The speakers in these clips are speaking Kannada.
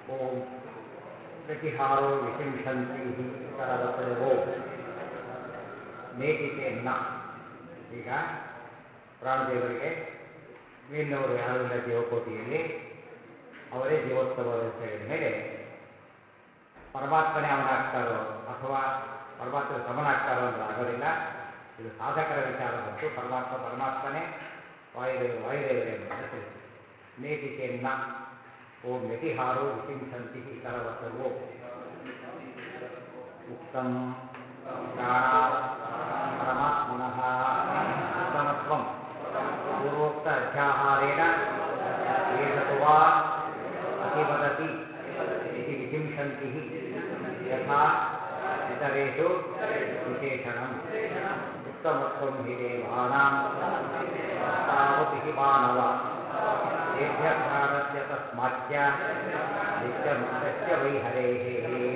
ಓಂ ಪ್ರತಿಹಾರೋ ವಿಶಂಸಂತಿ ಕರವತ್ತು ಓಂ ನೇತಿತೆ ನ. ಈಗ ಪ್ರಾಣದೇವರಿಗೆ ಮೇಲಿನವರು ಯಾರೂ ಇಲ್ಲ ಜೀವಕೋಟಿಯಲ್ಲಿ, ಅವರೇ ಜೀವೋತ್ಸವರು ಅಂತ ಹೇಳಿದ ಮೇಲೆ ಪರಮಾತ್ಮನೇ ಅವನಾಗ್ತಾರೋ ಅಥವಾ ಪರಮಾತ್ಮ ಸಮನಾಗ್ತಾರೋ ಅಂದ್ರೆ ಆಗೋದಿಲ್ಲ. ಇದು ಸಾಧಕರ ವಿಚಾರ ಹೊತ್ತು ಪರಮಾತ್ಮನೇ ವಾಯುದೇವರೇ ಎಂಬುದನ್ನು ತಿಳಿಸಿ. ನೇತಿತೆನ್ನ ಓಂ ಯತಿಹಾರೋ ವಿಶಿಂಸಂತಿ ಇತರವತ್ತು ಓಂ ಉಕ್ತಂ ಪ್ರಾಣಾತ್ ಪರಮಾತ್ಮನಃ ಉತ್ತಮತ್ವಂ ಪೂರ್ವೋಕ್ತ ಅಧ್ಯಾಹಾರೇಣ ಏಷತು ವಾ ಅತಿವದತಿ ಇತಿ ವಿಶಿಂಸಂತಿ ಯಥಾ ಇತರೇಷು ವಿಶೇಷಣಂ ಉತ್ತಮತ್ವಂ ಹಿ ದೇವಾನಾಂ ತಾವತಿ ಹಿ ಮಾನವ ತೇಭ್ಯ ಪ್ರಾಣಸ್ಯ ತಸ್ಮಾಚ್ಯ ನಿತ್ಯಮುಕ್ತಸ್ಯ ವೈಹರೇಃ.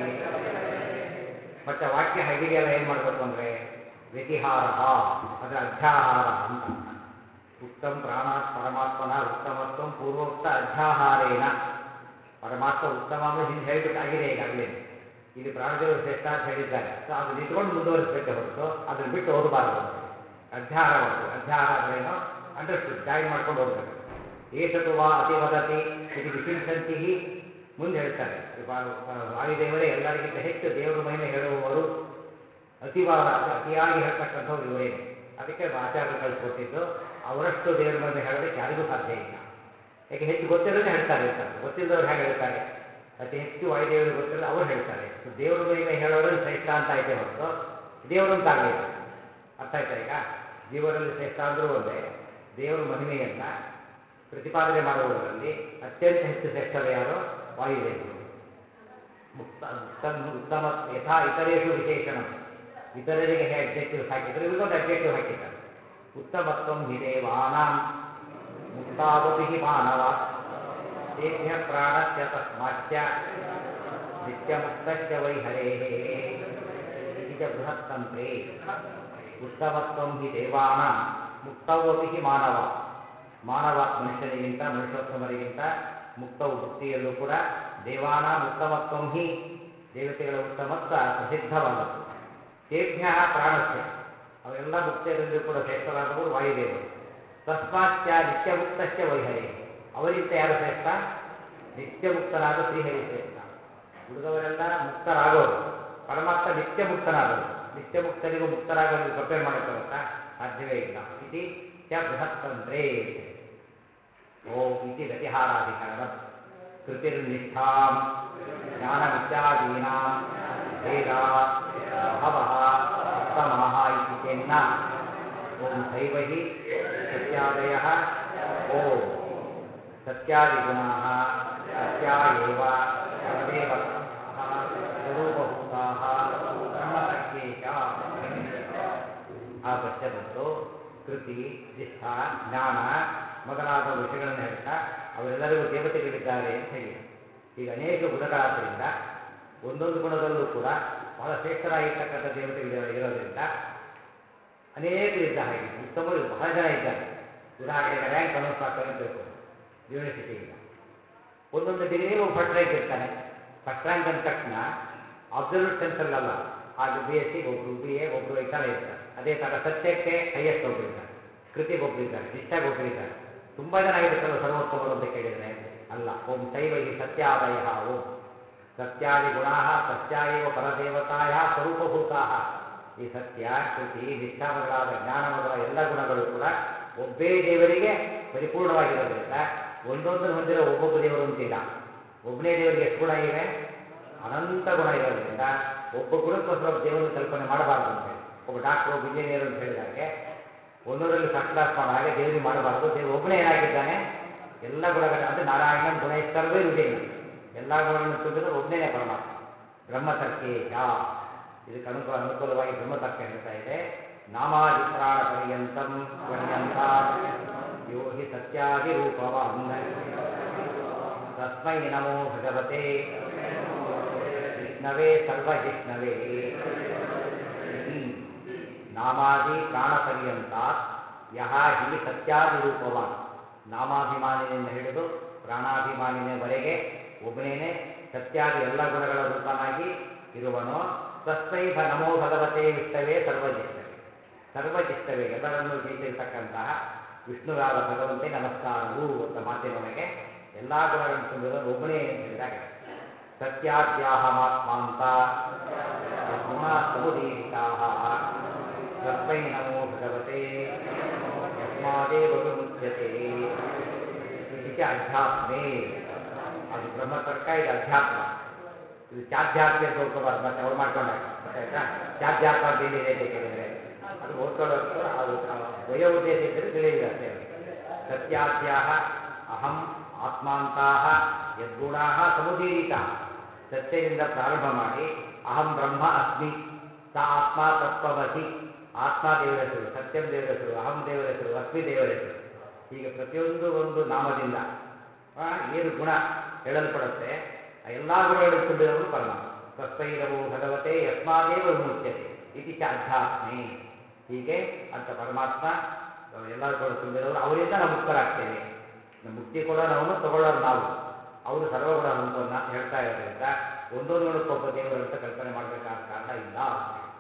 ಮತ್ತೆ ವಾಕ್ಯ ಹೇಗಿದೆಯಲ್ಲ ಏನು ಮಾಡಬೇಕು ಅಂದರೆ ವ್ಯತಿಹಾರ ಅದರ ಅಧ್ಯಾಹಾರ ಅಂತ. ಉತ್ತಮ ಪ್ರಾಣಾತ್ ಪರಮಾತ್ಮನ ಉತ್ತಮತ್ವಂ ಪೂರ್ವೋಕ್ತ ಅಧ್ಯಾಹಾರೇಣ. ಪರಮಾತ್ಮ ಉತ್ತಮ ಅಂದರೆ ಹಿಂದೆ ಹೇಳಿಬಿಟ್ಟಾಗಿದೆ ಈಗಾಗಲೇ. ಇಲ್ಲಿ ಪ್ರಾಣದೇವರು ಶ್ರೇಷ್ಠ ಅಂತ ಹೇಳಿದ್ದಾರೆ. ಸೊ ಅದನ್ನ ಇಟ್ಕೊಂಡು ಮುಂದುವರಿಸಬೇಕೆ ಹೊರತು ಅದನ್ನು ಬಿಟ್ಟು ಓದಬಾರದು ಅಂತ ಹೇಳಿ ಅಧ್ಯಾಹಾರ ಮಾಡ್ತೀವಿ. ಅಧ್ಯಾಹಾರ ಅಂದ್ರೇನು ಅಂಡರ್ಸ್ಟುಡ್, ಜಾಯಿನ್ ಮಾಡ್ಕೊಂಡು ಓದಬೇಕು. ಏಷತು ವಾ ಅತಿವದತಿ ಇದು ವಿಶಿಂಸಂತಿ ಮುಂದೆ ಹೇಳ್ತಾರೆ. ವಾಯುದೇವರೇ ಎಲ್ಲರಿಗಿಂತ ಹೆಚ್ಚು ದೇವರು ಮಹಿಮೆ ಹೇಳುವವರು, ಅತಿಯಾಗಿ ಹೇಳ್ತಕ್ಕಂಥವ್ರು ಇವರೇನೆ. ಅದಕ್ಕೆ ಆಚಾರ್ಯರು ಕಳಿಸ್ಕೊಟ್ಟಿದ್ದು ಅವರಷ್ಟು ದೇವರ ಮಹಿಮೆ ಹೇಳೋದಕ್ಕೆ ಯಾರಿಗೂ ಸಾಧ್ಯ ಇಲ್ಲ. ಯಾಕೆ ಹೆಚ್ಚು ಗೊತ್ತಿರೋದೇ ಹೇಳ್ತಾರೆ ಇರ್ತಾರೆ, ಗೊತ್ತಿಲ್ಲದವ್ರು ಹೇಗೆ ಹೇಳ್ತಾರೆ? ಅತಿ ಹೆಚ್ಚು ವಾಯುದೇವರಿಗೆ ಗೊತ್ತಿರೋದು ಅವ್ರು ಹೇಳ್ತಾರೆ. ದೇವರ ಮಹಿಮೆ ಹೇಳೋರಲ್ಲಿ ಶ್ರೇಷ್ಠ ಅಂತ ಐತೆ ಹೊರತು ದೇವರು ಅಂತ ಆಗಲಿಲ್ಲ. ಅರ್ಥ ಆಯ್ತಾ? ಈಗ ಜೀವರಲ್ಲಿ ಶ್ರೇಷ್ಠ ಅಂದರೂ ಒಂದೇ, ದೇವರ ಮಹಿಮೆಯನ್ನು ಪ್ರತಿಪಾದನೆ ಮಾಡುವುದರಲ್ಲಿ ಅತ್ಯಂತ ಹೆಚ್ಚು ಶ್ರೇಷ್ಠರು ಯಾರು? ವಾಯುದೇವರು. ಉತ್ತಮ ಯಥಾ ಇತರೇಷು ವಿಶೇಷಣಂ. ಇತರರಿಗೆ ಹೇಗೆ ಅಬ್ಜೆಕ್ಟಿವ್ಸ್ ಹಾಕಿದ್ರು ಇವರಿಗೊಂದು ಅಬ್ಜೆಕ್ಟಿವ್ ಹಾಕಿದ್ದಾರೆ. ಉತ್ತಮತ್ವಂ ಹಿ ದೇವಾನಾಂ ಮುಕ್ತಾವಪಿ ಹಿ ಮಾನವ ತೇಭ್ಯ ಪ್ರಾಣಸ್ಯ ತಸ್ಮಾಚ್ಯ ನಿತ್ಯಮುಕ್ತಸ್ಯ ವೈಹರೇಃ ಇತಿ ಬೃಹತ್ತಂತ್ರೇ. ಉತ್ತಮತ್ವಂ ಹಿ ದೇವಾನಾಂ ಮುಕ್ತವಪಿ ಹಿ ಮಾನವ. ಮಾನವ ಮನುಷ್ಯನಿಗಿಂತ ಮನುಷ್ಯೋತ್ತಮರಿಗಿಂತ ಮುಕ್ತವು ಮುಕ್ತಿಯಲ್ಲೂ ಕೂಡ ದೇವಾನಾಂ ಉತ್ತಮತ್ವಂ ಹಿ ದೇವತೆಗಳ ಉತ್ತಮತ್ವ ಪ್ರಸಿದ್ಧವಾದದ್ದು. ತೇಭ್ಯ ಪ್ರಾಣಸ್ಯ ಅವರೆಲ್ಲ ಮುಕ್ತಿಯಲ್ಲೂ ಕೂಡ ಶ್ರೇಷ್ಠರಾದವರು ವಾಯುದೇವರು. ತಸ್ಮಾಚ್ಯ ನಿತ್ಯಮುಕ್ತಸ್ಯ ವೈಹರೇ ಅವರಿಂದ ಯಾರು ಶ್ರೇಷ್ಠ? ನಿತ್ಯಮುಕ್ತನಾದ ಶ್ರೀಹರಿ ಶ್ರೇಷ್ಠ. ಉಳಿದವರೆಲ್ಲ ಮುಕ್ತರಾಗೋರು, ಪರಮಾತ್ಮ ನಿತ್ಯ ಮುಕ್ತನಾದವರು. ನಿತ್ಯ ಮುಕ್ತರಿಗೂ ಮುಕ್ತರಾಗೋರಿಗೂ ಕಂಪೇರ್ ಮಾಡಕ್ಕೆ ಬರುತ್ತಾ? ಸಾಧ್ಯವೇ ಇಲ್ಲ. ಇತಿ ಚ ಬೃಹತ್ತಂತ್ರೇ. ಓಂ ಇತಿ ವ್ಯತಿಹಾರಾಧಿಕರಣ ಕೃತಿರ್ನಿಷ್ಠಾಂ ಜ್ಞಾನಮಿತ್ಯಾದೀನಾಂ ವೇದಾತ್ ಬಹವಃ ಉತ್ತಮಾಃ ಇತಿ ಚೇನ್ನ. ಓಂ ಸೈವ ಹಿ ಸತ್ಯಾದಯಃ ಓಂ ಸತ್ಯಾದಿಗುಣಾಃ ಸತ್ಯಾ ಏವ ಪರದೇವತಾಃ ಸ್ವರೂಪಭೂತಾಃ ಬ್ರಹ್ಮತರ್ಕೇ ಚ. ಆ ಪಶ್ಯದಂತೂ ಕೃತಿ ನಿಷ್ಠಾ ಜ್ಞಾನ ಮೊದಲಾದ ವಿಷಯಗಳನ್ನು ಹೇಳ್ತಾ ಅವರೆಲ್ಲರಿಗೂ ದೇವತೆಗಳಿದ್ದಾರೆ ಅಂತ ಹೇಳಿದರು. ಈಗ ಅನೇಕ ಗುಣಗಳಾದ್ದರಿಂದ ಒಂದೊಂದು ಗುಣದಲ್ಲೂ ಕೂಡ ಬಹಳ ಶ್ರೇಷ್ಠರಾಗಿರ್ತಕ್ಕಂಥ ದೇವತೆಗಳು ಇರೋದರಿಂದ ಅನೇಕರಿದ್ದ ಹಾಗೆ ಉತ್ತಮರು ಬಹಳ ಜನ ಇದ್ದಾರೆ. ಉದಾಹರಣೆಗೆ ರ್ಯಾಂಕ್ ಅನೌನ್ಸ್ ಮಾಡ್ತಾರೆ ಅಂತ ತಿಳ್ಕೊಂಡು ಯೂನಿವರ್ಸಿಟಿಯಿಂದ ಒಂದೊಂದು ಡಿಗ್ರಿಯಲ್ಲಿ ಒಬ್ಬ ಫಸ್ಟ್ ರ್ಯಾಂಕ್ ಇರ್ತಾನೆ. ಫಸ್ಟ್ ರ್ಯಾಂಕ್ ಅಂದ ತಕ್ಷಣ ಅಬ್ಸಲ್ಯೂಟ್ ಸೆನ್ಸಲ್ಲಲ್ಲ. ಆಗ BSc ಒಬ್ಬರು, BA ಒಬ್ಬರು, ಈ ಥರ ಇರ್ತಾರೆ. ಅದೇ ಥರ ಸತ್ಯಕ್ಕೆ ಹೈಯೆಸ್ಟ್ ಒಬ್ಬರು ಇದ್ದಾರೆ, ಕೃತಿಗೆ ಒಬ್ಬರು ಇದ್ದಾರೆ, ನಿಷ್ಠಾಗೆ ಒಬ್ಬರು ಇದ್ದಾರೆ. ತುಂಬ ಜನ ಆಗಿಬಿಟ್ರಲ್ಲ ಸರ್ವೋತ್ತಮರು ಅಂತ ಕೇಳಿದರೆ ಅಲ್ಲ. ಓಂ ಶೈವ ಹಿ ಸತ್ಯಾದಯ ಓಂ ಸತ್ಯಾದಿ ಗುಣಾ ಸತ್ಯಾಯವ ಪರದೇವತಾಯ ಸ್ವರೂಪಭೂತಾ. ಈ ಸತ್ಯ ಕೃತಿ ನಿಷ್ಠಾ ಮೊದಲಾದ ಜ್ಞಾನ ಮೊದಲಾದ ಎಲ್ಲ ಗುಣಗಳು ಕೂಡ ಒಬ್ಬೇ ದೇವರಿಗೆ ಪರಿಪೂರ್ಣವಾಗಿರೋದ್ರಿಂದ ಒಂದೊಂದನ್ನು ಹೊಂದಿರೋ ಒಬ್ಬೊಬ್ಬ ದೇವರು ಅಂತಿಲ್ಲ. ಒಬ್ಬನೇ ದೇವರಿಗೆ ಎಷ್ಟು ಗುಣ ಇವೆ? ಅನಂತ ಗುಣ ಇರೋದ್ರಿಂದ ಒಬ್ಬ ಗುಣಕ್ಕೋಸ್ಕರ ದೇವರನ್ನು ಕಲ್ಪನೆ ಮಾಡಬಾರದು ಅಂತ ಹೇಳಿ. ಒಬ್ಬ ಡಾಕ್ಟ್ರು, ಒಬ್ಬ ಇಂಜಿನಿಯರ್ ಅಂತ ಹೇಳಿದಾಗೆ ಒಂದೊಂದರಲ್ಲಿ ಫಸ್ಟ್ ಕ್ಲಾಸ್ ಮಾಡೋ ಹಾಗೆ ದೇವರಿಗೆ ಮಾಡಬಾರದು. ದೇವರು ಒಬ್ಬನೇ ಏನಾಗಿದ್ದಾನೆ? ಎಲ್ಲ ಗುಣಗಳ ಅಂದರೆ ನಾರಾಯಣಂ ಗುಣ ಸರ್ವೇ ವಿಭಿನ್ನ, ಎಲ್ಲ ಗುಣಗಳನ್ನು ತುಂಬಿದ್ರೆ ಒಬ್ಬನೇ ಪರಮಾತ್ಮ. ಬ್ರಹ್ಮತರ್ಕೇಶ. ಇದಕ್ಕೆ ಅನುಕೂಲವಾಗಿ ಬ್ರಹ್ಮತರ್ಕ ಹೇಳ್ತಾ ಇದೆ. ನಾಮಾದಿ ಪ್ರಾಣ ಪರ್ಯಂತಂ ಗಣ್ಯಂತ ಯೋ ಹಿ ಸತ್ಯಾದಿ ರೂಪವಾನ್ ತಸ್ಮೈ ನಮೋ ಭಗವತೆ ವಿಷ್ಣವೇ ಸರ್ವಜಿಷ್ಣವೇ. ನಾಮಾದಿ ಪ್ರಾಣ ಪರ್ಯಂತಾತ್ ಯಹ ಹಿ ಸತ್ಯಾದಿ ರೂಪವಾನ್. ನಾಮಾಭಿಮಾನಿನಿಂದ ಹಿಡಿದು ಪ್ರಾಣಾಭಿಮಾನಿನವರೆಗೆ ಒಬ್ಬನೇನೆ ಸತ್ಯಾದಿ ಎಲ್ಲ ಗುಣಗಳ ರೂಪನಾಗಿ ಇರುವನೋ ತಸ್ಮೈ ನಮೋ ಭಗವತೆ ವಿಷ್ಣವೇ ಸರ್ವಜಿಷ್ಟವೇ. ಸರ್ವಜಿಷ್ಟವೇ ಎಲ್ಲರನ್ನೂ ಜಯಿಸಿರತಕ್ಕಂತಹ ವಿಷ್ಣುವಾದ ಭಗವಂತೆ ನಮಸ್ಕಾರವು ಅಂತ ಮಾತಿನೊಳಗೆ ಎಲ್ಲ ಗುಣಗಳನ್ನು ತುಂಬಿರೋನು ಒಬ್ಬನೇ ಅಂತ ಹೇಳಿದಾಗ ಸತ್ಯಾದ್ಯಾಹಮಾತ್ಮಾಂತ ಗುಣ ಸಮುದೀರಿತಾ ತಸ್ಮೈ ನಮೋ ಭಗವತೆ ಯಸ್ಮಾದೇವ ವಿಮುಚ್ಯತೆ ಇದು ಅಧ್ಯಾತ್ಮೇ. ಅದು ಬ್ರಹ್ಮತರ್ಕ, ಇದು ಅಧ್ಯಾತ್ಮ. ಇದು ಚಾಧ್ಯಾತ್ಮ ಅಂತ ಓದ್ಕೋಬಾರ್ದು, ಮತ್ತೆ ಅವ್ರು ಮಾಡ್ಕೊಂಡಾಗ ಗೊತ್ತಾಯ್ತಾ. ಚಾಧ್ಯಾತ್ಮ ಅಂತ ಏನಿದೆ ಅಂತ ಕೇಳಿದರೆ ಅದು ಓದ್ಕೊಳ್ಳೋದು ಅದು ವಯ ಉದ್ದೇಶ ಇದ್ದರೆ ತಿಳಿದಿದೆ ಅಷ್ಟೇ ಅವರಿಗೆ. ಸತ್ಯಾದ್ಯಾಹ ಅಹಂ ಆತ್ಮಾಂತಾಹ ಯದ್ಗುಣಾ ಸಮುದೀರಿತಾ. ಸತ್ಯದಿಂದ ಪ್ರಾರಂಭ ಮಾಡಿ ಅಹಂ ಬ್ರಹ್ಮ ಅಸ್ಮಿ, ಸ ಆತ್ಮ ತತ್ವಮಸಿ. ಆತ್ಮ ದೇವರ ಹೆಸರು, ಸತ್ಯಂ ದೇವರ ಹೆಸರು, ಅಹಂ ದೇವರ ಹೆಸರು, ಅಸ್ಮಿ ದೇವರ ಹೆಸರು. ಹೀಗೆ ಪ್ರತಿಯೊಂದು ಒಂದು ನಾಮದಿಂದ ಏನು ಗುಣ ಹೇಳಲ್ಪಡುತ್ತೆ ಆ ಎಲ್ಲ ಗುಣಗಳನ್ನು ತುಂಬಿದವನು ಪರಮಾತ್ಮ. ತಸ್ಮೈ ನಮೋ ಭಗವತೆ ಯಸ್ಮಾದೇವ ವಿಮುಚ್ಯತೆ ಇತಿ ಚ ಅಧ್ಯಾತ್ಮೇ. ಹೀಗೆ ಅಂತ ಪರಮಾತ್ಮ ಎಲ್ಲ ಗುಣ ತುಂಬಿದವರು, ಅವರಿಂದ ನಾವು ಮುಕ್ತರಾಗ್ತೇವೆ. ನಮ್ಮ ಮುಕ್ತಿ ಕೊಡೋನು ಅವನು, ತಗೊಳ್ಳೋರು ನಾವು. ಅವರು ಸರ್ವಗುಣ ರೂಪನ್ನ ಹೇಳ್ತಾ ಇರೋದ್ರಿಂದ ಒಂದೊಂದು ಗುಣಕ್ಕೊಬ್ಬ ದೇವರು ಅಂತ ಕಲ್ಪನೆ ಮಾಡಬೇಕಾದ ಕಾರಣ ಇಲ್ಲ ಅಂತ ಹೇಳಿ.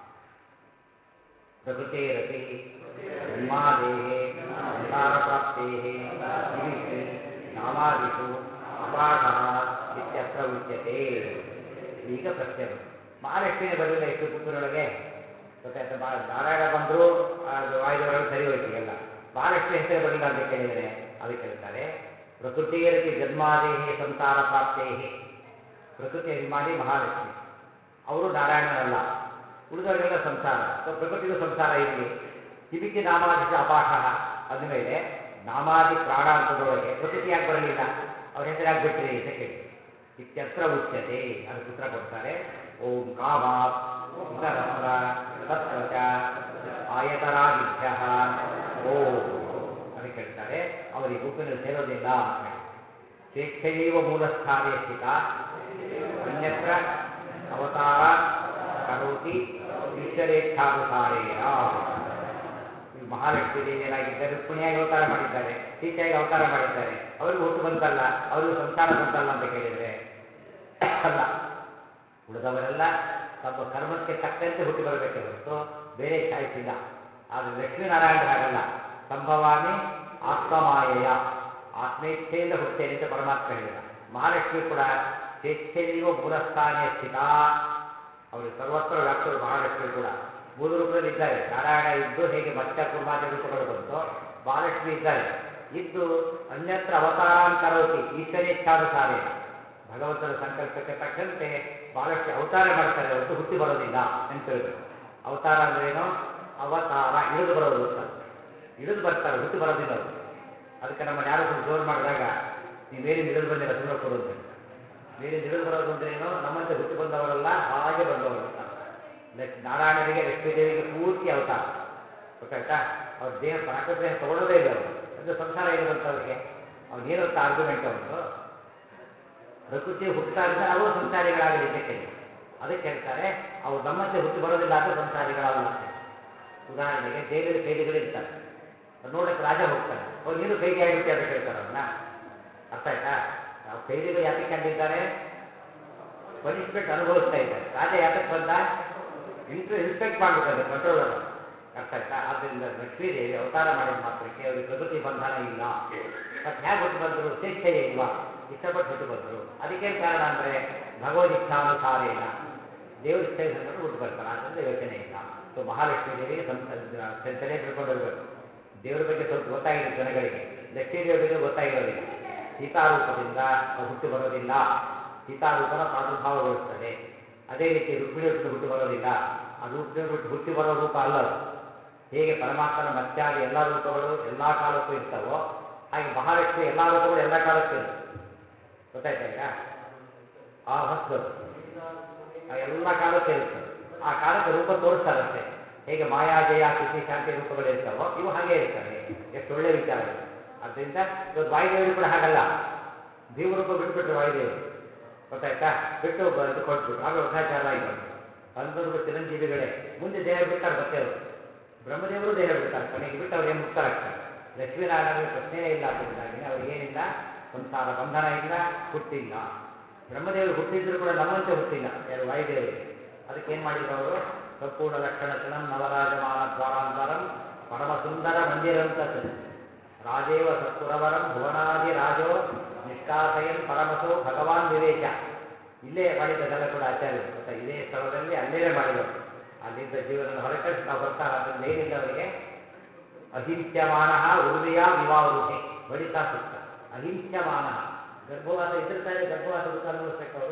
ಪ್ರಕೃತಿರಪಿ ಜನ್ಮಾದೇಹೇ ಸಂಸಾರ ಪ್ರಾಪ್ತೇಹೇ ಕಿವಿತಿ ನಾಮಾದಿಷು ಅಪಾಠ ಇತ್ಯತ್ರ ಉಚ್ಯತೆ. ಈಗ ಪ್ರಶ್ನೆ ಬಂತು, ಮಹಾಲಕ್ಷ್ಮಿನೇ ಬರಲಿಲ್ಲ ಎಷ್ಟು ಗುಂಪಿನೊಳಗೆ ಗೊತ್ತಾಯ್ತಾ. ನಾರಾಯಣ ಬಂದರು, ಅದು ವಾಯುದೇವರಲ್ಲಿ ಸರಿ ಹೋಯ್ತು ಎಲ್ಲ. ಮಹಾಲಕ್ಷ್ಮಿ ಹೆಸರೇ ಬರಲಿಲ್ಲ ಅಂತ ಕೇಳಿದರೆ ಅದಕ್ಕೆ ಹೇಳ್ತಾರೆ ಪ್ರಕೃತಿಯರಪಿ ಜನ್ಮಾದೇಹೇ ಸಂಸಾರ ಪ್ರಾಪ್ತೇಹೇ. ಪ್ರಕೃತಿ ಅಭಿಮಾನಿ ಮಹಾಲಕ್ಷ್ಮಿ, ಅವರು ನಾರಾಯಣನಲ್ಲ, ಉಳಿದವರಿಗೆಲ್ಲ ಸಂಸಾರ. ಸೊ ಪ್ರಕೃತಿಗೂ ಸಂಸಾರ ಇರಲಿ. ಕಿಮಿತಿ ನಾಮಾದಿಷು ಅಪಾಠ ಅಂದಮೇಲೆ ನಾಮಾದಿ ಪ್ರಾಣ ಅಂತದೊಳಗೆ ಪ್ರಕೃತಿ ಯಾಕೆ ಬರಲಿಲ್ಲ, ಅವ್ರ ಹೆಸರು ಯಾಕೆ ಬಿಟ್ರಿ ಅಂತ ಕೇಳಿದ್ರು. ಇತ್ಯತ್ರ ಉಚ್ಯತೆ, ಅದಕ್ಕೆ ಉತ್ತರ ಕೊಡ್ತಾರೆ. ಓಂ ಕಾಮಾತ್ ಇತರತ್ರ ತತ್ರಚ ಆಯತರಾದಿಭ್ಯ ಓಂ. ಅದಕ್ಕೆ ಹೇಳ್ತಾರೆ ಅವರು ಈ ಗುಂಪಿನಲ್ಲಿ ಸೇರೋದಿಲ್ಲ ಅಂತ ಹೇಳಿ. ಸ್ವೇಚ್ಛೆಯೈವ ಮೂಲಸ್ಥಾನೇ ಸ್ಥಿತ ಅನ್ಯತ್ರ ಅವತಾರ ಕರೋತಿ ಈಶ್ವರೇಚ್ಛಾನುಸಾರೇಣ. ಈಗ ಮಹಾಲಕ್ಷ್ಮೀ ದೇವಿ ಏನಾಗಿದ್ದಾರೆ, ರುಕ್ಮಿಣಿಯಾಗಿ ಅವತಾರ ಮಾಡಿದ್ದಾರೆ, ಸೀತೆಯಾಗಿ ಅವತಾರ ಮಾಡಿದ್ದಾರೆ. ಅವರಿಗೂ ಹುಟ್ಟು ಬಂತಲ್ಲ, ಅವರಿಗೂ ಸಂಸಾರ ಬಂತಲ್ಲ ಅಂತ ಕೇಳಿದರೆ ಅಲ್ಲ. ಉಳಿದವರೆಲ್ಲ ತಮ್ಮ ಕರ್ಮಕ್ಕೆ ತಕ್ಕಂತೆ ಹುಟ್ಟಿ ಬರಬೇಕೆ ಹೊರತು ಬೇರೆ ಚಾಯ್ಸ್ ಇಲ್ಲ. ಆದರೆ ಲಕ್ಷ್ಮೀನಾರಾಯಣರು ಹಾಗಲ್ಲ. ಸಂಭವಾಮಿ ಆತ್ಮಮಾಯೆಯ, ಆತ್ಮೇಚ್ಛೆಯಿಂದ ಹುಟ್ಟುತ್ತೇನೆ ಅಂತ ಪರಮಾತ್ಮ ಹೇಳಿದ. ಮಹಾಲಕ್ಷ್ಮಿ ಕೂಡ ಸ್ವೇಚ್ಛೆಯೋ ಮೂಲಸ್ಥಾನೇ ಸ್ಥಿತ, ಅವರು ಸರ್ವತ್ರ ವ್ಯಾಪ್ತರು. ಮಹಾಲಕ್ಷ್ಮಿ ಕೂಡ ಮೂಲ ರೂಪದಲ್ಲಿ ಇದ್ದಾರೆ. ನಾರಾಯಣ ಇದ್ದು ಹೇಗೆ ಮತ್ಸ್ಯ ಕೂರ್ಮಾದಿ ರೂಪಗಳು ಬಂತು, ಮಹಾಲಕ್ಷ್ಮಿ ಇದ್ದಾರೆ. ಇದ್ದು ಅನ್ಯತ್ರ ಅವತಾರಾನ್ ಕರೋತಿ ಈಶ್ವರೇಚ್ಛಾನುಸಾರೇಣ. ಭಗವಂತನ ಸಂಕಲ್ಪಕ್ಕೆ ತಕ್ಕಂತೆ ಮಹಾಲಕ್ಷ್ಮಿ ಅವತಾರ ಮಾಡ್ತಾರೆ ಹೊರತು ಹುಟ್ಟಿ ಬರೋದಿಲ್ಲ. ನೆನಪಿರಬೇಕು. ಅವತಾರ ಅಂದ್ರೆ ಏನು, ಅವತಾರ ಇಳಿದು ಬರೋದು ಅಂತ. ಇಳಿದು ಬರ್ತಾರೆ, ಹುಟ್ಟಿ ಬರೋದಿಲ್ಲ ಅವರು. ಅದಕ್ಕೆ ನಮ್ಮನ್ನು ಯಾರು ಸ್ವಲ್ಪ ಜೋರು ಮಾಡಿದಾಗ ನೀವು ಮೇಲಿಂದ ಇಳಿದು ಬಂದಿಲ್ಲ ಸುಮ್ಮನೆ ಕೊಡು ಅಂತ ಹೇಳ್ತಾರೆ. ಮೇಲಿಂದ ಇಳಿದು ಬರೋದು ಅಂದ್ರೆ ಏನು, ನಮ್ಮಂತೆ ಹುಟ್ಟಿ ಬಂದವರಲ್ಲ, ಹಾಗೆ ಬಂದವರು ಅಂತ. ನಾರಾಯಣರಿಗೆ ಲಕ್ಷ್ಮೀದೇವಿಗೆ ಪೂರ್ತಿ ಅವತಾರ ಗೊತ್ತಾಯ್ತಾ. ಅವ್ರ ದೇಹ ಪ್ರಾಕೃತ ದೇಹ ತಗೊಳ್ಳೋದೇ ಇಲ್ಲ ಅವರು. ಅಂದರೆ ಸಂಸಾರ ಏನು ಬಂತು ಅವರಿಗೆ, ಅವನೇನು ಅಂತ ಆರ್ಗ್ಯುಮೆಂಟ್ ಅವನು. ಪ್ರಕೃತಿ ಹುಟ್ಟುತ್ತಾ ಇದ್ದಾರೆ, ಅವರು ಸಂಸಾರಿಗಳಾಗಲಿ ಅಂತ ಕೇಳಿದರು. ಅದಕ್ಕೆ ಹೇಳ್ತಾರೆ ಅವ್ರು ನಮ್ಮಂತೆ ಹುಟ್ಟಿ ಬರೋದಿಲ್ಲ ಅಂದರೆ ಸಂಸಾರಿಗಳಲ್ಲ ಅಂತ ಹೇಳಿ. ಉದಾಹರಣೆಗೆ ಜೈಲಲ್ಲಿ ಕೈದಿಗಳಿರ್ತಾರೆ, ನೋಡಕ್ಕೆ ರಾಜ ಹೋಗ್ತಾನೆ, ಅವ್ರು ನೀನು ಕೈದಿ ಆಗಿಬಿಟ್ಟೆ ಅಂತ ಕೇಳ್ತಾರೆ ಅವನ್ನ. ಅರ್ಥ ಆಯ್ತಾ. ಕೈದಿಗಳು ಯಾತಕ್ಕೆ ಅಲ್ಲಿದ್ದಾರೆ, ಪನಿಷ್ಮೆಂಟ್ ಅನುಭವಿಸ್ತಾ ಇದ್ದಾರೆ. ರಾಜ ಯಾತಕ್ಕೆ ಬಂದ, ಇನ್ಸ್ಪೆಕ್ಟ್ ಮಾಡಬೇಕಂದ್ರೆ ಕಂಟ್ರೋಲರ್. ಅರ್ಥ ಆಯ್ತಾ. ಆದ್ದರಿಂದ ಲಕ್ಷ್ಮೀದೇವಿ ಅವತಾರ ಮಾಡಿದ ಮಾತ್ರಕ್ಕೆ ಅವರಿಗೆ ಪ್ರಕೃತಿ ಬಂಧನ ಇಲ್ಲ. ಮತ್ತೆ ಹೇಗೆ ಹುಟ್ಟು ಬಂದರು, ಸ್ವೇಚ್ಛೆಯೇ ಇಲ್ವಾ, ಇಷ್ಟಪಟ್ಟು ಹುಟ್ಟು ಬಂದರು. ಅದಕ್ಕೇನು ಕಾರಣ ಅಂದರೆ ಭಗವದ್ ಇಚ್ಛಾನುಸಾರೇಣ, ದೇವ್ರ ಇಚ್ಛೆ ಸಂಗಡ ಹುಟ್ಟು ಬರ್ತಾರೆ. ಆದ್ದರಿಂದ ಯೋಚನೆ ಇಲ್ಲ. ಸೊ ಮಹಾಲಕ್ಷ್ಮೀ ದೇವಿಗೆ ತಲೆ ತಿಳ್ಕೊಂಡಿರಬೇಕು. ದೇವರ ಬಗ್ಗೆ ಸ್ವಲ್ಪ ಗೊತ್ತಾಗಿರುತ್ತೆ ಜನಗಳಿಗೆ, ಲಕ್ಷ್ಮೀ ದೇವಿ ಬಗ್ಗೆ ಗೊತ್ತಾಗಿರೋದಿಲ್ಲ. ಸೀತಾರೂಪದಿಂದ ಅವ್ರು ಹುಟ್ಟು ಬರೋದಿಲ್ಲ, ಸೀತಾರೂಪನ ಪ್ರಾದುರ್ಭಾವಗೊಳಿಸ್ತದೆ. ಅದೇ ರೀತಿ ರುಕ್ಮಿಣಿ ರೂಪದಿಂದ ಹುಟ್ಟು ಬರೋದಿಲ್ಲ, ಆ ರೂಪದಿಂದ ಹುಟ್ಟಿ ಬರೋ ರೂಪ ಅಲ್ಲ ಅದು. ಹೇಗೆ ಪರಮಾತ್ಮನ ಮತ್ಸ್ಯಾದಿ ಎಲ್ಲ ರೂಪಗಳು ಎಲ್ಲ ಕಾಲಕ್ಕೂ ಇರ್ತಾವೋ ಹಾಗೆ ಮಹಾಲಕ್ಷ್ಮಿ ಎಲ್ಲ ರೂಪಗಳು ಎಲ್ಲ ಕಾಲಕ್ಕೂ ಇರುತ್ತೆ. ಗೊತ್ತಾಯ್ತಾ. ಈಗ ಆ ಹೊಸದು ಎಲ್ಲ ಕಾಲಕ್ಕೂ ಇರುತ್ತದೆ. ಆ ಕಾಲಕ್ಕೆ ರೂಪ ತೋರಿಸ್ತಾರಷ್ಟೇ. ಹೇಗೆ ಮಾಯಾಜಯ ಕೃತಿ ಶಾಂತಿ ರೂಪಗಳು ಇರ್ತಾವೋ ಇವು ಹಾಗೆ ಇರ್ತವೆ. ಎಷ್ಟು ಒಳ್ಳೆ ವಿಚಾರ ಇದು. ಆದ್ದರಿಂದ ಇವತ್ತು ವಾಯುದೇವರು ಕೂಡ ಹಾಗಲ್ಲ. ಭೀಮರೂಪ ಬಿಟ್ಬಿಟ್ರು ವಾಯುದೇವರು, ಗೊತ್ತಾಯ್ತಾ. ಬಿಟ್ಟು ಇದು ಕೊಟ್ಬಿಟ್ರು, ಆಮೇಲೆ ವೃದ್ಧಾಚಾರರಾಗಿ ಬಂದರು. ಅಂಥವ್ರು ಚಿರಂಜೀವಿಗಳೇ. ಮುಂದೆ ದೇಹ ಬಿಡ್ತಾರೆ ಮತ್ತೆ ಅವರು. ಬ್ರಹ್ಮದೇವರು ದೇಹ ಬಿಡ್ತಾರೆ, ಕೊನೆಗೆ ಬಿಟ್ಟು ಅವ್ರು ಏನು ಮುಕ್ತರಾಗ್ತಾರೆ. ಲಕ್ಷ್ಮೀನಾರಾಯಣರಿಗೆ ಪ್ರಶ್ನೆಯೇ ಇಲ್ಲ. ಅದರಿಂದಾಗಿನೇ ಅವ್ರಿಗೇನಿಲ್ಲ, ಸಂಸಾರ ಬಂಧನ ಇಲ್ಲ, ಹುಟ್ಟಿಲ್ಲ. ಬ್ರಹ್ಮದೇವರು ಹುಟ್ಟಿದ್ರು ಕೂಡ ನಮ್ಮಂತೆ ಹುಟ್ಟಿಲ್ಲ, ಯಾರು ವಾಯುದೇವರಿಗೆ. ಅದಕ್ಕೆ ಏನು ಮಾಡಿದ್ರು ಅವರು? ಸಂಪೂರ್ಣ ಲಕ್ಷಣಶನಂ ನವರಾಜಮಾನ ದ್ವಾರಾಂತರಂ ಪರಮ ಸುಂದರ ಮಂದಿರಂ ತತ್ ರಾಜೇವ ಸತ್ಪುರವರಂ ಭುವನಾದಿ ರಾಜೋ ನಿಷ್ಕಾಸಯನ್ ಪರಮಸೋ ಭಗವಾನ್ ವಿವೇಚ. ಇಲ್ಲೇ ಮಾಡಿದ್ದದೆಲ್ಲ ಕೂಡ ಆಚಾರ್ಯರು ಗೊತ್ತಾ, ಇದೇ ಸ್ಥಳದಲ್ಲಿ ಅಲ್ಲೇನೇ ಮಾಡಿದವರು. ಅಲ್ಲಿಂದ ಜೀವನ ಹೊರಕಳಿಸಿ ನಾವು ಬರ್ತಾರ ಅದರಿಂದ ಏನಿಲ್ಲ ಅವರಿಗೆ ಅಹಿಂಸ್ಯಮಾನ ಉರ್ವಿಯ ವಿವಾವೃತೆ ಬಡಿತಾ ಸೂಕ್ತ. ಅಹಿಂಸ್ಯಮಾನ ಗರ್ಭವಾಸ ಇದ್ರ ತಾನೇ ಗರ್ಭವಾಸ ದುಃಖ ಅನುಭವಿಸ್ಬೇಕವರು.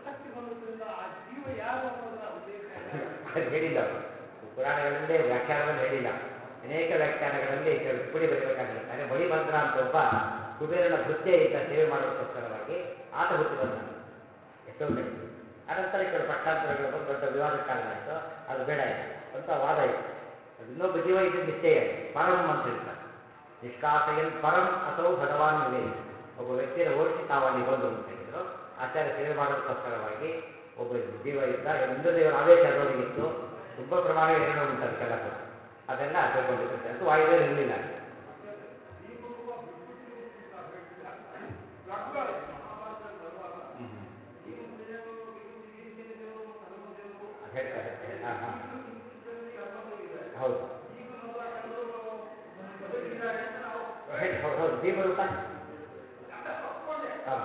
ಅದು ಹೇಳಿಲ್ಲ ಅವರು, ಪುರಾಣಗಳಲ್ಲೇ ವ್ಯಾಖ್ಯಾನದಲ್ಲಿ ಹೇಳಿಲ್ಲ. ಅನೇಕ ವ್ಯಾಖ್ಯಾನಗಳಲ್ಲಿ ಟಿಪ್ಪಣಿ ಬರೀಬೇಕಾಗಿ ಹೇಳ್ತಾರೆ. ಬಳಿಭದ್ರ ಅಂತ ಒಬ್ಬ ಕುಬೇರನ ಭೃತ್ಯ ಇದ್ದ ಸೇವೆ ಮಾಡೋದಕ್ಕೋಸ್ಕರವಾಗಿ ಆತ ಹುಟ್ಟಿ ಬಂದ ಎಷ್ಟೋ ಕಡೆ. ಅನಂತರ ಕೆಲವು ಪಕ್ಷಾಂತರಗಳು ಬಂದು ದೊಡ್ಡ ವಿವಾದಕ್ಕೆ ಕಾರಣ ಆಯಿತು. ಅದು ಬೇಡ ಆಯಿತು ಅಂತ ವಾದ ಇತ್ತು. ಅದು ಇನ್ನೊಬ್ಬ ಜೀವ ಇದ್ದ ನಿಶ್ಚಯ ಆಯಿತು. ಪರಂ ಅಂತ ಹೇಳ್ತಾರೆ. ನಿಷ್ಕಾಸಯನ್ ಪರಂ ಅಥೋ ಭಗವಾನ್ ವಿವೇಕ. ಒಬ್ಬ ವ್ಯಕ್ತಿಯನ್ನು ಓಡಿಸಿ ತಾವು ಅಲ್ಲಿ ಬಂದರು ಅಂತ ಹೇಳಿದರು. ಆಚಾರ್ಯ ಸೇವೆ ಮಾಡೋದಕ್ಕೋಸ್ಕರವಾಗಿ ಒಬ್ಬ ಜೀವ ಇದ್ದ. ಇಂದ್ರದೇವರ ಆವೇಶ ಅದರೊಳಗಿತ್ತು. ತುಂಬ ಪ್ರಮಾಣ ಎರಡು ಉಂಟು ಅದಕ್ಕೆಲ್ಲ ಕೂಡ. ಅದೆಲ್ಲ ತಿಳ್ಕೊಂಡಿದ್ರು. ಅದು ವಾಯುದೇವರು ಇರಲಿಲ್ಲ. ಹೇಳ್ತಾರೆ. ಹಾಂ ಹಾಂ ಹೌದು ಹೌದು ಭೀಮರೂಪ. ಹಾಂ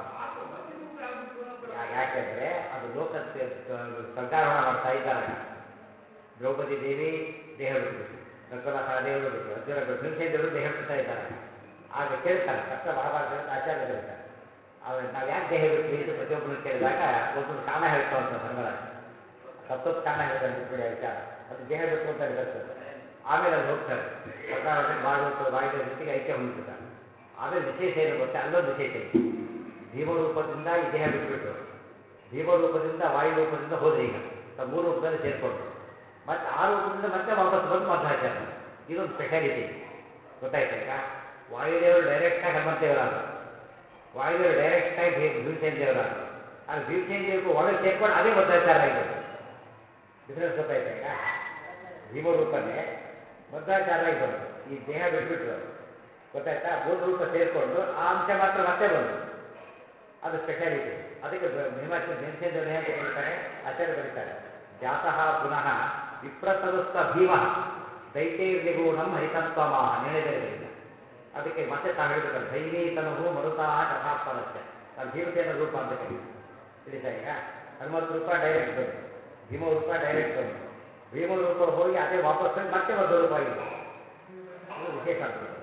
ಯಾಕೆಂದರೆ ಅದು ಲೋಕ ಸ್ವರ್ಗಾರೋಹಣ ಮಾಡ್ತಾ ಇದ್ದಾರಾಗ ದ್ರೌಪದಿ ದೇವಿ ದೇಹ ಬಿಟ್ಟುಬಿಟ್ಟು, ನಕುಲ ಸಹದೇವರು ಬಿಟ್ಟು, ಅರ್ಜುನ ಬಿಟ್ಟು, ಭೀಮಸೇನ ದೇವರು ದೇಹ ಬಿಡ್ತಾ ಇದ್ದಾರೆ. ಆಗ ಕೇಳ್ತಾರೆ ತಕ್ಷಣ ಮಹಾಭಾರತ ಆಚಾರ್ಯ ಬರೀತಾರೆ. ನಾವು ಯಾಕೆ ದೇಹ ಬಿಟ್ವಿ ಇದು ಪ್ರತಿಯೊಬ್ಬರನ್ನು ಕೇಳಿದಾಗ ಒಬ್ಬರು ಕಾರಣ ಹೇಳ್ತು ಅಂತ ಧರ್ಮರಾಜ ತಪ್ಪು ಕಾರಣ ಹೇಳ್ತಾರೆ. ಬಿಟ್ಬಿಡಿ ಆ ವಿಚಾರ, ಅದು ದೇಹ ಬಿಟ್ಟು ಅಂತ ಬರ್ತದೆ. ಆಮೇಲೆ ಅಲ್ಲಿ ಹೋಗ್ತಾರೆ ಸ್ವರ್ಗಾರೋಹಣದಲ್ಲಿ ವಾಯುದೇವರ ಜೊತೆಗೆ ಐಕ್ಯ ಹೊಂದಿಬಿಡ್ತಾರೆ. ಆಮೇಲೆ ವಿಶೇಷ ಏನು ಗೊತ್ತೆ, ಅಲ್ಲೊಂದು ವಿಶೇಷ ಇದೆ. ಭೀಮರೂಪದಿಂದ ಈ ದೇಹ ಬಿಟ್ಬಿಟ್ರು, ಭೀಮರೂಪದಿಂದ ವಾಯುರೂಪದಿಂದ ಹೋದ್ರಿ. ಈಗ ಮೂರು ರೂಪದಲ್ಲಿ ಸೇರಿಕೊಂಡ್ರು. ಮತ್ತೆ ಆ ರೂಪದಿಂದ ಮತ್ತೆ ವಾಪಸ್ ಬಂದು ಮಧ್ವಾಚಾರ್ಯ. ಇದೊಂದು ಸ್ಪೆಷಾಲಿಟಿ ಗೊತ್ತಾಯ್ತಾ. ಈಗ ವಾಯುದೇವರು ಡೈರೆಕ್ಟಾಗಿ ಹನುಮಂತೇವರಾದರು, ವಾಯುದೇವರು ಡೈರೆಕ್ಟಾಗಿ ಭೀಮಸೇನ ದೇವರಾದರು. ಆದರೆ ಭೀಮಸೇನ ದೇವರಿಗೂ ಒಳಗೆ ಸೇರ್ಕೊಂಡು ಅದೇ ಮಧ್ವಾಚಾರ ಆಗಿಬಿಟ್ಟು ಡಿಫ್ರೆನ್ಸ್ ಗೊತ್ತಾಯ್ತಾ. ಈಗ ಭೀಮರೂಪನೇ ಮಧ್ವಾಚಾರಾಗಿ ಬಂತು, ಈ ದೇಹ ಬಿಟ್ಬಿಟ್ರು ಗೊತ್ತಾಯ್ತಾ. ಮೂಲ ರೂಪ ಸೇರಿಕೊಂಡು ಆ ಅಂಶ ಮಾತ್ರ ಮತ್ತೆ ಬಂತು. ಅದು ಸ್ಪೆಷಾಲಿಟಿ. ಅದಕ್ಕೆ ಭೀಮಸೇನ ದೇವರನ್ನ ಅಂತ ಕರೀತಾರೆ, ಆಚಾರ್ಯ ಬರೀತಾರೆ. ಜಾತಃ ಪುನಃ ವಿಪ್ರತನುಸ್ತ ಭೀಮ ದೈತೈರ್ನಿಗೂಢಂ ಹರಿತಂತ್ವಮಾಹ ನಿರ್ಣಯದಲ್ಲಿ ಬರೀತಾರೆ. ಅದಕ್ಕೆ ಮತ್ತೆ ತಾವು ಹೇಳಬೇಕಲ್ಲ, ಭೈಮೀತನು ಮರುತಾ ಕಥಾತ್ಮನಸ್ಯ. ನಾನು ಭೀಮಸೇನ ರೂಪ ಅಂತ ಕರೀತಾರೆ. ತಿಳಿತಾ. ಈಗ ಹನುಮತ್ ರೂಪ ಡೈರೆಕ್ಟ್ ಬಂತು, ಭೀಮ ರೂಪ ಡೈರೆಕ್ಟ್ ಬಂತು, ಭೀಮ ರೂಪ ಹೋಗಿ ಅದೇ ವಾಪಸ್ ಹೋಗಿ ಮತ್ತೆ ಒಂದು ರೂಪ ಆಗಿದೆ. ಇದು ವಿಶೇಷ ಆಗ್ತದೆ.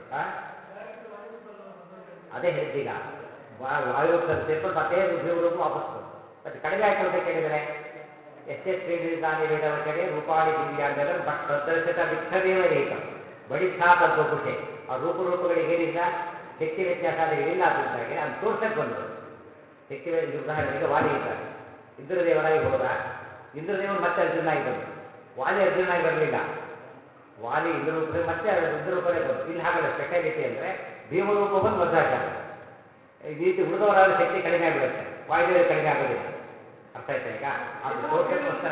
ಅದೇ ಹೇಳಿದ್ದೀಗ ವಾಯುರೂಪದಲ್ಲಿ ಸೇರ್ಕೊಂಡು ಮತ್ತೆ ಭೀಮರೂಪ ವಾಪಸ್ ಬಂತು. ಮತ್ತೆ ಕಡಿಮೆ ಆಯ್ತು ಅಂತ ಕೇಳಿದರೆ ಎಷ್ಟೇ ತ್ರೀನಿದಾನಿ ವೇದವಚನೆ ರೂಪಾಣಿ ದಿವ್ಯಾಂಗಲಂ ಬಟ್ ತದ್ದರ್ಶತ ಮಿಥ್ಯಮೇವ ನಿಹಿತಂ ಬಡಿಸ್ಥಾ ತದ್ವಪುಷೆ. ಆ ರೂಪಗಳಿಗೆ ಏನಿಲ್ಲ ಶಕ್ತಿ ವ್ಯತ್ಯಾಸ ಅಲ್ಲಿಲ್ಲ. ಅದರಿಂದಾಗಿ ಅದು ತೋರ್ಸಕ್ಕೆ ಬಂದರು ಶಕ್ತಿ. ಈಗ ಉದಾಹರಣೆಗೆ ವಾಲಿ ಇದ್ದಾರೆ, ಇಂದ್ರದೇವರಾಗಿ ಹೋದ. ಇಂದ್ರದೇವರು ಮತ್ತೆ ಅರ್ಜುನಾಗಿ ಬಂದರು. ವಾಲಿ ಅರ್ಜುನಾಗಿ ಬರಲಿಲ್ಲ, ವಾಲಿ ಇಂದ್ರರೂಪದಲ್ಲಿ ಮತ್ತೆ ಇಂದ್ರರೂಪನೇ ಬಂತು. ಇಲ್ಲಿ ಹಾಗಲ್ಲ, ಸ್ಪೆಷಾಲಿಟಿ ಅಂದರೆ ಭೀಮರೂಪ ಬಂದು ಮಧ್ವಾಚಾರ. ಈ ರೀತಿ ಉಳಿದವರಾದ್ರೆ ಶಕ್ತಿ ಕಡಿಮೆ ಆಗಿಬಿಡುತ್ತೆ, ವಾಯುದೇವರಿಗೆ ಕಡಿಮೆ ಆಗೋದಿಲ್ಲ. ಅರ್ಥ ಆಯ್ತಾ. ಈಗ ಅದು ತೋರ್ಸಕ್ಕೋಸ್ಕರ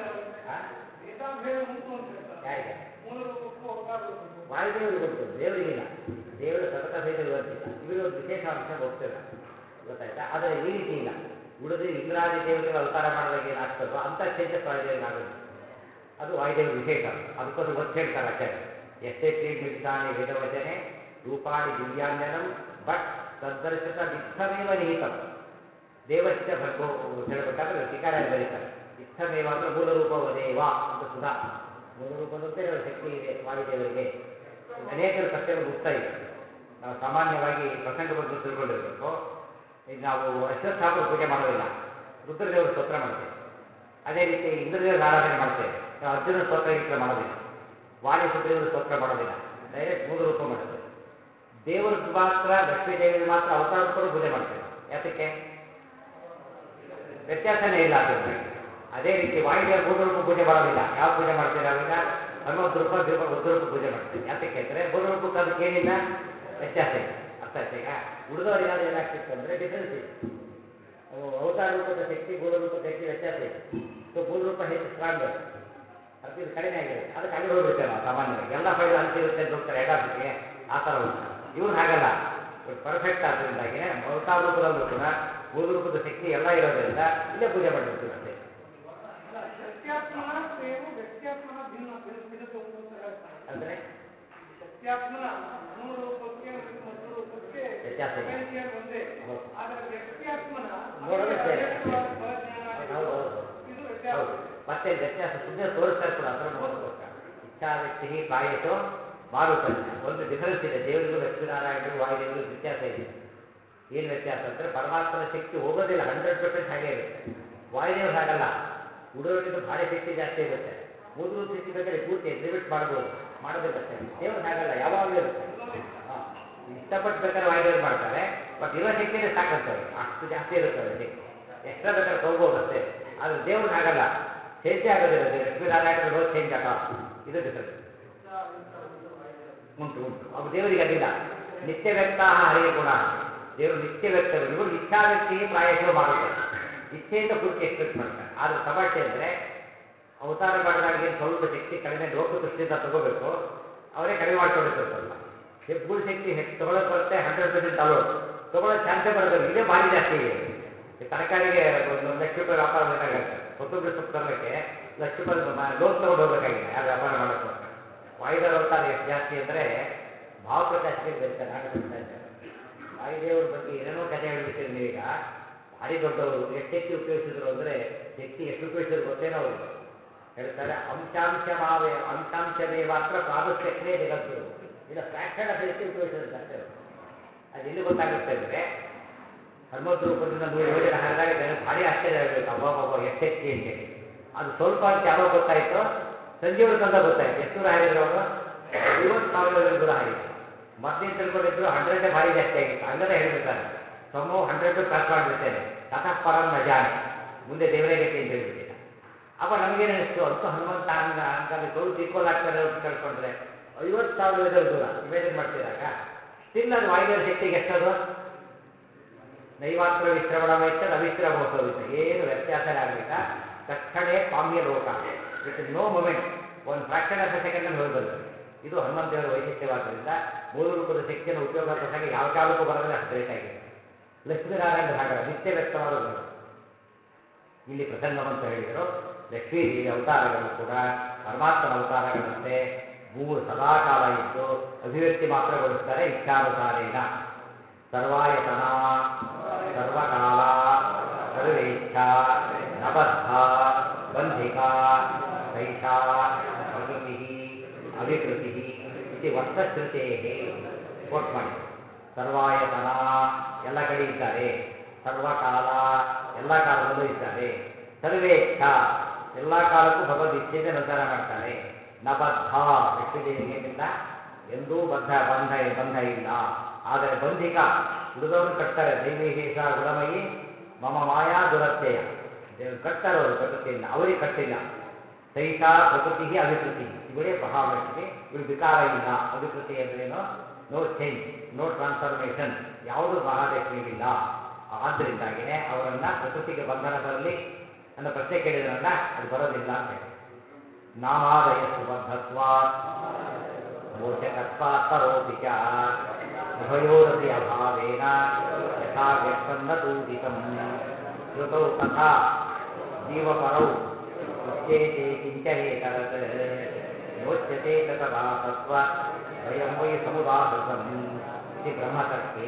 ಯಾರಿಗೆ ವಾಯುದೇವರಿಗೆ ಬಂತು, ದೇವರಿಗಿಲ್ಲ. ದೇವರು ಸತತ ಭೇದ ವಿವರ್ತಿತ. ಇವರಿಗೊಂದು ವಿಶೇಷ ಅಂಶ ಹೋಗ್ತೇವೆ ನಾವು ಗೊತ್ತಾಯ್ತಾ. ಆದರೆ ಈ ರೀತಿ ಇಲ್ಲ. ಉಳಿದು ಇಂದ್ರಾದಿ ದೇವತೆಗಳು ಅವತಾರ ಮಾಡಿದಾಗ ಏನಾಗ್ತದೋ ಅಂಥ ಚೇಂಜಸ್ ವಾಯುದೇವರಿಗೆ ಆಗೋದಿಲ್ಲ. ಅದು ವಾಯುದೇವರ ವಿಶೇಷ. ಅದಕ್ಕೋಸ್ಕರ ಒತ್ತು ಹೇಳ್ತಾರೆ ಆಚಾರ್ಯ. ಎಷ್ಟೇ ತ್ರೀರ್ಮಿದ್ದಾನಿ ವೇದವಚನೆ ರೂಪಾಣಿ ದಿವ್ಯಾಂಗನಂ ಬಟ್ ತದ್ದರ್ಶತ ಇತ್ತಮೇವ ನಿಹಿತಂ ದೇವಶ್ಚ ಭರ್ಗೋ ಹೇಳಬೇಕಾದ್ರೆ ಶಿಕಾರಿಯಲ್ಲಿ ಬರೀತಾರೆ. ಇತ್ತಮೇವ ಅಂದರೆ ಮೂಲ ರೂಪವದೇವ ಅಂತ ಸುಧಾ. ಮೂಲ ರೂಪದಂತೆ ಶಕ್ತಿ ಇದೆ ವಾಯುದೇವರಿಗೆ. ಅನೇಕರು ಪ್ರಶ್ನೆಗಳು ಮುಕ್ತ ಇದೆ. ನಾವು ಸಾಮಾನ್ಯವಾಗಿ ಪ್ರಸಂಗ ಬಗ್ಗೆ ತಿಳ್ಕೊಂಡಿರಬೇಕು. ಈಗ ನಾವು ಅಶ್ವತ್ಥಾಮರು ಪೂಜೆ ಮಾಡೋದಿಲ್ಲ, ರುದ್ರದೇವರು ಸ್ತೋತ್ರ ಮಾಡ್ತೇವೆ. ಅದೇ ರೀತಿ ಇಂದ್ರದೇವರ ಆರಾಧನೆ ಮಾಡ್ತೇವೆ. ನಾವು ಅರ್ಜುನ ಸ್ತೋತ್ರ ಗೀತ್ರ ಮಾಡೋದಿಲ್ಲ, ವಾಲಿ ಸುಗ್ರೀವರು ಸ್ತೋತ್ರ ಮಾಡೋದಿಲ್ಲ. ಡೈರೆಕ್ಟ್ ಮೂಲ ರೂಪ ಮಾಡ್ತೇವೆ. ದೇವರದ್ದು ಮಾತ್ರ, ಲಕ್ಷ್ಮೀ ದೇವಿ ಮಾತ್ರ ಅವತಾರ ರೂಪನೂ ಪೂಜೆ ಮಾಡ್ತೇವೆ. ಯಾತಕ್ಕೆ? ವ್ಯತ್ಯಾಸನೇ ಇಲ್ಲ ಅದರಿಂದಾಗಿ. ಅದೇ ರೀತಿ ವಾಯುದೇವ ಮೂಲ ರೂಪ ಪೂಜೆ ಮಾಡೋದಿಲ್ಲ. ಯಾವ ಪೂಜೆ ಮಾಡ್ತೇವೆ ನಾವೀಗ? ಹನುಮಂತ ರೂಪ ರುದ್ರರೂಪ ಪೂಜೆ ಮಾಡ್ತೇವೆ. ಯಾತಕ್ಕೆ ಅಂದರೆ ಮೂಲ ರೂಪಕ್ಕೆ ಅದಕ್ಕೇನಿಲ್ಲ, ವ್ಯತ್ಯಾಸ ಇಲ್ಲ. ಅರ್ಥ ಆಯ್ತಾ. ಈಗ ಉಳಿದವರಿಗಾದ್ರೆ ಏನಾಗ್ತಿತ್ತು ಅಂದರೆ ಡಿಫ್ರೆನ್ಸ್ ಇದೆ. ಅವತಾರ ರೂಪದ ಶಕ್ತಿ ಮೂಲ ರೂಪದ ಶಕ್ತಿ ವ್ಯತ್ಯಾಸ ಇದೆ. ಸೊ ಮೂಲ ರೂಪ ಹೆಚ್ಚು ಸ್ಟ್ರಾಂಗ್, ಅದು ಇದು ಕಡಿಮೆ ಆಗಿರುತ್ತೆ. ಅದಕ್ಕೆ ಅಲ್ಲಿ ಹೋಗ್ಬಿಡ್ತೇವೆ ನಾವು ಸಾಮಾನ್ಯವಾಗಿ. ಎಲ್ಲ ಫೈಲ್ ಅಲ್ಲಿ ಸಿಗುತ್ತೆ ಅಂತ ಹೋಗ್ತಾರೆ ಹೆಡ್ ಆಫೀಸ್ಗೆ, ಆ ಥರ ಹೋಗ್ತಾರೆ. ಇವ್ರು ಹಾಗಲ್ಲ, ಇವ್ರು ಪರ್ಫೆಕ್ಟ್. ಆದ್ದರಿಂದಾಗಿನೇ ಅವತಾರ ರೂಪದಲ್ಲೂ ಕೂಡ ಮೂಲ ರೂಪದ ಶಕ್ತಿ ಎಲ್ಲ ಇರೋದ್ರಿಂದ ಇಲ್ಲೇ ಪೂಜೆ ಮಾಡಿಬಿಡ್ತೀವಿ ಅಷ್ಟೇ. ಶಕ್ತ್ಯಾತ್ಮನ ಕ್ರಿಯೆಯು ವ್ಯಕ್ತ್ಯಾತ್ಮನ ಭಿನ್ನತೆ ಉಂಟು ಅಂತ ಹೇಳ್ತಾರೆ. ಅಂದರೆ ಶಕ್ತ್ಯಾತ್ಮನ ಅನುರೂಪಕ್ಕೆ ಮತ್ತು ಮದ್ರೂಪಕ್ಕೆ ವ್ಯತ್ಯಾಸ ಇದೆ. ಪೊಟೆನ್ಷಿಯಲ್ ಒಂದೇ. ಹೌದು. ಆದರೆ ವ್ಯಕ್ತ್ಯಾತ್ಮನ ನೋಡೋದು ಬೇರೆ. ಅನೇಕವಾದ ಫಲಜ್ಞಾನ ಹೌದು. ಇದು ವ್ಯತ್ಯಾಸ ಹೌದು. ಇದೆ. ಮತ್ತೆ ವ್ಯತ್ಯಾಸ ಸುಮ್ಮನೆ ತೋರಿಸ್ತಾರೆ ಕೂಡ ಅದರ ನೋಡೋದಕ್ಕೋಸ್ಕರ. ಇಚ್ಛಾ ವ್ಯಕ್ತಿ ಪ್ರಾಯಶೋ ಮಾರುತಜ್ಞ. ಒಂದು ಡಿಫರೆನ್ಸ್ ಇದೆ, ದೇವರಿಗೂ ಲಕ್ಷ್ಮೀನಾರಾಯಣರಿಗೂ ವಾಯುದೇವರಿಗೂ ವ್ಯತ್ಯಾಸ ಇದೆ. ಏನು ವ್ಯತ್ಯಾಸ ಅಂದರೆ ಪರಮಾತ್ಮನ ಶಕ್ತಿ ಹೋಗೋದಿಲ್ಲ, 100% ಹಾಗೇ ಇರುತ್ತೆ. ವಾಯುದೇವರು ಹಾಗಲ್ಲ, ಉಳಿದವರಿಗಿಂತ ಭಾರಿ ಶಕ್ತಿ ಜಾಸ್ತಿ ಇರುತ್ತೆ. ಮೂರು ಶಕ್ತಿ ಬೇಕಾದ್ರೆ ಪೂರ್ತಿ ಎಕ್ಸಿಬಿಟ್ ಮಾಡ್ಬೋದು, ಮಾಡೋದಿಲ್ಲ ಅಷ್ಟೇ. ದೇವ್ರು ಹಾಗಲ್ಲ, ಯಾವಾಗಲೂ ಇರುತ್ತೆ. ಹಾಂ, ಇಷ್ಟಪಟ್ಟು ಬೇಕಾದ್ರೆ ವಾಯುದೇವರು ಮಾಡ್ತಾರೆ, ಬಟ್ ಇರೋ ಶಕ್ತಿನೇ ಸಾಕಂತವ್ರಿಗೆ, ಅಷ್ಟು ಜಾಸ್ತಿ ಇರುತ್ತೆ ಅವ್ರ ಶಕ್ತಿ. ಎಕ್ಸ್ಟ್ರಾ ಬೇಕಾದ್ರೆ ತೊಗೋಬೋದು ಅಷ್ಟೇ. ಆದರೆ ದೇವ್ರಿಗೆ ಹಾಗಲ್ಲ, ಚೇಂಜೇ ಆಗೋದಿಲ್ಲ. ಲಕ್ಷ್ಮೀನಾರಾಯಣರು ನೋ ಚೇಂಜ್ ಅಟ್ ಆಲ್. ಇದು ಡಿಫರೆನ್ಸ್ ಉಂಟು. ಅವು ದೇವರಿಗೆ ಅದಿಲ್ಲ. ನಿತ್ಯ ವ್ಯಕ್ತ ಹರಿಯ ಗುಣ. ದೇವರು ನಿತ್ಯ ವ್ಯಕ್ತರು, ಇವರು ಇಚ್ಛಾ ವ್ಯಕ್ತಿ ಪ್ರಾಯಶಃ ಮಾಡುತ್ತಾರೆ, ಇಚ್ಛೆಯಿಂದ ಪೂರ್ತಿ ಎಕ್ಸ್ಪೆಕ್ಟ್ ಮಾಡ್ತಾರೆ. ಆದರೆ ಸಮಸ್ಯೆ ಅಂದರೆ ಅವತಾರ ಮಾಡಿದಾಗ ಏನು ಸ್ವಲ್ಪ ಶಕ್ತಿ ಕಡಿಮೆ ಲೋಕದೃಷ್ಟಿಯಿಂದ ತಗೋಬೇಕು, ಅವರೇ ಕಡಿಮೆ ಮಾಡ್ಕೊಂಡಿರ್ತಾರೆ ಸ್ವಲ್ಪ. ಮೂಲ ಶಕ್ತಿ ತೊಗೊಳಕ್ಕೆ ಬರುತ್ತೆ, 100% ಅಲೋಡ್ ತೊಗೊಳೋಕ್ಕೆ ಚಾನ್ಸೇ ಬರೋದಿಲ್ಲ. ಇದೇ ಭಾರಿ ಜಾಸ್ತಿ ಇದೆ. ತರಕಾರಿಗೆ ಒಂದು ₹1,00,000 ವ್ಯಾಪಾರ ಮಾಡಿದಾಗ ಹೇಳ್ತಾರೆ, ಕೊತ್ತಂಬರಿ ಸೊಪ್ಪು ತರಲಿಕ್ಕೆ ₹1,00,000 ಲೋನ್ ತೊಗೊಂಡು ಹೋಗಬೇಕಾಗಿದೆ ಯಾರು ವ್ಯಾಪಾರ ಮಾಡೋಕ್ಕೋಸ್ಕರ. ವಾಯುದೇವರ ಅವತಾರ ಎಷ್ಟು ಜಾಸ್ತಿ ಅಂದರೆ ಭಾವಪ್ರಕಾಶಕ್ಕೆ ಬರೀತಾರೆ ನಾಟಕ ಇದ್ದಾರೆ. ವಾಯುದೇವ್ರ ಬಗ್ಗೆ ಏನೇನೋ ಕಥೆ ಹೇಳ್ಬಿಡ್ತೀರಿ ನೀವೀಗ. ಭಾರಿ ದೊಡ್ಡವರು, ಎಷ್ಟು ಶಕ್ತಿ ಉಪಯೋಗಿಸಿದ್ರು ಅಂದರೆ ಶಕ್ತಿ ಎಷ್ಟು ಉಪಯೋಗಿಸಿದ್ರು ಗೊತ್ತೇನೋ ಅವರಿಗೆ. ಹೇಳ್ತಾರೆ ಅಂಶಾಂಶವೇ ಮಾತ್ರ ಪ್ರಾದುಷ್ಯಕ್ಷಣೆ ಜಗದ್ಗುರು. ಇಲ್ಲ ಫ್ರಾಕ್ಷನ್ ಆಫ್ ಶಕ್ತಿ ಉಪಯೋಗಿಸಿದಂತೆ ಅಷ್ಟೇ ಅವರು. ಅದು ಎಲ್ಲಿ ಗೊತ್ತಾಗುತ್ತೆ ಅಂದರೆ ಹನುಮದ್ ರೂಪದಿಂದ 100 ಯೋಜನೆ ಹಾರಿದಾಗ ಜನಕ್ಕೆ ಭಾರಿ ಆಶ್ಚರ್ಯ ಆಗಬೇಕು, ಅಬ್ಬಾಬಾಬಾ ಎಷ್ಟು ಶಕ್ತಿ ಅಂತೇಳಿ. ಅದು ಸ್ವಲ್ಪ ಅಂತ ಯಾವಾಗ ಗೊತ್ತಾಯಿತು, ಸಂಜೀವರು ತಂದ ಗೊತ್ತಾಯ್ತು. ಎಷ್ಟು ದೂರ ಹಾರಿದ್ರು ಅವರು? 50,000 ದೂರ ಹಾರಿದ್ರು. ಮೊದಲೇನು ತಿಳ್ಕೊಂಡಿದ್ರು 100 ಭಾರಿ ಜಾಸ್ತಿ ಆಗಿತ್ತು. ಅಲ್ಲದೇ ಹೇಳಿಬಿಡ್ತಾರೆ, ಸೊಮ್ಮು 100 ಕ್ರಾಸ್ ಮಾಡಿಬಿಡ್ತೇನೆ, ತತಃ ಪರಂ ನ ಜಾನೆ, ಮುಂದೆ ದೇವರೇ ಗತಿ ಅಂತ ಹೇಳಿಬಿಟ್ಟಿದ್ದ. ಅಪ್ಪ ನಮಗೇನು ಅನಿಸ್ತು, ಅಂತೂ ಹನುಮಂತ ಹಂಗಾದ್ರೆ ಸ್ವಲ್ಪ ಈಕ್ವಲ್ ಆಗ್ತಾರೆ ಅಂತ ಕೇಳ್ಕೊಂಡ್ರೆ 50,000 ದೂರ ಇಮೇಜಿನ್ ಮಾಡ್ತಿದ್ದಾಗ ಸ್ಟಿಲ್ ಅದು ವಾಯುದೇವರ ಶಕ್ತಿಗೆ ಎಷ್ಟದು? ನೈಮಾತ್ರ ವಿಶ್ರವಣ ವೆಚ್ಚದ ಅವಿಶ್ರಮೋತ್ಸವಿತ, ಏನು ವ್ಯತ್ಯಾಸನೇ ಆಗಲಿಲ್ಲ. ತಕ್ಷಣೇ ಪಾಮ್ಯ ಲೋಕ, ವಿತ್ ನೋ ಮೊಮೆಂಟ್, ಒಂದು ಫ್ರಾಕ್ಷನ್ ಆಫ್ ಎ ಸೆಕೆಂಡಲ್ಲಿ ಹೋಗಿ ಬಂದರು. ಇದು ಹನುಮಂತ ದೇವರ ವೈಶಿಷ್ಟ್ಯವಾದ್ದರಿಂದ ಮೂಲ ರೂಪದ ಶಕ್ತಿಯನ್ನು ಉಪಯೋಗ ಪಡಿಸಾಗ ಯಾವ ಕಾಲಕ್ಕೂ ಬರೋದಿಲ್ಲ, ಅಷ್ಟು ಗ್ರೇಟ್ ಆಗಿದೆ. ಲಕ್ಷ್ಮೀನಾರಾಯಣರು ಹಾಗಲ್ಲ, ನಿತ್ಯ ವ್ಯಕ್ತವಾದ ಗುಣಗಳು. ಇಲ್ಲಿ ಪ್ರಸಂಗವಂತ ಹೇಳಿದರು. ಲಕ್ಷ್ಮೀದೇವಿ ಅವತಾರಗಳು ಕೂಡ ಪರಮಾತ್ಮನ ಅವತಾರಗಳಂತೆ ಸದಾಕಾಲ ಇದ್ದು ಅಭಿವ್ಯಕ್ತಿ ಮಾತ್ರಗೊಳಿಸ್ತಾರೆ ಇಚ್ಛಾನುಸಾರೇಣ. ಸರ್ವಾಯತನ ಸರ್ವಕಾಲ ಸರ್ವೇಚ್ಛಾ ನಬದ್ಧ ಬಂಧಿಕ ಸೈಷಾ ಪ್ರಕೃತಿ ಅವಿಕೃತಿ ಇತಿ ವರ್ತಶ್ರುತೇ ಕೋಟ್ ಮಾಡಿ. ಸರ್ವಾಯತನ ಎಲ್ಲ ಕಡೆ ಇದ್ದಾರೆ, ಸರ್ವಕಾಲ ಎಲ್ಲ ಕಾಲದಲ್ಲೂ ಇದ್ದಾರೆ, ಸರ್ವೇಚ್ಛಾ ಎಲ್ಲ ಕಾಲಕ್ಕೂ ಭಗವದ್ ಇಚ್ಛೆಯಿಂದ ನಿರ್ಧಾರ ಮಾಡ್ತಾರೆ. ನಬದ್ಧ ಲಕ್ಷ್ಮೀದೇವಿಗೆ ಏನಿಲ್ಲ, ಎಂದೂ ಬಂಧ ಇಲ್ಲ. ಆದರೆ ಬಂಧಿಕ ಉಳಿದವ್ರನ್ನ ಕಟ್ತಾರೆ. ದೈವೀಹೇಷ ಗುಣಮಯಿ ಮಮ ಮಾಯಾ ದುರತ್ಯಯ, ಕಟ್ತಾರೆ ಅವರು ಪ್ರಕೃತಿಯಿಂದ, ಅವರಿಗೆ ಕಟ್ಟಿಲ್ಲ. ಸೈಷಾ ಪ್ರಕೃತಿ ಅವಿಕೃತಿ, ಇವಳೇ ಮಹಾಲಕ್ಷ್ಮಿ, ಇವಳು ವಿಕಾರ ಇಲ್ಲ. ಅವಿಕೃತಿ ಅಂದ್ರೇನು? ನೋ ಚೇಂಜ್, ನೋ ಟ್ರಾನ್ಸ್ಫಾರ್ಮೇಷನ್, ಯಾವುದು ಮಹಾಲಕ್ಷ್ಮಿಗಿಲ್ಲ. ಆದ್ದರಿಂದಾಗಿನೇ ಅವರನ್ನು ಪ್ರಕೃತಿಗೆ ಬಂಧನ ಬರಲಿ ಅನ್ನೋ ಪ್ರಶ್ನೆ ಕೇಳಿದ್ರಲ್ಲ, ಅದು ಬರೋದಿಲ್ಲ ಅಂತ ಹೇಳಿ. ನಾಮಾದಯಸ್ಸು ಬದ್ಧತ್ವಾತ್ ಮೋಚಕತ್ವಾತ್ ಪರೋಪಿ ಚ ಉಭಯೋರಪಿ ಅಭಾವೇನ ಯಥಾ ವ್ಯಕ್ತಂ ನ ತೂದಿತಂ ಶ್ರುತೌ ತಥಾ ಜೀವಪರೌ ಉಚ್ಯೇತೆ ಕಿಂಚನೇತರತ್ ನೋಚ್ಯತೆ ಚ ತದಾ ತತ್ವ ವಯಂ ವೈ ಸಮುದಾಹೃತಂ ಇತಿ ಬ್ರಹ್ಮತರ್ಕೆ.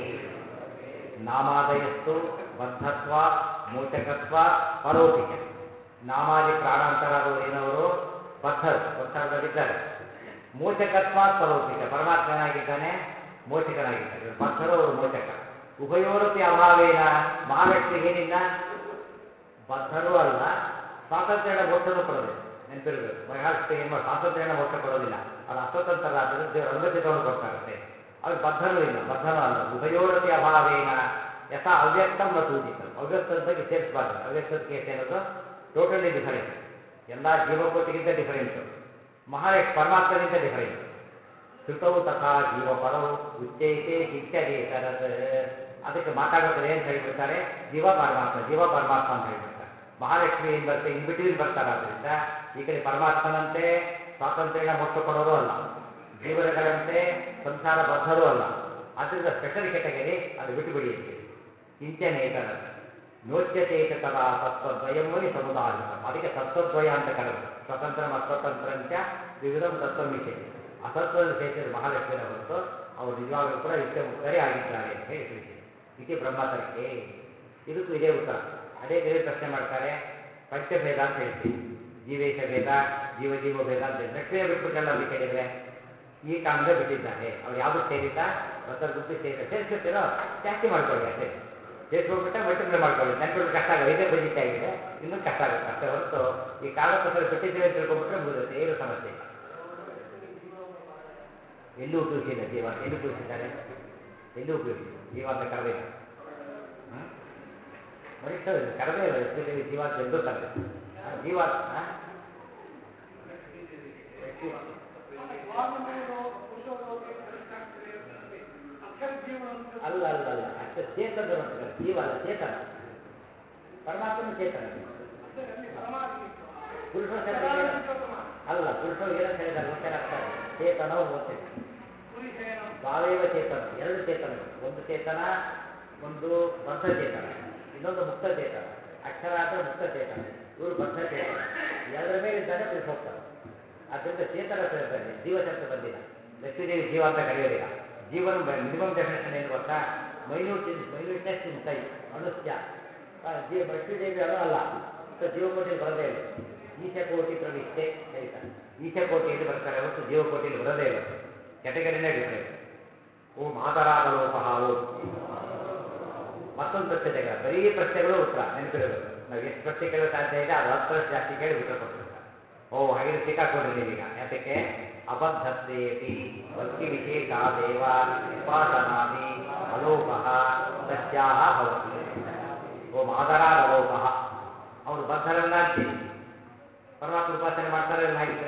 ನಾಮಾದಯಸ್ತು ಬದ್ಧತ್ವಾತ್ ಮೋಚಕತ್ವಾತ್ ಪರೋಪಿ ಚ. ನಾಮಾದಿ ಪ್ರಾಣಾಂತರಾದವರು ಏನವರು? ಬದ್ಧರು, ಸಂಸಾರದಲ್ಲಿದ್ದಾರೆ. ಮೋಚಕತ್ವಾತ್ ಪರೋಪಿ ಚ, ಪರಮಾತ್ಮ ಏನಾಗಿದ್ದಾನೆ? ಮೋಚಕನಾಗಿದ್ದಾನೆ. ಇವರು ಬದ್ಧರು, ಅವರು ಮೋಚಕ. ಉಭಯೋರಪಿ ಅಭಾವೇನ, ಮಹಾಲಕ್ಷ್ಮಿಗೆ ಏನಿಲ್ಲ, ಬದ್ಧರೂ ಅಲ್ಲ, ಸ್ವಾತಂತ್ರ್ಯನ ಮೋಕ್ಷನೂ ಕೊಡೋದಿಲ್ಲ. ನೆನಪಿರಬೇಕು, ಮಹಾಲಕ್ಷ್ಮಿ ಏನು ಸ್ವಾತಂತ್ರ್ಯನ ಮೋಕ್ಷ ಕೊಡೋದಿಲ್ಲ. ಅದು ಅಸ್ವತಂತ್ರರಾದ್ದರಿಂದ ದೇವರು ಅನುಮತಿ ತಗೊಂಡು ಕೊಡ್ತಾರಷ್ಟೇ. ಅವ್ರಿಗೆ ಬದ್ಧನೂ ಇಲ್ಲ, ಬದ್ಧನೂ ಅಲ್ಲ. ಉಭಯೋರಪಿ ಅಭಾವೇನ ಯಥಾ ಅವ್ಯಕ್ತಂ ನ ಸೂಚಿತಂ. ಅವ್ಯಕ್ತದ ಬಗ್ಗೆ ಸೇರಿಸಬಾರ್ದು. ಅವ್ಯಕ್ತದ ಕೇಸ್ ಏನದು? Totally different. ಎಲ್ಲ ಜೀವಕೋಟಿಗಿಂತ ಡಿಫರೆಂಟು, ಮಹಾಲಕ್ಷ್ಮಿ ಪರಮಾತ್ಮಗಿಂತ ಡಿಫರೆಂಟು. ಶ್ರುತೌ ತಥಾ ಜೀವಪರೌ ಉಚ್ಚೈತೆ ಕಿಂಚನೇತರತ್. ಅದಕ್ಕೆ ಮಾತಾಡೋದ್ರೆ ಏನು ಹೇಳಿಬಿಡ್ತಾರೆ? ಜೀವ ಪರಮಾತ್ಮ, ಜೀವ ಪರಮಾತ್ಮ ಅಂತ ಹೇಳಿಬಿಡ್ತಾರೆ. ಮಹಾಲಕ್ಷ್ಮಿ ಏನು ಬರ್ತಾರೆ? ಇನ್ ಬಿಟ್ವೀನ್ ಬರ್ತಾರೆ. ಆದ್ದರಿಂದ ಈ ಕಡೆ ಪರಮಾತ್ಮನಂತೆ ಸ್ವಾತಂತ್ರ್ಯನ ಮೋಕ್ಷ ಕೊಡೋರು ಅಲ್ಲ, ಜೀವನಗಳಂತೆ ಸಂಸಾರ ಬದ್ಧರೂ ಅಲ್ಲ. ಆದ್ದರಿಂದ ಸ್ಪೆಷಲ್ ಕೆಟಗರಿ, ಅದು ಬಿಟ್ಟುಬಿಡಿ ಅಂತ ಹೇಳಿ. ಕಿಂಚನೇತರತ್ ನೋಚ್ಯಚೇತ ತದಾ ತತ್ವದ್ವಯಂ ವೈ ಸಮುದಾಹೃತಂ. ಅದಕ್ಕೆ ತತ್ವದ್ವಯ ಅಂತ ಕರೆದ್ರು. ಸ್ವತಂತ್ರ ಅಸ್ವತಂತ್ರಂಚ ವಿವಿಧಂ ತತ್ವಮಿಷ್ಯತೆ. ಅಸತ್ವದಲ್ಲಿ ಸೇರಿಸಿದ ಮಹಾಲಕ್ಷ್ಮಿನ ಹೊರತು ಅವರು ನಿಜವಾಗಲೂ ಕೂಡ ನಿತ್ಯ ಮುಕ್ತರೇ ಆಗಿದ್ದಾರೆ ಅಂತ ಹೇಳಿ ತಿಳಿಸಿದೆ. ಇತಿ ಬ್ರಹ್ಮತರ್ಕೆ. ಇದಕ್ಕೂ ಇದೇ ಉತ್ತರ. ಅನೇಕ ಪ್ರಶ್ನೆ ಮಾಡ್ತಾರೆ. ಪಂಚಭೇದ ಅಂತ ಹೇಳ್ತೀವಿ. ಜೀವೇಶ ಭೇದ, ಜೀವ ಭೇದ ಅಂತ ಹೇಳಿ ಲಕ್ಷ್ಮಿಯೇ ಬಿಟ್ಬಿಟ್ರಲ್ಲ ಅಂತ ಕೇಳಿದರೆ ಈ ಕಾರಣದ ಬಿಟ್ಟಿದ್ದಾರೆ. ಅವ್ರು ಯಾವುದಕ್ಕೆ ಸೇರಿಲ್ಲ, ಬಸರ್ ಗುಂಪಿಗೆ ಸೇರಿಲ್ಲ. ಸೇರಿಸ್ಬಿಟ್ಟಿರೋ ಜಾಸ್ತಿ ಮಾಡ್ಕೊಳ್ಳಿ ಅಷ್ಟೇ. ಸೇರಿಸ್ಕೊಂಡ್ಬಿಟ್ರೆ ಮಲ್ಟಿಪ್ಲೈ ಮಾಡ್ಕೊಳ್ಳಿ. ನೆನ್ಪಿಟ್ಟು ಕಷ್ಟ ಆಗೋದು. ಇದೇ ಪಜಿತಿ ಆಗಿದೆ, ಇನ್ನೂ ಕಷ್ಟ ಆಗುತ್ತೆ ಅಷ್ಟೇ ಹೊರತು ಈ ಕಾರಣಕ್ಕೋಸ್ಕರ ಬಿಟ್ಟಿದ್ದೀವಿ ಅಂತ ತಿಳ್ಕೊಂಡ್ಬಿಟ್ರೆ ಮುಗಿದುತ್ತೆ, ಏನು ಸಮಸ್ಯೆ ಇಲ್ಲ. ಎಲ್ಲೂ ಉಪಯೋಗಿಸಿಲ್ಲ ಜೀವ. ಎಲ್ಲಿ ಉಪಯೋಗಿಸಿದ್ದಾರೆ? ಎಲ್ಲಿ ಉಪಯೋಗಿಸಿಲ್ಲ ಜೀವ ಅಂತ ಕರೆದಿಲ್ಲ. ಮನುಷ್ಯ ಕರೆದೇ ಇಲ್ಲ. ಲಕ್ಷ್ಮೀದೇವಿ ಜೀವ ಅಂತ ಎಂದೂ ಕರೆದಿಲ್ಲ. ಜೀವ ಅಲ್ಲ ಅಲ್ಲ ಅಲ್ಲ ಅಷ್ಟೇ. ಚೇತನರು ಅಂತ ಕರೆ. ಜೀವ ಅಲ್ಲ, ಚೇತನ. ಪರಮಾತ್ಮನ ಚೇತನ. ಪುರುಷೋ ಅಲ್ಲ, ಪುರುಷರು ಏನಂತ ಹೇಳಿದ್ದಾರೆ ಗೊತ್ತೇನ ಅರ್ಥ ಇದೆ. ಚೇತನೋ ಓದ್ತೇನೆ. ತಾವೇವ ಚೇತನ. ಎರಡು ಚೇತನಗಳು. ಒಂದು ಚೇತನ, ಒಂದು ಬದ್ಧ ಚೇತನ, ಇನ್ನೊಂದು ಮುಕ್ತ ಚೇತನ. ಅಕ್ಷರ ಅಂದರೆ ಮುಕ್ತ ಚೇತನ, ಇವರು ಬದ್ಧ ಚೇತನ. ಎರಡರ ಮೇಲೆ ಇದ್ದಾನೆ ಪುರುಷೋತ್ತಮ. ಆದ್ದರಿಂದ ಚೇತನ ಸೇರ್ತಾರೆ. ಜೀವ ಶಬ್ದ ಬಂದಿಲ್ಲ. ಲಕ್ಷ್ಮೀದೇವಿ ಜೀವ ಅಂತ ಕರೆಯೋದಿಲ್ಲ. ಜೀವನ ಮಿನಿಮಮ್ ಡೆಫಿನೇಷನ್ ಏನು ಗೊತ್ತಾ? ಮೈನ್ಯೂಟ್ನೆಸ್ ಇನ್ ಸೈಜ್, ಅನುಷ್ಯ. ಲಕ್ಷ್ಮೀದೇವಿ ಅದು ಅಲ್ಲ. ಜೀವಕೋಟಿಯಲ್ಲಿ ಬರೋದೇ ಇಲ್ಲ. ಈಶಕೋಟಿ ಪ್ರವಿಷ್ಠೆ ಹೇಳ್ತಾರೆ. ಈಶಕೋಟಿಯಲ್ಲಿ ಬರ್ತಾರೆ ಹೊರತು ಜೀವಕೋಟಿಯಲ್ಲಿ ಬರೋದೇ ಇಲ್ಲ. ಕ್ಯಾಟಗರಿನೇ ಡಿಫರೆಂಟ್. ಓಂ ಆದರಾದ ಲೋಪಃ ಓಂ. ಮತ್ತೊಂದು ಪ್ರಶ್ನೆ ತೆಗೆದ. ಬರೀ ಪ್ರಶ್ನೆಗಳು ಉತ್ತರ ನೆನಪಿರಬೇಕು. ನಾವು ಎಷ್ಟು ಪ್ರಶ್ನೆ ಕೇಳೋ ಸಾಧ್ಯ ಇದೆ ಅದು 10 ಜಾಸ್ತಿ ಕೇಳಿ ಉತ್ತರ ಕೊಟ್ಬಿಡ್ತಾರೆ. ಹಾಗೆ ಸಿಕ್ಕಾಕೊಡ್ರಿ ನೀವೀಗ. ಯಾತಕ್ಕೆ? ಅಬದ್ಧತ್ವೇಪಿ ಭಕ್ತಿ ವಿಶೇಷಾದೇವ ಉಪಾಸನಾದಿ ಅಲೋಪಃ ತಸ್ಯಾಹ ಭವತಿ. ಓಂ ಆದರಾದ ಲೋಪಃ. ಅವರು ಬದ್ಧರಲ್ಲ ಅಂತೀವಿ. ಪರಮಾತ್ಮ ಉಪಾಸನೆ ಮಾಡ್ತಾರೆ ಇಲ್ಲ? ಹಾಗಿದ್ರೆ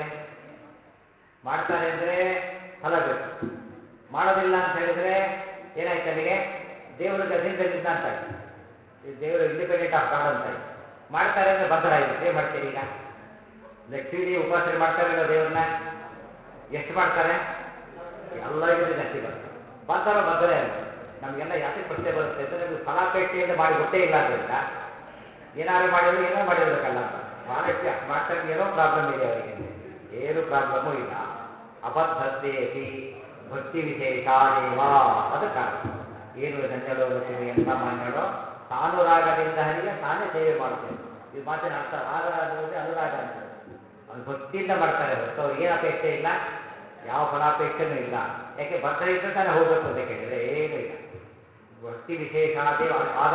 ಮಾಡ್ತಾರೆ ಅಂದರೆ ಫಲ ಬೇಕು. ಮಾಡೋದಿಲ್ಲ ಅಂತ ಹೇಳಿದರೆ ಏನಾಯ್ತು ಅಲ್ಲಿಗೆ? ದೇವರಿಗೆ ಅಧೀನದಲ್ಲಿದ್ದ ಅಂತಾಯ್ತು. ದೇವರು ಇಂಡಿಪೆಂಡೆಂಟ್ ಆಫ್ ಗಾಡ್ ಅಂತಾಯ್ತು. ಮಾಡ್ತಾರೆ ಅಂದರೆ ಬದ್ಧರಾಗಿಬಿಟ್ಟು ಏನು ಮಾಡ್ತೀರಿ ಈಗ? ಲಕ್ಷ್ಮೀದೇವಿ ಉಪಾಸನೆ ಮಾಡ್ತಾರೆ ಇಲ್ಲ ದೇವ್ರನ್ನ? ಎಷ್ಟು ಮಾಡ್ತಾರೆ? ಎಲ್ಲರಿಗಿಂತ ಜಾಸ್ತಿ ಮಾಡ್ತಾರೆ. ಬದ್ಧರೇ ಅಲ್ಲ. ನಮಗೆಲ್ಲ ಯಾತಕ್ಕೆ ಪ್ರಶ್ನೆ ಬರುತ್ತೆ ಅಂದರೆ ನಮಗೆ ಫಲಾಪೇಕ್ಷೆಯಿಂದ ಮಾಡಿ ಗೊತ್ತೇ ಇಲ್ಲ. ಆದ್ದರಿಂದ ಏನಾರು ಮಾಡಿದ್ರು ಏನೋ ಮಾಡಿರ್ಬೇಕಲ್ಲ ಅಂತ. ಮಹಾಲಕ್ಷ್ಮಿ ಅಷ್ಟು ಮಾಡ್ತಾರೆ, ಏನೋ ಪ್ರಾಬ್ಲಮ್ ಇದೆ ಅವರಿಗೆ. ಏನು ಪ್ರಾಬ್ಲಮ್ಮೂ ಇಲ್ಲ. ಅಬದ್ಧತ್ವೇಪಿ ಭಕ್ತಿ ವಿಶೇಷಾದೇವ. ಅದು ಕಾರಣ. ಏನು ಧನ್ಯಲೋ ಲಕ್ಷ್ಮಿ ಎಂಥ ಮಾನ್ಯಳೋ, ತಾನುರಾಗದಿಂದ ಹರಿಗೆ ತಾನೇ ಸೇವೆ ಮಾಡುತ್ತೇವೆ. ಇದು ಮಾತಿನ ಅರ್ಥ. ಆರಾಧನೆ ಅನುರಾಗ ಅಂತ. ಅವ್ರು ಭಕ್ತಿಯಿಂದ ಮಾಡ್ತಾರೆ ಹೊರತು ಅವ್ರಿಗೆ ಏನು ಅಪೇಕ್ಷೆ ಇಲ್ಲ, ಯಾವ ಫಲಾಪೇಕ್ಷೆನೂ ಇಲ್ಲ. ಯಾಕೆ? ಬದ್ಧ ಇದ್ದರೆ ತಾನೇ ಹೋಗಬೇಕು ಅಂತ ಕೇಳಿದರೆ ಏನೂ ಇಲ್ಲ. ಭಕ್ತಿ ವಿಶೇಷಾದೇವ.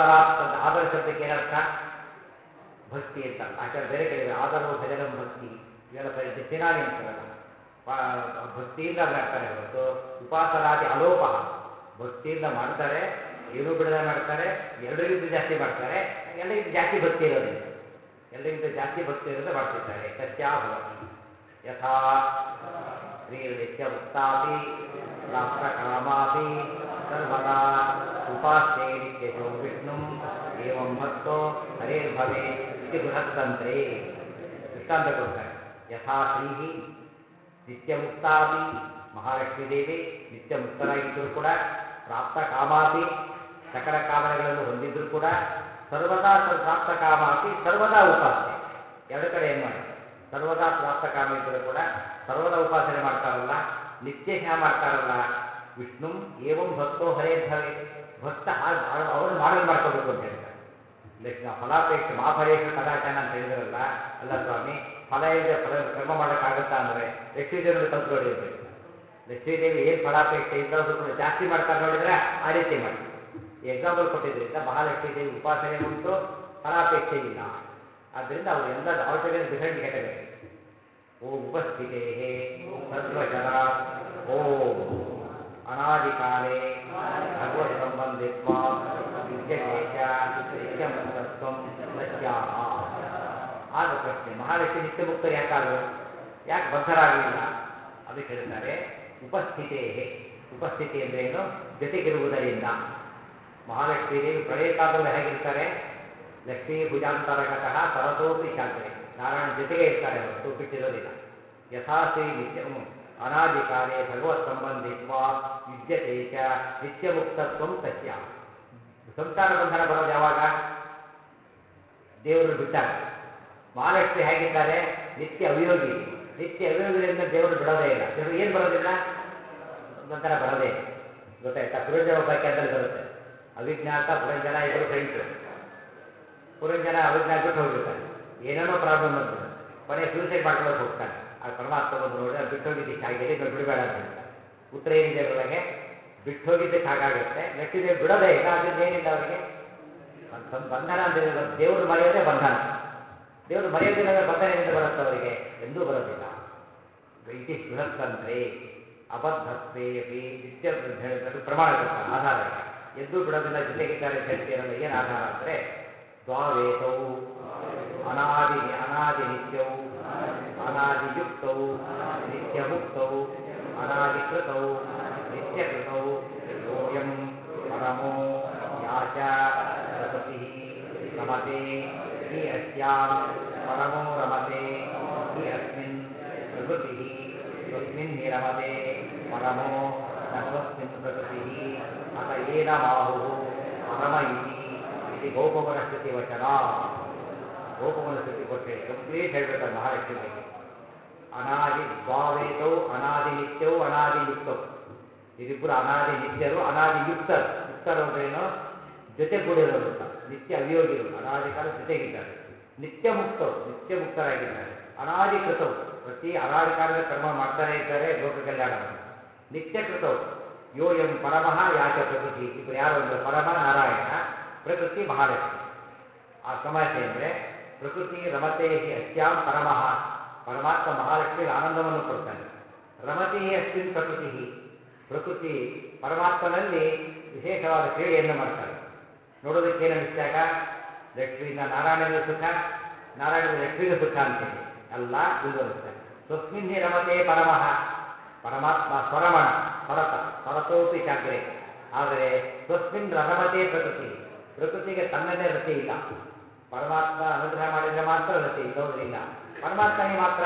ಆದರ ಶಬ್ದಕ್ಕೆ ಏನರ್ಥ? ಭಕ್ತಿ ಅಂತ. ಆಚಾರ್ಯ ಬೇರೆ ಕಡೆ ಆದರೋ ಭಜನಂ ಭಕ್ತಿ, ಇವೆಲ್ಲ ಸಿನಾನಿಮ್ಸ್ ಅವೆಲ್ಲ. ಭಕ್ತಿಯಿಂದ ಮಾಡ್ತಾರೆ ಹೊರತು ಉಪಾಸನಾದಿ ಅಲೋಪ. ಭಕ್ತಿಯಿಂದ ಮಾಡ್ತಾರೆ, ಏನೂ ಬಿಡದೆ ಮಾಡ್ತಾರೆ, ಎಲ್ಲರಿಗಿಂತ ಜಾಸ್ತಿ ಮಾಡ್ತಾರೆ. ಎಲ್ಲರಿಗಿಂತ ಜಾಸ್ತಿ ಭಕ್ತಿ ಇರೋದಿಲ್ಲ. ಎಲ್ಲರಿಗಿಂತ ಜಾಸ್ತಿ ಭಕ್ತಿ ಇರೋದೇ ಮಾಡ್ತಿದ್ದಾರೆ. ತಸ್ಯಾ ಭವತಿ. ಯಥಾ ಶ್ರೀರ್ನಿತ್ಯ ಮುಕ್ತಾಪಿ ಪ್ರಾಪ್ತ ಕಾಮಾಪಿ ಸರ್ವದಾ ಉಪಾಸ್ಯೆ ನಿತ್ಯಶೋ ವಿಷ್ಣು ಏವಂ ಭಕ್ತೋ ಹರೇರ್ಭವೆ ಇತಿ ಬೃಹತ್ತಂತ್ರೇ. ದೃಷ್ಟಾಂತ ಕೊಡ್ತಾರೆ. ಯಥಾ ಶ್ರೀ ನಿತ್ಯ ಮುಕ್ತಾಪಿ. ಮಹಾಲಕ್ಷ್ಮೀ ದೇವಿ ನಿತ್ಯ ಮುಕ್ತರಾಗಿದ್ದರೂ ಕೂಡ, ಪ್ರಾಪ್ತ ಕಾಮಾಪಿ ಸಕಲ ಕಾಮನೆಗಳನ್ನು ಹೊಂದಿದ್ರೂ ಕೂಡ, ಸರ್ವದಾ ಪ್ರಾಪ್ತ ಕಾಮಾಪಿ ಸರ್ವದಾ ಉಪಾಸ್ಯೆ. ಎರಡು ಕಡೆ ಏನು ಮಾಡಿ? ಸರ್ವದಾ ಪ್ರಾಪ್ತ ಕಾಮ ಇದ್ದರೂ ಕೂಡ ಸರ್ವದಾ ಉಪಾಸನೆ ಮಾಡ್ತಾರಲ್ಲ, ನಿತ್ಯಶಃ ಮಾಡ್ತಾರಲ್ಲ. ವಿಷ್ಣು ಏವಂ ಭಕ್ತೋ ಹರೇರ್ಭವೆ. ಭಕ್ತ ಅವನು ಮಾಡಲ್ ಮಾಡ್ಕೋಬೇಕು ಅಂತ ಹೇಳ್ತಾರೆ. ಫಲಾಪೇಕ್ಷೆ ಮಾಫಲೇಶು ಕದಾಚಾನ ಅಂತ ಹೇಳಿದ್ರಲ್ಲ. ಅಲ್ಲ ಸ್ವಾಮಿ, ಫಲ ಇಲ್ಲದೆ ಕರ್ಮ ಮಾಡೋಕ್ಕಾಗತ್ತಾ ಅಂದರೆ ಲಕ್ಷ್ಮೀದೇವಿ ಕಲ್ತು ನೋಡಿ ಅಂತ ಹೇಳ್ತಾರೆ. ಲಕ್ಷ್ಮೀದೇವಿ ಏನು ಫಲಾಪೇಕ್ಷೆ ಇದ್ದವರು ಕೂಡ ಜಾಸ್ತಿ ಮಾಡ್ತಾರೆ ನೋಡಿದ್ರೆ ಆ ರೀತಿ ಮಾಡಿ. ಈ ಎಕ್ಸಾಂಪಲ್ ಕೊಟ್ಟಿದ್ದರಿಂದ ಮಹಾಲಕ್ಷ್ಮೀ ದೇವಿ ಉಪಾಸನೆ ಉಂಟು, ಫಲಾಪೇಕ್ಷೆ ಇಲ್ಲ. ಆದ್ದರಿಂದ ಅವರು ಎಲ್ಲ ಆಲ್ಟುಗೆದರ್ ಡಿಫರೆಂಟ್ ಕ್ಯಾಟಗರಿ. ಓಂ ಉಪಸ್ಥಿತೇ ಸರ್ವಶರಾತ್ ಓಂ ಅನಾದಿಕಾಲೇ ಭಗವತ್ ಸಂಬಂಧಿತ್ವ ವಿದ್ಯಕೇಶ ನಿತ್ಯಮುಕ್ತತ್ವಂ ತಸ್ಯಾಹ. ಆಗ ಪ್ರಶ್ನೆ, ಮಹಾಲಕ್ಷ್ಮಿ ನಿತ್ಯ ಮುಕ್ತರು ಯಾಕಾದರು? ಯಾಕೆ ಬದ್ಧರಾಗಲಿಲ್ಲ? ಅದಕ್ಕೆ ಹೇಳ್ತಾರೆ ಉಪಸ್ಥಿತೇ. ಉಪಸ್ಥಿತಿ ಅಂದರೆ ಏನು? ಜೊತೆಗಿರುವುದರಿಂದ. ಮಹಾಲಕ್ಷ್ಮೀ ದೇವಿ ಪ್ರಳಯ ಕಾಲದಲ್ಲಿ ಹೇಗಿರ್ತಾರೆ? ಲಕ್ಷ್ಮೀ ಭುಜಾಂತರಗತಃ ತರತೋಪಿ ಶಾಗ್ರೆ. ನಾರಾಯಣ ಜೊತೆಗೆ ಇರ್ತಾರೆ ಹೊರತು ಬಿಟ್ಟಿರೋದಿಲ್ಲ. ಯಥಾಶ್ರೀ ನಿತ್ಯ ಅನಾದಿಕಾಲೇ ಭಗವತ್ ಸಂಬಂಧಿತ್ವ ಯುಜ್ಯತೆ ಚ ನಿತ್ಯ ಮುಕ್ತತ್ವಂ ತಸ್ಯ. ಸಂಸಾರ ಬಂಧನ ಬರೋದು ಯಾವಾಗ? ದೇವರು ಬಿಟ್ಟಾಗ. ಮಹಾಲಕ್ಷ್ಮಿ ಹೇಗಿದ್ದಾರೆ? ನಿತ್ಯ ಅವಿಯೋಗಿ. ನಿತ್ಯ ಅವಿಯೋಗಿಯಿಂದ ದೇವರು ಬಿಡೋದೇ ಇಲ್ಲ. ದೇವರು ಏನು ಬರೋದಿಲ್ಲ? ಒಂಥರ ಬರೋದೇ ಇಲ್ಲ. ಗೊತ್ತಾಯ್ತಾ? ಪುರಂಜನ ಉಪಾಖ್ಯಾನದಲ್ಲಿ ಬರುತ್ತೆ. ಅವಿಜ್ಞಾತ ಪುರಂಜನ ಇಬ್ಬರು ಫ್ರೆಂಡ್ಸು. ಪುರಂಜನ ಅವಿಜ್ಞಾನ ಬಿಟ್ಟು ಹೋಗಿರ್ತಾನೆ. ಏನೇನೋ ಪ್ರಾಬ್ಲಮ್ ಬಂದ್ಬಿಡುತ್ತೆ. ಕೊನೆ ಸೂಸೈಡ್ ಮಾಡ್ಕೊಳ್ಳೋಕೆ ಹೋಗ್ತಾನೆ. ಆ ಪರಮಾತ್ಮ ಬಂದು ನೋಡಿ ಅದು ಬಿಟ್ಟು ಹೋಗಿದ್ದಕ್ಕೆ ಹಾಗೆ ಇನ್ನು ಬಿಡಬೇಡ ಅಂತ ಹೇಳ್ತಾನೆ. ಉತ್ತರ ಏನಿದೆ ಅದರೊಳಗೆ? ಬಿಟ್ಟು ಹೋಗಿದ್ದಕ್ಕೆ ಹಾಗಾಗುತ್ತೆ. ಲಕ್ಷ್ಮೀದೇವಿ ಬಿಡೋದೇ ಇಲ್ಲ. ಅದರಿಂದ ಏನಿಲ್ಲ ಅವರಿಗೆ ಬಂಧನ ಅಂತ ಹೇಳಿದ್ರೆ ದೇವರು ಮರೆಯೋದೇ ಬಂಧನ. ದೇವರು ಮರೆಯೋದಿಲ್ಲ ಅಂದರೆ ಬಂಧನ ಏನಿಂದ ಬರುತ್ತೆ ಅವರಿಗೆ? ಎಂದೂ ಬರೋದಿಲ್ಲ. ಇತಿ ಬೃಹತ್ತಂತ್ರೇ ಅಬದ್ಧತ್ವೇ ಅಪಿ ನಿತ್ಯ ಹೇಳಿದ್ರೆ ಪ್ರಮಾಣ ಕೊಡ್ತಾರೆ. ಆಧಾರ ಈಗ ಎದ್ದು ಬಿಡೋದಿಲ್ಲ, ಜೊತೆಗಿದ್ದಾರೆ ಅಂತ ಹೇಳ್ತೀರಲ್ಲ, ಏನು ಆಧಾರ ಅಂದರೆ ದ್ವಾವೇತವು ಅನಾದಿ ನಿತ್ಯವು ಅನಾದಿಯುಕ್ತವು ನಿತ್ಯಮುಕ್ತವು ಅನಾದಿಕೃತವು ನಿತ್ಯಕೃತವು ಯೋಯಂ ಪರಮೋ ಯಾಚ ಪ್ರಕೃತಿ ರಮತೆ ಹಿ ಅಸ್ಯಾಂ ಪರಮೋ ರಮತೆ ಹಿ ಅಸ್ಮಿನ್ ಪ್ರಕೃತಿ ಸ್ವಸ್ಮಿನ್ ನಿರಮತೆ ಪರಮೋ ನ ಸ್ವಸ್ಮಿನ್ ಪ್ರಕೃತಿ ಅತ ಏನ ಮಾಹುಃ ಪರಮ ಇತಿ ಗೌಪಮನಸ್ಥಿತಿ ವಚನ. ಗೋಪಮನಸ್ಥಿತಿ ಕೊಟ್ಟು ಕಂಪ್ಲೀಟ್ ಹೇಳ್ಬೇಕಾದ್ರೆ ಮಹಾಲಕ್ಷ್ಮಿ ಬಗ್ಗೆ. ಅನಾದಿ ದ್ವಾವೇತವು ಅನಾದಿ ನಿತ್ಯವು ಅನಾದಿಯುಕ್ತವು. ಇವರಿಬ್ಬರು ಅನಾದಿ ನಿತ್ಯರು ಅನಾದಿಯುಕ್ತರು. ಯುಕ್ತರು ಅಂದ್ರೇನು? ಜೊತೆಗೂಡಿರೋರು ಅಂತ. ನಿತ್ಯ ಅವಿಯೋಗಿರು, ಅನಾದಿ ಕಾಲ ಜೊತೆಗಿದ್ದಾರೆ. ನಿತ್ಯ ಮುಕ್ತವು, ನಿತ್ಯ ಮುಕ್ತರಾಗಿದ್ದಾರೆ. ಅನಾದಿಕೃತವು, ಪ್ರತಿ ಅನಾದಿ ಕಾಲದ ಕರ್ಮ ಮಾಡ್ತಾನೆ ಇದ್ದಾರೆ ಲೋಕ ಕಲ್ಯಾಣವನ್ನು. ನಿತ್ಯ ಕೃತವು ಯೋ ಎಂ ಪರಮಃ ಯಾಚ ಪ್ರಕೃತಿ. ಇಬ್ಬರು ಯಾರು ಅಂದರೆ ಪರಮ ನಾರಾಯಣ, ಪ್ರಕೃತಿ ಮಹಾಲಕ್ಷ್ಮಿ. ಆ ಸಮಸ್ಯೆ ಅಂದರೆ ಪ್ರಕೃತಿ ರಮತೆ ಹಿ ಅಸ್ಯಾಂ ಪರಮಃ, ಪರಮಾತ್ಮ ಮಹಾಲಕ್ಷ್ಮಿಗೆ ಆನಂದವನ್ನು ಕೊಡ್ತಾನೆ. ರಮತೆ ಹಿ ಅಸ್ಮಿನ್ ಪ್ರಕೃತಿ, ಪ್ರಕೃತಿ ಪರಮಾತ್ಮನಲ್ಲಿ ವಿಶೇಷವಾದ ಕ್ರೀಡೆಯನ್ನು ಮಾಡ್ತಾಳೆ. ನೋಡೋದಕ್ಕೇನು ಅನಿಸಿದಾಗ ಲಕ್ಷ್ಮಿಯಿಂದ ನಾರಾಯಣನ ಸುಖ, ನಾರಾಯಣದ ಲಕ್ಷ್ಮಿಗೂ ಸುಖ ಅಂತೇಳಿ ಎಲ್ಲ ಮುಂದುವರಿಸ್ತಾನೆ. ಸ್ವಸ್ಮಿನ್ ಹಿ ರಮತೆ ಪರಮಃ, ಪರಮಾತ್ಮ ಸ್ವರಮಣ ಸ್ವರತ ಸ್ವರತೋಪಿ ಚಾಗ್ರೆ. ಆದರೆ ಸ್ವಸ್ಮಿನ್ ರಮತೆ ಪ್ರಕೃತಿ, ಪ್ರಕೃತಿಗೆ ತನ್ನದೇ ರತಿ ಇಲ್ಲ. ಪರಮಾತ್ಮ ಅನುಗ್ರಹ ಮಾಡಿದರೆ ಮಾತ್ರ ರತಿ, ಇಲ್ಲೋದ್ರಿಲ್ಲ. ಪರಮಾತ್ಮನಿಗೆ ಮಾತ್ರ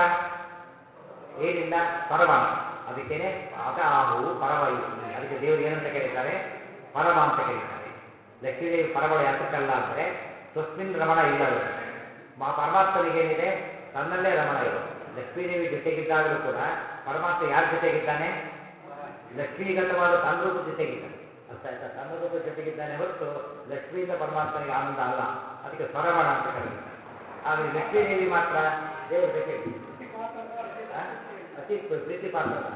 ಏನಿಲ್ಲ, ಸ್ವರಮಣ. ಅದಕ್ಕೇನೆ ಅತ ಆಹು ಪರಮ ಇತಿ. ಅದಕ್ಕೆ ದೇವರು ಏನಂತ ಕರೀತಾರೆ? ಪರಮ ಅಂತ ಕರೀತಾರೆ. ಲಕ್ಷ್ಮೀದೇವಿ ಪರಮಳು ಯಾತಕ್ಕಲ್ಲ ಅಂದರೆ ಸ್ವಸ್ಮಿನ್ ರಮಣ ಇಲ್ಲ ಅವರಿಗೆ. ಪರಮಾತ್ಮನಿಗೇನಿದೆ? ತನ್ನಲ್ಲೇ ರಮಣ ಇದೆ. ಲಕ್ಷ್ಮೀದೇವಿ ಜೊತೆಗಿದ್ದಾಗಲೂ ಕೂಡ ಪರಮಾತ್ಮ ಯಾರ ಜೊತೆಗಿದ್ದಾನೆ? ಲಕ್ಷ್ಮೀಗತವಾದ ತನ್ನ ರೂಪದ ಜೊತೆಗಿದ್ದಾನೆ. ಅರ್ಥ ಆಯ್ತಾ? ತನ್ನ ರೂಪದ ಜೊತೆಗಿದ್ದಾನೆ ಹೊರತು ಲಕ್ಷ್ಮಿಯಿಂದ ಪರಮಾತ್ಮನಿಗೆ ಆನಂದ ಅಲ್ಲ. ಅದಕ್ಕೆ ಸ್ವರಮಣ ಅಂತ ಕರೆದಿದ್ದಾರೆ. ಆದರೆ ಲಕ್ಷ್ಮೀದೇವಿ ಮಾತ್ರ ದೇವರ ಜೊತೆ ಅತಿ ಪ್ರೀತಿ ಪಾತ್ರತ,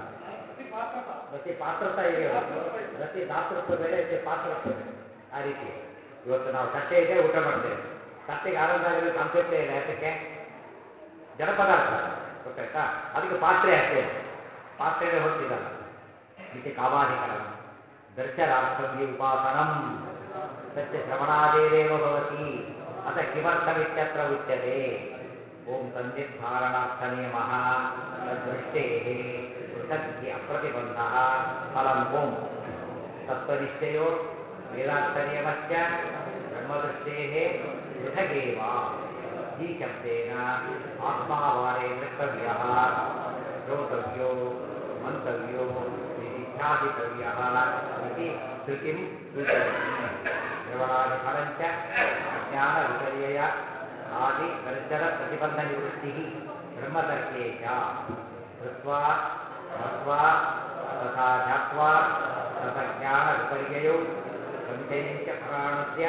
ಅತಿ ಪಾತ್ರತ ಇದೆ ಹೊರತು ಅತಿ ದಾತೃತ್ವ ಬೇರೆ, ಅತಿ ಪಾತ್ರತ್ವ ಬೇರೆ. ಆ ರೀತಿ ಇವತ್ತು ನಾವು ತಟ್ಟೆ ಇದೆ ಊಟ ಮಾಡ್ತೇವೆ. ತಟ್ಟೆಗೆ ಆನಂದ ಆಗಲಿ ಕಾನ್ಸೆಪ್ಟೇ ಇಲ್ಲ. ಯಾತಕ್ಕೆ? ಜಡ ಪದಾರ್ಥ, ಗೊತ್ತಾಯ್ತಾ? ಅದಕ್ಕೆ ಪಾತ್ರೆ ಅಷ್ಟೇ, ಪಾತ್ರೆನೇ ಹೊತ್ತಿದಲ್ಲ. ಮಿತಿ ಕಾಮಾಧಿಕರಣ ದರ್ಶನಾರ್ಥಂ ಹಿ ಉಪಾಸನಂ ಸತ್ಯ ಶ್ರವಣಾದೇರೇವ ಭವತಿ ಅತ ಕಿಮರ್ಥಮಿತ್ಯತ್ರ ಉಚ್ಯತೆ. ಓಂ ತನ್ನಿರ್ಧಾರಣಾರ್ಥ ನಿಯಮಃ ತದ್ದೃಷ್ಟೇಃ ಪೃಥಕ್ ಹಿ ಅಪ್ರತಿಬಂಧಃ ಫಲಂ ಓಂ ತತ್ವನಿಶ್ಚಯೋ ವೇದಾರ್ಥ ನಿಯಮಶ್ಚ ಬ್ರಹ್ಮದೃಷ್ಟೇಃ ಪೃಥಗೇವ. ಈ ಶಬ್ದೇನ ಆತ್ಮಾವಾರೇ ದ್ರಷ್ಟವ್ಯಃ ಶ್ರೋತವ್ಯೋ ಮಂತವ್ಯೋ ನಿಧಿಧ್ಯಾಸಿತವ್ಯಃ ಇತಿ ಶ್ರುತಿಂ ಸೂಚಯತಿ. ಶ್ರವಣಾದಿಫಲಂಚ ಅಜ್ಞಾನ ವಿಪರ್ಯಯ ಆದಿ ದರ್ಶನ ಪ್ರತಿಬಂಧ ನಿವೃತ್ತಿ ಬ್ರಹ್ಮತರ್ಕೇ ಚ ಕೃತ್ವಾ ಮತ್ವಾ ತಥಾ ಧ್ಯಾತ್ವಾ ತತಜ್ಞಾನ ವಿಪರ್ಯಯೌ ಸಂಶಯಂಚ ಪರಾಣಸ್ಯ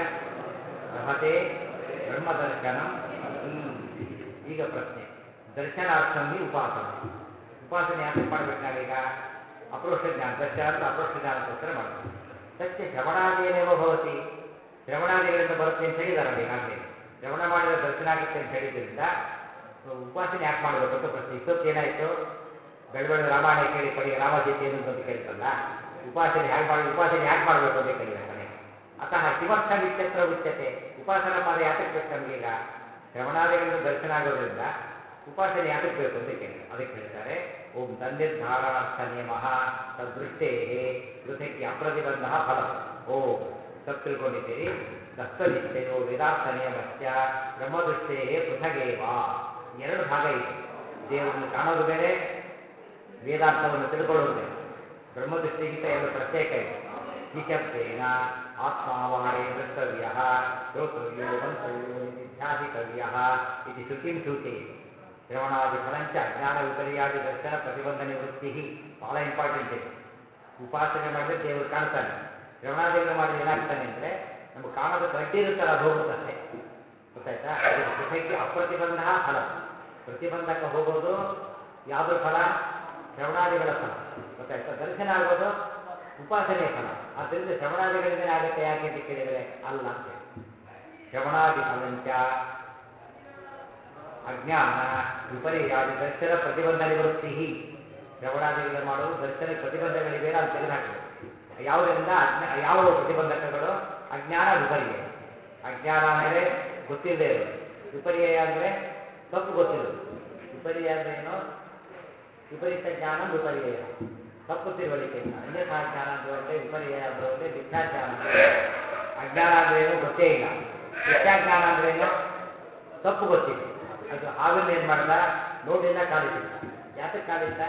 ಲಭತೆ ಬ್ರಹ್ಮದರ್ಶನಂ ಇತಿ. ಈಗ ಪ್ರಶ್ನೆ, ದರ್ಶನಾರ್ಥಂ ಹಿ ಉಪಾಸನ. ಉಪಾಸನೆ ಯಾತಕ್ಕೆ ಮಾಡ್ಬೇಕು ನಾವೀಗ? ಅಪ್ರೋಷ್ಟ ಜ್ಞಾನ. ದರ್ಶನ ಅಂದರೆ ಅಪ್ರೋಷ್ಟ ಜ್ಞಾನಕ್ಕೋಸ್ಕರ ಮಾಡಬೇಕು. ಸತ್ಯ ಶ್ರವಣಾದೇನೇವ ಭವತಿ, ಶ್ರವಣಾದಿಗಳಿಂದ ಬರುತ್ತೆ ಅಂತ ಹೇಳಿದಾರಲ್ಲ ಈಗಾಗಲೇ. ಶ್ರವಣ ಮಾಡಿದ ದರ್ಶನ ಆಗುತ್ತೆ ಅಂತ ಹೇಳಿದ್ರಿಂದ ಉಪಾಸನೆ ಯಾಕೆ ಮಾಡಬೇಕು ಅಂತ ಪ್ರಶ್ನೆ. ಇಷ್ಟೊತ್ತು ಏನಾಯಿತು? ಬೆಳಬೆಳಗ್ಗೆ ರಾಮಾಯಣ ಕೇಳಿ ಕೊನೆಗೆ ರಾಮಸೀತೆ ಏನು ಅಂತ ಕೇಳ್ತಲ್ಲ. ಉಪಾಸನೆ ಹೇಗೆ ಮಾಡಿ, ಉಪಾಸನೆ ಯಾಕೆ ಮಾಡಬೇಕು ಅಂತ ಕೇಳಿದ ಕೊನೆಗೆ. ಅತಃ ಕಿಮರ್ಥ ವಿಚ್ಛತ್ರ ಉಚ್ಯತೆ. ಉಪಾಸನಾ ಪಾದ ಯಾತಕ್ಕೆ ಬೇಕು ನಮಗೀಗ? ಶ್ರವಣಾದಿಗಳಿಂದ ದರ್ಶನ ಆಗೋದ್ರಿಂದ ಉಪಾಸನೆ ಯಾತಕ್ಕೆ ಬೇಕು ಅಂತ ಕೇಳಿದ. ಅದಕ್ಕೆ ಹೇಳ್ತಾರೆ ಓಂ ತನ್ನಿರ್ಧಾರಣಾರ್ಥ ನಿಯಮಃ ತದ್ದೃಷ್ಟೇಃ ಪೃಥಕ್ ಅಪ್ರತಿಬಂಧ ಫಲಂ. ಓಂ ತಪ್ಪು ತಿಳ್ಕೊಂಡಿದ್ದೀರಿ. ತತ್ವನಿಶ್ಚಯೋ ವೇದಾರ್ಥ ನಿಯಮಶ್ಚ ಬ್ರಹ್ಮದೃಷ್ಟೇಃ ಪೃಥಗೇವ. ಎರಡು ಭಾಗ ಇದೆ. ದೇವರನ್ನು ಕಾಣೋದು ಬೇರೆ, ವೇದಾರ್ಥವನ್ನು ತಿಳ್ಕೊಳ್ಳೋದು ಬೇರೆ. ಬ್ರಹ್ಮದೃಷ್ಟಿಗಿಂತ ಎರಡು ಪ್ರತ್ಯೇಕ ಇದೆ. ಈ ಶಬ್ದೇನ ಆತ್ಮಾವಾರೇ ದ್ರಷ್ಟವ್ಯ ಶ್ರೋತವ್ಯೋ ಮಂತವ್ಯೋ ನಿಧಿಧ್ಯಾಸಿತವ್ಯ ಅನುಶಾಸಿತವ್ಯ ಇತಿ ಶ್ರುತಿಂ ಸೂಚಯತಿ. ಶ್ರವಣಾದಿ ಫಲಂಚ ಅಜ್ಞಾನ ವಿಪರ್ಯಾದಿ ದರ್ಶನ ಪ್ರತಿಬಂಧ ನಿವೃತ್ತಿ. ಬಹಳ ಇಂಪಾರ್ಟೆಂಟ್ ಇದೆ. ಉಪಾಸನೆ ಮಾಡಿದ್ರೆ ದೇವರು ಕಾಣ್ತಾನೆ. ಶ್ರವಣಾದಿಗಳು ಮಾಡಿದ್ರೆ ಏನಾಗ್ತಾನೆ ಅಂದರೆ ನಮಗೆ ಕಾಣೋದಕ್ಕೆ ಅಡ್ಡಿ ಇರುತ್ತಲ್ಲ ಅದು ಹೋಗುತ್ತಷ್ಟೇ. ಗೊತ್ತಾಯ್ತಾ? ಅದಕ್ಕೆ ಪೃಥಕ್ಕೆ ಅಪ್ರತಿಬಂಧ ಫಲ. ಪ್ರತಿಬಂಧಕ ಹೋಗೋದು ಯಾವುದ್ರ ಫಲ? ಶ್ರವಣಾದಿಗಳ ಫಲ. ಗೊತ್ತಾಯ್ತಾ? ದರ್ಶನ ಆಗೋದು ಉಪಾಸನೆಯ ಫಲ. ಆದ್ದರಿಂದ ಶ್ರವಣಾದಿಗಳಿಂದಲೇ ಆಗುತ್ತೆ. ಯಾಕೆ ಅಂತ ಕೇಳಿದರೆ ಅಲ್ಲ ಅಂತ ಹೇಳಿ. ಶ್ರವಣಾದಿ ಫಲಂಚ ಅಜ್ಞಾನ ವಿಪರ್ಯಾದಿ ದರ್ಶನ ಪ್ರತಿಬಂಧ ನಿವೃತ್ತಿ. ಶ್ರವಣಾದಿಗಳು ಮಾಡೋದು ದರ್ಶನ ಪ್ರತಿಬಂಧಗಳಿವೆ ಅದು ತೆಗೆದುಹಾಕಬೇಕು. ಯಾವುದರಿಂದ? ಯಾವ ಪ್ರತಿಬಂಧಕಗಳು? ಅಜ್ಞಾನ ವಿಪರ್ಯಯ. ಅಜ್ಞಾನ ಅಂದರೆ ಗೊತ್ತಿಲ್ಲದೆ ಇರೋದು. ವಿಪರ್ಯಯ ಅಂದರೆ ತಪ್ಪು ಗೊತ್ತಿರೋದು. ವಿಪರ್ಯಯ ಅಂದರೆ ಏನು? ವಿಪರೀತ ಜ್ಞಾನ ವಿಪರ್ಯಯ, ತಪ್ಪು ತಿಳುವಳಿಕೆ ಅಂತ. ಅನ್ಯಥಾ ಜ್ಞಾನ ಅಂದ್ರೆ ಒಳ್ಳೆ, ವಿಪರ್ಯಯ ಅಂದ್ರೆ ಒಳ್ಳೆ, ಮಿಥ್ಯಾಜ್ಞಾನ ಅಂದ್ರೆ. ಅಜ್ಞಾನ ಅಂದ್ರೇನು? ಗೊತ್ತೇ ಇಲ್ಲ. ಮಿಥ್ಯಾಜ್ಞಾನ ಅಂದ್ರೇನು? ತಪ್ಪು ಗೊತ್ತಿದೆ. ಅದು ಹಾವಿನ ಏನು ಮಾಡ್ದ? ನೋಡಲಿಲ್ಲ, ಕಾಲಿಟ್ಟಿದ್ದ. ಯಾತಕ್ಕೆ ಕಾಲಿಟ್ಟ?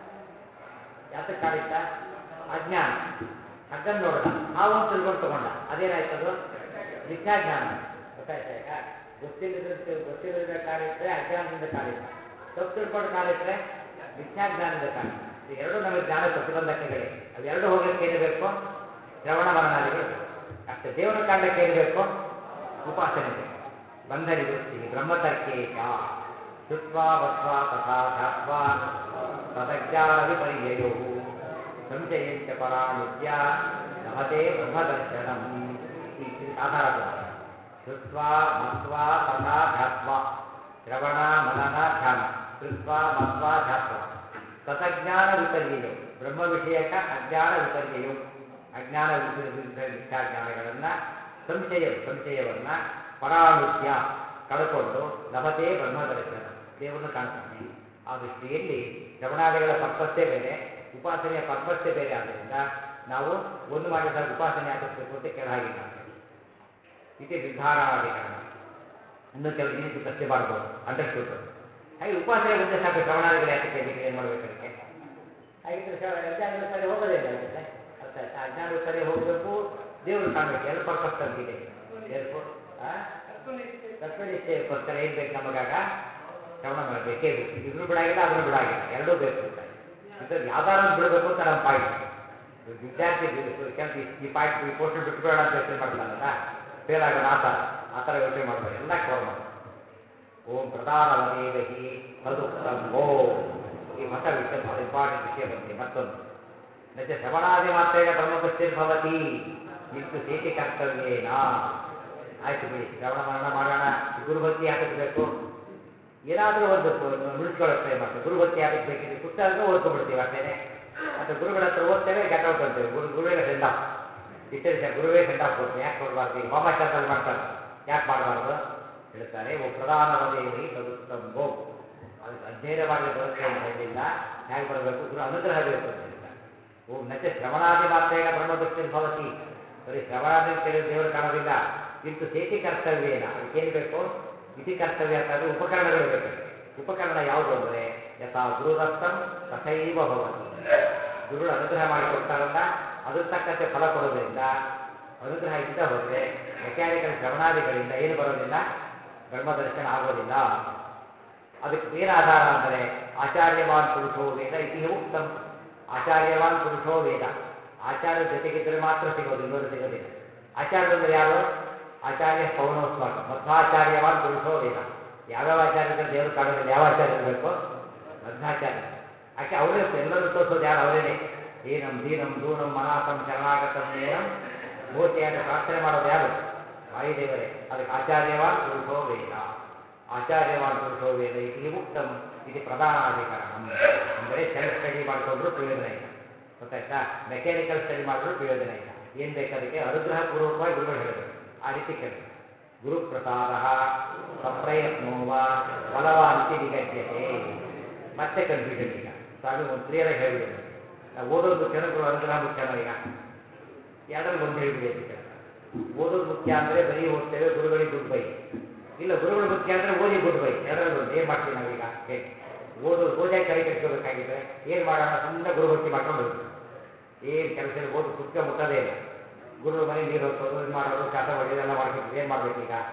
ಅಜ್ಞಾನ. ಹಗ್ಗನ್ ನೋಡ್ದ, ಹಾವು ಅಂತ ತಿಳ್ಕೊಂಡು ತಗೊಂಡ. ಅದೇನಾಯ್ತದು? ಮಿಥ್ಯಾಜ್ಞಾನ. ಗೊತ್ತಾಯ್ತಾ? ಈಗ ಗೊತ್ತಿಲ್ಲದ ಕಾಲಿಟ್ರೆ ಅಜ್ಞಾನದಿಂದ ಕಾಲಿಟ್ಟ, ತಪ್ಪು ತಿಳ್ಕೊಂಡು ಕಾಲಿಟ್ರೆ ಮಿಥ್ಯಾಜ್ಞಾನದಿಂದ ಕಾಲಿಟ್ಟ. ಎರಡೂ ನಮಗೆ ಜ್ಞಾನ ಪ್ರತಿಬಂಧಕಗಳೇ. ಅವೆರಡು ಹೋಗ್ಲಿಕ್ಕೆ ಏನು ಬೇಕು? ಶ್ರವಣ ಮನನಾದಿಗಳು ಬೇಕು ಅಷ್ಟೇ. ದೇವರ ಕಾಂಡಕ್ಕೆ ಏನು ಬೇಕು? ಉಪಾಸನೆ ಬೇಕು. ಬಂಧ ನಿವೃತ್ತಿ ಬ್ರಹ್ಮತರ್ಕೇಶ ಶುತ್ವಾ ಬದ್ವಾ ತಥಾ ಧ್ಯಾತ್ವಾ ತದಜ್ಞಾನ ವಿಪರ್ಯಯೋ ಸಂಶಯಂಚ ಪರಾನುಜ್ಯ ಲಭತೆ ಬ್ರಹ್ಮದರ್ಶನಂ. ಇದಕ್ಕೆ ಆಧಾರ ಕೊಡಿ. ಶುತ್ವಾ ಮತ್ವಾ ತಥಾ ಧ್ಯಾತ್ವಾ, ಶ್ರವಣ ಮನನ ಧ್ಯಾನ, ಕೃತ್ವಾ ಮತ್ವಾ ಧ್ಯಾತ್ವಾ ತದಜ್ಞಾನ ವಿಪರ್ಯಯೋ, ಬ್ರಹ್ಮ ವಿಷಯಕ ಅಜ್ಞಾನ ವಿಪರ್ಯಯೋ, ಅಜ್ಞಾನ ವಿರುದ್ಧ ಮಿಥ್ಯಾಜ್ಞಾನಗಳನ್ನು ಸಂಶಯವನ್ನು ಪರಾನುಜ್ಯ ಕಳ್ಕೊಂಡು ಲಭತೆ ಬ್ರಹ್ಮದರ್ಶನ, ದೇವರನ್ನು ಕಾಣ್ತಾನೆ. ಆ ದೃಷ್ಟಿಯಲ್ಲಿ ಶ್ರವಣಾದಿಗಳ ಪರ್ಪಸ್ಸೇ ಬೇರೆ, ಉಪಾಸನೆಯ ಪರ್ಪಸ್ಸೇ ಬೇರೆ. ಆದ್ದರಿಂದ ನಾವು ಒಂದು ಮಾಡಿದಾಗ ಉಪಾಸನೆ ಆಚರಿಸಬೇಕು ಅಂತ ಕೆಳ ಹಾಗಿಲ್ಲ ಅಂತ ಹೇಳಿ. ಇದು ನಿರ್ಧಾರಣಾಧಿಕರಣ. ಇನ್ನೂ ಕೆಲವು ಈ ರೀತಿ ಪ್ರಶ್ನೆ ಮಾಡ್ಬೋದು, ಅಂಡರ್ಸ್ಟುಡ್. ಹಾಗೆ ಉಪಾಸನೆ ಒಂದೇ ಸಾಕು, ಶ್ರವಣಾದಿಗಳು ಯಾತಕ್ಕೆ ಬೇಕಿದ್ರೆ ಏನು ಮಾಡ್ಬೇಕು ಅದಕ್ಕೆ? ಹಾಗಿದ್ರೆ ಅಜ್ಞಾನ ವಿಪರ್ಯ ಹೋಗೋದೇ ಇಲ್ಲ. ಹಾಗಿದ್ರೆ ಅರ್ಥ ಆಯ್ತಾ? ಅಜ್ಞಾನ ವಿಪರ್ಯ ಹೋಗಬೇಕು, ದೇವರು ಕಾಣಬೇಕು. ಎರಡು ಪರ್ಪಸ್ ತಂದಿದೆ. ತತ್ವನಿಷ್ಠೆಗೋಸ್ಕರ ಏನು ಬೇಕು ನಮಗಾಗ? ಶ್ರವಣ ಬೇಕೇ ಬೇಕು. ಇದನ್ನು ಬಿಡಾಗಿಲ್ಲ, ಅದನ್ನು ಬಿಡಾಗಿಲ್ಲ, ಎರಡೂ ಬೇಕು ಅಂತ. ಇದ್ರಲ್ಲಿ ಯಾವ್ದಾರು ಬಿಡಬೇಕು ಅಂತ ನಮ್ಮ ಪಾಯಿಂಟ್. ವಿದ್ಯಾರ್ಥಿ ಕೆಲಸ ಈ ಪಾಯಿಂಟ್, ಈ ಪೋರ್ಷನ್ ಬಿಟ್ಬಿಡೋಣ ಅಂತ ಯೋಚನೆ ಮಾಡ್ತಾನಲ್ಲ, ಫೇಲ್ ಆಗೋಣ ಆ ಥರ ಯೋಚನೆ ಮಾಡಬೇಡಿ, ಎಲ್ಲ ಕವರ್ ಮಾಡಬೇಕು. ಓಂ ಪ್ರಧಾನವದೇವಹಿ ತದುಕ್ತಂ ಓಂ. ಈ ಹೊಸ ವಿಷಯ, ಭಾಳ ಇಂಪಾರ್ಟೆಂಟ್ ವಿಷಯ ಬಂದಿದೆ. ಮತ್ತೊಂದು ನಚ ಶ್ರವಣಾದಿ ಮಾತ್ರೇಣ ಬ್ರಹ್ಮಪುಷ್ಟಿರ್ಭವತಿ ಇಂತು ಸೇತಿ ಕರ್ತವ್ಯೇನ. ಆಯ್ತು ಬಿಡಿ, ಶ್ರವಣ ಮರಣ ಮಾಡೋಣ. ಗುರುಭಕ್ತಿ ಯಾತಕ್ಕೆ ಬೇಕು? ಏನಾದರೂ ಒಂದು ನುಡಿಸ್ಕೊಳ್ಳೋಕೆ ಟ್ರೈ ಮಾಡ್ತೇವೆ. ಗುರುಭಕ್ತಿ ಯಾತಕ್ಕೆ ಬೇಕಿದೆ? ಪುಸ್ತಕ ಓದ್ಕೊಂಡ್ಬಿಡ್ತೀವಿ ಅಷ್ಟೇನೆ. ಅಥವಾ ಗುರುಗಳ ಹತ್ರ ಓದ್ತೇವೆ, ಗೆಟ್ ಔಟ್ ಅಂತೇವೆ. ಗುರುವಿಗೆ ಸೆಂಡ್ ಆಫ್. ಇಷ್ಟೇ ವಿಷಯ, ಗುರುವೇ ಸೆಂಡ್ ಆಫ್ ಕೊಡ್ತೇವೆ. ಯಾಕೆ ಕೊಡಬಾರ್ದು? ಈಗ ವಾಮಾಚಾರದಲ್ಲಿ ಮಾಡ್ತಾರೆ, ಯಾಕೆ ಮಾಡಬಾರ್ದು ಹೇಳ್ತಾರೆ. ಓ ಪ್ರಧಾನವದೇವಹಿ ತದುಕ್ತಂ ಓಂ. ಅದಕ್ಕೆ ಅಧ್ಯಯನ ಮಾಡದೆ ಬರುತ್ತೆ ಅಂತ ಹೇಳಿಲ್ಲ. ಹೇಗೆ ಬರಬೇಕು? ಗುರು ಅನುಗ್ರಹ ಬೇಕು ಅಂತ ಹೇಳ್ತಾರೆ. ಓಂ ನಚ ಶ್ರವಣಾದಿ ಮಾತ್ರೇಣ ಬ್ರಹ್ಮದೃಷ್ಟಿರ್ಭವತಿ. ಬರೀ ಶ್ರವಣಾದಿ ಕೇಳಿದ್ರೆ ದೇವರು ಕಾಣೋದಿಲ್ಲ. ಇಂತು ಸೇತಿ ಕರ್ತವ್ಯೇನ, ಅದಕ್ಕೇನು ಬೇಕು? ಇತಿ ಕರ್ತವ್ಯ ಅಂತಂದರೆ ಉಪಕರಣಗಳು ಬೇಕು. ಉಪಕರಣ ಯಾವುದು ಅಂದರೆ ಯಥಾ ಗುರುರಸ್ತಂ ತಥೈವ ಭವತಿ. ಗುರುಗಳು ಅನುಗ್ರಹ ಮಾಡಿಕೊಡ್ತಾರಲ್ಲ, ಅದ್ರ ತಕ್ಕಂತೆ ಫಲ ಕೊಡೋದ್ರಿಂದ ಅನುಗ್ರಹ ಇಲ್ಲದೆ ಹೋದರೆ ಮೆಕ್ಯಾನಿಕಲ್ ಶ್ರವಣಾದಿಗಳಿಂದ ಏನು ಬರೋದಿಲ್ಲ? ಬ್ರಹ್ಮದರ್ಶನ ಆಗೋದಿಲ್ಲ. ಅದಕ್ಕೆ ಏನು ಆಧಾರ ಅಂದರೆ ಆಚಾರ್ಯವಾನ್ ಪುರುಷೋ ವೇದ ಇತಿ ಉಕ್ತಂ. ಆಚಾರ್ಯವಾನ್ ಪುರುಷೋ ವೇದ. ಆಚಾರ್ಯ ಜೊತೆಗಿದ್ದರೆ ಮಾತ್ರ ಸಿಗೋದು, ಇನ್ನೊಂದು ಸಿಗೋದಿಲ್ಲ. ಆಚಾರ್ಯ ಅಂದರೆ ಯಾರು? ಆಚಾರ್ಯ ಪೌನೋಸ್ಮಾಕ ಮಧ್ವಾಚಾರ್ಯವಾನ್ ಪುರುಷೋ ವೇದ. ಯಾವ್ಯಾವ ಆಚಾರ್ಯ ಇದ್ದರೆ ದೇವರು ಕಾಣೋದಿಲ್ಲ. ಯಾವ ಆಚಾರ್ಯ ಇರಬೇಕು? ಮಧ್ವಾಚಾರ್ಯ. ಯಾಕೆ ಅವರೇ ಎಲ್ಲರೂ ತೋರಿಸೋದು ಯಾರು? ಅವರೇನೆ. ಏನಂ ದೀನಂ ದೂಣಂ ಮನಾಥಂ ಶರಣಾಗತಂ ನೇನಂ ಮೋಚೆ ಅಂತ ಪ್ರಾರ್ಥನೆ ಮಾಡೋದು ಯಾರು? ವಾಯುದೇವರೇ. ಅದಕ್ಕೆ ಆಚಾರ್ಯವಾನ್ ಪುರುಷೋ ವೇದ. ಆಚಾರ್ಯವಾನ್ ಪುರುಷೋ ವೇದ ಇತಿ ಉಕ್ತಂ ಇದು ಪ್ರಧಾನಾಧಿಕರಣ. ಅಂದರೆ ಸೆಲ್ಫ್ ಸ್ಟಡಿ ಮಾಡಿಕೊಂಡ್ರೂ ಪ್ರಯೋಜನ ಇಲ್ಲ. ಗೊತ್ತಾಯ್ತಾ? ಮೆಕ್ಯಾನಿಕಲ್ ಸ್ಟಡಿ ಮಾಡಿದ್ರೂ ಪ್ರಯೋಜನ ಇಲ್ಲ. ಏನು ಬೇಕಾದಕ್ಕೆ ಅನುಗ್ರಹ ಪೂರ್ವಕವಾಗಿ ಗುರುಗಳು ಹೇಳಬೇಕು. ಆ ರೀತಿ ಕೇಳಬೇಕು. ಗುರುಪ್ರಸಾದ ಸಪ್ರಯತ್ನೋವ ಬಲವಾನಿತಿ ನಿಗದ್ಯತೆ. ಮತ್ತೆ ಕನ್ಫ್ಯೂಷನ್. ಈಗ ಸ್ವಾಮಿ ಒಂದು ಕ್ಲಿಯರಾಗಿ ಹೇಳಿಬಿಡಿ ನನಗೆ, ನಾವು ಓದೋದು ಮುಖ್ಯನೋ ಗುರು ಅನುಗ್ರಹ ಮುಖ್ಯನೋ? ಈಗ ಎರಡರಲ್ಲಿ ಒಂದು ಹೇಳಿಬಿಡಿ ಅಂತ ಕೇಳ್ತಾರೆ. ಓದೋದು ಮುಖ್ಯ ಅಂದರೆ ಬರೀ ಓದ್ತೇವೆ, ಗುರುಗಳಿಗೆ ಗುಡ್ ಬೈ. ಇಲ್ಲ, ಗುರುಗಳು ಮುಖ್ಯ ಅಂದರೆ ಓದಿ ಗುಡ್ ಬೈ. ಎರಡರಲ್ಲಿ ಒಂದು. ಏನು ಮಾಡ್ತೀವಿ ನಾವೀಗ ಹೇಳಿ? ಓದೇ ತಲೆ ಕೆಡಿಸ್ಕೋಬೇಕಾಗಿದ್ರೆ ಏನು ಮಾಡೋಣ? ಸುಮ್ಮನೆ ಗುರುಭಕ್ತಿ ಮಾಡ್ಕೊಂಡು ಹೋಗ್ಬಿಡು. ಏನು ಕೆಲಸ ಇಲ್ಲ, ಓದು ಪುಸ್ತಕ ಮುಟ್ಟೋದೇ ಇಲ್ಲ. ಗುರು ಮನೆ ನೀರು ಹೊತ್ತೋದು, ಇದು ಮಾಡೋದು, ಕಸ ಹೊಡೆಯೋದು ಎಲ್ಲ ಮಾಡ್ಕೊತೀವಿ. ಏನು ಮಾಡಬೇಕೀಗ?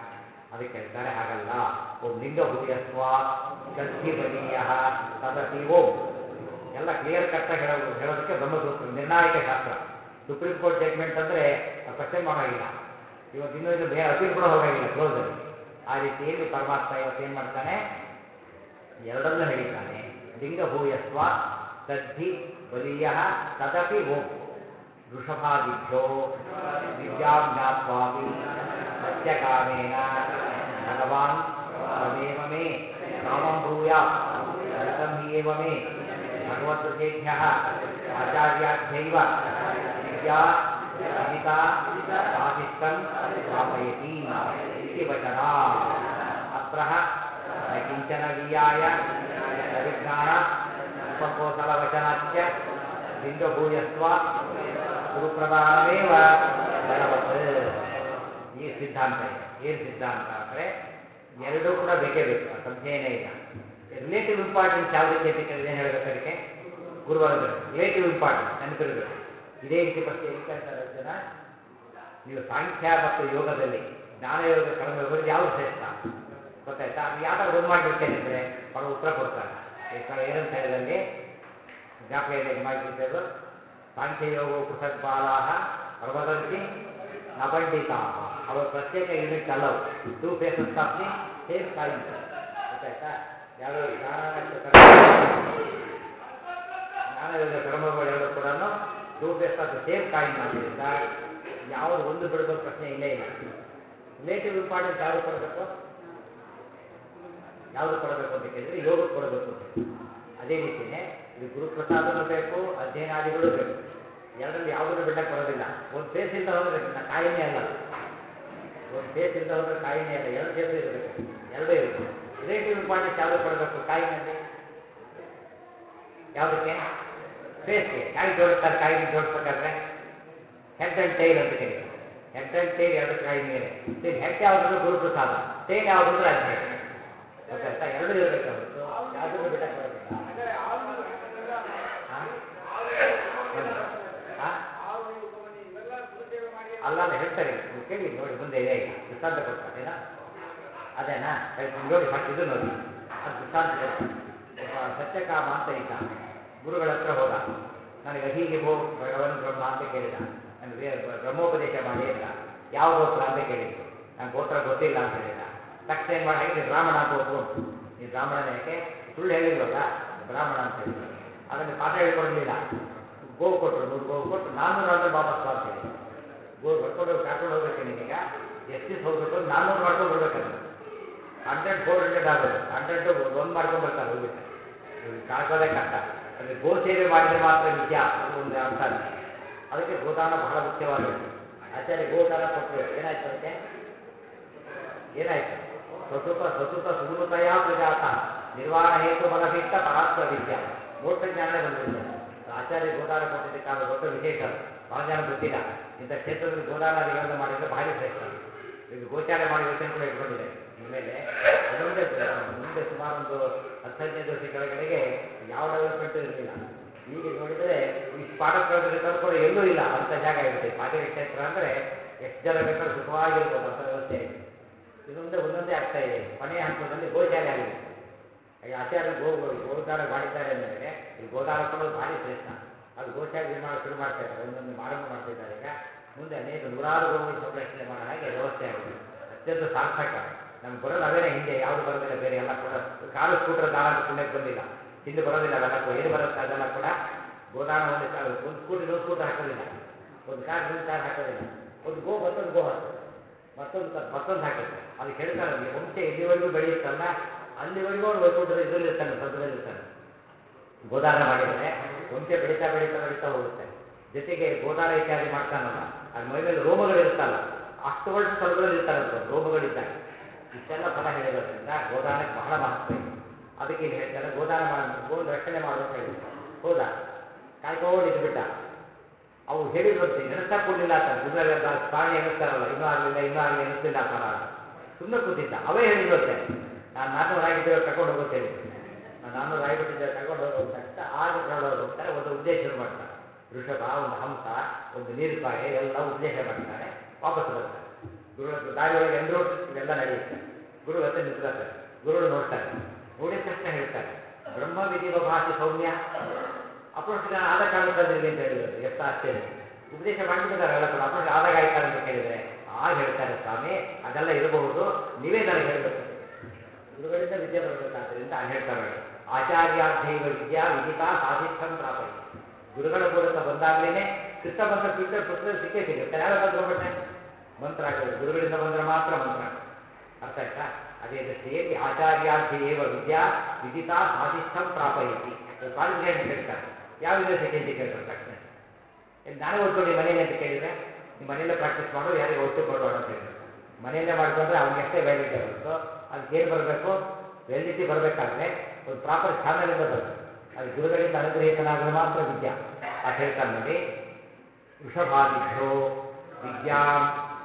ಅದಕ್ಕೆ ಹೇಳ್ತಾರೆ ಹಾಗಲ್ಲ. ಓಂ ಲಿಂಗ ಭೂಯಸ್ವ ಗದ್ಧಿ ಬಲೀಯ ತದಪಿ ಓಂ. ಎಲ್ಲ ಕ್ಲಿಯರ್ ಕಟ್ಟಾಗಿ ಹೇಳೋದಕ್ಕೆ ಬ್ರಹ್ಮಸೂತ್ರ ನಿರ್ಣಾಯಕ ಶಾಸ್ತ್ರ. ಸುಪ್ರೀಂ ಕೋರ್ಟ್ ಜಡ್ಜ್ಮೆಂಟ್ ಅಂದರೆ ಕ್ವಶನ್ ಮಾಡೋಂಗಿಲ್ಲ. ಇವತ್ತು ಇನ್ನೂ ಇದು ಬೇರೆ ಅಪೀಲ್ ಕೂಡ ಹೋಗೋಂಗಿಲ್ಲ ಕ್ಲೋಸಲ್ಲಿ. ಆ ರೀತಿಯಲ್ಲಿ ಪರಮಾತ್ಮ ಇವತ್ತೇನು ಮಾಡ್ತಾನೆ, ಎರಡನ್ನೂ ಹೇಳಿದ್ದಾನೆ. ಲಿಂಗ ಭೂಯಸ್ವ ತದ್ಧಿ ಬಲೀಯ ತದಪಿ ಓಂ. ವೃಷಭಾದಿಭ್ಯೋ ವಿದ್ಯಾಂ ಜ್ಞಾತ್ವಾಪಿ ಸತ್ಯಕಾಮೇನ ಭಗವಾನ್ ತಮೇವ ಮೇ ಕಾಮಂ ಬ್ರೂಯಾತ್ ಋತಂ ಹಿ ಏವ ಮೇ ಭಗವದ್ಋಷೇಭ್ಯಃ ಆಚಾರ್ಯಾಭ್ಯೈವ ವಿದ್ಯಾ ವಿದಿತಾ ವಾಸಿಷ್ಠಂ ಪ್ರಾಪಯತಿ ಇತಿ ವಚನ. ಅತ್ರ ನ ಕಿಂಚನ ವೀಯಾಯ ನ ವಿಜ್ಞಾನ ಉಪಕೋಸಲವಚನಾಚ್ಯ ಲಿಂಗಭೂಯಸ್ವ ಗುರುಪ್ರಧಾನಮೇವ ಬಲವತ್. ಈ ಸಿದ್ಧಾಂತ ಇದೆ. ಏನು ಸಿದ್ಧಾಂತ ಅಂದರೆ ಎರಡೂ ಕೂಡ ಬೇಕೇ ಬೇಕು, ಸಂಶಯನೇ ಇಲ್ಲ. ರಿಲೇಟಿವ್ ಇಂಪಾರ್ಟೆನ್ಸ್ ಯಾವುದಕ್ಕೆ ಅಂತ ಕೇಳಿದ್ರೆ ಏನು ಹೇಳಬೇಕು? ಅದಕ್ಕೆ ಗುರುವಾಗಬೇಕು. Relative importance ನೆನಪಿರಬೇಕು. ಇದೇ ರೀತಿ ಪ್ರಶ್ನೆ ಎಲ್ಲಿ ಕೇಳ್ತಾರೆ ಜನ, ನೀವು ಸಾಂಖ್ಯ ಮತ್ತು ಯೋಗದಲ್ಲಿ ಜ್ಞಾನಯೋಗ ಕರ್ಮಯೋಗದಲ್ಲಿ ಯಾವುದು ಶ್ರೇಷ್ಠ ಗೊತ್ತಾಯ್ತಾ? ಅದು ಯಾವ್ದಾದ್ರು ಒಂದು ಮಾಡಿಬಿಡ್ತೇನೆ ಅಂದರೆ ಅವರ ಉತ್ತರ ಕೊಡ್ತಾರೆ. ಏನಂತ ಹೇಳಿದಲ್ಲಿ ಜ್ಞಾಪಕ ಇದೆ ನಿಮಗೆ? ಸಾಂಖ್ಯಯೋಗೋ ಪೃಥಕ್ ಬಾಲಾಹ ಪ್ರವದಂತಿ ನ ಪಂಡಿತಾಹ. ಅವರ ಪ್ರತ್ಯೇಕ ಯೂನಿಟ್ ಅಲ್ಲವು, two faces of the same coin. ಗೊತ್ತಾಯ್ತಾ? ಯಾವ ಜ್ಞಾನಯೋಗ ಕರ್ಮಗಳು ಎರಡು ಕೂಡ two face of the same coin ಆದ್ದರಿಂದ ಯಾವುದು ಒಂದು ಬಿಡಬೇಕು ಪ್ರಶ್ನೆ ಇಲ್ಲೇ ಇಲ್ಲ. ರಿಲೇಟಿವ್ ಇಂಪಾರ್ಟೆನ್ಸ್ ಯಾವುದು ಕೊಡಬೇಕು? ಯಾವುದು ಕೊಡಬೇಕು ಅಂತ ಕೇಳಿದರೆ ಯೋಗಕ್ಕೆ ಕೊಡಬೇಕು ಅಂತ ಹೇಳಿ. ಅದೇ ರೀತಿಯೇ ಇದು ಗುರುಪ್ರಸಾದನೂ ಬೇಕು, ಅಧ್ಯಯನಾದಿಗಳು ಬೇಕು. ಎರಡರಲ್ಲಿ ಯಾವುದನ್ನು ಬಿಡಕ್ಕೆ ಬರೋದಿಲ್ಲ. ಒಂದು ಫೇಸ್ ಇಲ್ಲದೆ ಹೋದರೆ ಕಾಯಿನೇ ಅಲ್ಲ. ಒಂದು ಫೇಸ್ ಇಲ್ಲದೆ ಹೋದರೆ ಕಾಯಿನೇ ಅಲ್ಲ. ಎರಡು ಫೇಸು ಇರಬೇಕು, ಎರಡೂ ಇರಬೇಕು. ರಿಲೇಟಿವ್ ಇಂಪಾರ್ಟೆನ್ಸ್ ಯಾವುದು ಕೊಡಬೇಕು ಕಾಯಿನಲ್ಲಿ? ಯಾವುದಕ್ಕೆ? ಫೇಸ್ಗೆ. ಹೇಗೆ ಜೋಡಿಸ್ತಾರೆ ಕಾಯಿನ ಜೋಡಿಸ್ಬೇಕಾದ್ರೆ? ಹೆಡ್ ಆ್ಯಂಡ್ ಟೈಲ್ ಅಂತ ಕರೀತಾರೆ. ಹೆಡ್ ಆ್ಯಂಡ್ ಟೈಲ್ ಎರಡು ಕಾಯಿನ ಮೇಲೆ. ಹೆಡ್ ಯಾವುದಂದ್ರೆ ಗುರುಪ್ರಸಾದ, ಟೈಲ್ ಯಾವುದಂದ್ರೆ ಅಧ್ಯಯನ. ಗೊತ್ತಾಯ್ತಾ? ಎರಡೂ ಇರಬೇಕು ಹೊರತು ಯಾವುದನ್ನು ಬಿಟ್ಟಕ್ಕೆ ಬರೋದಿಲ್ಲ. ಅಲ್ಲ ಹೇಳ್ತಾರೆ, ನೀವು ಕೇಳಿ ನೋಡಿ, ಮುಂದೆ ಇದೆ ಈಗ ದೃಷ್ಟಾಂತ ಕೊಡ್ತಾರೆ. ಏನೋ ಅದೇನಾ ಹೇಳ್ತೀನಿ ನೋಡಿ. ಫಸ್ಟ್ ಇದು ನೋಡಿ, ಅದು ದೃಷ್ಟಾಂತ ಕೊಡ್ತಾರೆ. ಒಬ್ಬ ಸತ್ಯಕಾಮ ಅಂತ ಇದ್ದ, ಗುರುಗಳ ಹತ್ರ ಹೋದ. ನನಗೆ ಅಧೀಹಿಭೋ ಭಗವನ್ ಬ್ರಹ್ಮ ಅಂತ ಕೇಳಿದ. ನನಗೆ ಬ್ರಹ್ಮೋಪದೇಶ ಮಾಡಿ ಅಂತ. ಯಾವ ಗೋತ್ರ ಅಂತ ಕೇಳಿದ್ರು. ನಾನು ಗೋತ್ರ ಗೊತ್ತಿಲ್ಲ ಅಂತ ಹೇಳಿದ. ತಕ್ಷಣ ಏನು ಮಾಡಿ, ಹಾಗೆ ನೀನು ಬ್ರಾಹ್ಮಣ ಅಂತ ಒಪ್ಕೊಂಡು, ನೀನು ಬ್ರಾಹ್ಮಣನೇ. ಯಾಕೆ ಸುಳ್ಳು ಹೇಳಿಲ್ವಲ್ಲ, ಬ್ರಾಹ್ಮಣ ಅಂತ ಹೇಳಿದ್ರು. ಅದನ್ನು ಪಾಠ ಹೇಳ್ಕೊಡ್ಲಿಲ್ಲ. ಗೋವು ಕೊಟ್ಟರು, 100 ಗೋವು ಕೊಟ್ಟು 400 ಆದ್ಮೇಲೆ ವಾಪಸ್ ಬಾ ಅಂತ ಹೇಳಿ. ಗೋವು ಹೊಡ್ಕೊಂಡು ಹೋಗಿ ಕರ್ಕೊಂಡು ಹೋಗ್ಬೇಕು. ನೀನೀಗ ಎಷ್ಟು ದಿವಸ ಹೋಗ್ಬೇಕು ಅಂತ 400 ಮಾಡ್ಕೊಂಡು ಬರ್ಬೇಕಲ್ಲ. 100 400 ಆಗೋದು. 100 ಒಂದು ಮಾಡ್ಕೊಂಡು ಬರ್ತಾರೆ ಹೋಗ್ಬಿಟ್ಟು. ಕಾಕೋದೇ ಕಷ್ಟ. ಅದು ಗೋ ಸೇವೆ ಮಾಡಿದರೆ ಮಾತ್ರ ವಿದ್ಯಾ, ಅದು ಒಂದು ಅರ್ಥ. ಅದಕ್ಕೆ ಗೋದಾನ ಬಹಳ ಮುಖ್ಯವಾದದ್ದು. ಆಚಾರ್ಯ ಗೋದಾನ ಕೊಟ್ಟರು, ಏನಾಯ್ತು ಅದಕ್ಕೆ? ಏನಾಯ್ತು? ಸ್ವಸುತ ಸುಗೃತಯ ಪ್ರಜಾತ ನಿರ್ವಾಣ ಹೇತು ಬಲಭಿತ್ತ ಪರಾತ್ಮ ವಿದ್ಯಾ, ಮೋಕ್ಷ ಜ್ಞಾನನೇ ಬಂದ್ಬಿಡ್ತದೆ. ಆಚಾರ್ಯ ಗೋದಾನ ಕೊಟ್ಟಿದ್ದ ಕಾಲ ದೊಡ್ಡ ವಿಶೇಷ. ಬಹಳ ಜನ ಗೊತ್ತಿಲ್ಲ. ಇಂಥ ಕ್ಷೇತ್ರದಲ್ಲಿ ಗೋದಾನಾದಿಗಳೆಲ್ಲ ಮಾಡಿದರೆ ಭಾರಿ ಶ್ರೇಷ್ಠ. ಇದು ಗೋಚಾರ ಮಾಡಿ ಯೋಚನೆ ಕೂಡ ಇಟ್ಕೊಂಡಿದ್ದಾರೆ. ಇನ್ಮೇಲೆ ಮುಂದೆ ಸುಮಾರು ಒಂದು 10-15 ವರ್ಷ ಕೆಳಗಡೆಗೆ ಯಾವ ಡೆವಲಪ್ಮೆಂಟು ಇರಲಿಲ್ಲ. ಈಗ ನೋಡಿದರೆ ಇಷ್ಟು ಪಾಠ ಪ್ರವಚನ ಕೂಡ ಎಲ್ಲೂ ಇಲ್ಲ ಅಂಥ ಜಾಗ ಆಗಿಬಿಟ್ಟಿದೆ. ಪಾಚಕ ಕ್ಷೇತ್ರ ಅಂದರೆ ಎಷ್ಟು ಜನ ಬೇಕಾದ್ರೂ ಸುಖವಾಗಿರ್ಬೋದು ಅಂತ ವ್ಯವಸ್ಥೆ ಆಗಿದೆ. ಇದೊಂದೇ ಒಂದೊಂದೇ ಆಗ್ತಾ ಇದೆ. ಕೊನೆಯ ಹಂತದಲ್ಲಿ ಗೋಶಾಲೆ ಆಗಬೇಕು. ಆಚಾರ್ಯರು ಗೋದಾನ ಮಾಡಿದ್ದಾರೆ ಅಂದಮೇಲೆ ಇಲ್ಲಿ ಗೋದಾನ ಕೊಡೋದು ಭಾರಿ ಶ್ರೇಷ್ಠ. ಅದು ಗೋಶಾಲೆ ನಿರ್ಮಾಣ ಶುರು ಮಾಡ್ತಾ ಇದ್ದಾರೆ, ಒಂದೊಂದು ಆರಂಭ ಮಾಡ್ತಿದ್ದಾರೆ. ಈಗ ಮುಂದೆ ಅನೇಕ ನೂರಾರು ಗೋಗಳು ಸಂರಕ್ಷಣೆ ಮಾಡೋ ಹಾಗೆ ವ್ಯವಸ್ಥೆ ಆಗಿದೆ. ಅತ್ಯಂತ ಸಾರ್ಥಕ. ನಮ್ಗೆ ಬರೋದು ಅವೇನೇ, ಹಿಂದೆ ಯಾವುದು ಬರೋದಿಲ್ಲ. ಬೇರೆ ಎಲ್ಲ ಕೂಡ ಕಾರು ಸ್ಕೂಟರ್ ದಾನ ಪುಣ್ಯಕ್ಕೆ ಬಂದಿಲ್ಲ. ಹಿಂದೆ ಬರೋದಿಲ್ಲ ಅವೆಲ್ಲ ಕೂಡ. ಎಲ್ಲಿ ಬರುತ್ತೆ ಅದೆಲ್ಲ ಕೂಡ ಗೋದಾನ. ಒಂದು ಸ್ಕೂಟರ್ ಇನ್ನೊಂದು ಸ್ಕೂಟರ್ ಹಾಕೋದಿಲ್ಲ, ಒಂದು ಕಾರ್ ಇನ್ನೊಂದು ಕಾರ್ ಹಾಕೋದಿಲ್ಲ. ಒಂದು ಗೋ ಮತ್ತೊಂದು ಗೋ ಹಾಕೋದು, ಮತ್ತೊಂದು ಹಾಕುತ್ತೆ. ಅದಕ್ಕೆ ಹೇಳ್ತಾರೆ, ಅಲ್ಲಿ ವಂಶ ಎಲ್ಲಿವರೆಗೂ ಬೆಳೆಯುತ್ತಲ್ಲ ಅಲ್ಲಿವರೆಗೂ ಅವನು ವೈಕುಂಠದ ಇದರಲ್ಲಿರ್ತಾನೆ, ಸ್ವರ್ಗದಲ್ಲಿರ್ತಾನೆ. ಗೋದಾನ ಮಾಡಿದರೆ ವಂಶ ಬೆಳೀತಾ ಬೆಳೀತಾ ಬೆಳೀತಾ ಹೋಗುತ್ತೆ. ಜೊತೆಗೆ ಗೋದಾನ ಇತ್ಯಾದಿ ಮಾಡ್ತಾನಲ್ಲ, ಅದು ಮೈ ಮೇಲೆ ರೋಮಗಳಿರುತ್ತಲ್ಲ, ಅಷ್ಟು ವರ್ಷ ಸ್ವರ್ಗದಲ್ಲಿ ಇರ್ತಾರಂತ ರೋಮಗಳಿದ್ದಾಗ. ಇಷ್ಟೆಲ್ಲ ಫಲ ಹೇಳಿರೋದ್ರಿಂದ ಗೋದಾನಕ್ಕೆ ಬಹಳ ಮಹತ್ವ ಇದೆ. ಅದಕ್ಕೆ ಇಲ್ಲಿ ಹೇಳ್ತಾರೆ, ಗೋದಾನ ಗೋನ್ ರಕ್ಷಣೆ ಮಾಡು ಅಂತ ಹೇಳಿದ್ರು. ಹೋದ, ಕಾಯ್ಕೊಂಡು ಇದ್ಬಿಟ್ಟ. ಅವು ಹೇಳಿದ್ರಂತೆ, ಎಣಿಸ್ತಾ ಕೊಡಲಿಲ್ಲ ಅಂತ. ಸುಮ್ಮನೆ ಸ್ಮರಣೆ ಎಣಿಸ್ತಾರಲ್ಲ, ಇನ್ನೂ ಆಗಲಿಲ್ಲ ಎಣಿಸ್ಲಿಲ್ಲ ಫಲ ಅಂತ ಸುಮ್ಮನೆ ಕೂತಿದ್ದ. ಅವೇ ಹೇಳಿದ್ರಂತೆ, ನಾನು 400 ಆಗಿದ್ದೇವೆ ಕರ್ಕೊಂಡು ಹೋಗೋದು ಹೇಳಿದ್ರು. ನಾನು 400 ಆಗಿಬಿಟ್ಟಿದ್ದೇವೆ ಕರ್ಕೊಂಡು ಹೋಗೋದು ತಕ್ಷಣ ಆಗ ಕರ್ಕೊಂಡು ಹೋಗ್ತಾರೆ. ಒಂದು ಉಪದೇಶ ಶುರು ಮಾಡ್ತಾರೆ. ವೃಷಭ, ಒಂದು ಹಂಸ, ಒಂದು ನೀರುಕಾಯಿ ಎಲ್ಲ ಉಪದೇಶ ಮಾಡ್ತಾರೆ. ವಾಪಸ್ ಬರ್ತಾರೆ. ಗುರುಗಳ ದಾರಿಯೊಳಗೆ ಎಲ್ಲರೂ ಇದೆಲ್ಲ ನಡೆಯುತ್ತೆ. ಗುರು ಹತ್ರ ನಿಂತ್ಕೊಳ್ತಾರೆ, ಗುರುಗಳು ನೋಡ್ತಾರೆ, ನೋಡಿದ ತಕ್ಷಣ ಹೇಳ್ತಾರೆ ಬ್ರಹ್ಮ ವಿಧಿವ ಭಾಷೆ ಸೌಮ್ಯ ಅಪ್ರೋಚ್ ಆದ ಕಾಲಕ್ಕೆ ಬಂದಿರಲಿ ಅಂತ ಹೇಳಿದ್ರು. ಎಷ್ಟು ಆಶ್ಚರ್ಯ, ಉಪದೇಶ ಮಾಡಿಬಿಟ್ಟಿದ್ದಾರೆ ಎಲ್ಲ ಕೂಡ. ಅಪ್ರೋಚ್ ಆದಾಗ ಆಯ್ತಾರೆ ಅಂತ ಕೇಳಿದರೆ ಆಗ ಹೇಳ್ತಾರೆ ಸ್ವಾಮಿ ಅದೆಲ್ಲ ಇರಬಹುದು, ನೀವೇ ನನಗೆ ಹೇಳಬೇಕು ಅಂತ. ಗುರುಗಳಿಂದ ವಿದ್ಯೆ ಬರಬೇಕಾದ್ರಿಂದ ಅಲ್ಲಿ ಹೇಳ್ತಾರೆ ನೋಡಿ, ಆಚಾರ್ಯಾಧ್ಯೈವ ವಿದ್ಯಾ ವಿದಿತಾ ಸಾಧಿಷ್ಠಂ ಪ್ರಾಪೈ. ಗುರುಗಳ ಮೂಲಕ ಬಂದಾಗಲೇ ಕೃಷ್ಣ ಮಂತ್ರ ಪ್ರಿಂಟರ್ ಪುಸ್ತಕ ಸಿಕ್ಕೇ ಸಿಗುತ್ತೆ. ಯಾರೋ ಕಲ್ತ್ಕೊಂಡ್ಬಿಟ್ಟೆ ಮಂತ್ರ ಆಗೋದು, ಗುರುಗಳಿಂದ ಬಂದರೆ ಮಾತ್ರ ಮಂತ್ರ ಆಗೋದು. ಅರ್ಥ ಆಯ್ತಾ? ಅದೇ ದೃಷ್ಟಿಯಲ್ಲಿ ಆಚಾರ್ಯಾಧ್ಯೇವ ವಿದ್ಯಾ ವಿದಿತಾ ಸಾಧಿಷ್ಠಂ ಪ್ರಾಪಯತಿ. ಕ್ವಾಲಿಫಿಕೇಶನ್ ಕೇಳ್ತಾರೆ, ಯಾವ ಯೂನಿವರ್ಸಿಟಿ ಅಂತ ಕೇಳ್ತಾರೆ ತಕ್ಷಣ. ನಾನೇ ಓದ್ಕೊಂಡು ಮನೆಯಲ್ಲಿ ಅಂತ ಕೇಳಿದರೆ ನಿಮ್ಮ ಮನೆಯಲ್ಲೇ ಪ್ರಾಕ್ಟೀಸ್ ಮಾಡು, ಯಾರಿಗೆ ಔಷಧಿ ಕೊಡಬೇಡ ಅಂತ ಹೇಳ್ಬಿಡ್ತಾರೆ. ಮನೆಯಲ್ಲೇ ಮಾಡ್ಕೊಂಡ್ರೆ ಅವ್ನಿಗೆ ಎಷ್ಟೇ ವ್ಯಾಲಿಟಿ ಬರುತ್ತೋ ಅದಕ್ಕೇನು ಬರಬೇಕು, ವ್ಯಾಲಿಡಿಟಿ ಬರಬೇಕಾದ್ರೆ ಒಂದು ಪ್ರಾಪರ್ ಚಾನಲಿಂದ ಬರಬೇಕು. ಅದು ಗುರುಗಳಿಂದ ಅನುಗ್ರಹಿತನಾಗಲು ಮಾತ್ರ ವಿದ್ಯಾ. ಅದು ಹೇಳ್ತಾರೆ ನೋಡಿ, ವೃಷಭಾದಿಭ್ಯೋ ವಿದ್ಯಾಂ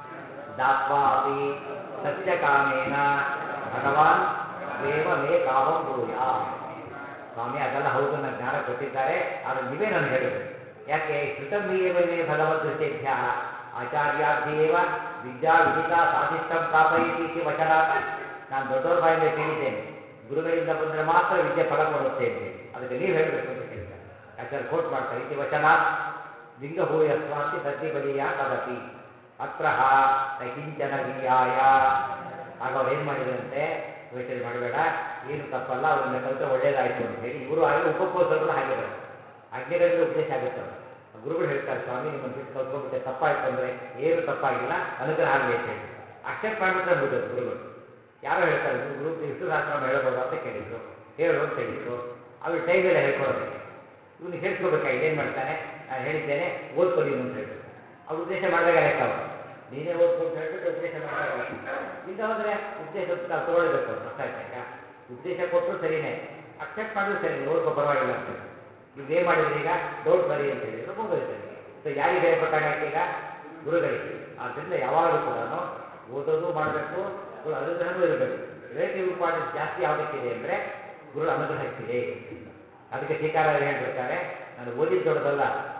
ದಾತ್ವಾಪಿ ಸತ್ಯಕಾಮೇನ ಭಗವಾನ್ ದೇವ ಮೇ ಕಾಮಂ ಭೂಯ. ಸ್ವಾಮಿ ಅದೆಲ್ಲ ಹೌದು, ನನ್ನ ಜ್ಞಾನ ಕೊಟ್ಟಿದ್ದಾರೆ, ಆದರೆ ನೀವೇ ನನಗೆ ಹೇಳಬೇಕು. ಯಾಕೆ? ಶ್ರುತಂಭಿಯೇವ ಮೇ ಭಗವದ್ಋತೇಭ್ಯ ಆಚಾರ್ಯಾಧ್ಯೇವ ವಿದ್ಯಾ ವಿದಿತಾ ಸಾಧಿಷ್ಠಂ ಪ್ರಾಪಯತಿ ಇತಿ ವಚನಾತ್. ನಾನು ದೊಡ್ಡವ್ರ ಬಾಯಿಂದ ಕೇಳಿದ್ದೇನೆ, ಗುರುಗಳಿಂದ ಬಂದರೆ ಮಾತ್ರ ವಿದ್ಯೆ ಫಲ ಕೊಡುತ್ತೆ ಅಂತೇಳಿ. ಅದಕ್ಕೆ ನೀವು ಹೇಳಬೇಕು ಅಂತ ಕೇಳ್ತಾರೆ. ಆಚಾರ್ಯ ಕೋಟ್ ಮಾಡ್ತಾರೆ, ಇತಿ ವಚನಾತ್ ಲಿಂಗಭೂಯಸ್ವಾಂತಿ ತದ್ದಿ ಬಲಿಯ ತದಪಿ ಅತ್ರ ನ ಕಿಂಚನ ವೀಯಾಯ. ಆಗ ಅವ್ರು ಏನು ಮಾಡಿದ್ರಂತೆ, ಯೋಚನೆ ಮಾಡಬೇಡ, ಏನು ತಪ್ಪಲ್ಲ, ಅವರಿಂದ ಕಲಿತ್ರೆ ಒಳ್ಳೇದಾಯಿತು ಅಂತ ಹೇಳಿ ಇವರು ಹಾಗೆ ಉಪಕೋಸಗಳು ಹಾಗೆ ಬರೋದು. ಆಜ್ಞೆಗಳಿಂದ ಉಪದೇಶ ಆಗುತ್ತೆ ಅವರು. ಗುರುಗಳು ಹೇಳ್ತಾರೆ, ಸ್ವಾಮಿ ನಿಮ್ಮನ್ನು ಬಿಟ್ಟು ಕಲ್ತ್ಕೊಂಡ್ಬಿಟ್ಟೆ, ತಪ್ಪಾಯ್ತು ಅಂದರೆ ಏನು ತಪ್ಪಾಗಿಲ್ಲ, ಅನುಗ್ರಹ ಆಗಲಿ ಅಂತ ಹೇಳ್ಬಿಟ್ಟು ಅಕ್ಸೆಪ್ಟ್ ಮಾಡಿಬಿಟ್ರೆ ಮುಗಿದೋದು ಗುರುಗಳು. ಯಾರೋ ಹೇಳ್ತಾರೆ ಗುರು ವಿಷ್ಣು ಸಹಸ್ರನಾಮ ಹೇಳ್ಬೋದು ಅಂತ ಕೇಳಿದ್ರು, ಹೇಳು ಅಂತ ಹೇಳಿದ್ರು. ಅವ್ರು ಟೈಮ್ ಇಲ್ಲ ಹೇಳ್ಕೊಡೋದಕ್ಕೆ. ಇವನು ಹೇಳ್ಸ್ಕೋಬೇಕಾಗಿದೆ, ಏನು ಮಾಡ್ತಾನೆ, ನಾನು ಹೇಳಿದ್ದೇನೆ ಓದ್ಕೊ ನೀನು ಅಂತ ಹೇಳ್ಬಿಟ್ಟು ಅವ್ರು ಉಪದೇಶ ಮಾಡಿದಾಗ ಲೆಕ್ಕ. ಅವರು ನೀನೇ ಓದ್ಕೊಂಡು ಹೇಳ್ಬಿಟ್ಟು ಉಪದೇಶ ಮಾಡಿದಾಗ ಲೆಕ್ಕ. ಇಲ್ಲ ಹೋದರೆ ಉಪದೇಶ ತಗೊಳ್ಬೇಕು ಅವರು. ಅರ್ಥ ಆಯ್ತಾ? ಈಗ ಉಪದೇಶ ಕೊಟ್ಟರು ಸರಿನೇ, ಅಕ್ಸೆಪ್ಟ್ ಮಾಡಿದ್ರು ಸರಿ, ನೀವು ಓದ್ಕೊ ಪರವಾಗಿಲ್ಲ ಅಂತ ಹೇಳಿ. ಇವ್ರು ಏನು ಮಾಡಿದ್ರು, ಈಗ ಡೌಟ್ ಬರಿ ಅಂತ ಹೇಳಿದ್ರು, ಮುಗಿದೋಯ್ತಾರೆ. ಸೊ ಯಾರಿಗೆ ಹೇಳಬೇಕಾಗೈತೆ ಈಗ? ಗುರುಗಳಿಗೆ. ಆದ್ದರಿಂದ ಯಾವಾಗಲೂ ಕೂಡ ಓದೋದು ಮಾಡಬೇಕು, ಗುರು ಅನುಗ್ರಹನೂ ಇರಬೇಕು. ರಿಲೇಟಿವ್ ಇಂಪಾರ್ಟೆನ್ಸ್ ಜಾಸ್ತಿ ಯಾವುದಕ್ಕಿದೆ ಅಂದರೆ ಗುರು ಅನುಗ್ರಹಕ್ಕಿದೆ. ಅದಕ್ಕೆ ಟೀಕಾರ ಹೇಳ್ಬೇಕಾದ್ರೆ ನಾನು ಓದಿದ್ದು ದೊಡ್ಡದಲ್ಲ,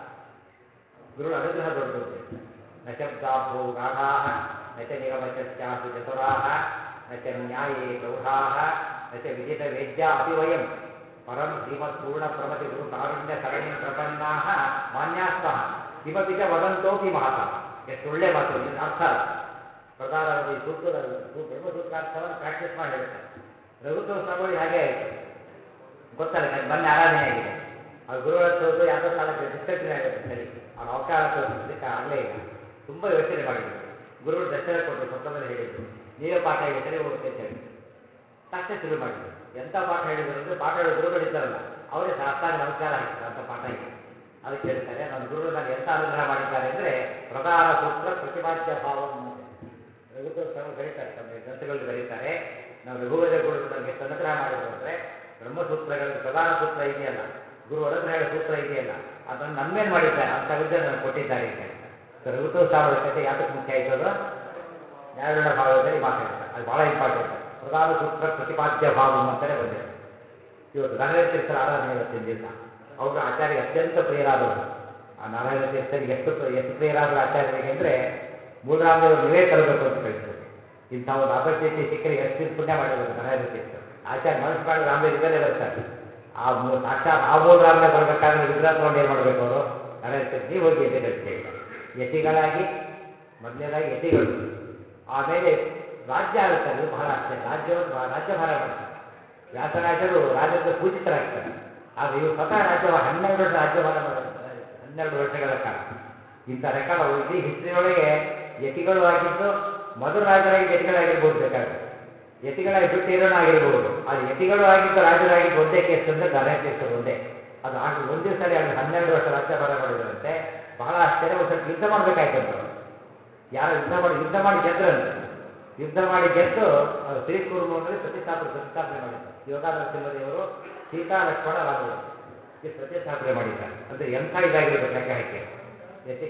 ಗುರುಗಳ ಅನುಗ್ರಹ ದೊಡ್ಡದು ಅಂತ ಹೇಳ್ತಾರೆ. ನ ಶಬ್ದಾಭೋ ಗಾಢಾ ನ ಚ ನಿಗಮಚಾಸು ಚತುರಾ ನ ಚ ನ್ಯಾಯೇ ಪ್ರೌಢಾ ನ ಚ ವಿದಿತ ವೇದ್ಯ ಅಪಿ ವಯಂ ಪರಂ ಶ್ರೀಮತ್ ಪೂರ್ಣ ಪ್ರಮತಿ ಗುರು ಕಾರುಣ್ಯ ಸರಣಿಂ ಪ್ರಪನ್ನಾ ಮಾನ್ಯಾಸ್ತಃ ಕಿಮಪಿ ಚ ವದಂತೋಪಿ ಮಹತಃ. ಎಷ್ಟು ಒಳ್ಳೆ ಮಾತು, ಇದು ಅರ್ಥ. ಪ್ರಧಾನವಾದ ಈ ಸೂತ್ರದ ಬ್ರಹ್ಮಸೂತ್ರಾರ್ಥವನ್ನು ಪ್ರಾಕ್ಟೀಸ್ ಮಾಡಿ ಹೇಳ್ತಾರೆ. ರಘುತ್ವ ಸ್ವಾಮಿಗಳಿಗೆ ಹಾಗೆ ಆಯಿತು, ಗೊತ್ತಲ್ಲ, ಮೊನ್ನೆ ಆರಾಧನೆ ಆಗಿದೆ. ಅವ್ರು ಗುರುಗಳ ತೋದು ಯಾವುದೋ ಕಾಲಕ್ಕೆ ಡಿಸ್ಕಂಟಿನ್ಯೂ ಆಗುತ್ತೆ. ಸರಿ, ಅವ್ರು ಅವಕಾಶ ತೋರಿಸೋದಕ್ಕೆ ಆಗಲೇ ಇಲ್ಲ. ತುಂಬ ಯೋಚನೆ ಮಾಡಿದ್ರು. ಗುರುಗಳು ದರ್ಶನ ಕೊಟ್ಟರು, ಸ್ವಪ್ನದಲ್ಲಿ ಹೇಳಿದ್ರು, ನೀವೇ ಪಾಠ ಹೇಳಿ ಸರಿ ಹೋಗುತ್ತೆ ಅಂತ ಹೇಳಿದ್ರು. ತಕ್ಷಣ ಶುರು ಮಾಡಿದ್ರು. ಎಂಥ ಪಾಠ ಹೇಳಿದ್ರು ಅಂದರೆ, ಪಾಠ ಹೇಳೋ ಗುರುಗಳಿದ್ದಾರಲ್ಲ ಅವರೇ ಸಾಷ್ಟಾಂಗ ನಮಸ್ಕಾರ ಹಾಕಿದ್ರು, ಅಂತ ಪಾಠ ಇದೆ. ಅದಕ್ಕೆ ಹೇಳ್ತಾರೆ, ನನ್ನ ಗುರುಗಳು ನಾನು ಎಂಥ ಅನುಗ್ರಹ ಮಾಡಿದ್ದಾರೆ ಅಂದರೆ ಪ್ರಧಾನ ಸೂತ್ರ ಪ್ರತಿಪಾದ್ಯ ಭಾವಂ ಅಂತ ರಘುತ್ವ ಸ್ವಾಮಿ ಬರೀತಾರೆ, ತಮ್ಮ ಗ್ರಂಥಗಳಲ್ಲಿ ಬರೀತಾರೆ. ನಾವು ರಘುವರ ಗುರುಗಳು ನನಗೆ ಎಷ್ಟು ಅನುಗ್ರಹ ಮಾಡಿದ್ರು ಅಂದರೆ, ಬ್ರಹ್ಮಸೂತ್ರಗಳಲ್ಲಿ ಪ್ರಧಾನ ಸೂತ್ರ ಇದೆಯಲ್ಲ, ಗುರು ಅನುಗ್ರಹ ಸೂತ್ರ ಇದೆಯಲ್ಲ, ಅದನ್ನು ನನ್ನ ಮೇಲೆ ಮಾಡಿದ್ದಾರೆ, ಅಂಥ ವಿದ್ಯೆ ನನಗೆ ಕೊಟ್ಟಿದ್ದಾರೆ ಅಂತ ಹೇಳ್ತಾರೆ. ಸೊ ರಘುತ್ವ ಸ್ವಾಮಿಗಳ ಕಥೆ ಯಾತಕ್ಕೆ ಮುಖ್ಯ ಆಯಿತು? ಅದು ನ್ಯಾಯವಿರಣ ಭಾಗದಲ್ಲಿ ಮಾತಾಡ್ತಾರೆ, ಅದು ಭಾಳ ಇಂಪಾರ್ಟೆಂಟ್. ಪ್ರಧಾನ ಸೂತ್ರ ಪ್ರತಿಪಾದ್ಯ ಭಾವಂ ಅಂತಲೇ ಬಂದಿರೋದು. ಇವತ್ತು ನಾರಾಯಣ ತೀರ್ಥರ ಆರಾಧನೆ ಇವತ್ತಿನ ದಿವಸ. ಅವರು ಆಚಾರ್ಯರಿಗೆ ಅತ್ಯಂತ ಪ್ರಿಯರಾದವರು. ಆ ನಾರಾಯಣ ತೀರ್ಥರಿಗೆ ಎಷ್ಟು ಪ್ರಿಯರಾದರು ಆಚಾರ್ಯರಿಗೆ ಅಂದರೆ, ಮೂಲರಾಮದೇವರು ನೀವೇ ತರಬೇಕು ಅಂತ ಕಳಿಸಿದ್ರು. ಇಂಥ ಒಂದು ಆಪರ್ಚುನಿಟಿ ಸಿಕ್ಕರೆ ಎಷ್ಟು ಪುಣ್ಯ ಮಾಡಿರೋದು ನಾರಾಯಣ ತೀರ್ಥರು. ಆಚಾರ್ಯ ಮನಸ್ಸು ಮಾಡಿ ರಾಮದೇವ್ರ ಇದ್ದಲ್ಲೇ ಬರ್ತಾರೆ. ಸಾಕ್ಷಾತ್ ಆ ಮೂಲರಾಮನೇ ಬರಬೇಕಾದ್ರೆ ವಿಗ್ರಹ ತೊಗೊಂಡು ಏನು ಮಾಡಬೇಕು ಅವರು? ನಾರಾಯಣ ತೀರ್ಥ ನೀವು ಹೋಗಿ ಅಂತ ಕಳಿಸ್ತಾ. ಯತಿಗಳಾಗಿ ಮೊದಲನೇದಾಗಿ ಯತಿಗಳು, ಆಮೇಲೆ ರಾಜ್ಯ ಆಳ್ತಾರೆ. ಇದು ಬಹಳ ಆಶ್ಚರ್ಯ, ರಾಜ್ಯಭಾರ ಮಾಡ್ತಾರೆ. ವ್ಯಾಸರಾಜರು ರಾಜ್ಯದ ಪೂಜಿತರಾಗ್ತಾರೆ, ಆದರೆ ಇವರು ಸ್ವತಃ 12 ವರ್ಷ ರಾಜ್ಯಭಾರ ಮಾಡೋದು. 12 ವರ್ಷಗಳ ಕಾಲ. ಇಂಥ ರೆಕಾರ್ಡ್ ಇಡೀ ಹಿಸ್ಟ್ರಿಯೊಳಗೆ ಯತಿಗಳು ಆಗಿದ್ದು, ಮೊದಲು ರಾಜರಾಗಿ ಯತಿಗಳಾಗಿರ್ಬೋದು, ಬೇಕಾದ್ರೆ ಯತಿಗಳಾಗಿ ಬಿಟ್ಟು ಏನೋ ಆಗಿರಬಹುದು. ಆದರೆ ಯತಿಗಳು ಆಗಿದ್ದು ರಾಜರಾಗಿದ್ದು ಒಂದೇ ಕೇಸ್ ಅಂದರೆ ನಾರಾಯಣ ತೀರ್ಥರು ಒಂದೇ. ಅದು ಆಗ ಒಂದು ದಿವಸದಲ್ಲಿ 12 ವರ್ಷ ರಾಜ್ಯಭಾರ ಮಾಡಿದ್ರಂತೆ. ಬಹಳ ಆಶ್ಚರ್ಯ. ಒಂದು ಸ್ವಲ್ಪ ಯುದ್ಧ ಮಾಡಬೇಕಾಯ್ತಂತ ಅವರು. ಯಾರೋ ಯುದ್ಧ ಮಾಡಿ ಗೆದ್ರಂತೆ. ಯುದ್ಧ ಮಾಡಿ ಗೆದ್ದು ಅದು ಶ್ರೀಕುರ್ಮನಲ್ಲಿ ಪ್ರತಿಷ್ಠಾಪನೆ ಮಾಡಿದ್ದಾರೆ. ಯೋಗಾನಂದ ಸಿಂಹದೇವರು, ಸೀತಾ ಲಕ್ಷ್ಮಣ ರಾಮದೇವರು ಇಷ್ಟು ಪ್ರತಿಷ್ಠಾಪನೆ ಮಾಡಿದ್ದಾರೆ. ಅಂದರೆ ಎಂಥ ಇದಾಗಿರ್ಬೇಕು ಲೆಕ್ಕ ಹಾಕಿ. ಯತಿ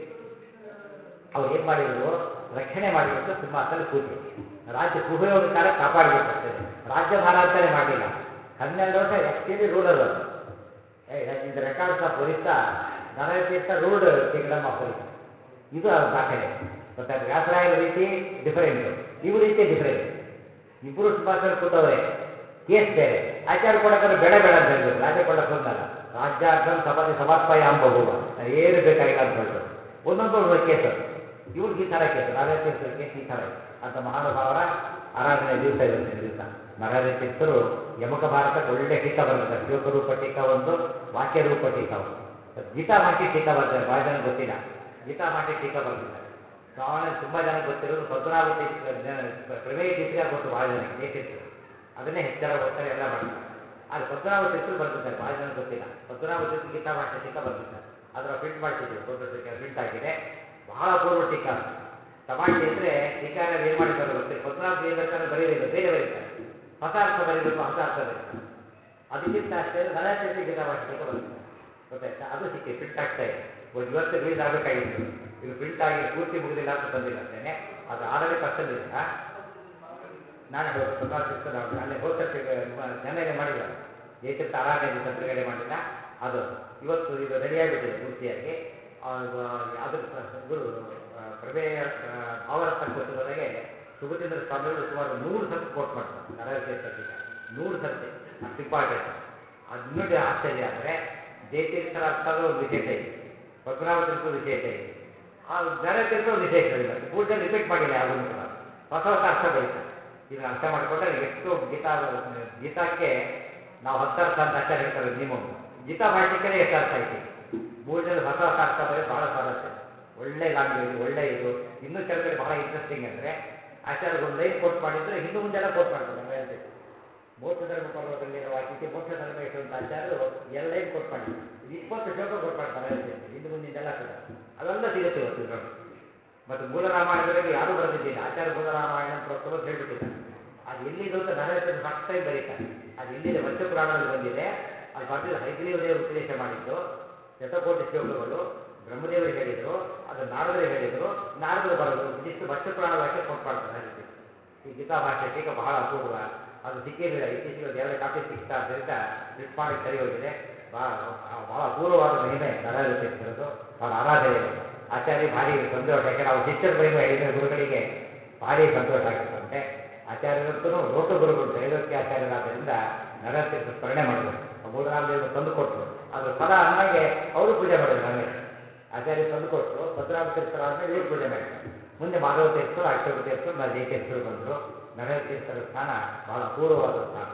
ಅವ್ರು ಏನು ಮಾಡಿದರು, ರಕ್ಷಣೆ ಮಾಡಿಬಿಟ್ಟು ಸಿಂಹಾಸನದಲ್ಲಿ ಕೂತರು. ರಾಜ್ಯ ಕುಹಯೋಗ ಕಾಲಕ್ಕೆ ಕಾಪಾಡಿಬಿಟ್ರು ಅಷ್ಟೇ. ರಾಜ್ಯಭಾರ ಅಂತಲೇ ಮಾಡಲಿಲ್ಲ. 12 ವರ್ಷ ಆ್ಯಕ್ಚುಲಿ ರೂಲರ್ ಅವರು. In the records of Orissa Narayana Tirtha ruled kingdom of Orissa. ಇದು ದಾಖಲೆ. ಮತ್ತೆ ವ್ಯಾಸರಾಯರ ರೀತಿ ಡಿಫರೆಂಟು, ಇವ್ರ ರೀತಿ ಡಿಫರೆಂಟ್. ಇಬ್ಬರು ಸುಭಾಷರು ಕೂತವ್ರೆ, ಕೇಸ್ ಬೇರೆ. ಆಚಾರ್ಯ ಕೊಡಕ್ಕೆ ಬೇಡ ಬೇಡ ಅಂತ ಹೇಳ್ಬಿಟ್ಟು ರಾಜ ಕೊಡಕ್ಕೆ ಹೋದ್ನಲ್ಲ, ರಾಜ್ಯಾರ್ಥಂ ಸಪತಿ ಸಮರ್ಪಯ ಅಂಬಹುವ, ಏನು ಬೇಕಾಗಿಲ್ಲ ಅಂತ ಹೊರಟು. ಒಂದೊಂದು ಕೇಸ್ ಅದು. ಇವ್ರಿಗೆ ಈ ಥರ ಕೇಸು, ನರಹರಿ ತೀರ್ಥರ ಕೇಸ್ ಈ ಥರ ಇದೆ. ಅಂತ ಮಹಾನುಭಾವರ ಆರಾಧನೆ ದಿವಸ ಇವತ್ತಿನ ದಿವಸ. ನರಹರಿ ತೀರ್ಥರು ಯಮಕ ಭಾರತಕ್ಕೆ ಒಳ್ಳೆ ಟೀಕಾ ಬರೆದಿದ್ದಾರೆ. ಶ್ಲೋಕರೂಪ ಟೀಕಾ ಒಂದು, ವಾಕ್ಯರೂಪ ಟೀಕಾ ಒಂದು. ಗೀತಾ ಭಾಷೆ ಟೀಕಾ ಬರ್ತಾರೆ, ಭಾಳ ಜನ ಗೊತ್ತಿಲ್ಲ. ಗೀತಾ ಭಾಷೆ ಟೀಕಾ ಬರೆದಿದ್ದಾರೆ. ಸಾಮಾನ್ಯ ತುಂಬ ಜನ ಗೊತ್ತಿರೋದು ಪದ್ಮನಾಭ ಪ್ರಮೇಯ ಟೀಕೆ ಗೊತ್ತು ಭಾಳ ಜನಕ್ಕೆ, ಜಯತೀರ್ಥರು ಅದನ್ನೇ ಹೆಚ್ಚರ ಓದ್ತಾರೆ, ಎಲ್ಲ ಮಾಡ್ತಾರೆ. ಆದರೆ ಪದ್ಮನಾಭ ತೀರ್ಥರು ಬರೆದಿದ್ದಾರೆ, ಭಾಳ ಜನ ಗೊತ್ತಿಲ್ಲ. ಪದ್ಮನಾಭ ತೀರ್ಥರು ಗೀತಾ ಭಾಷೆ ಟೀಕಾ ಬರೆದಿದ್ದಾರೆ. ಅದರ ಪ್ರಿಂಟ್ ಮಾಡಿಸಿದ್ದೀವಿ, ದೊಡ್ಡ ಪ್ರಿಂಟ್ ಆಗಿದೆ. ಬಹಳ ಪೂರ್ವ ಟೀಕಾ. ತಮಾಷೆ ಅಂದರೆ ಟೀಕಾರ ಏನು ಮಾಡಿದ್ದಾರೆ ಗೊತ್ತಿಲ್ಲ. ಪದ್ಮನಾಭ ಏನು ಬರ್ತಾರೆ ಬರೀಲಿಲ್ಲ, ಬೇರೆ ಬರೀತಾರೆ. ಹೊಸ ಅರ್ಥ ಬರೀಬೇಕು, ಹೊಸ ಅರ್ಥ ಬರೀತಾರೆ. ಅದಕ್ಕಿಂತ ಅಷ್ಟೇ ನರಹರಿ ತೀರ್ಥರು ಗೀತಾ ಭಾಷೆ ಟೀಕಾ ಬರೆದಿದ್ದಾರೆ, ಗೊತ್ತಾಯ್ತಾ? ಅದು ಸಿಕ್ಕಿ ಪ್ರಿಂಟ್ ಆಗ್ತಾ ಇದೆ. ಇವತ್ತು ರಿಲೀಸ್ ಆಗಬೇಕಾಗಿತ್ತು, ಇದು ಪ್ರಿಂಟ್ ಆಗಿ ಪೂರ್ತಿ ಮುಗಿದಿಲ್ಲ ಅಂತ ತಂದಿಲ್ಲ ಅಷ್ಟೇ. ಅದು ಆಲ್ರೆಡಿ ಪರ್ಸಲ್ಲಿದೆ. ನಾನೇ ಹೌದು, ಪದ್ಮನಾಭ ತೀರ್ಥ ನಾವು ಅಲ್ಲೇ ಹೋಗ್ತಾರೆ, ಜನ ಮಾಡಿಲ್ಲ, ಜಯತೀರ್ಥ ಆರಾಧನೆ ದಿವಸ ಬಿಡುಗಡೆ ಮಾಡಿಲ್ಲ. ಅದು ಇವತ್ತು ಇದು ರೆಡಿಯಾಗಿಬಿಟ್ಟಿದೆ ಪೂರ್ತಿಯಾಗಿ. ಅದ್ರ ಇವರು ಪ್ರಮೇಯ ಭಾವರತ್ನ ಕೋಶದೊಳಗೆ ಸುಭತೀಂದ್ರ ಸ್ವಾಮಿಗಳು ಸುಮಾರು 100 ಸರ್ತಿ ಕೋಟ್ ಮಾಡ್ತಾರೆ ನರಹರಿ ತೀರ್ಥ ಟೀಕಾ. 100 ಸರ್ತಿ, ಅಷ್ಟು ಇಂಪಾರ್ಟೆಂಟ್. ಅದು ಇನ್ನೊಂದು ಆಶ್ಚರ್ಯ ಅಂದರೆ ಜಯತೀರ್ಥರ ಅರ್ಥದ ಒಂದು ವಿಶೇಷ ಇದೆ, ಪದ್ಮನಾಭ ತೀರ್ಥದ ವಿಶೇಷ ಇದೆ, ನರಹರಿ ತೀರ್ಥ ಒಂದು ವಿಶೇಷ ಇದೆ. ಮತ್ತೆ ಪೂರ್ತಿ ರಿಪೀಟ್ ಮಾಡಿಲ್ಲ ಯಾವುದನ್ನು ಕೂಡ, ಹೊಸ ಹೊಸ ಅರ್ಥ ಬರೀತಾರೆ. ಇದನ್ನು ಅರ್ಥ ಮಾಡಿಕೊಂಡ್ರೆ ಎಷ್ಟು ಗೀತಾಕ್ಕೆ ನಾವು 10 ಅರ್ಥ ಅಂತ ಆಚಾರ್ಯ ಹೇಳ್ತಾರೆ ಮಿನಿಮಮ್. ಗೀತಾ ಭಾಷೆಗೆ ಎಷ್ಟು ಅರ್ಥ ಐತಿ, 3 ಜನ ಹೊಸ ಹೊಸ ಅರ್ಥ ಬರೆಯೋದು ಭಾಳ ಸ್ವಾರಸ್ಯ. ಒಳ್ಳೆ ಲ್ಯಾಂಗ್ವೇಜ್, ಒಳ್ಳೆ ಇದು. ಇನ್ನೂ ಕೆಲವು ಕಡೆ ಭಾಳ ಇಂಟ್ರೆಸ್ಟಿಂಗ್ ಅಂದರೆ ಆಚಾರ್ಯ ಒಂದು ಲೈನ್ ಕೋಟ್ ಮಾಡಿದರೆ ಹಿಂದೂ ಮುಂದೆಲ್ಲ ಕೋಟ್ ಮಾಡ್ತಾರೆ. ನಮ್ಮ ಹೇಳ್ತೀವಿ ಮೋಕ್ಷ ಧರ್ಮ ಪರ್ವದಲ್ಲಿರುವ ವಾಕ್ಯಕ್ಕೆ ಮೋಕ್ಷ ಧರ್ಮ ಎಷ್ಟು ಅಂತ ಆಚಾರ್ಯರು 2 ಲೈನ್ ಕೋಟ್ ಮಾಡಿದ್ರು. 20 ಶ್ಲೋಕ ಕೋಟ್ ಮಾಡ್ತಾರೆ ಹೇಳ್ತಿರ್ತಾರೆ, ಹಿಂದೂ ಮುಂದಿಂದೆಲ್ಲ ಕೂಡ. ಅವೆಲ್ಲ ಸಿಗುತ್ತೆ ಇವತ್ತು ಇದರೊಳಗೆ. ಮತ್ತು ಮೂಲ ರಾಮಾಯಣದೊಳಗೆ ಯಾರೂ ಬರೆದಿದ್ದಿಲ್ಲ, ಆಚಾರ್ಯ ಮೂಲ ರಾಮಾಯಣ ಪ್ರೋಕ್ತಮ ಅಂತ ಹೇಳಿಬಿಟ್ಟಿದ್ದಾರೆ. ಅದು ಎಲ್ಲಿದು ಅಂತ ನರಹರಿ ಫಸ್ಟ್ ಟೈಮ್ ಬರೀತಾರೆ. ಅದು ಎಲ್ಲಿದೆ, ಮತ್ಸ್ಯಪುರಾಣದಲ್ಲಿ ಬಂದಿದೆ. ಅದು ಬರೆದಿದ್ದು ಹೈಗ್ರೀವ ದೇವರು ಉಪದೇಶ ಮಾಡಿದ್ದು, ಶತಕೋಟಿ ಶ್ಲೋಕಗಳು ಬ್ರಹ್ಮದೇವರಿಗೆ ಹೇಳಿದರು, ಅದು ನಾರದರಿಗೆ ಹೇಳಿದರು, ನಾರದರು ಬರೋದು. ಇದಿಷ್ಟು ಮತ್ಸ್ಯಪುರಾಣ ವಾಕ್ಯ ಕೋಟ್ ಮಾಡ್ತಾರೆ ನರಹರಿ. ಈ ಗೀತಾ ಭಾಷೆ ಟೀಕ ಬಹಳ ಅಪೂರ್ವ. ಅದು ಸಿಕ್ಕಿರಲಿಲ್ಲ, ಇತ್ತೀಚೆಗೆ ಒಂದು 2 ಕಾಪಿ ಸಿಗ್ತಾ ಆದ್ದರಿಂದ ಪ್ರಿಂಟ್ ಮಾಡೋಕ್ಕೆ ಸರಿ ಹೋಗಿದೆ. ಭಾಳ ಅಪೂರ್ವವಾದ ಮಹಿಮೆ ನರಹರಿ ತೀರ್ಥರದು, ಅವರ ಆರಾಧನೆ ಇವತ್ತು. ಆಚಾರ್ಯ ಭಾರಿ ಸಂತೋಷ, ಯಾಕೆಂದ್ರೆ ಅವ್ರ ಶಿಷ್ಯರ ಮಹಿಮೆ ಹೇಳಿದರೆ ಗುರುಗಳಿಗೆ ಭಾರಿ ಸಂತೋಷ ಆಗುತ್ತಂತೆ. ಆಚಾರ್ಯರಂತೂ ದೊಡ್ಡ ಗುರುಗಳು, ತ್ರೈಲೋಕ್ಯ ಆಚಾರ್ಯರಾದ್ದರಿಂದ ನರಹರಿ ತೀರ್ಥ ಸ್ಮರಣೆ ಮಾಡಬೇಕು. ಮೂಲರಾಮದೇವರು ತಂದು ಕೊಟ್ಟರು, ಅದ್ರ ಫಲ ಅನ್ನಾಗೆ ಅವರು ಪೂಜೆ ಮಾಡಿದ್ರು. ಆಮೇಲೆ ಆಚಾರ್ಯ ತಂದು ಕೊಟ್ಟರು, ಭದ್ರಾಮ ತೀರ್ಥರ ಆದಮೇಲೆ ಇವರು ಪೂಜೆ ಮಾಡಿದ್ದಾರೆ. ಮುಂದೆ ಮಾಧವ ತೀರ್ಥರು, ಅಕ್ಷೋಭ ತೀರ್ಥರು, ಜಯತೀರ್ಥರು ಬಂದರು. ನರಹರಿ ತೀರ್ಥರ ಸ್ಥಾನ ಬಹಳ ಅಪೂರ್ವವಾದ ಸ್ಥಾನ.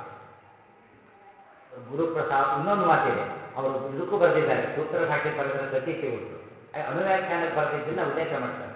ಗುರುಪ್ರಸಾದ್ ಇನ್ನೊಂದು ಮಾತಿದೆ, ಅವರು ಇದಕ್ಕೂ ಬರೆದಿದ್ದಾರೆ, ಸೂತ್ರ ಭಾಷೆ ಬರೆದರೆ ಸತೀಶಿ ಉಂಟು, ಅನುವ್ಯಾಖ್ಯಾನಕ್ಕೆ ಬರೆದಿದ್ದನ್ನು ಉಲ್ಲೇಖ ಮಾಡ್ತಾರೆ.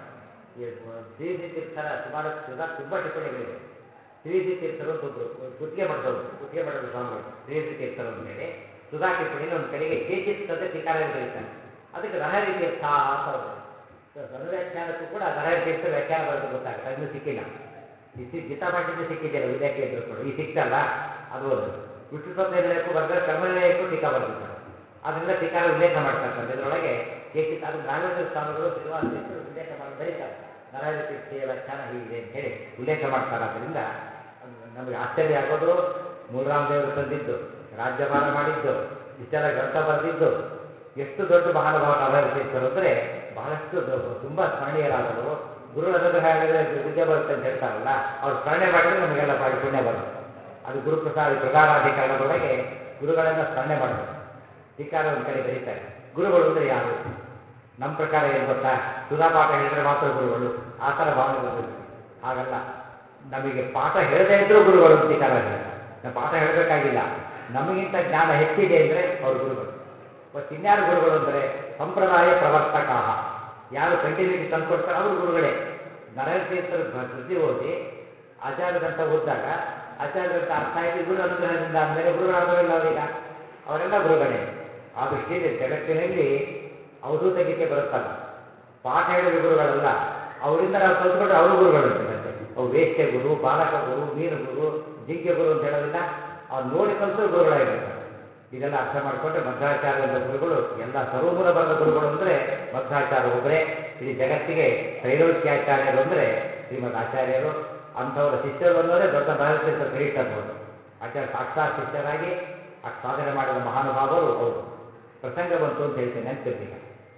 ಶ್ರೀಧಿ ತೀರ್ಥರ ಸುಮಾರು ತುಂಬ ಟಿಪ್ಪಣಿಗಳಿವೆ. ಶ್ರೀಧಿ ತೀರ್ಥರು ಅಂತ ಒಬ್ಬರು ಗುತ್ತಿಗೆ ಮಠದ ಸ್ವಾಮಿಗಳು, ಶ್ರೀಧಿ ತೀರ್ಥರು ಅಂತೇಳಿ ಸುಧಾ ಟಿಪ್ಪಣಿನ ಒಂದು ಕಡೆಗೆ ಕೇಚಿತ್ ಅಂತ ಟೀಕಾರಾಯರು ಬರೀತಾರೆ. ಅದಕ್ಕೆ ನರಹರಿ ತೀರ್ಥ ಅಂತ ಅವರು ಅನುವ್ಯಾಖ್ಯಾನಕ್ಕೂ ಕೂಡ ನರಹರಿ ತೀರ್ಥರು ವ್ಯಾಖ್ಯಾನ ಬರೋದು ಗೊತ್ತಾಗುತ್ತೆ. ಅದನ್ನು ಸಿಕ್ಕಿಲ್ಲ, ಗೀತಾ ಭಾಷೆಯಿಂದ ಸಿಕ್ಕಿದ್ದಿಲ್ಲ ಉಲ್ಲೇಖ ಇದ್ರು ಕೂಡ. ಈ ಸಿಕ್ತಲ್ಲ ಅದು ಒಂದು. ವಿಷ್ಣು ತತ್ವ ನಿರ್ಣಯಕ್ಕೂ ಬರೆದರೆ, ಕರ್ಮನಿರ್ಣಯಕ್ಕೂ ಟೀಕಾ ಬರೆದಿದ್ದಾರೆ. ಅದನ್ನೆಲ್ಲ ಟೀಕಾರ ಉಲ್ಲೇಖ ಮಾಡ್ತಾರೆ ಇದರೊಳಗೆ. ಕೇಚಿತ್ ಅದಕ್ಕೆ ರಾಘವೇಂದ್ರ ಸ್ವಾಮಿಗಳು, ಶ್ರೀನಿವಾಸ ತೀರ್ಥರು ಉಲ್ಲೇಖ ಮಾಡಿ ಬರೀತಾರೆ. ನರಹರಿ ತೀರ್ಥೀಯ ವ್ಯಾಖ್ಯಾನ ಹೀಗಿದೆ ಅಂತ ಹೇಳಿ ಉಲ್ಲೇಖ ಮಾಡ್ತಾರೆ. ಆದ್ದರಿಂದ ನಮಗೆ ಆಶ್ಚರ್ಯ ಆಗೋದು, ಮೂಲರಾಮದೇವರು ತಂದಿದ್ದು, ರಾಜ್ಯಭಾರ ಮಾಡಿದ್ದು, ಇಷ್ಟೆಲ್ಲ ಗ್ರಂಥ ಬರೆದಿದ್ದು, ಎಷ್ಟು ದೊಡ್ಡ ಮಹಾನುಭಾವ ನರಹರಿ ತೀರ್ಥರು ಅಂದರೆ ಬಹಳಷ್ಟು ತುಂಬ ಸ್ಮರಣೀಯರಾದವರು. ಗುರುಗಳ ಅನುಗ್ರಹ ಹೇಳಿದರೆ ವಿದ್ಯೆ ಬರುತ್ತೆ ಅಂತ ಹೇಳ್ತಾರಲ್ಲ, ಅವ್ರು ಸ್ಮರಣೆ ಮಾಡಿದರೆ ನಮಗೆಲ್ಲ ಬಾಳಿ ಪುಣ್ಯ ಬರುತ್ತೆ. ಅದು ಗುರುಪ್ರಸಾದ ಪ್ರಗಾಢಾಧಿಕರಣದೊಳಗೆ ಗುರುಗಳನ್ನು ಸ್ಮರಣೆ ಮಾಡಬೇಕು. ಟೀಕಾರ ಒಂದು ಕಡೆ ಬರೀತಾರೆ, ಗುರುಗಳು ಅಂದರೆ ಯಾರು? ನಮ್ಮ ಪ್ರಕಾರ ಏನು ಗೊತ್ತಾ, ಸುಧಾಪಾಠ ಹೇಳಿದರೆ ಮಾತ್ರ ಗುರುಗಳು, ಆ ಥರ ಭಾವನೆ ಬಂದಿರುತ್ತೆ. ಹಾಗಲ್ಲ, ನಮಗೆ ಪಾಠ ಹೇಳದೇ ಇದ್ದರೂ ಗುರುಗಳು ಅಂತ ಟೀಕಾರ ಹೇಳ್ತಾರೆ. ನಾವು ಪಾಠ ಹೇಳಬೇಕಾಗಿಲ್ಲ, ನಮಗಿಂತ ಜ್ಞಾನ ಹೆಚ್ಚಿದೆ ಅಂದರೆ ಅವರು ಗುರುಗಳು. ಮತ್ತು ಇನ್ಯಾರು ಗುರುಗಳು ಅಂದರೆ ಸಂಪ್ರದಾಯ ಪ್ರವರ್ತಕಾಹ, ಯಾರು ಕಂಟಿನ್ಯೂಟಿ ತಂದುಕೊಡ್ತಾರೆ ಅವರು ಗುರುಗಳೇ. ನರಹರಿ ತೀರ್ಥರ ಕೃತಿ ಓದಿ ಆಚಾರ್ಯ ಗ್ರಂಥ ಓದಿದಾಗ ಆಚಾರ್ಯ ಗ್ರಂಥ ಅರ್ಥ ಆಯಿತು, ಗುರು ಅನುಗ್ರಹದಿಂದ ಅಂದಮೇಲೆ ಗುರುಗಳಾದವರೆಲ್ಲ ಅವರೆಲ್ಲ ಗುರುಗಳೇ. ಆ ದೃಷ್ಟಿಯಲ್ಲಿ ಜಗತ್ತಿನಲ್ಲಿ ಅವಧೂತ ಗೀತೆ ಬರುತ್ತಲ್ಲ, ಪಾಠ ಹೇಳಿದ ಗುರುಗಳಲ್ಲ, ಅವರಿಂದ ನಾವು ಕಲ್ತ್ಕೊಂಡ್ರೆ ಅವರು ಗುರುಗಳಂತೆ. ಮತ್ತೆ ಅವು ವೇಶ್ಯ ಗುರು, ಬಾಲಕ ಗುರು, ಮೀನು ಗುರು, ಜಿಂಕೆ ಗುರು ಅಂತ ಹೇಳೋದಿಲ್ಲ, ಅವ್ರು ನೋಡಿ ಕಲಿತರು ಗುರುಗಳಾಗಿಬಿಡ್ತಾರೆ. ಇದೆಲ್ಲ ಅರ್ಥ ಮಾಡಿಕೊಂಡ್ರೆ ಮಧ್ವಾಚಾರ್ಯ ಅಂತ ಗುರುಗಳು, ಎಲ್ಲ ಸರ್ವಮೂಲ ಬರೆದ ಗುರುಗಳು ಅಂದರೆ ಮಧ್ವಾಚಾರ್ಯ ಒಬ್ಬರೇ. ಇಡೀ ಜಗತ್ತಿಗೆ ತ್ರೈಲೋಕ್ಯಾಚಾರ್ಯರು ಅಂದರೆ ಶ್ರೀಮದ್ ಆಚಾರ್ಯರು. ಅಂಥವರ ಶಿಷ್ಯರು ಅನ್ನೋದೇ ದೊಡ್ಡ ನರಹರಿ ತೀರ್ಥರ ಕ್ರೆಡಿಟ್ ಅನ್ಬೋದು. ಆಚಾರ್ಯ ಸಾಕ್ಷಾತ್ ಶಿಷ್ಯರಾಗಿ ಅಷ್ಟು ಸಾಧನೆ ಮಾಡಿದ ಮಹಾನುಭಾವರು ಅವರು. ಪ್ರಸಂಗ ಬಂತು ಅಂತ ಹೇಳ್ತೇನೆ, ನೆನಪಿರ್ಲಿಗ.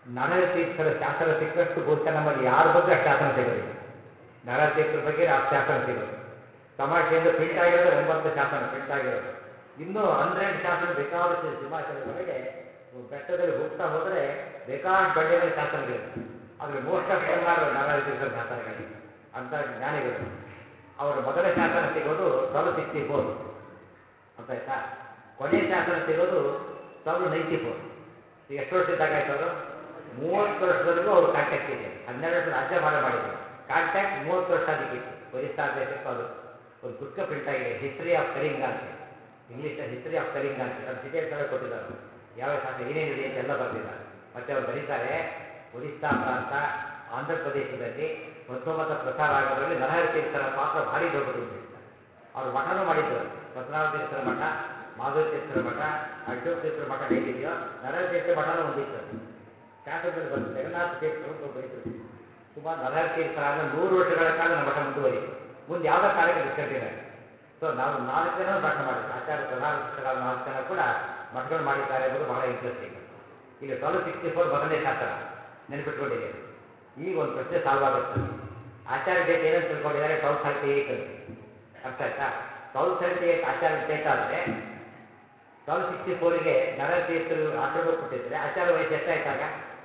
ನರಹರಿ ತೀರ್ಥರ ಶಾಸನ ಸಿಕ್ಕಷ್ಟು ಬಹುಶಃ ನಮ್ಮಲ್ಲಿ ಯಾರ ಬಗ್ಗೆ ಅಷ್ಟು ಶಾಸನ ಸಿಗೋದಿಲ್ಲ. ನರಹರಿ ತೀರ್ಥರ ಬಗ್ಗೆ ಅಷ್ಟು ಶಾಸನ ಸಿಗೋದು. ತಮಾಷೆಯಿಂದ ಪ್ರಿಂಟ್ ಆಗಿರೋದು 9 ಶಾಸನ ಪ್ರಿಂಟ್ ಆಗಿರೋದು. ಇನ್ನೂ 100 ಶಾಸನ ಬೇಕಾದಷ್ಟು ಸಿಂಹಾಚಲದೊಳಗೆ ಬೆಟ್ಟದಲ್ಲಿ ಹೋಗ್ತಾ ಹೋದರೆ ಬೇಕಾದಷ್ಟು ಬಂಡೆ ಮೇಲೆ ಶಾಸನಗಳಿರ್ತವೆ. ಆದರೆ most of them are Narahari ತೀರ್ಥರ ಶಾಸನಗಳೇ. ಅಂತ ಜ್ಞಾನಿಗಳು. ಅವರ ಮೊದಲ ಶಾಸನ ಸಿಗೋದು 1264 ಅಂತ ಆಯ್ತಾ. ಕೊನೆ ಶಾಸನ ಸಿಗೋದು 1294. ಈಗ ಎಷ್ಟು ವರ್ಷ ಇದ್ದಾಗಾಯ್ತು ಅವರು? 30 ವರ್ಷದವರೆಗೂ ಅವರು ಕಾಂಟ್ಯಾಕ್ಟ್ ಇದೆ. 12 ವರ್ಷ ರಾಜ್ಯಭಾರ ಮಾಡಿದರು. ಕಾಂಟ್ಯಾಕ್ಟ್ 30 ವರ್ಷ ಅದಕ್ಕಿತ್ತು. ಒರಿಸ್ಸಾ ದೇಶಕ್ಕೂ ಅದಕ್ಕೂ ಒಂದು ಪುಸ್ತಕ ಪ್ರಿಂಟ್ ಆಗಿದೆ, ಹಿಸ್ಟ್ರಿ ಆಫ್ ಕಲಿಂಗ ಅಂತೇಳಿ. ಇಂಗ್ಲೀಷಲ್ಲಿ ಹಿಸ್ಟ್ರಿ ಆಫ್ ಕಲಿಂಗ ಅಂತೇಳಿ ಅದು ಡೀಟೇಲ್ಸ್ ಎಲ್ಲ ಕೊಟ್ಟಿದ್ದಾರೆ. ಯಾವ ಶಾಸನ ಏನೇನಿದೆ ಅಂತೆಲ್ಲ ಬರೆದಿದ್ದಾರೆ. ಮತ್ತೆ ಅವ್ರು ಬರೀತಾರೆ, ಒರಿಸ್ಸಾ ಪ್ರಾಂತ ಆಂಧ್ರ ಪ್ರದೇಶದಲ್ಲಿ ಮಧ್ವಮತ ಪ್ರಸಾರ ಆಗೋದ್ರಲ್ಲಿ ನರಹರಿ ತೀರ್ಥರ ಪಾತ್ರ ಭಾರಿ ದೊಡ್ಡದು ಅಂತ ಹೇಳ್ತಾರೆ. ಅವರು ಮಠನೂ ಮಾಡಿದ್ರು. ಪದ್ಮನಾಭ ತೀರ್ಥರ ಮಠ, ಮಾಧವ ತೀರ್ಥರ ಮಠ, ಅಶೋಕ ತೀರ್ಥರ ಮಠ ಹೇಗಿದೆಯೋ ನರಹರಿ ತೀರ್ಥ ಮಠನೂ ಒಂದಿತ್ತು. ಅದು ಶಾಸನದಲ್ಲಿ ಬಂದು ಜಗನ್ನಾಥ ತೀರ್ಥರು ಅಂತ ಒಬ್ಬರಿದ್ರು. ಸುಮಾರು ನರಹರಿ ತೀರ್ಥರ ಆದ 100 ವರ್ಷಗಳ ಕಾಲ ನಮ್ಮ ಮಠ ಮುಂದುವರಿತು. ಮುಂದೆ ಯಾವುದೋ ಕಾಲಕ್ಕೆ ಡಿಸ್ಕಂಟಿನ್ಯೂ ಆಯಿತು. ಸೊ ನಾವು 4 ಜನನೂ ಮಠ ಮಾಡಿದ್ರು. ಆಚಾರ್ಯ ಪ್ರಧಾನ ಶಿಷ್ಯರಾದ 4 ಜನ ಕೂಡ ಮಠಗಳು ಮಾಡಿದ್ದಾರೆ ಎಂಬುದು ಬಹಳ ಇಂಟ್ರೆಸ್ಟಿಂಗ್. ಇಲ್ಲಿ 1264 ಮೊದಲನೇ ಶಾಸನ ನೆನಪಿಟ್ಕೊಂಡಿದೆ. ಈಗ ಒಂದು ಪ್ರಶ್ನೆ ಸಾಲ್ವ್ ಆಗುತ್ತೆ ನಮಗೆ. ಆಚಾರ್ಯ ಡೇಟ್ ಏನಂತ ತಿಳ್ಕೊಂಡಿದ್ದಾರೆ? 1238 ಅಂತೆ. ಅರ್ಥ ಆಯ್ತಾ? 1238 ಆಚಾರ್ಯ ಡೇಟ್ ಆದರೆ 1264ಗೆ ನರಹರಿ ತೀರ್ಥರು ಆಶ್ರಮ ಕೊಟ್ಟಿದ್ದರೆ ಆಚಾರ್ಯ ವಯಸ್ಸು ಎಷ್ಟಾಯ್ತಾಗ?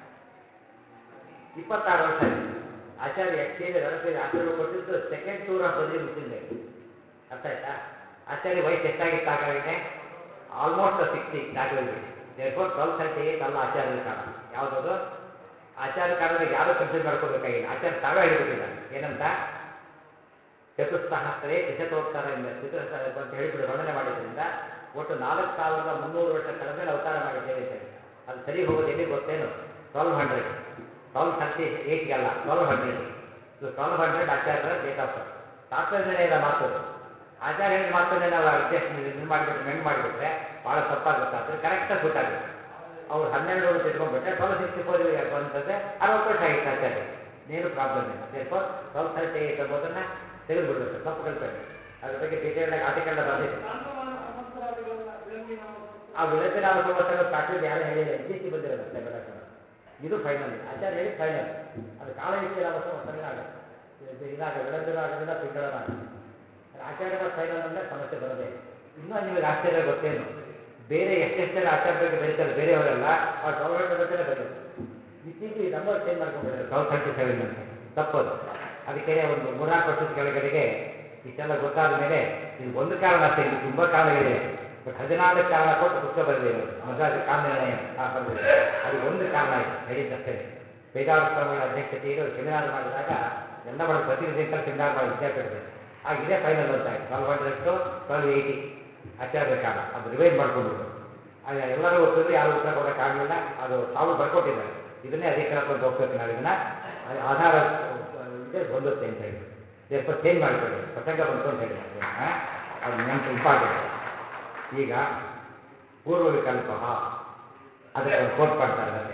26 ವರ್ಷ ಆಯಿತು. ಆಚಾರ್ಯ ಆ್ಯಕ್ಚುಲಿ ನರಹರಿ ಆಶ್ರಮ ಕೊಟ್ಟಿದ್ದು ಸೆಕೆಂಡ್ ಟೂರ್ ಆಫ್ ಬದ್ರಿ ಮುಗಿಸಿದ ಮೇಲೆ. ಅರ್ಥ ಆಯ್ತಾ? ಆಚಾರ್ಯ ವಯಸ್ಸು ಎಷ್ಟಾಗಿತ್ತು ಆಗಾಗಲೇ? ಆಲ್ಮೋಸ್ಟ್ 60 ದಾಟಿ ಹೋಗಿಬಿಟ್ಟಿತ್ತು. ದೇರ್ಫೋರ್ 1238 ಅಲ್ಲ ಆಚಾರ್ಯರ ಕಾಲ. ಯಾವುದದು? ಆಚಾರ್ಯ ಕಾಲದಾಗ ಯಾರೂ ಕನ್ಫ್ಯೂಸ್ ಮಾಡ್ಕೋಬೇಕಾಗಿಲ್ಲ. ಆಚಾರ್ಯ ತಾವೇ ಹೇಳಿಬಿಟ್ಟಿದ್ದಾರೆ. ಏನಂತ? ಚತುಸ್ಸಹಸ್ರೇ ತ್ರಿಶತೋತ್ತರ ಅಂತ ಹೇಳಿಬಿಟ್ಟು ವರ್ಣನೆ ಮಾಡಿದ್ರಿಂದ ಒಟ್ಟು 4300 ವರ್ಷ ಕಳೆದ ಮೇಲೆ ಅವತಾರ ಮಾಡಿದ್ದೇವೆ ಅಂತ ಹೇಳಿದ್ದಾರೆ. ಅದು ಸರಿ ಹೋಗೋದು ಎಲ್ಲಿ ಗೊತ್ತೇನು? 1200 1238ಗೆಲ್ಲ 1200ಗೆ. 1200 ಆಚಾರ್ಯರ ಡೇಟ್ ಆಫ್ ಬರ್ತ್. ತಾತ್ಪರ್ಯದ ಮಾತದು. ಆಚಾರ್ಯ ಹೇಳಿದ ಮಾತನ್ನೇ ನಾವು ಅಡ್ಜಸ್ಟ್ ಮಾಡಿಬಿಟ್ರೆ ಮೆಂಡ್ ಮಾಡಿಬಿಟ್ರೆ ಭಾಳ ತಪ್ಪಾಗುತ್ತೆ. ಆದರೆ ಕರೆಕ್ಟಾಗಿ ಸೂಟ್ ಆಗುತ್ತೆ. ಅವ್ರು 12 ಅಂತ ಇಟ್ಕೊಂಡ್ಬಿಟ್ರೆ 1264 ಬಂತಂದರೆ 60 ವರ್ಷ ಆಗಿತ್ತು ಆಚಾರ್ಯರಿಗೆ. ಏನು ಪ್ರಾಬ್ಲಮ್ ಇಲ್ಲ. ದೇರ್ಫೋರ್ 1238 ಎಂಬುದನ್ನು ತೆಗೆದು ಬಿಡಬೇಕು. ತಪ್ಪು ಕಲ್ಪನೆ. ಅದ್ರ ಬಗ್ಗೆ ಡೀಟೇಲ್ಡಾಗಿ ಆರ್ಟಿಕಲ್ನ ಬರೆದಿದೆ. ಚಾಂದ್ರಮಾನ ಸಂವತ್ಸರಾದಿಗಳೆಲ್ಲ ವಿಳಂಬಿನಾಮ ಸಂವತ್ಸರ. ಆ ವಿಳಂಬಿನಾಮ ಸಂವತ್ಸರ ಸ್ಟಾರ್ಟಿಂಗ್ ಯಾರು ಹೇಳಿಲ್ಲ. ಇತ್ತೀಚೆಗೆ ಬಂದಿರೋದು ಅಷ್ಟೇ ಬೆಲೆ ಕೂಡ. ಇದು ಫೈನಲ್. ಆಚಾರ್ಯ ಹೇಳಿದ ಫೈನಲ್. ಅದು ಕಾಲಯುಕ್ತಿ ನಾಮ ಸಂವತ್ಸರನೇ ಆಗುತ್ತೆ. ಇದಾಗ ವಿಳಂಬಿನೂ ಆಗೋದಿಲ್ಲ, ಪಿಂಗಳನೂ ಆಗುತ್ತೆ. ಆಚಾರ್ಯ ಮತ್ತು ಫೈನಲ್ ಅಂದರೆ ಸಮಸ್ಯೆ ಬರೋದೇ ಇಲ್ಲ. ಇನ್ನೂ ನಿಮಗೆ ಆಶ್ಚರ್ಯ ಗೊತ್ತೇನು? ಬೇರೆ ಎಷ್ಟೆಷ್ಟು ಜನ ಆಚಾರ್ಯ ಬಗ್ಗೆ ಬರೀತಾರೆ ಬೇರೆಯವರೆಲ್ಲ ಆ 1200 ಅಂತಾನೆ ಬರೆಯೋದು. ಇತ್ತೀಚೆಗೆ ನಂಬರ್ ಚೇಂಜ್ ಮಾಡ್ಕೊಂಡ್ಬಿಟ್ಟಿದ್ದಾರೆ 1237 ಅಂತೆ. ತಪ್ಪದು. ಅದಕ್ಕೇನೆ ಒಂದು 3-4 ವರ್ಷದ ಕೆಳಗಡೆಗೆ ಇಷ್ಟೆಲ್ಲ ಗೊತ್ತಾದ ಮೇಲೆ ಇದು ಒಂದು ಕಾರಣ ಅಷ್ಟೇ, ಇಲ್ಲಿ ತುಂಬ ಕಾರಣಗಳಿವೆ. ಬಟ್ 14 ಕಾರಣ ಕೊಟ್ಟು ಪುಸ್ತಕ ಬರೆದಿದೆ ಒಂದು ಮದ್ರಾಸಿ ಕಾಲ ನಿರ್ಣಯ ಬರೆದಿದೆ. ಅದಕ್ಕೆ ಒಂದು ಕಾರಣ ಇದೆ ಹೇಳಿದ್ದಷ್ಟೇ. ಬೇಜಾವರ ಸ್ವಾಮಿಗಳ ಅಧ್ಯಕ್ಷತೆಯಲ್ಲಿ ಒಂದು ಸೆಮಿನಾರ್ ಮಾಡಿದಾಗ ಎಲ್ಲ ಮಾಡಿದ ಪ್ರತಿನಿಧಿ ಅಂತ ಸೆಮಿನಾರ್ ಮಾಡಿ ವಿದ್ಯಾಪೀಠದಲ್ಲಿ. ಆಗ ಇದೇ ಫೈನಲ್ ಅಂತ ಆಯಿತು. 1200 to 1280 ಆಚಾರ್ಯರ ಕಾಲ. ಅದು ರಿವೈಸ್ ಮಾಡ್ಕೊಂಡ್ಬಿಟ್ರು. ಎಲ್ಲರೂ ಒಪ್ಪಿದ್ರು, ಯಾರು ಉತ್ತರ ಕೊಡೋಕ್ಕಾಗಲಿಲ್ಲ. ಅದು ತಾವು ಬರ್ಕೊಟ್ಟಿದ್ದಾರೆ. ಇದನ್ನೇ ಅಧಿಕರತ್ವ ಅಂತ ಒಪ್ಪಬೇಕು ನಾವು. ಇದನ್ನು ಆಧಾರ ಇದೆ ಹೊಂದುತ್ತೆ ಅಂತ ಹೇಳಿಬಿಟ್ಟು ದೇರ್ಫೋರ್ ಚೇಂಜ್ ಮಾಡಿಕೊಳ್ಳಿ. ಪ್ರಸಂಗ ಬಂತು ಅಂತ ಹೇಳಿ ಅಷ್ಟೇ. ಅದು ನೆನಪು ಇಂಪಾರ್ಟೆಂಟ್. ಈಗ ಪೂರ್ವ ವಿಕಲ್ಪ ಅದಕ್ಕೆ ಒಂದು ಕೋಟ್ ಮಾಡ್ತಾರೆ ಮತ್ತೆ.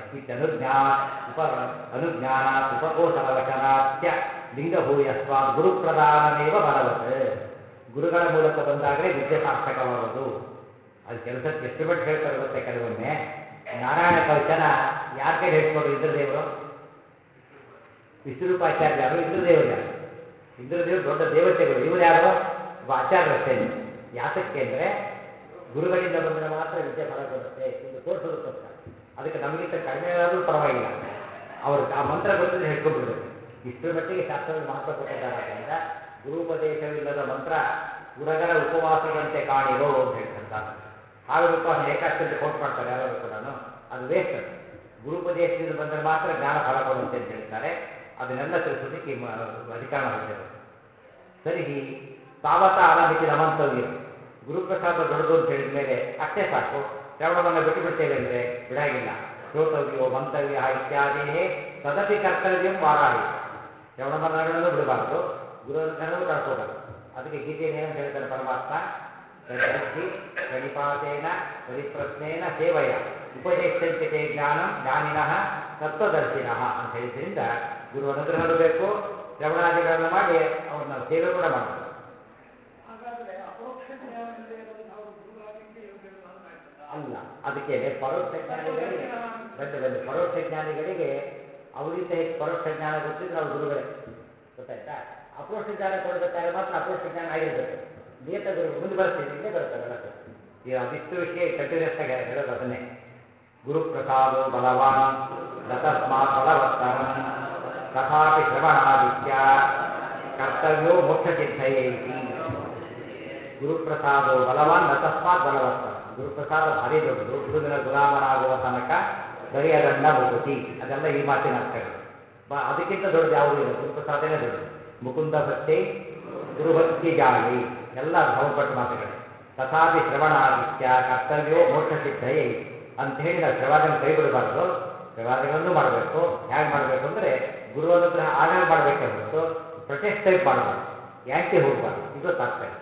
ಅನುಜ್ಞಾನಾತ್ ಉಪಕೋಶಲವಚನಾತ್ಯ ಲಿಂಗಭೂಯಸ್ವಾದ್ ಗುರುಪ್ರಧಾನಮೇವ ಬಲವತ್. ಗುರುಗಳ ಮೂಲಕ ಬಂದಾಗಲೇ ವಿದ್ಯೆ ಸಾರ್ಥಕವಾಗೋದು. ಅದು ಕೆಲಸಕ್ಕೆ ಎಷ್ಟು ಮಟ್ಟಿಗೆ ಹೇಳ್ತಾರೆ ಗೊತ್ತೆ? ಕೆಲವೊಮ್ಮೆ ನಾರಾಯಣ ಕವಚನ ಯಾರ ಕೈಲಿ ಹೇಳ್ಕೊಟ್ರು? ಇಂದ್ರದೇವರು. ವಿಶ್ವರೂಪಾಚಾರ್ಯ ಯಾರು? ಇಂದ್ರದೇವರು ಯಾರು? ಇಂದ್ರದೇವರು ದೊಡ್ಡ ದೇವತೆಗಳು. ಇವರು ಯಾರು? ಒಬ್ಬ ಆಚಾರ್ಯರಷ್ಟೇನೆ. ಯಾತಕ್ಕೆ ಅಂದರೆ ಗುರುಗಳಿಂದ ಬಂದರೆ ಮಾತ್ರ ವಿದ್ಯೆ ಫಲ ಕೊಡುತ್ತೆ ಎಂದು ತೋರಿಸೋದಕ್ಕೋಸ್ಕರ. ಅದಕ್ಕೆ ನಮಗಿಂತ ಕಡಿಮೆ ಆದರೂ ಪರವಾಗಿಲ್ಲ, ಅವ್ರಿಗೆ ಆ ಮಂತ್ರ ಗೊತ್ತಿದ್ರೆ ಹೇಳ್ಕೊಂಡ್ಬಿಡ್ಬೇಕು. ಇಷ್ಟರ ಮಟ್ಟಿಗೆ ಶಾಸ್ತ್ರದಲ್ಲಿ ಮಹತ್ವ ಕೊಟ್ಟಿದ್ದಾರೆ. ಆದ್ದರಿಂದ ಗುರುಪದೇಶವಿಲ್ಲದ ಮಂತ್ರ ಗುರಗರ ಉಪವಾಸದಂತೆ ಕಾಣಿರೋ ಅಂತ ಹೇಳ್ತಾರೆ ದಾಸರು. ಹಾವಿನ ಉಪವಾಸ ಏಕಾಸ್ತಿ ಅಂತ ಕೋಟ್ ಮಾಡ್ತಾರೆ ಯಾರಾದರೂ ಕೂಡ. ಅದು ವೇಸ್ಟ್. ಅದು ಗುರುಪದೇಶದಿಂದ ಬಂದರೆ ಮಾತ್ರ ಜ್ಞಾನ ಫಲ ಕೊಡುತ್ತೆ ಅಂತ ಹೇಳಿದ್ದಾರೆ. ಅದನ್ನೆಲ್ಲ ತಿಳಿಸೋದಕ್ಕೆ ಅಧಿಕರಣ ಹೊರಟಿರೋದು. ಸರಿ, ತಾವತ ಅಲಮಿತಿ ನಮಂತವ್ಯಂ. ಗುರುಪ್ರಸಾದ ದೊಡ್ಡದು ಅಂತ ಹೇಳಿದ ಮೇಲೆ ಅಷ್ಟೇ ಸಾಕು, ಶ್ರವಣವನ್ನು ಬಿಟ್ಟು ಬಿಡ್ತೇವೆ ಅಂದರೆ ಬಿಡಾಗಿಲ್ಲ. ಶ್ರೋತವ್ಯೋ ಮಂತವ್ಯ ಇತ್ಯಾದೇಹೇ ತದಪಿ ಕರ್ತವ್ಯಂ ವಾರಾಹಿ. ಶ್ರವಣ ಮರಣಗಳನ್ನು ಬಿಡಬಾರ್ದು, ಗುರು ಅನುಗ್ರಹವೂ ಕಳ್ಕೋಬಾರ್ದು. ಅದಕ್ಕೆ ಗೀತೆಯನ್ನು ಏನಂತ ಹೇಳ್ತಾನೆ ಪರಮಾತ್ಮ? ತದ್ವಿಧಿ ಪ್ರಣಿಪಾತೇನ ಪರಿಪ್ರಶ್ನೇನ ಸೇವಯ ಉಪದೇಶಂಚಿತೆ ಜ್ಞಾನಂ ಜ್ಞಾನಿನಃ ತತ್ವದರ್ಶಿನಃ ಅಂತ ಹೇಳಿದ್ರಿಂದ ಗುರು ಅನುಗ್ರಹನೂ ಬೇಕು, ಶ್ರವಣಾದಿಗಳನ್ನು ಮಾಡಿ ಅವನ್ನ ಸೇವೆ ಕೂಡ ಮಾಡಬೇಕು. ಹಾಗಾದ್ರೆ ಅಪರೋಕ್ಷ ಜ್ಞಾನವಿಲ್ಲದೆ ಇರುವಂತಹವರು ಗುರುಗಳಾಗಲಿಕ್ಕೆ ಯೋಗ್ಯರಲ್ಲ ಅಂತ ಆಯ್ತಲ್ಲ? ಅಲ್ಲ, ಅದಕ್ಕೇನೆ ಪರೋಕ್ಷ ಜ್ಞಾನಿಗಳಿಗೆ ಬನ್ನಿ ಬನ್ನಿ ಪರೋಕ್ಷ ಜ್ಞಾನಿಗಳಿಗೆ ಅವರಿಂದ ಹೆಚ್ಚು ಪರೋಕ್ಷ ಜ್ಞಾನ ಗೊತ್ತಿದ್ರೆ ಅವ್ರು ಗುರುಗಳೇ, ಗೊತ್ತಾಯ್ತಾ? ಅಪರೋಕ್ಷ ಜ್ಞಾನ ಕೊಡಬೇಕಾದ್ರೆ ಮಾತ್ರ ಅಪರೋಕ್ಷ ಜ್ಞಾನ ಆಗಿರಬೇಕು. ನಿಯತ ಗುರು ಮುಂದೆ ಬರ್ತೀವಿ, ಇಲ್ಲೇ ಬರುತ್ತೆ ಅವೆಲ್ಲ ಸರ್. ಈ ಅದಿಷ್ಟು ವಿಷಯ ಕಂಟಿನ್ಯೂಸ್ ಆಗಿ ಹೇಳೋದು ಅದನ್ನೇ. ಗುರುಪ್ರಸಾದೋ ಬಲವಾನ್ ನತಸ್ಮಾತ್ ಬಲವತ್ತರಂ ತಥಾಪಿ ಶ್ರವಣಾದಿತ್ಯ ಕರ್ತವ್ಯೋ ಮೋಕ್ಷಸಿದ್ಧಯೇ ಇತಿ. ಗುರುಪ್ರಸಾದೋ ಬಲವಾನ್ ನತಸ್ಮಾತ್ ಬಲವತ್ತರಂ. ಗುರುಪ್ರಸಾದ ಭಾರಿ ದೊಡ್ಡದು. ಗುರುವಿನ ಗುಲಾಮನಾಗುವ ತನಕ ದೊರೆಯ ದಂಡ ಮುಕುತಿ. ಅದೆಲ್ಲ ಈ ಮಾತಿನ ಅರ್ಥಗಳು. ಅದಕ್ಕಿಂತ ದೊಡ್ಡದು ಯಾವುದೂ ಇಲ್ಲ, ಗುರುಪ್ರಸಾದನೇ ದೊಡ್ಡದು. ಮುಕುಂದ ಭಕ್ತಿ ಗುರುಭಕ್ತಿ ಜಾಯಿ ಎಲ್ಲ ಸಂಬಂಧಪಟ್ಟ ಮಾತುಗಳೇ. ತಥಾಪಿ ಶ್ರವಣಾದಿತ್ಯ ಕರ್ತವ್ಯೋ ಮೋಕ್ಷ ಸಿದ್ಧಯೇ ಅಂತ ಹೇಳಿ ನಾವು ಶ್ರವಣಗಳನ್ನು ಕೈ ಬಿಡಬಾರದು. ಶ್ರವಣಗಳನ್ನು ಮಾಡಬೇಕು. ಹೇಗೆ ಮಾಡಬೇಕು ಅಂದರೆ ಗುರು ಅನುಗ್ರಹ ಆಗಾಗ ಮಾಡಬೇಕೇ ಹೊರತು ಪ್ರೊಟೆಸ್ಟ್ ಟೈಪ್ ಮಾಡಬಾರ್ದು, ಯಾಂಟಿ ಹೋಗಬಾರ್ದು. ಇದು ತಾತ್ಪರ್ಯ.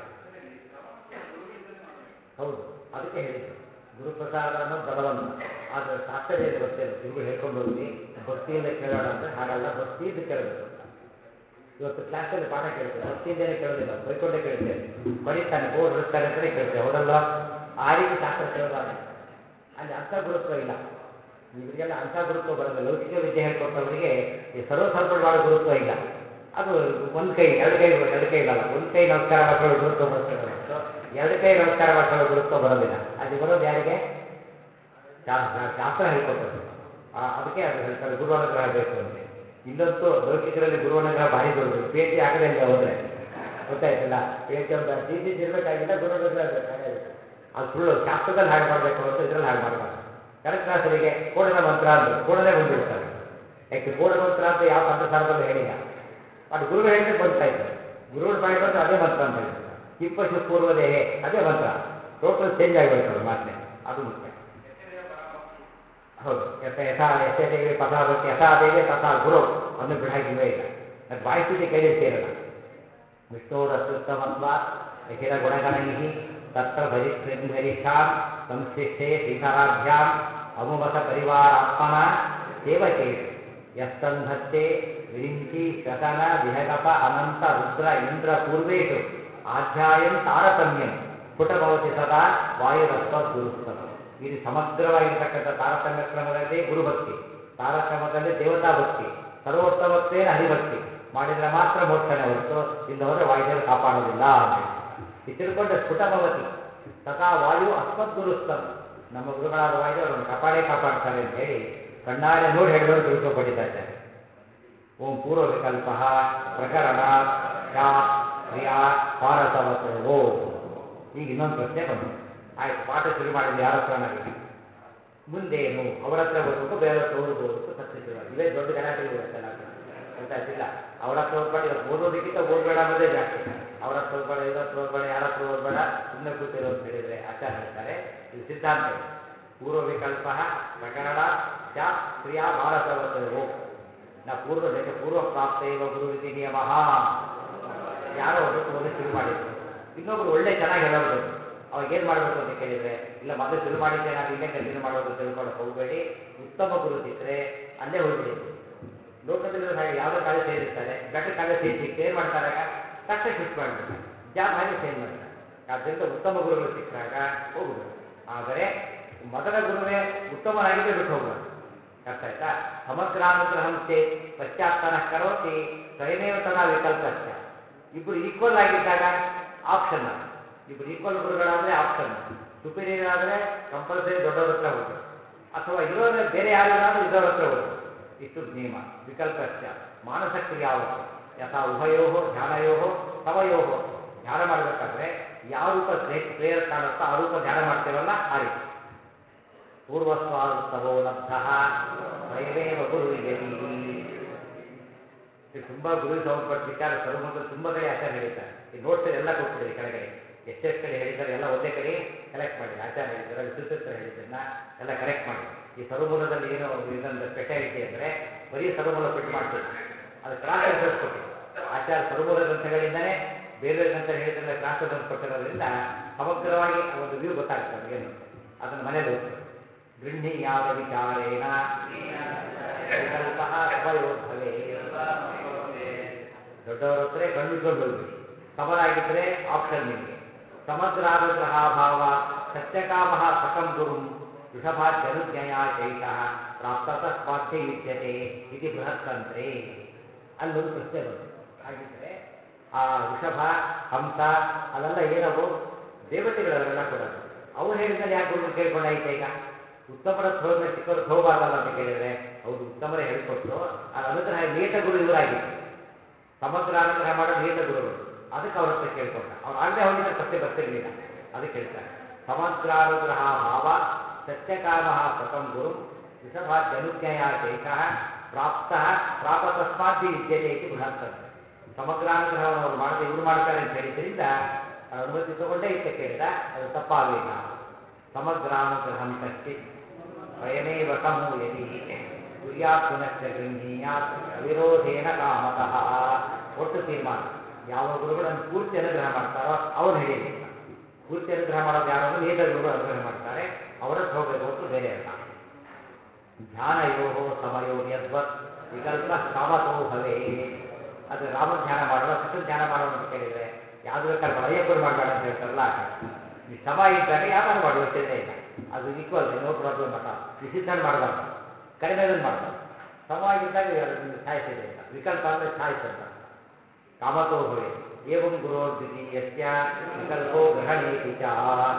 ಹೌದು, ಅದಕ್ಕೆ ಹೇಳಿದ್ದು ಗುರುಪ್ರಸಾದ ಅನ್ನೋದು ಬಲವಂತ. ಆದರೆ ತಾತ್ಪರ್ಯ ಏನು ಗೊತ್ತಿಲ್ಲ. ಗುರುಗಳು ಹೇಳ್ಕೊಂಡು ಹೋಗ್ಲಿ ಭಕ್ತಿಯಿಂದ ಕೇಳೋಣ ಅಂದರೆ ಹಾಗಲ್ಲ, ಭಕ್ತಿಯಿಂದ ಕೇಳಬೇಕು ಅಂತ. ಇವತ್ತು ಕ್ಲಾಸಲ್ಲಿ ಪಾಠ ಕೇಳ್ತೇವೆ, ಭಕ್ತಿಯಿಂದನೇ ಕೇಳೋದಿಲ್ಲ, ಬೈಕೊಂಡೇ ಕೇಳ್ತೇವೆ. ಬರೀತಾನೆ ಬೋರ್ಡ್ ಇರುತ್ತಾನೆ ಅಂತಲೇ ಕೇಳ್ತೇವೆ, ಹೌದಲ್ವ? ಆ ರೀತಿ ಶಾಸ್ತ್ರ ಕೇಳಬಾರ್ದು. ಅಲ್ಲಿ ಅಂಥ ಗುರುತ್ವ ಇಲ್ಲ. ಇವರಿಗೆಲ್ಲ ಅಂಥ ಗುರುತ್ವ ಬರೋದು. ಲೌಕಿಕ ವಿದ್ಯೆ ಹೇಳ್ಕೊಟ್ಟವರಿಗೆ ಈ ಸರ್ವಸರ್ಪಣ ಮಾಡೋ ಗುರುತ್ವ ಇಲ್ಲ. ಅದು ಒಂದು ಕೈ ಎರಡು ಕೈ ಇಲ್ಲಲ್ಲ, ಒಂದು ಕೈ ನಮಸ್ಕಾರ ಮಾಡ್ಕೊಳ್ಳೋ ಗುರುತ್ವ ಬರ್ತದೆ ಹೊರತು ಎರಡು ಕೈ ನಮಸ್ಕಾರ ಮಾಡ್ಕೊಳ್ಳೋ ಗುರುತ್ವ ಬರೋದಿಲ್ಲ. ಅಲ್ಲಿ ಬರೋದು ಯಾರಿಗೆ? ಶಾಸ್ತ್ರ ಹೇಳ್ಕೊಟ್ಟವ್ರಿಗೆ. ಅದಕ್ಕೆ ಅದು ಹೇಳ್ತಾರೆ ಗುರು ಅನುಗ್ರಹ ಬೇಕು ಅಂತೇಳಿ. ಇಲ್ಲಂತೂ ಲೌಕಿಕರಲ್ಲಿ ಗುರು ಅನುಗ್ರಹ ಭಾರಿ ದೊಡ್ಡದು. PhD ಆಗದೇ ಇಲ್ಲ ಹೋದರೆ ಗೊತ್ತಾಯ್ತಿಲ್ಲ. PhD ಒಂದು ಥೀಸಿಸ್ ಇರಬೇಕಾಗಿಲ್ಲ, ಗುರು ಅನುಗ್ರಹ ಬೇಕು. ಹಾಗಾಗಿತ್ತು ಅದು ಸುಳ್ಳು. ಶಾಸ್ತ್ರದಲ್ಲಿ ಹಾಗೆ ಮಾಡಬೇಕು ಹೊರತು ಇದರಲ್ಲಿ ಹಾಗೆ ಮಾಡಬಾರ್ದು. ಕನಕದಾಸರಿಗೆ ಕೋಡನ ಮಂತ್ರ ಅಂದರು, ಕೋಡನೇ ಬಂದುಬಿಡ್ತಾರೆ. ಯಾಕೆ ಕೋಡ ಮಂತ್ರ ಅಂತ ಯಾವ ತಂತ್ರಸಾರದಲ್ಲೂ ಹೇಳಿಲ್ಲ. ಅದು ಗುರುಗಳು ಹೇಳಿದ್ರೆ ಬಂತಾಯ್ತು. ಗುರುಗಳು ಬಾಯಿ ಬಂದು ಅದೇ ಮಂತ್ರ ಅಂತ ಹೇಳ್ಬಿಡ್ತಾರೆ. ಕಿಂಪಶು ಪೂರ್ವದೇಹೆ ಅದೇ ಮಂತ್ರ. ಟೋಟಲ್ ಚೇಂಜ್ ಆಗಿಬಿಡ್ತದೆ ಮಾತನೆ. ಅದು ಮುಖ್ಯ. ಹೌದು. ಯಥಾ ದೇವಿ ಪಥಾಭಕ್ತಿ ಯಥಾ ದೇವಿ ತಥಾ ಗುರು ಅನ್ನು ಬಿಡಾಗಿಲ್ವೇ ಇಲ್ಲ. ಅದು ವಾಯುಸ್ತುತಿ ಕೇಳಿರ್ತೀರಲ್ಲ. ವಿಷ್ಣುರ ಅತ್ಯುತ್ತಮತ್ವಾತ್ ಅಖಿಲ ಗುಣಗಣೈ ತತ್ರ ಭಜಿಷ್ಠಾಂ ಸಂಶ್ಲಿಷ್ಟೇ ಶ್ರೀಧರಾಭ್ಯಾಂ ಅಮುಮತ ಪರಿವಾರಾತ್ಮನ ಸೇವಕೇಶು ಯಸ್ತಂಧತ್ತೆ ವಿರಿಂಚಿ ಶ್ವಸನ ವಿಹಗಪ ಅನಂತ ರುದ್ರ ಇಂದ್ರ ಪೂರ್ವೇಶು ಆಧ್ಯಾಯಂ ತಾರತಮ್ಯಂ ಸ್ಫುಟಭವತಿ ಸದಾ ವಾಯುರಸ್ವದ್ ಗುರುಸ್ತಮ. ಇದು ಸಮಗ್ರವಾಗಿರ್ತಕ್ಕಂಥ ತಾರತಮ್ಯ ಕ್ರಮದಲ್ಲಿ ಗುರುಭಕ್ತಿ, ತಾರತಮ್ಯದಲ್ಲಿ ದೇವತಾ ಭಕ್ತಿ, ಸರ್ವೋತ್ತಮತ್ವೇನ ಹರಿಭಕ್ತಿ ಮಾಡಿದರೆ ಮಾತ್ರ ಮೋಕ್ಷನೇ ಹೊರತು ಇಲ್ಲ ಹೋದರೆ ವಾಯುದೇವರು ಕಾಪಾಡೋದಿಲ್ಲ ಅಂತ ಹೇಳ್ಬಿಡ್ತಾರೆ. ಇದು ತಿಳ್ಕೊಂಡ್ರೆ ಸ್ಫುಟಭವತಿ ತಥಾ ವಾಯು ಅಸ್ಮದ್ಗುರುಸ್ತಂ. ನಮ್ಮ ಗುರುಗಳಾದ ವಾಯುದೇವರನ್ನು ಕಾಪಾಡ್ತಾರೆ ಅಂತ ಹೇಳಿ ಕಣ್ಣಾರೆ ನೋಡಿ ಹೇಳಿದವರು ತಿಳಿಸೋಪಟ್ಟಿದ್ದಾರೆ. ಓಂ ಪೂರ್ವ ವಿಕಲ್ಪ ಪ್ರಕರಣ ಕ್ರಿಯಾ ಪಾರಸವತ್ ಓ. ಈಗ ಇನ್ನೊಂದು ಪ್ರಶ್ನೆ ಬಂತು. ಆಯ್ತು, ಪಾಠ ಶುರು ಮಾಡಿದ್ವಿ ಯಾರ ಹತ್ರ ನಾವೀಗ, ಮುಂದೇನು? ಅವರ ಹತ್ರ ಓದಬೇಕು, ಬೇರೆ ಹತ್ರ ಓದ್ಬೋದು ಅಂತ ಚರ್ಚೆ ಶುರುವಾಗಿ. ಇವೇ ದೊಡ್ಡ ಗಲಾಟೆಗಳು ಇವತ್ತೆಲ್ಲ ಕೂಡ ಗೊತ್ತಾಯ್ತಿಲ್ಲ. ಅವರ ಹತ್ರ ಓದ್ಬೇಡ, ಇವತ್ತು ಓದೋದಕ್ಕಿಂತ ಓದಬೇಡ ಅನ್ನೋದೇ ಜಾಸ್ತಿ. ಅವ್ರ ಹತ್ರ ಓದ್ಬೇಡ, ಇವ್ರ ಹತ್ರ ಓದ್ಬೇಡ, ಯಾರ ಹತ್ರ ಓದ್ಬೇಡ, ಸುಮ್ಮನೆ ಕೂತಿರೋ ಅಂತ ಹೇಳಿದರೆ ಆಚಾರ್ಯ ಹೇಳ್ತಾರೆ ಇದು ಸಿದ್ಧಾಂತ. ಇದು ಪೂರ್ವ ವಿಕಲ್ಪ ಪ್ರಕರಣ ಸ್ಯಾತ್ ಕ್ರಿಯಾ ಭಾರತವತ್ ಓ. ನಾ ಪೂರ್ವ ಪ್ರಾಪ್ತ ಇವ ಗುರು ರೀತಿ ನಿಯಮ. ಯಾರೋ ಒಬ್ಬರು ಓದಿ ಶುರು ಮಾಡಿದ್ರು, ಇನ್ನೊಬ್ರು ಒಳ್ಳೆ ಚೆನ್ನಾಗಿ ಹೇಳೋರು ಬಂದರು. ಅವಾಗ ಏನು ಮಾಡಬೇಕು ಅಂತ ಕೇಳಿದರೆ, ಇಲ್ಲ ಮೊದಲು ಶುರು ಮಾಡಿದ್ದೆ ನಾನು ಇಲ್ಲೇ ಕಂಟಿನ್ಯೂ ಮಾಡೋದು ಅಂತ ತಿಳ್ಕೊಳ್ಳೋಕೆ ಹೋಗಬೇಡಿ, ಉತ್ತಮ ಗುರು ಸಿಕ್ಕರೆ ಅಲ್ಲೇ ಹೋಗ್ಬಿಡಿ ಅಂತ. ಲೋಕದಲ್ಲಿರೋ ಹಾಗೆ ಯಾವುದೋ ಕಾಲೇಜ್ ಸೇರಿರ್ತಾರೆ, ಬೆಟರ್ ಕಾಲೇಜ್ ಸಿಕ್ತು ಏನು ಮಾಡ್ತಾರೆ? ಆಗ ತಕ್ಷಣ ಶಿಫ್ಟ್ ಮಾಡಿಬಿಡ್ತಾರೆ, ಜಾಬ್ ಹಾಗೆ ಚೇಂಜ್ ಮಾಡ್ತಾರೆ. ಆದ್ದರಿಂದ ಉತ್ತಮ ಗುರುಗಳು ಸಿಕ್ಕಾಗ ಹೋಗಬೇಕು. ಆದರೆ ಮೊದಲ ಗುರುವೇ ಉತ್ತಮನಾಗಿದ್ದರೆ ಬಿಟ್ಟು ಹೋಗಬಾರ್ದು. ಅರ್ಥ ಆಯ್ತಾ? ಸಮಗ್ರಾನುಗ್ರಹಂ ಚೇತ್ ಪಶ್ಚಾತ್ತನ ಕರೋತಿ ಸ್ವಯಮೇವ ತದಾ ವಿಕಲ್ಪಶ್ಚ. ಇಬ್ಬರು ಈಕ್ವಲ್ ಆಗಿದ್ದಾಗ ಆಪ್ಷನ್ ಅದು. ಇಬ್ಬರು ಈಕ್ವಲ್ ಗುರುಗಳಾದರೆ ಆಪ್ಷನ್, ಸುಪೀರಿಯರ್ ಆದರೆ ಕಂಪಲ್ಸರಿ ದೊಡ್ಡವ್ರ ಹತ್ರ ಹೋಗಬೇಕು, ಅಥವಾ ಇರೋದೇ ಬೇರೆ ಯಾರು ಇಲ್ಲ ಅಂದರೆ ಇರೋರ ಹತ್ರ ಹೋಗಬೇಕು. ಇಷ್ಟು ನಿಯಮ. ವಿಕಲ್ಪಶ್ಚ ಮಾನಸ ಕ್ರಿಯಾವತ್ತು ಯಥಾ ಉಭಯೋ ಧ್ಯಾನಯೋ ಸಮಯೋ. ಧ್ಯಾನ ಮಾಡಬೇಕಾದ್ರೆ ಯಾವ ರೂಪ ಕ್ಲಿಯರ್ ಕಾಣುತ್ತೋ ಆ ರೂಪ ಧ್ಯಾನ ಮಾಡ್ತೇವಲ್ಲ ಆ ರೀತಿ. ಪೂರ್ವಸ್ವಾದುತ್ತಮೋ ಲಬ್ಧ ಸ್ವಯಮೇವ ಗುರು ಯದಿ. ತುಂಬ ಗುರುವಿಗೆ ಸಂಬಂಧಪಟ್ಟ ವಿಚಾರ ಸರ್ವಮೂಲ ತುಂಬ ಕಡೆ ಆಚಾರ್ಯ ಹೇಳಿದ್ದಾರೆ. ಈ ನೋಟ್ಸಲ್ಲಿ ಎಲ್ಲ ಕೊಟ್ಬಿಡಿದೆ ಕೆಳಗಡೆ, ಎಷ್ಟೆಷ್ಟು ಕಡೆ ಹೇಳಿದ್ದಾರೆ ಎಲ್ಲ ಒಂದೇ ಕಡೆ ಕಲೆಕ್ಟ್ ಮಾಡಿದೆ. ಆಚಾರ್ಯ ಹೇಳಿದ್ದಾರೆ, ವಿಶ್ವಚಿತ್ರ ಹೇಳಿದ್ದನ್ನ ಎಲ್ಲ ಕರೆಕ್ಟ್ ಮಾಡಿ. ಈ ಸರ್ವಮೂಲದಲ್ಲಿ ಏನು ಇದೊಂದು ಸ್ಪೆಷಾಲಿಟಿ ಅಂದರೆ ಬರೀ ಸರ್ವಮೂಲ ಪ್ರಿಂಟ್ ಮಾಡ್ತಿಲ್ಲ, ಅದು ಕ್ರಾಸ್ ರೆಫರೆನ್ಸ್ ಕೊಟ್ಟಿದೆ. ಆಚಾರ್ಯ ಸರ್ವಮೂಲ ಗ್ರಂಥಗಳಿಂದನೇ ಬೇರೆ ಗ್ರಂಥ ಹೇಳಿದ್ರನ್ನ ಕ್ರಾಸ್ ರೆಫರೆನ್ಸ್ ಕೊಟ್ಟಿರೋದ್ರಿಂದ ಸಮಗ್ರವಾಗಿ ಒಂದು ವ್ಯೂ ಗೊತ್ತಾಗುತ್ತೆ ನಮಗೇನು ಅಂತ. ಅದನ್ನು ಮನೇಲಿ ಓದ್ಕೊಳ್ಳಿ. ಗೃಹ್ಣೀಯಾದ ವಿಚಾರೇಣ ವಿಕಲ್ಪ ಸಮಯೋದ್ಭವೇ. ದೊಡ್ಡವರ ಹತ್ರ ಕಣ್ಮುಚ್ಕೊಂಡು ಹೋಗ್ಬಿಡಿ. ಸಮರಾಗಿದ್ದರೆ ಆಪ್ಷನ್ ನಿಮಗೆ. ಸಮಗ್ರಾನುಗ್ರಹಾಭಾವ ಸತ್ಯಕಾಮ ಸಕಂ ಗುರುಂ ವೃಷಭಾದ್ಯನುಜ್ಞೆಯ ಚೈಷಃ ಪ್ರಾಪ್ತತಸ್ಮಾದ್ಯ ಯುಜ್ಯತೆ ಇತಿ ಬೃಹತ್ತಂತ್ರೇ. ಅಲ್ಲೊಂದು ಪ್ರಶ್ನೆ ಬಂತು. ಹಾಗಿದ್ರೆ ಆ ವೃಷಭ ಹಂಸ ಅವೆಲ್ಲ ಏನವು ದೇವತೆಗಳವರೆಲ್ಲ ಕೂಡ ಅವ್ರು ಹೇಳಿದ್ಮೇಲೆ ಯಾಕೆ ಗುರುಗಳು ಕೇಳ್ಕೊಂಡಾಯ್ತು? ಈಗ ಉತ್ತಮರ ಹೋದ್ಮೇಲೆ ಚಿಕ್ಕವರು ಹೋಗಬಾರ್ದಲ್ಲ ಅಂತ ಕೇಳಿದ್ರೆ ಹೌದು, ಉತ್ತಮರೇ ಹೇಳಿಕೊಟ್ರು. ಅದು ಅನುಗ್ರಹ ನಿಯತ ಗುರು ಇವರಾಗಿತ್ತು. ಸಮಗ್ರ ಅನುಗ್ರಹ ಮಾಡೋ ನಿಯತ ಗುರುಗಳು. ಅದಕ್ಕೆ ಅವ್ರ ಹತ್ರ ಕೇಳ್ಕೊಂಡ. ಅವ್ರು ಆಗದೆ ಹೋಗಿದ್ರೆ ಪ್ರಶ್ನೆ ಬರ್ತಿರ್ಲಿಲ್ಲ. ಅದಕ್ಕೆ ಹೇಳ್ತಾರೆ ಸಮಗ್ರಾನುಗ್ರಹ ಭಾವ ಸತ್ಯಕಾಮ ಸ್ವತಂ ಗುರು ವೃಷಭಾದ್ಯನುಜ್ಞೆಯ ಚೈಷಃ ಪ್ರಾಪ ತಸ್ಮಾದ್ಯ ಯುಜ್ಯತೆ ಇತಿ ಬೃಹತ್ತಂತೆ. ಸಮಗ್ರಾನುಗ್ರಹವನ್ನು ಅವರು ಮಾಡದೆ ಇವರು ಮಾಡ್ತಾರೆ ಅಂತ ಹೇಳಿದ್ರಿಂದ ಅನುಮತಿ ತಗೊಂಡೇ ಇತ್ತ ಕೇಳಿದ, ಅದು ತಪ್ಪಾಗಲಿಲ್ಲ. ಸಮಗ್ರಾನುಗ್ರಹಂ ಕಶ್ಚಿತ್ ಸ್ವಯಮೇವ ಸಮೂಯತಿ ಕುರ್ಯಾತ್ ಪುನಶ್ಚ ಗೃಹೀಯಾತ್ ಅವಿರೋಧೇನ ಕಾಮತಃ. ಒಟ್ಟು ತೀರ್ಮಾನ, ಯಾವ ಗುರುಗಳನ್ನು ಪೂರ್ತಿ ಅನುಗ್ರಹ ಮಾಡ್ತಾರೋ ಅವನು ಹಿಡೀಲಿ ಅಂತ. ಪೂರ್ತಿ ಅನುಗ್ರಹ ಮಾಡೋದು ಯಾರು ಅಂದ್ರೆ ನಿಯತ ಗುರುಗಳು ಅನುಗ್ರಹ ಮಾಡ್ತಾರೆ, ಅವರದ್ದು ಹೋಗಬೇಕು ಹೊತ್ತು ಬೇರೆ ಅಲ್ಲ. ಧ್ಯಾನಯೋ ಸಮಯೋ ಯದ್ವತ್ ವಿಕಲ್ಪ ಕಾಮತೋ ಭವೇ. ಅದು ರಾಮನ ಧ್ಯಾನ ಮಾಡೋಣ ಕೃಷ್ಣನ ಧ್ಯಾನ ಮಾಡೋಣ ಅಂತ ಕೇಳಿದರೆ ಯಾವ್ದು ಬೇಕಾದ್ರೆ ಬೇಡ, ಅಯ್ಯಪ್ಪನ ಮಾಡಬೇಡ ಅಂತ ಹೇಳ್ತಾರಲ್ಲ ಆ ಕಡೆ. ಈ ಸಮ ಇದ್ದಾಗ ಯಾವ್ದಾದ್ರು ಮಾಡಿ ಯೋಚನೆ ಇಲ್ಲ, ಅದು ಈಕ್ವಲ್, ನೋ ಪ್ರಾಬ್ಲಮ್ ಅಟ. ನಿಷಿದ್ಧನ ಮಾಡಬಾರ್ದು, ಕಡಿಮೆದನ್ನು ಮಾಡಬಾರ್ದು. ಸಮವಾಗಿದ್ದಾಗ ಅದನ್ನು ಛಾಯ್ಸ್ ಇದೆ ಅಂತ. ವಿಕಲ್ಪ ಅಂದರೆ ಛಾಯ್ಸ್ ಅಂತ. ಕಾಮತೋ ಭವೆ ಏವಂ ಗುರೋ ದ್ವಿತೀಯಸ್ಯ ವಿಕಲ್ಪೋ ಗ್ರಹಣೇತಿ ಚ.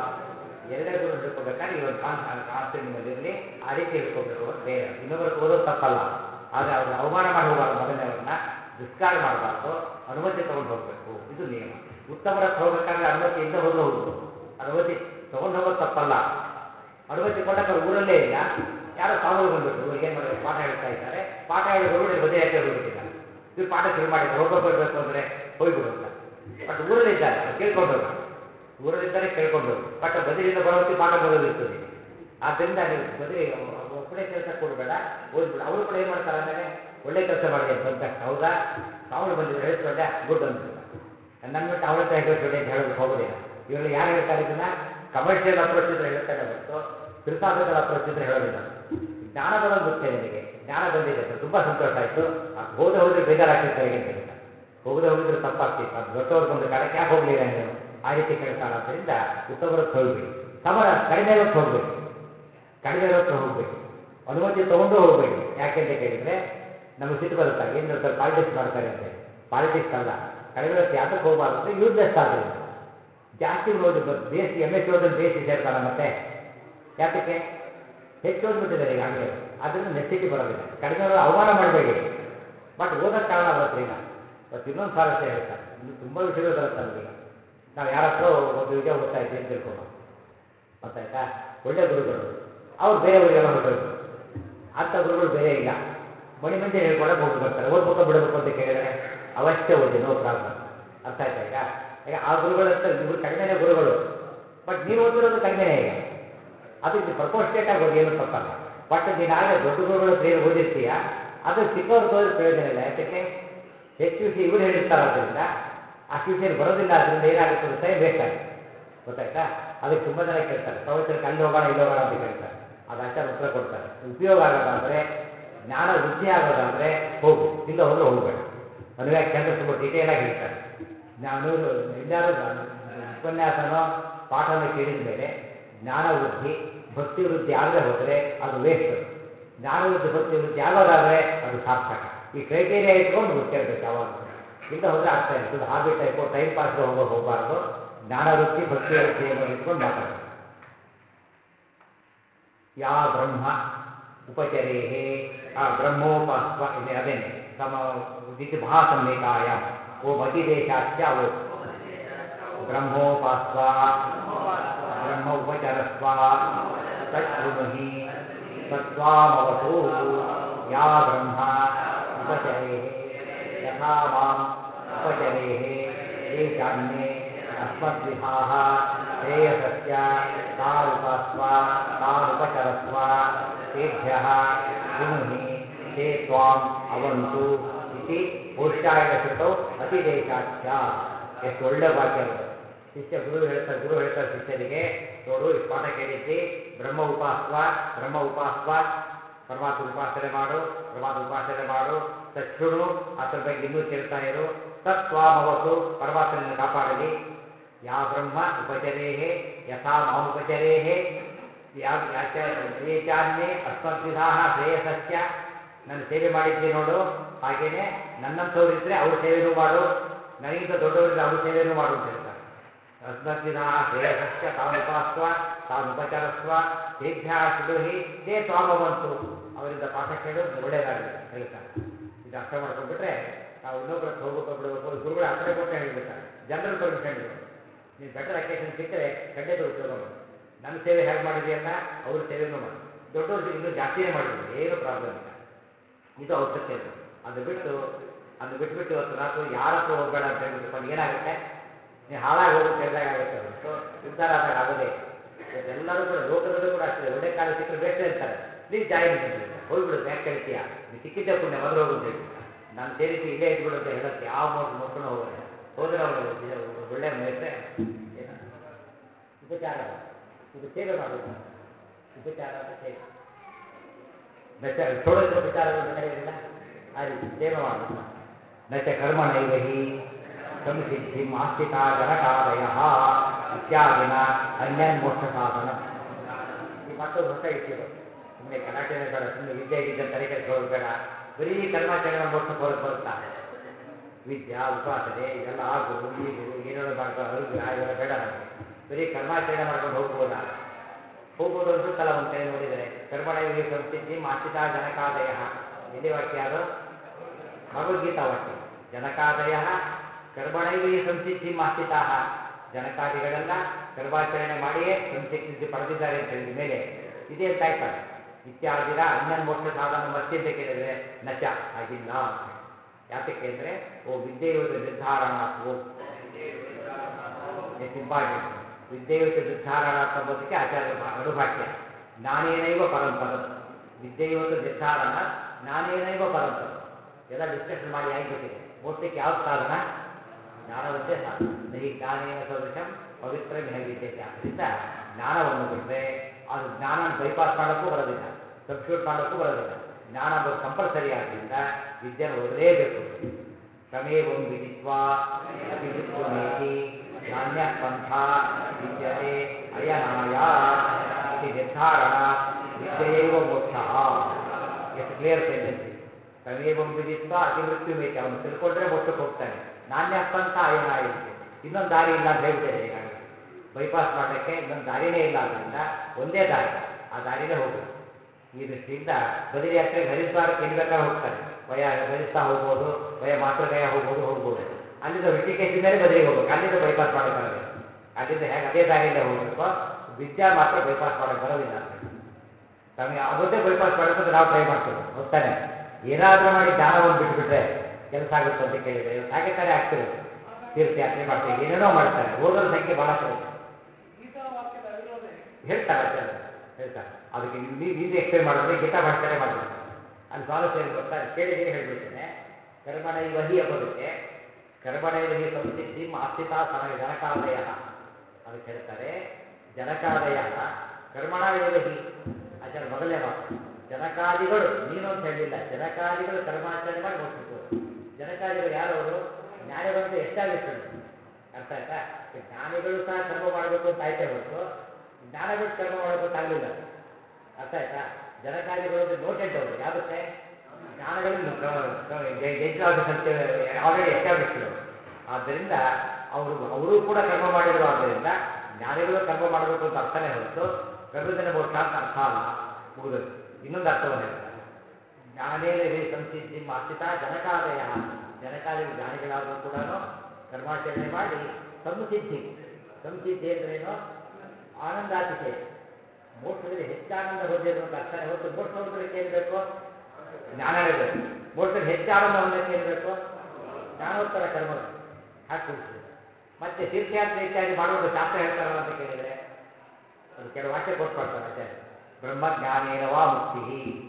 ಎರಡೇ ಗುರು ಹಿಡ್ಕೋಬೇಕಾದ್ರೆ ಈ ಒಂದು ಕಾನ್ಸೆಪ್ಟ್ ನಿಮ್ಮಲ್ಲಿ ಇರಲಿ, ಆ ರೀತಿ ಹಿಡ್ಕೋಬೇಕು ಅಂತ ಬೇರೆ. ಇನ್ನೊಬ್ಬರು ಓದೋದು ತಪ್ಪಲ್ಲ, ಆದರೆ ಅವ್ರನ್ನ ಅವಮಾನ ಮಾಡಿ ಹೋಗಬಾರ್ದು, ಮೊದಲನೇವ್ರನ್ನ ಡಿಸ್ಕಾರ್ಡ್ ಮಾಡಬಾರ್ದು, ಅನುಮತಿ ತೊಗೊಂಡು ಹೋಗಬೇಕು, ಇದು ನಿಯಮ. ಉತ್ತಮರ ಹೋಗಬೇಕಾದ್ರೆ ಅನುಮತಿ ಇಲ್ಲದೆ ಹೋದ್ರೂ ಹೋಗ್ಬೋದು, ಅನುಮತಿ ತೊಗೊಂಡು ಹೋಗೋದು ತಪ್ಪಲ್ಲ. ಅನುಮತಿ ಕೊಡಕ್ಕೆ ಅವ್ರು ಊರಲ್ಲೇ ಇಲ್ಲ, ಯಾರೋ ಸ್ವಾಮಿಗಳು ಬಂದ್ಬಿಟ್ರು, ಊರಿಗೆ ಏನು ಮಾಡಬೇಕು ಪಾಠ ಹೇಳ್ತಾ ಇದ್ದಾರೆ, ಪಾಠ ಹೇಳೋ ಗುರುಗಳು ಬದಿ ಯಾತ್ರೆ ಹೋಗ್ಬಿಟ್ಟಿದ್ದಾರೆ. ಇವ್ರು ಪಾಠ ಶುರು ಮಾಡಿದ್ದಾರೆ, ಹೋಗಬೇಕು ಇರಬೇಕು ಅಂದರೆ ಹೋಗ್ಬಿಡು ಅಂತ. ಬಟ್ ಊರಲ್ಲಿದ್ದಾರೆ, ಅವ್ರು ಕೇಳ್ಕೊಂಡು ಹೋಗು, ಊರಲ್ಲಿದ್ದಾರೆ ಕೇಳ್ಕೊಂಡು ಹೋಗು. ಬಟ್ ಬದಿಲಿಂದ ಬರೋದಕ್ಕೆ ಪಾಠ ಬರೋದಿರ್ತದೆ. ಆದ್ದರಿಂದ ನೀವು ಬದಲಿ ಒಬ್ಬನೇ ಕೆಲಸ ಕೊಡಬೇಡ, ಓದ್ಬಿಡು. ಅವರು ಕೂಡ ಏನು ಮಾಡ್ತಾರೆ, ಆಮೇಲೆ ಒಳ್ಳೆ ಕೆಲಸ ಮಾಡಿದೆ ಅಂತ ಬಂದ ತಕ್ಷಣ, ಹೌದಾ ಸ್ವಾಮಿಗಳು ಬಂದಿದ್ರು ಹೇಳಿಸ್ಕೊಂಡೆ ಗುಡ್ ಅಂದ್ಬಿಡ್ತಾರೆ. ನನ್ನ ಬಿಟ್ಟು ಅವಳಿಂದ ಹೇಳಿಸ್ಕೊಂಡೆ ಅಂತ ಹೇಳೋದಕ್ಕೆ ಹೋಗೋದಿಲ್ಲ. ಇವರಲ್ಲಿ ಯಾರು ಹೇಳ್ತಾರೆ ಇದನ್ನ? ಕಮರ್ಷಿಯಲ್ ಅಪ್ರೋಚ್ ಇದ್ರೆ ಹೇಳ್ತಾನೆ ಹೊರತು ಫಿಲಸಾಫಿಕಲ್ ಅಪ್ರೋಚ್ ಇದ್ರೆ ಹೇಳೋದಿಲ್ಲ. ಜ್ಞಾನ ಬರೋದು ಮುಖ್ಯ. ನಿನಗೆ ಜ್ಞಾನ ಬಂದಿದೆ ಸರ್, ತುಂಬ ಸಂತೋಷ ಆಯಿತು. ಅದು ಹೋದ್ರೆ ಬೇಜಾರಾಗ್ತಿತ್ತು ನನಗೆ ಅಂತ ಹೇಳ್ತಾರೆ. ಹೋಗಿದ್ರೆ ತಪ್ಪಾಗ್ತಿತ್ತು. ಅದು ದೊಡ್ಡವ್ರು ಬಂದ ಕಾಲಕ್ಕೆ ಯಾಕೆ ಹೋಗಲಿಲ್ಲ ನೀನು, ಆ ರೀತಿ ಕೇಳ್ತಾಳೆ. ಆದ್ದರಿಂದ ಉತ್ತಮರತ್ತು ಹೋಗ್ಬೇಡಿ, ಸಮರ ಕಡಿಮೆ ಇರೋತ್ತು ಹೋಗಬೇಕು, ಕಡಿಮೆ ಇರೋತ್ರ ಹೋಗಬೇಕು. ಅನುಮತಿ ತೊಗೊಂಡು ಹೋಗಬೇಡಿ. ಯಾಕೆಂತ ಕೇಳಿದರೆ ನಮಗೆ ಸಿಟ್ಟು ಬರುತ್ತಾ, ಏನು ಹೇಳ್ತಾರೆ ಪಾಲಿಟಿಕ್ಸ್ ಮಾಡ್ತಾರೆ ಅಂತೇಳಿ. ಪಾಲಿಟಿಕ್ಸ್ ಅಲ್ಲ, ಕಡಿಮೆ ಇರುತ್ತೆ. ಯಾತಕ್ಕೆ ಹೋಗಬಾರ್ದು ಅಂದರೆ ಯೂಸ್ಲೆಸ್ ಆದ್ದರಿಂದ. ಜಾಸ್ತಿ ಓದಿ ಬೇಸಿ MS ಓದನ್ನು ಬೇಸಿ ಸೇರ್ತಾನೆ ಮತ್ತೆ. ಯಾತಕ್ಕೆ? ಹೆಚ್ಚು ಓದ್ಬಿಟ್ಟಿದ್ದಾರೆ ಈಗಾಗಲೇ. ಆದ್ದರಿಂದ ನೆಸಿಟಿ ಬರೋದಿಲ್ಲ. ಕಡಿಮೆ ಅವಮಾನ ಮಾಡಬೇಡಿ, ಬಟ್ ಓದೋಕ್ಕೆ ಕಾರಣ ಅವ್ರ ಹತ್ರ ಇಲ್ಲ. ಮತ್ತು ಇನ್ನೊಂದು ಸ್ವಾರಸ್ಯ ಹೇಳ್ತಾರೆ, ಇನ್ನು ತುಂಬ ವಿಷಯಗಳು ಬರುತ್ತೆ ನಮಗೀಗ. ನಾವು ಯಾರ ಹತ್ರ ಒಂದು ವಿಷಯ ಓದ್ತಾ ಇದ್ದೀವಿ ಅಂತ ತಿಳ್ಕೊಂಬ, ಗೊತ್ತಾಯ್ತಾ? ಒಳ್ಳೆ ಗುರುಗಳು ಅವ್ರು ಬೇರೆ ಊರಿಗೆಲ್ಲ ಹೊರಟೋಗ್ರು. ಅಂಥ ಗುರುಗಳು ಬೇರೆ ಇಲ್ಲ, ಮಣಿ ಮಂದಿರ ಹೇಳ್ಕೊಡಕ್ಕೆ ಹೋಗಿ ಬರ್ತಾರೆ. ಓದ್ಬೇಕು ಬಿಡಬೇಕು ಅಂತ ಕೇಳಿದರೆ ಅವಶ್ಯ ಓದಿ, ನೋ ಪ್ರಾಬ್ಲಮ್. ಅರ್ಥ ಆಯ್ತಾ? ಈಗ ಆ ಗುರುಗಳಂತ ಇವರು ಕಡಿಮೆನೇ ಗುರುಗಳು, ಬಟ್ ನೀನು ಓದಿರೋದು ಕಡಿಮೆನೇ. ಈಗ ಅದಕ್ಕೆ ಪ್ರಪೋರ್ಷನೇಟ್ ಆಗಿ ಓದಿ, ಏನು ತಪ್ಪಲ್ಲ. ಬಟ್ ನೀನಾಗಲೇ ದೊಡ್ಡ ಗುರುಗಳ ಹತ್ರ ಏನು ಓದಿರ್ತೀಯ, ಅದು ಚಿಕ್ಕವ್ರು ತೋರಿದ್ರೆ ಪ್ರಯೋಜನ ಇಲ್ಲ. ಯಾತಕ್ಕೆ? ಹೆಚ್ಚು ವಿಷಯ ಇವರು ಹೇಳಿರ್ತಾರೆ, ಆದ್ದರಿಂದ ಅಷ್ಟು ವಿಷಯ ಬರೋದಿಲ್ಲ. ಅದರಿಂದ ಏನಾಗುತ್ತದೆ, ಟೈಮ್ ವೇಸ್ಟ್ ಆಗುತ್ತೆ. ಗೊತ್ತಾಯ್ತಾ? ಅದಕ್ಕೆ ತುಂಬ ಜನ ಕೇಳ್ತಾರೆ, ಪ್ರವಚನಕ್ಕೆ ಅಲ್ಲಿ ಹೋಗೋಣ ಇಲ್ಲಿ ಹೋಗೋಣ ಅಂತ ಕೇಳ್ತಾರೆ. ಅದು ಆಚಾರ ಉತ್ತರ ಕೊಡ್ತಾರೆ, ಉಪಯೋಗ ಆಗೋದಾದರೆ, ಜ್ಞಾನ ವೃದ್ಧಿ ಆಗೋದಾದರೆ ಹೋಗು, ಇಲ್ಲ ಹೋದ್ರೆ ಹೋಗಬೇಡ. ಅನುವ್ಯಾಖ್ಯ ಅಂತ ತುಂಬ ಡೀಟೇಲಾಗಿ ಹೇಳ್ತಾರೆ. ನಾನು ಎಲ್ಲರೂ ಉಪನ್ಯಾಸನೋ ಪಾಠನ ಕೇಳಿದ ಮೇಲೆ ಜ್ಞಾನ ವೃದ್ಧಿ ಭಕ್ತಿ ವೃದ್ಧಿ ಆಗದೆ ಹೋದರೆ ಅದು ವೇಸ್ಟ್. ಜ್ಞಾನ ವೃದ್ಧಿ ಭಕ್ತಿ ವೃದ್ಧಿ ಆಗೋದಾದರೆ ಅದು ಸಾರ್ಥಕ. ಈ ಕ್ರೈಟೀರಿಯಾ ಇಟ್ಕೊಂಡು ಕೇಳಬೇಕು ಯಾವಾಗ. ಇಲ್ಲ ಹೋದರೆ ಆಗ್ತಾ ಇಲ್ಲ. ಇದು ಹಾಬಿ ಟೈಪು ಟೈಮ್ ಪಾಸ್ಗೆ ಹೋಗಬಾರ್ದು. ಜ್ಞಾನ ವೃದ್ಧಿ ಭಕ್ತಿ ವೃದ್ಧಿ ಅನ್ನೋದು ಇಟ್ಕೊಂಡು ಮಾತಾಡಬೇಕು. ಯಾ ಬ್ರಹ್ಮ ಉಪಚರೇಹೇ ಬ್ರಹ್ಮೋಪಾಸ್ವ ಇದೆ, ಅದೇನೆ ಸಮ ದಿತಿ ಮಹಾಸಂಹಿತಾಯಾಂ ಓ ಮತಿದೇಶಾಚ್ಯ ಓ ಬ್ರಹ್ಮೋಪಾಸ್ವ ಬ್ರಹ್ಮ ಉಪಚರಸ್ವ ತೃಣುಹಿ ತತ್ವಾಮವತು. ಯಾ ಬ್ರಹ್ಮ ಉಪಚರೇಹೇ ಯಥಾ ಮಾಂ ಉಪಚರೇಹೇ ತೇ ಚಾನ್ಯೇ ಅಸ್ಮದ್ವಿಧಾಃ ಶ್ರೇಯಸಸ್ಯ ತಾನುಪಾಸ್ವ ತಾನುಪಚರಸ್ವ ತೇಭ್ಯಃ ಶೃಣುಹಿ ತೇ ತ್ವಾಂ ಅವಂತು ಇತಿ ಪೌಷ್ಟಾಯನ ಶ್ರುತೌ ಅತಿದೇಶಾಚ್ಯ. ಎಷ್ಟು ಒಳ್ಳೆ ವಾಕ್ಯ ಅದು. ಶಿಷ್ಯ ಗುರು ಹೇಳ್ತಾರೆ ಶಿಷ್ಯರಿಗೆ, ನೋಡು ಇಷ್ಟು ಪಾಠ ಕೇಳಿದ್ದಿ, ಬ್ರಹ್ಮ ಉಪಾಸ್ವ ಪರಮಾತ್ಮ ಉಪಾಸನೆ ಮಾಡು, ಪರಮಾತ್ಮ ಉಪಾಸನೆ ಮಾಡು. ತಕ್ಷುಣು ಅದ್ರ ಬಗ್ಗೆ ಇನ್ನೂ ಕೇಳ್ತಾ ಇರು. ತತ್ವಾಮವತು ಪರಮಾತ್ಮನ ಕಾಪಾಡಲಿ. ಯಾ ಬ್ರಹ್ಮ ಉಪಚರೇಹೇ ಯಥಾ ಮಾಮುಪಚರೇಹೇ ಏಚಾನ್ಯೇ ಅಸ್ಮದ್ವಿಧಾ ಶ್ರೇಯಸಸ್ಯ, ನನ್ನ ಸೇವೆ ಮಾಡಿದ್ವಿ ನೋಡು, ಹಾಗೇನೆ ನನ್ನಂಥವ್ರಿದ್ರೆ ಅವ್ರ ಸೇವೆನೂ ಮಾಡು, ನನಗಿಂತ ದೊಡ್ಡವರಿದ್ರೆ ಅವ್ರ ಸೇವೆನೂ ಮಾಡು ಅಂತ ಹೇಳ್ತಾರೆ. ಅಸ್ಮದ್ವಿಧಾ ಶ್ರೇಯಸಸ್ಯ ತಾನುಪಾಸ್ವ ತಾನುಪಚರಸ್ವ ತೇಭ್ಯ ಶೃಣುಹಿ ತೇ ತ್ವಾಮವಂತು, ಅವರಿಂದ ಪಾಠ ಕೇಳು ಒಳ್ಳೆಯದಾಗಲಿ ಅಂತ ಹೇಳ್ತಾರೆ. ಇದು ಅರ್ಥ ಮಾಡ್ಕೊಂಡ್ಬಿಟ್ರೆ ನಾವು ಇನ್ನೊಬ್ಬರ ಹತ್ರ ಹೋಗ್ಬೇಕು ಬಿಡಬೇಕು, ಗುರುಗಳು ಅರ್ಥನೇ ಕೊಟ್ಟರೆ ಹೇಳಿಬಿಡ್ತಾರೆ. ಜನರಲ್ ಪರ್ಮಿಷನ್ ಇದು, ನೀನು ಬೆಟರ್ ಅಕೇಶನ್ ಸಿಕ್ಕರೆ ಖಂಡಿತ ಉಪಯೋಗ ಮಾಡು, ನನ್ನ ಸೇವೆ ಹೇಗೆ ಮಾಡಿದೆಯಲ್ಲ ಅವ್ರ ಸೇವೆನೂ ಮಾಡು, ದೊಡ್ಡವ್ರಿಗೆ ಇನ್ನೂ ಜಾಸ್ತಿನೇ ಮಾಡಿಬಿಡು, ಏನೂ ಪ್ರಾಬ್ಲಮ್ ಇಲ್ಲ. ಇದು ಔತ್ಸತ್ಯಗಳು. ಅದನ್ನು ಬಿಟ್ಬಿಟ್ಟು ಇವತ್ತು ರಾತ್ರಿ ಯಾರ ಹತ್ರ ಹೋಗಬೇಡ ಅಂತ ಹೇಳ್ಬಿಟ್ಟು ಕೊನೆಗೆ ಏನಾಗುತ್ತೆ, ನೀವು ಹಾಳಾಗಿ ಹೋಗು ಅಂತ ಹೇಳಿದಾಗ ಆಗುತ್ತೆ ಹೊರತು ಉದ್ಧಾರ ಆದಾಗ ಆಗೋದೇ ಇಲ್ಲ. ಇವತ್ತೆಲ್ಲರೂ ಕೂಡ ಲೋಕದಲ್ಲೂ ಕೂಡ ಅಷ್ಟೇ, ಒಳ್ಳೆ ಕಾಲ ಸಿಕ್ಕರೆ ಬೇಸ್ತೆ ಅಂತಾರೆ, ಪ್ಲೀಸ್ ಜಾಯಿನಿಂಗ್ ಅಂತ ಹೇಳ್ತಾರೆ. ಹೋಗ್ಬಿಡುತ್ತೆ, ಯಾಕೆ ಕೇಳ್ತೀಯ, ನೀವು ಸಿಕ್ಕಿದ್ದೆ ಪುಣ್ಯ, ಮೊದಲು ಹೋಗು ಅಂತ ಹೇಳ್ಬಿಡ್ತಾರೆ. ನಾನು ಸೇರಿಸಿ ಇಲ್ಲೇ ಇದ್ಬಿಡು ಅಂತ ಹೇಳೋಕ್ಕೆ ಯಾವ ಮೋಟ್ಕೊಂಡು ಹೋಗೋದಿಲ್ಲ. ಹೋದರೆ ಅವನು ಒಳ್ಳೆಯ ಮೇಸ್ಟ್ರೆ. ಏನು ಉಪಚಾರ ಸೇವೆ ಮಾಡುವುದು, ಉಪಚಾರ ಅಂತ ಸೇವೆ, ನಚ ಷೋಡಶ ಉಪಚಾರಗಳು ಅಂತ ಕರೆಯೋದಿಲ್ಲ, ಆ ರೀತಿ ಸೇವೆ ಮಾಡಬೇಕು. ನಚ ಕರ್ಮಣೈವ ಹಿ ಸಂಸಿದ್ಧಿಂ ಆಸ್ಥಿತಾ ಜನಕಾದಯಃ ಇತ್ಯಾದಿನ ಅನ್ಯನ್ ಮೋಕ್ಷ ಸಾಧನ. ಈ ಮತ್ತೊಂದು ಹೊಸ ಇಶ್ಯೂ ಬಂತು. ಸುಮ್ಮನೆ ಗಲಾಟೆನೇ ಬೇಡ, ಸುಮ್ಮನೆ ವಿದ್ಯೆಗಿದ್ದ ತಲೆ ಕೆಡಿಸ್ಕೊಳ್ಳೋದು ಬೇಡ. ಬರೀ ಕರ್ಮಾಚರಣೆ ಮಾಡಿ ಮೋಕ್ಷಕ್ಕೆ ಹೊರಗೆ ಬರುತ್ತಾ? ವಿದ್ಯಾ ಉಪಾಸನೆ ಇವೆಲ್ಲ ಆ ಗುರು ಈ ಗುರು ಏನೇನೋ ಮಾಡ್ಕೊಂಡು ಅನುಗ್ರಹ ಇವೆಲ್ಲ ಬೇಡ ನಮಗೆ. ಬರೀ ಕರ್ಮಾಚರಣೆ ಮಾಡ್ಕೊಂಡು ಹೋಗ್ಬೋದಾ? ಹೋಗ್ಬೋದು ಅನ್ಸುತ್ತಲ್ಲ ಒಂದು ಕಡೆ ನೋಡಿದರೆ. ಕರ್ಮಣೈವ ಸಂಸಿದ್ಧಿ ಆಸ್ಥಿತಾ ಜನಕಾದಯ, ಎಲ್ಲಿ ವಾಕ್ಯ ಅದು? ಭಗವದ್ಗೀತಾ ವಾಕ್ಯ. ಜನಕಾದಯ ಕರ್ಮಣೈವ ಸಂಸಿದ್ಧಿ ಆಸ್ಥಿತಾ, ಜನಕಾದಿಗಳೆಲ್ಲ ಕರ್ಮಾಚರಣೆ ಮಾಡಿಯೇ ಸಂಸಿದ್ಧಿ ಪಡೆದಿದ್ದಾರೆ ಅಂತ ಹೇಳಿದ ಮೇಲೆ ಇದೇ ಅಂತ ಆಯ್ತಲ್ಲ. ಇತ್ಯಾದಿನ ಅನ್ಯನ್ ಮೋಕ್ಷ ಸಾಧನ ಮಸ್ತಿ ಅಂತ ಕೇಳಿದರೆ ನಚ, ಆಗಿಲ್ಲ ಅಂತ ಹೇಳಿ. ಯಾತಕ್ಕೆ ಅಂದರೆ ಓ ವಿದ್ಯೆಯುತ ನಿರ್ಧಾರಣಾತ್, ಓ ಎಷ್ಟು ಇಂಪಾರ್ಟೆಂಟ್. ವಿದ್ಯೆಯುತ ನಿರ್ಧಾರಣಾತ್ ಎಂಬುದಕ್ಕೆ ಆಚಾರ್ಯರ ಅನುಭಾಷ್ಯ ಜ್ಞಾನೇನೈವ ಪರಂಪದಂ. ವಿದ್ಯೆಯುತ ನಿರ್ಧಾರಣಾತ್ ಜ್ಞಾನೇನೈವ ಪರಂಪದಂ. ಎಲ್ಲ ಡಿಸ್ಕಷನ್ ಮಾಡಿ ಆಗಿಬಿಟ್ಟಿದೆ. ಮೋಕ್ಷಕ್ಕೆ ಯಾವ್ದು ಸಾಧನ? ಜ್ಞಾನವಂತೆ ಸಾಧನ. ನಹಿ ಜ್ಞಾನೇನ ಸದೃಶಂ ಪವಿತ್ರ ಮಿಹ ವಿದ್ಯತೆ. ಆದ್ದರಿಂದ ಜ್ಞಾನವನ್ನು ಬಿಟ್ಟರೆ ಅದು ಜ್ಞಾನ ಬೈಪಾಸ್ ಮಾಡೋಕ್ಕೂ ಬರೋದಿಲ್ಲ, ಸಬ್ಸ್ಟ್ಯೂಟ್ ಮಾಡೋಕ್ಕೂ ಬರೋದಿಲ್ಲ. ಜ್ಞಾನ ಅಂಬೋದು ಕಂಪಲ್ಸರಿ ಆದ್ದರಿಂದ ವಿದ್ಯೆಯನ್ನು ಓದಲೇಬೇಕು. ತಮೇವಂ ವಿದಿತ್ವಾ ಅತಿ ಮೃತ್ಯುಮೇತಿ ನಾಣ್ಯ ಪಂಥ ವಿದ್ಯತೆ ಅಯನಾಯ ಇತಿ ನಿರ್ಧಾರಣ ವಿದ್ಯೆಯೈವ ಮೋಕ್ಷ. ಎಷ್ಟು ಕ್ಲಿಯರ್ ಸೆಂಟೆನ್ಸ್ ಇದು. ತಮೇವಂ ವಿದಿತ್ವಾ ಅತಿ ಮೃತ್ಯುಮೇತಿ, ಅವನು ತಿಳ್ಕೊಂಡ್ರೆ ಮೋಕ್ಷಕ್ಕೆ ಹೋಗ್ತಾನೆ. ನಾಣ್ಯ ಪಂಥ ಅಯನಾಯ ವಿದ್ಯತೆ, ಇನ್ನೊಂದು ದಾರಿ ಇಲ್ಲ ಅಂತ ಹೇಳ್ಬಿಟ್ಟಿದೆ ಈಗಾಗಲೇ. ಬೈಪಾಸ್ ಮಾಡೋಕ್ಕೆ ಇನ್ನೊಂದು ದಾರಿನೇ ಇಲ್ಲ, ಆದ್ದರಿಂದ ಒಂದೇ ದಾರಿ, ಆ ದಾರಿನೇ ಹೋಗಬೇಕು. ಈ ದೃಷ್ಟಿಯಿಂದ ಬದರಿ ಯಾತ್ರೆಗೆ ಹರಿದ್ವಾರಕ್ಕೆ ಎಲ್ಲಿ ಬೇಕಾದ್ರೂ ಹೋಗ್ತಾರೆ. ಬಯಸ್ತಾ ಹೋಗ್ಬೋದು, ಮಾತೃಗಯ ಹೋಗ್ಬೋದು. ಅಲ್ಲಿಂದ ಋಷಿಕೇಶದ ಮೇಲೆ ಬದರಿಗೆ ಹೋಗ್ಬೇಕು, ಅಲ್ಲಿಂದ ಬೈಪಾಸ್ ಮಾಡೋಕ್ಕೆ ಬರೋದಿಲ್ಲ. ಅಲ್ಲಿಂದ ಹೇಗೆ ಅದೇ ದಾರಿಯಲ್ಲೇ ಹೋಗಬೇಕು, ವಿದ್ಯಾ ಮಾತ್ರ ಬೈಪಾಸ್ ಮಾಡೋಕ್ಕೆ ಬರೋದಿಲ್ಲ ಅಂತ ಹೇಳಿ. ತಮಗೆ ಅದೊಂದೇ ಬೈಪಾಸ್ ಮಾಡೋಕ್ಕೆ ನಾವು ಟ್ರೈ ಮಾಡ್ತಿರೋದು ಹೋಗ್ತಾನೆ. ಏನಾದರೂ ಮಾಡಿ ಜ್ಞಾನವನ್ನು ಬಿಟ್ಟುಬಿಟ್ರೆ ಕೆಲಸ ಆಗುತ್ತೆ ಅಂತ ಕೇಳಿದರೆ ಇವತ್ತು ಹಾಗೆ ತಾನೇ ಆಗ್ತಿರೋದು. ತೀರ್ಥಯಾತ್ರೆ ಮಾಡ್ತಾರೆ, ಏನೇನೋ ಮಾಡ್ತಾರೆ, ಓದೋರ ಸಂಖ್ಯೆ ಭಾಳ ಕಡಿಮೆ. ಗೀತಾ ವಾಕ್ಯದ ಅವಿರೋಧೆ ಹೇಳ್ತಾರೆ ಆಚಾರ್ಯರು, ಹೇಳ್ತಾರೆ. ಅದಕ್ಕೆ ನೀವು ಈಸಿ ಎಕ್ಸ್ಪ್ಲೇನ್ ಮಾಡಿದ್ರೆ ಗೀತಾ ಭಾಷೆನೇ ಮಾಡಿಬಿಡ್ತಾರೆ. ಅಲ್ಲಿ ಸ್ವಾರಸ್ಯ ಏನು ಗೊತ್ತಾ, ಕೇಳಿದ್ದೀನಿ ಹೇಳ್ಬಿಡ್ತೇನೆ. ಕರ್ಮಣೈವ ಹಿ ಎಂಬುದಕ್ಕೆ ಕರ್ಮಣೈವ ಹಿ ಸಂಸಿದ್ಧಿ ಆಸ್ಥಿತಾ ಜನಕಾದಯ ಅದಕ್ಕೆ ಹೇಳ್ತಾರೆ. ಜನಕಾದಯ ಕರ್ಮಣ ಏವ ಹಿ, ಆಚಾರ್ಯ ಮೊದಲನೇ ಮಾತು. ಜನಕಾದಿಗಳು, ನೀನು ಅಂತ ಹೇಳಲಿಲ್ಲ, ಜನಕಾದಿಗಳು ಕರ್ಮಾಚರಣೆ ಮಾಡಿ ಮೋಕ್ಷಕ್ಕೆ ಹೋದ್ರು. ಜನಕಾದಿಗಳು ಯಾರವರು? ಜ್ಞಾನಿಗಳಂತ ಎಸ್ಟಾಬ್ಲಿಷ್ಡ್. ಅರ್ಥ ಆಯ್ತಾ? ಜ್ಞಾನಿಗಳು ಸಹ ಕರ್ಮ ಮಾಡಬೇಕು ಅಂತ ಆಯ್ತೇ ಹೊರತು ಜ್ಞಾನ ಬಿಟ್ಟು ಕರ್ಮ ಮಾಡಬೇಕು ಅಂತ ಆಗಲಿಲ್ಲ. ಅರ್ಥ ಆಯ್ತಾ? ಜನಕಾದಿಗಳು ಅಂತ ನೋಟೆಡ್ ಅವರು ಯಾವುದಕ್ಕೆ? ಜ್ಞಾನಗಳಲ್ಲಿ ಜಡ್ಜ್ ಆಫೀಸ್ ಅಂತ ಆಲ್ರೆಡಿ ಎಸ್ಟಾಬ್ಲಿಷ್ಡ್ ಅವರು. ಆದ್ದರಿಂದ ಅವರು ಕೂಡ ಕರ್ಮ ಮಾಡಿದರು. ಆದ್ದರಿಂದ ಜ್ಞಾನಿಗಳು ಕರ್ಮ ಮಾಡಬೇಕು ಅಂತ ಅರ್ಥನೇ ಹೊರತು ಕರ್ಮದಿಂದ ಮೋಕ್ಷ ಅಂತ ಅರ್ಥ ಅಲ್ಲ. ಮುಗಿದೋಯ್ತು. ಇನ್ನೊಂದು ಅರ್ಥವನ್ನು ಹೇಳ್ತಾರೆ. ಜ್ಞಾನೇನ ಹಿ ಸಂಸಿದ್ಧಿ ಆಸ್ಥಿತ ಜನಕಾದಯ, ಜನಕಾದಿಗಳು ಜ್ಞಾನಿಗಳಾದರೂ ಕೂಡ ಕರ್ಮಾಚರಣೆ ಮಾಡಿ ಸಂಸಿದ್ಧಿ. ಸಂಸಿದ್ಧಿ ಅಂದ್ರೇನು? ಆನಂದಾತಿಶಯ, ಮೋಕ್ಷದಲ್ಲಿ ಹೆಚ್ಚಾನಂದ ಹೊಂದಿದ್ರು ಅಂತ ಅರ್ಥನೇ ಹೊರತು ಮೋಕ್ಷ ಹೊಂದಲಿಕ್ಕೆ ಏನು ಬೇಕು? ಜ್ಞಾನನೇ ಬೇಕು. ಮೋಕ್ಷದಲ್ಲಿ ಹೆಚ್ಚಾನಂದ ಹೊಂದಕ್ಕೆ ಏನು ಬೇಕು? ಜ್ಞಾನೋತ್ತರ ಕರ್ಮಗಳು. ಹಾಕಿ ಕೂಡಿಸ್ಬಿಟ್ಟು ಮತ್ತೆ ತೀರ್ಥಯಾತ್ರೆ ಇತ್ಯಾದಿ ಮಾಡುವುದು ಶಾಸ್ತ್ರ ಹೇಳ್ತಾರಲ್ಲ ಅಂತ ಕೇಳಿದರೆ ಅದು ಕೆಲವು ವಾಕ್ಯ ಕೋಟ್ ಮಾಡ್ತಾರೆ ಆಚಾರ್ಯ. ಬ್ರಹ್ಮಜ್ಞಾನೇನ ವಾ ಮುಕ್ತಿ,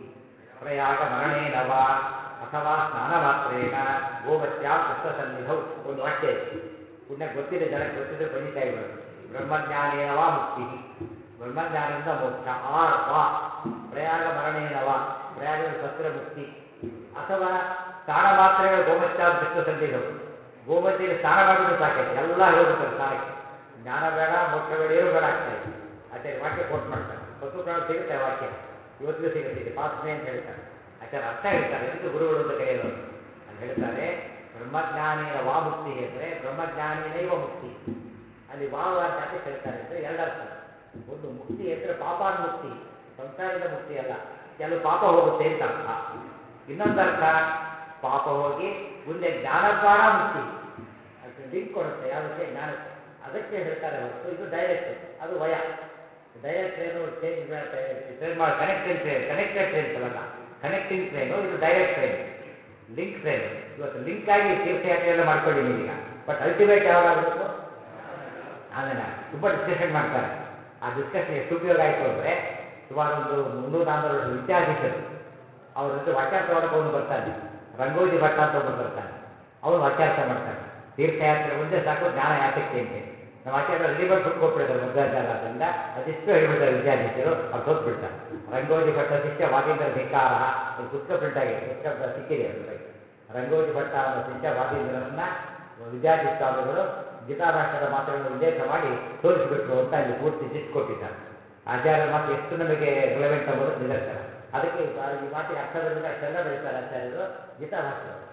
ಪ್ರಯಾಗ ಮರಣೇನ ವಾ ಅಥವಾ ಸ್ನಾನ ಮಾತ್ರೇಣ ಗೋಮತ್ಯಾಂ ಕೃಷ್ಣಸನ್ನಿಧೌ. ಒಂದು ವಾಕ್ಯ ಇದೆ, ಪುಣ್ಯ ಗೊತ್ತಿದೆ, ಜನಕ್ಕೆ ಗೊತ್ತಿದ್ರೆ ಪಂಡಿತ ಆಗಿಬಿಡುತ್ತೆ. ಬ್ರಹ್ಮಜ್ಞಾನೇನ ವಾ ಮುಕ್ತಿ, ಬ್ರಹ್ಮಜ್ಞಾನದಿಂದ ಮೋಕ್ಷ. ಆರ್ ವಾ ಪ್ರಯಾಗ ಮರಣೇನ ವಾ, ಪ್ರಯಾಗದಲ್ಲಿ ಸತ್ರ ಮುಕ್ತಿ. ಅಥವಾ ಸ್ನಾನ ಮಾತ್ರೇಣ ಗೋಮತ್ಯಾಂ ಕೃಷ್ಣಸನ್ನಿಧೌ, ಗೋಮತಿಯಲ್ಲಿ ಸ್ನಾನ ಮಾಡಿಬಿಟ್ಟು ಸಾಕೈತೆ, ಎಲ್ಲ ಹೋಗ್ಬಿಡ್ತಾರೆ ಸ್ನಾನಕ್ಕೆ. ಜ್ಞಾನ ಬೇಡ, ಮೋಕ್ಷ ಬೇಡ, ಏನೂ ಬೇಡ ಆಗ್ತಾ ಇದೆ. ಆಚಾರ್ಯ ವಾಕ್ಯ ಕೋಟ್ ಮಾಡ್ತಾರೆ. ಪದ್ಮಪುರಾಣ ಸಿಗುತ್ತೆ ವಾಕ್ಯ, ಇವತ್ತಿಗೂ ಸಿಗುತ್ತೆ. ಇದು ಪಾಸ್ಮೆ ಅಂತ ಹೇಳ್ತಾರೆ ಆಚಾರ್ಯ. ಅರ್ಥ ಹೇಳ್ತಾರೆ ಇದಕ್ಕೆ ಗುರುಗಳು ಅಂತ ಕರೆಯೋದು. ಅಲ್ಲಿ ಹೇಳ್ತಾರೆ ಬ್ರಹ್ಮಜ್ಞಾನೇನ ವಾ ಮುಕ್ತಿ ಅಂದರೆ ಬ್ರಹ್ಮಜ್ಞಾನೇನೈವ ಮುಕ್ತಿ. ಅಲ್ಲಿ ವಾವ ಅಂತ ಯಾತಕ್ಕೆ ಹೇಳ್ತಾರೆ ಅಂದರೆ ಎರಡರ್ಥ. ಒಂದು ಮುಕ್ತಿ ಅಂದರೆ ಪಾಪಾನ್ಮುಕ್ತಿ, ಸಂಸಾರದ ಮುಕ್ತಿ ಅಲ್ಲ, ಕೆಲವು ಪಾಪ ಹೋಗುತ್ತೆ ಅಂತ ಅರ್ಥ. ಇನ್ನೊಂದರ್ಥ ಪಾಪ ಹೋಗಿ ಮುಂದೆ ಜ್ಞಾನದ್ವಾರ ಮುಕ್ತಿ, ಅದು ಲಿಂಕ್ ಕೊಡುತ್ತೆ ಯಾವುದಕ್ಕೆ, ಜ್ಞಾನಕ್ಕೆ. ಅದಕ್ಕೆ ಹೇಳ್ತಾರೆ ಹೊರತು ಇದು ಡೈರೆಕ್ಟ್, ಅದು via. Direct train change train ಮಾಡಿ ಕನೆಕ್ಟೆಡ್ ಟ್ರೈನ್, ಕನೆಕ್ಟೆಡ್ ಟ್ರೈನ್ಸ್ ಅಲ್ಲ, ಕನೆಕ್ಟಿಂಗ್ ಟ್ರೈನು, ಇದು ಡೈರೆಕ್ಟ್ ಟ್ರೈನ್, ಲಿಂಕ್ ಟ್ರೈನ್. ಇವತ್ತು ಲಿಂಕ್ ಆಗಿ ತೀರ್ಥಯಾತ್ರೆ ಎಲ್ಲ ಮಾಡ್ಕೊಳ್ಳಿ ನೀವೀಗ, ಬಟ್ ಅಲ್ಟಿಮೇಟ್ ಯಾವಾಗಬೇಕು ಆಮೇಲೆ ತುಂಬ ಡಿಸ್ಕಷನ್ ಮಾಡ್ತಾರೆ. ಆ ಡಿಸ್ಕಷನ್ ಎಷ್ಟು ಉಪಯೋಗ ಆಯಿತು ಅಂದರೆ ಸುಮಾರು ಒಂದು 300-400 ವರ್ಷದ ವಿದ್ಯಾಧೀಶರು ಅವ್ರ ಜೊತೆ ವಾಕ್ಯಾರ್ಥ ಮಾಡೋಕೆ ಅವನು ಬರ್ತಾನೆ. ರಂಗೋಜಿ ಭಟ್ಟ ಅಂತ ಒಬ್ಬರು ಬರ್ತಾನೆ, ಅವನು ವಾಕ್ಯಾರ್ಥ ಮಾಡ್ತಾನೆ. ತೀರ್ಥಯಾತ್ರೆ ಒಂದೇ ಸಾಕು ಜ್ಞಾನ ಯಾತಕ್ಕೆ ಅಂತೇಳಿ. ನಮ್ಮ ಆಚಾರ್ಯ ರೆಡಿಮೇಡ್ ಫುಡ್ ಕೊಟ್ಬಿಡ್ತಾರೆ ಮಧ್ವಾಚಾರ್ಯ, ಆದ್ದರಿಂದ ಅದಿಷ್ಟು ಹೇಳ್ಬಿಡ್ತಾರೆ ವಿದ್ಯಾಧೀಶರು, ಅವ್ರು ಸೋತ್ಬಿಡ್ತಾರೆ. ರಂಗೋಜಿ ಭಟ್ಟ ಶಿಷ್ಯ ವಾದೀಂದ್ರ ಧಿಕ್ಕಾರ, ಒಂದು ಪುಸ್ತಕ ಪ್ರಿಂಟ್ ಆಗಿದೆ, ಪುಸ್ತಕ ಸಿಕ್ಕಿದೆ ಅದರೊಳಗೆ. ರಂಗೋಜಿ ಭಟ್ಟ ಅನ್ನೋ ಶಿಷ್ಯ ವಾದೀಂದ್ರನನ್ನ ವಿದ್ಯಾಧಿ ಸ್ವಾಮಿಗಳು ಗೀತಾಭಾಷ್ಯದ ಮಾತುಗಳನ್ನು ಉಲ್ಲೇಖ ಮಾಡಿ ತೋರಿಸಿಬಿಟ್ರು ಅಂತ ಅಲ್ಲಿ ಪೂರ್ತಿ ಜಿಸ್ಟ್ ಕೊಟ್ಟಿದ್ದಾರೆ. ಆಚಾರ್ಯರ ಮಾತು ಎಷ್ಟು ನಮಗೆ ರಿಲೆವೆಂಟ್ ಅಂಬುದಕ್ಕೆ ನಿದರ್ಶನ. ಅದಕ್ಕೆ ಈ ಮಾತಿಗೆ ಅರ್ಥ ಬರೆದಾಗ ಅಷ್ಟೆಲ್ಲ ಬರೀತಾರೆ ಆಚಾರ್ಯರು ಗೀತಾಭಾಷ್ಯದವರು.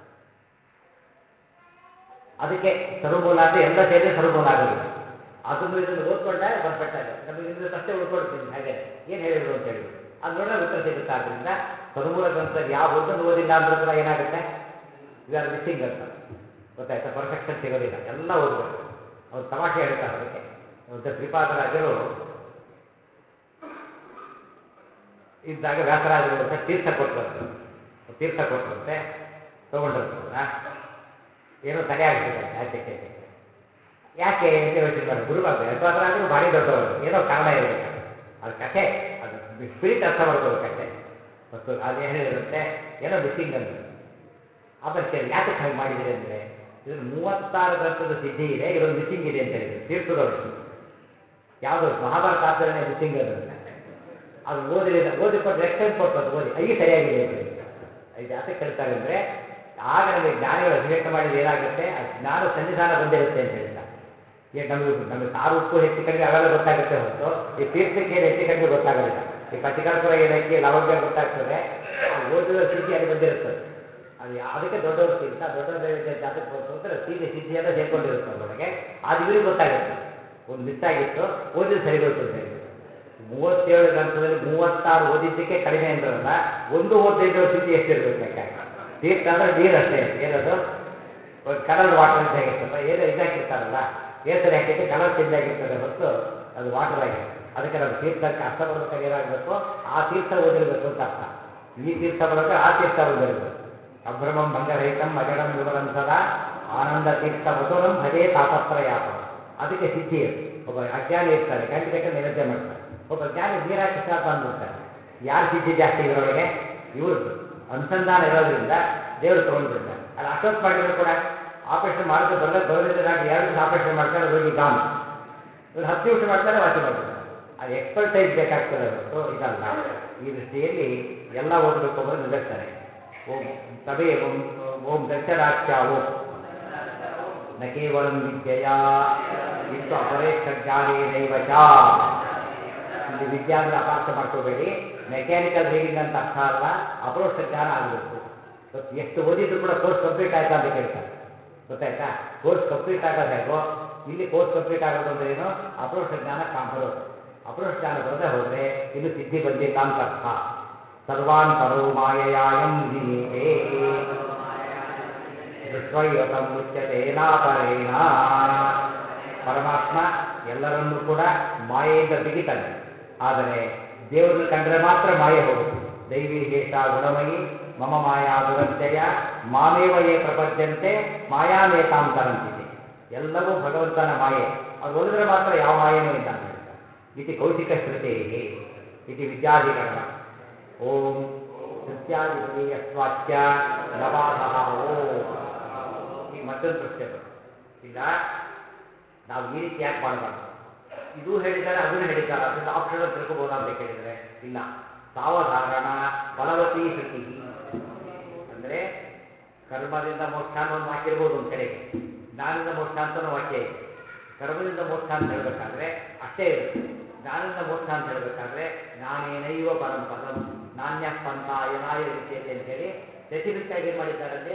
ಅದಕ್ಕೆ ಸರ್ವಮೂಲ ಅಂದರೆ ಎಲ್ಲ ಸೇರಿದ್ರೆ ಸರ್ವಮೂಲ ಆಗೋದಿಲ್ಲ. ಅದನ್ನು ಇದನ್ನು ಓದ್ಕೊಂಡಾಗ ಪರ್ಫೆಕ್ಟ್ ಆಗುತ್ತೆ. ನಮಗೆ ನಿಮಗೆ ಪ್ರಶ್ನೆ ಉಳ್ಕೊಳ್ತೀನಿ ಹಾಗೆ ಏನು ಹೇಳಿದ್ರು ಅಂತ ಹೇಳಿದ್ರು, ಅದು ನೋಡಿದ್ರೆ ಉತ್ತರ ಸಿಗುತ್ತೆ. ಆದ್ದರಿಂದ ಸರ್ವಮೂಲ ಗ್ರಂಥದಲ್ಲಿ ಯಾವ ಒಂದನ್ನು ಓದಿಲ್ಲ ಅಂದರೂ ಕೂಡ ಏನಾಗುತ್ತೆ, ವಿ ಆರ್ ಮಿಸ್ಸಿಂಗ್ ಅಂತ ಗೊತ್ತಾಯ್ತಾ. ಪರ್ಫೆಕ್ಷನ್ ಸಿಗೋದಿಲ್ಲ, ಎಲ್ಲ ಓದಬೇಕು. ಅವ್ರು ತಮಾಷೆ ಹೇಳ್ತಾರೆ ಅದಕ್ಕೆ. ಒಂದು ಶ್ರೀಪಾದರಾಜರು ಇದ್ದಾಗ ವ್ಯಾಸರಾಜರು ಅಂತ ತೀರ್ಥ ಕೊಟ್ಟರಂತೆ ತೊಗೊಂಡ್ರಂತೆ ಅದನ್ನ. ಏನೋ ತಲೆ ಆಗಿಬಿಟ್ಟಿದಂತೆ ಆಚೆಕ್ಕೆ. ಯಾಕೆ ಅಂತ ಯೋಚನೆ ಮಾಡಿ ಗುರುಬಾರ್ದು, ವ್ಯಾಸರಾಜರು ಭಾರಿ ದೊಡ್ಡವರು, ಏನೋ ಕಾರಣ ಇರಬೇಕು. ಅದು ಕಥೆ, ಅದು ಸ್ಪಿರಿಟ್ ಅರ್ಥ ಮಾಡ್ಕೋಬೇಕಷ್ಟೇ. ಮತ್ತು ಅದೇ ಹೇಳಿದ್ರಂತೆ ಏನೋ ಮಿಸ್ಸಿಂಗ್ ಅಂದರೆ. ಆಮೇಲೆ ಕೇಳಿ ಯಾತಕ್ಕೆ ಹಾಗೆ ಮಾಡಿದಿರಿ ಅಂದರೆ, ಇದನ್ನು 36 ಗ್ರಂಥದ ಸಿದ್ಧಿ ಇದೆ, ಇದೊಂದು ಮಿಸ್ಸಿಂಗ್ ಇದೆ ಅಂತ ಹೇಳಿದ್ರು ತೀರ್ಥದವರು. ಯಾವುದು ಮಹಾಭಾರತ ಆಚರಣೆ ಮಿಸ್ಸಿಂಗ್ ಅಂದರೆ ಅದು ಓದಿಕೊಟ್ಟು ನೆಕ್ಸ್ಟ್ ಟೈಮ್ ಕೊಟ್ಟದ್ದು ಓದಿ ಐದು ಸರಿಯಾಗಿದೆ ಅಂತ ಹೇಳಿ. ಇದು ಯಾತಕ್ಕೆ ಹೇಳ್ತಾರೆ ಅಂದರೆ ಆಗ ನಮಗೆ ಜ್ಞಾನಿಗಳು ಅಭಿಷೇಕ ಮಾಡಿದ್ರೆ ಏನಾಗುತ್ತೆ, ಆ ಜ್ಞಾನ ಸನ್ನಿಧಾನ ಬಂದಿರುತ್ತೆ ಅಂತ ಹೇಳ್ತಾರೆ. ಈಗ ನಮಗೆ ಸಾರು ಉಪ್ಪು ಹೆಚ್ಚು ಕಡಿಮೆ ಅವೆಲ್ಲ ಗೊತ್ತಾಗುತ್ತೆ ಹೊರತು ಈ ತೀರ್ಥಕ್ಕೆ ಏನು ಹೆಚ್ಚು ಕಡಿಮೆ ಗೊತ್ತಾಗೋದಿಲ್ಲ. ಈ ಪಂಚಕರ್ಪೂರ ಏಲಕ್ಕಿ ಲವಂಗ ಗೊತ್ತಾಗ್ತದೆ, ಓದಿದ ಸಿದ್ಧಿ ಅಲ್ಲಿ ಬಂದಿರುತ್ತದೆ. ಅದು ಅದಕ್ಕೆ ದೊಡ್ಡವ್ರಿಗಿಂತ ದೊಡ್ಡವ್ರ ನೈವೇದ್ಯ ಜಾತಕ್ಕೆ ಬಂತು ಅಂದರೆ ಸಿದ್ಧಿಯೆಲ್ಲ ಸೇರ್ಕೊಂಡಿರುತ್ತೆ ಅದರೊಳಗೆ. ಅದು ಇವ್ರಿಗೆ ಗೊತ್ತಾಗುತ್ತೆ, ಒಂದು ಮಿಸ್ ಆಗಿತ್ತು, ಓದಿದ್ದು ಸರಿಗೋಯ್ತು ಅಂತ ಹೇಳಿಬಿಟ್ಟು. 37 ಗ್ರಂಥದಲ್ಲಿ 36 ಓದಿದ್ದಕ್ಕೆ ಕಡಿಮೆ ಅಂದ್ರಲ್ಲ, ಒಂದು ಓದೈದವ್ರ ಸ್ಥಿತಿ ಎಷ್ಟಿರಬೇಕು ಲೆಕ್ಕಾಗಿ. ತೀರ್ಥ ಅಂದರೆ ನೀರು ಅಷ್ಟೇ, ಏನದು ಒಂದು ಕಲರ್ಡ್ ವಾಟರ್ ಇದ್ದಾಗಿರ್ತಲ್ಲ, ಏನೋ ಇದಾಗಿರ್ತಾರಲ್ಲ, ಕೇಸರಿ ಹಾಕಿದ್ದು ಕಲರ್ ಚೇಂಜ್ ಆಗಿರ್ತದೆ ಹೊರತು ಅದು ವಾಟರ್ ಆಗಿರುತ್ತೆ. ಅದಕ್ಕೆ ನಮ್ಮ ತೀರ್ಥಕ್ಕೆ ಅರ್ಥ ಬರ್ಬೇಕಾದ್ರೆ ಏನಾಗಬೇಕು, ಆ ತೀರ್ಥ ಓದಿರಬೇಕು ಅಂತ ಅರ್ಥ. ಈ ತೀರ್ಥ ಬರೋಕೆ ಆ ತೀರ್ಥ ಓದಿರಬೇಕು. ಅಭ್ರಮಂ ಭಂಗರಹಿತಂ ಅಜಡಂ ವಿಮಲಂ ಸದಾ ಆನಂದ ತೀರ್ಥ ಮಧುರಂ ಭಜೆ ತಾಪತ್ರಯಾಪಂ. ಅದಕ್ಕೆ ಸಿದ್ಧಿ ಅದು. ಒಬ್ಬ ಅಜ್ಞಾನಿ ಇರ್ತಾನೆ, ಗಂಟೆ ನೈವೇದ್ಯ ಮಾಡ್ತಾನೆ. ಒಬ್ಬ ಜ್ಞಾನಿ ನೀರಾಕಿ ಸ್ಟಾರ್ಟ್ ಅಂದ್ಬಿಡ್ತಾನೆ. ಯಾರು ಸಿದ್ಧಿ ಜಾಸ್ತಿ ಇದರೊಳಗೆ, ಇವ್ರದ್ದು ಅನುಸಂಧಾನ ಇರೋದ್ರಿಂದ ದೇವರು ತೊಗೊಂಡ್ಬಿಡ್ತಾರೆ. ಅಲ್ಲಿ ಅಷ್ಟೊತ್ತು ಮಾಡಿದ್ರು ಕೂಡ ಆಪರೇಷನ್ ಮಾಡಿದ್ರೆ ಬರೋದಿಲ್ಲ, ನಾನು 2 ದಿವಸ ಆಪರೇಷನ್ ಮಾಡ್ತಾರೆ, ರೋಗಿ ಗಾನ್. ಇವ್ರು 10 ನಿಮಿಷ ಮಾಡ್ತಾರೆ, ವಾಸಿ ಮಾಡಿಬಿಡ್ತಾರೆ. ಅದು ಎಕ್ಸ್ಪರ್ಟೈಸ್ ಬೇಕಾಗ್ತದೆ ಹೊರತು ಇದಲ್ಲ. ಈ ದೃಷ್ಟಿಯಲ್ಲಿ ಎಲ್ಲ ಓದಬೇಕು ಅಂದರೆ ನಿದರ್ಶನ. ಓಂ ತಬೇ ಓಂ ದರ್ಶನಾಖ್ಯ ಓಂ ನ ಕೇವಲಂ ವಿದ್ಯೆಯ ಇತ್ತು ಅಪರೇಕ್ಷ ಜ್ಞಾನೇನೈವ ಚ. ಇಲ್ಲಿ ವಿದ್ಯೆ ಅಂದರೆ ಅಪಾರ್ಥ ಮಾಡ್ಕೋಬೇಡಿ, ಮೆಕ್ಯಾನಿಕಲ್ ರೀಡಿಂಗ್ ಅಂತ ಅರ್ಥ ಅಲ್ಲ, ಅಪರೋಕ್ಷ ಜ್ಞಾನ ಆಗಬೇಕು. ಎಷ್ಟು ಓದಿದ್ರು ಕೂಡ ಕೋರ್ಸ್ ಕಂಪ್ಲೀಟ್ ಆಯ್ತಾ ಅಂತ ಕೇಳ್ತಾರೆ, ಗೊತ್ತಾಯ್ತಾ. ಕೋರ್ಸ್ ಕಂಪ್ಲೀಟ್ ಆಗೋದು ಹೇಗೋ, ಇಲ್ಲಿ ಕೋರ್ಸ್ ಕಂಪ್ಲೀಟ್ ಆಗೋದು ಅಂದ್ರೆ ಏನು, ಅಪರೋಕ್ಷ ಜ್ಞಾನ ಬರೋದು. ಅಪರೋಕ್ಷ ಜ್ಞಾನ ಬರದೆ ಹೋದರೆ ಇನ್ನು ಸಿದ್ಧಿ ಬಂದಿಲ್ಲ ಅಂತ ಅರ್ಥ. ಸರ್ವಾನ್ ಪರೋ ಮಾಯಯಾಯಂ ವಿನೀತೆ ದೃಷ್ಟ್ವೈವತಂ ಮುಚ್ಯತೆ ನಾಪರೇಣ. ಪರಮಾತ್ಮ ಎಲ್ಲರನ್ನೂ ಕೂಡ ಮಾಯೆಯಿಂದ ಬಿಗಿತಾನೆ, ಆದರೆ ದೇವರನ್ನು ಕಂಡ್ರೆ ಮಾತ್ರ ಮಾಯೆ ಹೋಗುತ್ತೆ. ದೈವಿ ಹೇಷ ಗುಣಮಯಿ ಮಮ ಮಾಯಾ ದುರಂತ್ಯಯ ಮಾಮೇವ ಯೇ ಪ್ರಪದ್ಯಂತೆ ಮಾಯಾಮೇತಾಂ ತರಂತಿದೆ. ಎಲ್ಲವೂ ಭಗವಂತನ ಮಾಯೆ, ಅವ್ರು ಒಲಿದ್ರೆ ಮಾತ್ರ ಯಾವ ಮಾಯೇನೂ ಇಲ್ಲ ಅಂತ ಹೇಳ್ತಾರೆ. ಇತಿ ಕೌಶಿಕ ಶ್ರುತೇ ಇತಿ ವಿದ್ಯಾಧಿಕರಣ. ಓಂ ಸತ್ಯಾದಿಪದೀಯಸ್ವಾಚ್ಯ ನವಾಧ ಓಂ. ಈಗ ಮತ್ತೊಂದು ಪ್ರಶ್ನೆ ಬಂತು, ಇಲ್ಲ ನಾವು ಈ ರೀತಿ ಯಾಕೆ ಮಾಡಬಾರ್ದು, ಇದೂ ಹೇಳಿದ್ದಾರೆ ಅದನ್ನು ಹೇಳಿದ್ದಾರೆ, ಅದರಿಂದ ಆಪ್ಷನ್ ತಿಳ್ಕೊಬೋದಾ ಅಂತ ಕೇಳಿದರೆ ಇಲ್ಲ. ಸಾವಧಾರಣ ಬಲವತಿ ಶ್ರುತಿ ಅಂದರೆ ಕರ್ಮದಿಂದ ಮೋಕ್ಷ ಅನ್ನೋ ಒಂದು ವಾಕ್ಯ ಇರ್ಬೋದು ಒಂದು ಕಡೆಗೆ, ಜ್ಞಾನದಿಂದ ಮೋಕ್ಷ ಅಂತ ವಾಕ್ಯ ಇದೆ. ಕರ್ಮದಿಂದ ಮೋಕ್ಷ ಅಂತ ಹೇಳಬೇಕಾದ್ರೆ ಅಷ್ಟೇ ಇರುತ್ತೆ. ಜ್ಞಾನದಿಂದ ಮೋಕ್ಷ ಅಂತ ಹೇಳಬೇಕಾದ್ರೆ ಜ್ಞಾನೇನೈವ ಪರಂ ಪದಂ ನಾಣ್ಯ ಪಂಥ ಯನಾಯ ವಿದ್ಯತೆ ಅಂತೇಳಿ ಸ್ಪೆಸಿಫಿಕ್ ಆಗಿ ಏನು ಮಾಡಿದ್ದಾರಲ್ಲಿ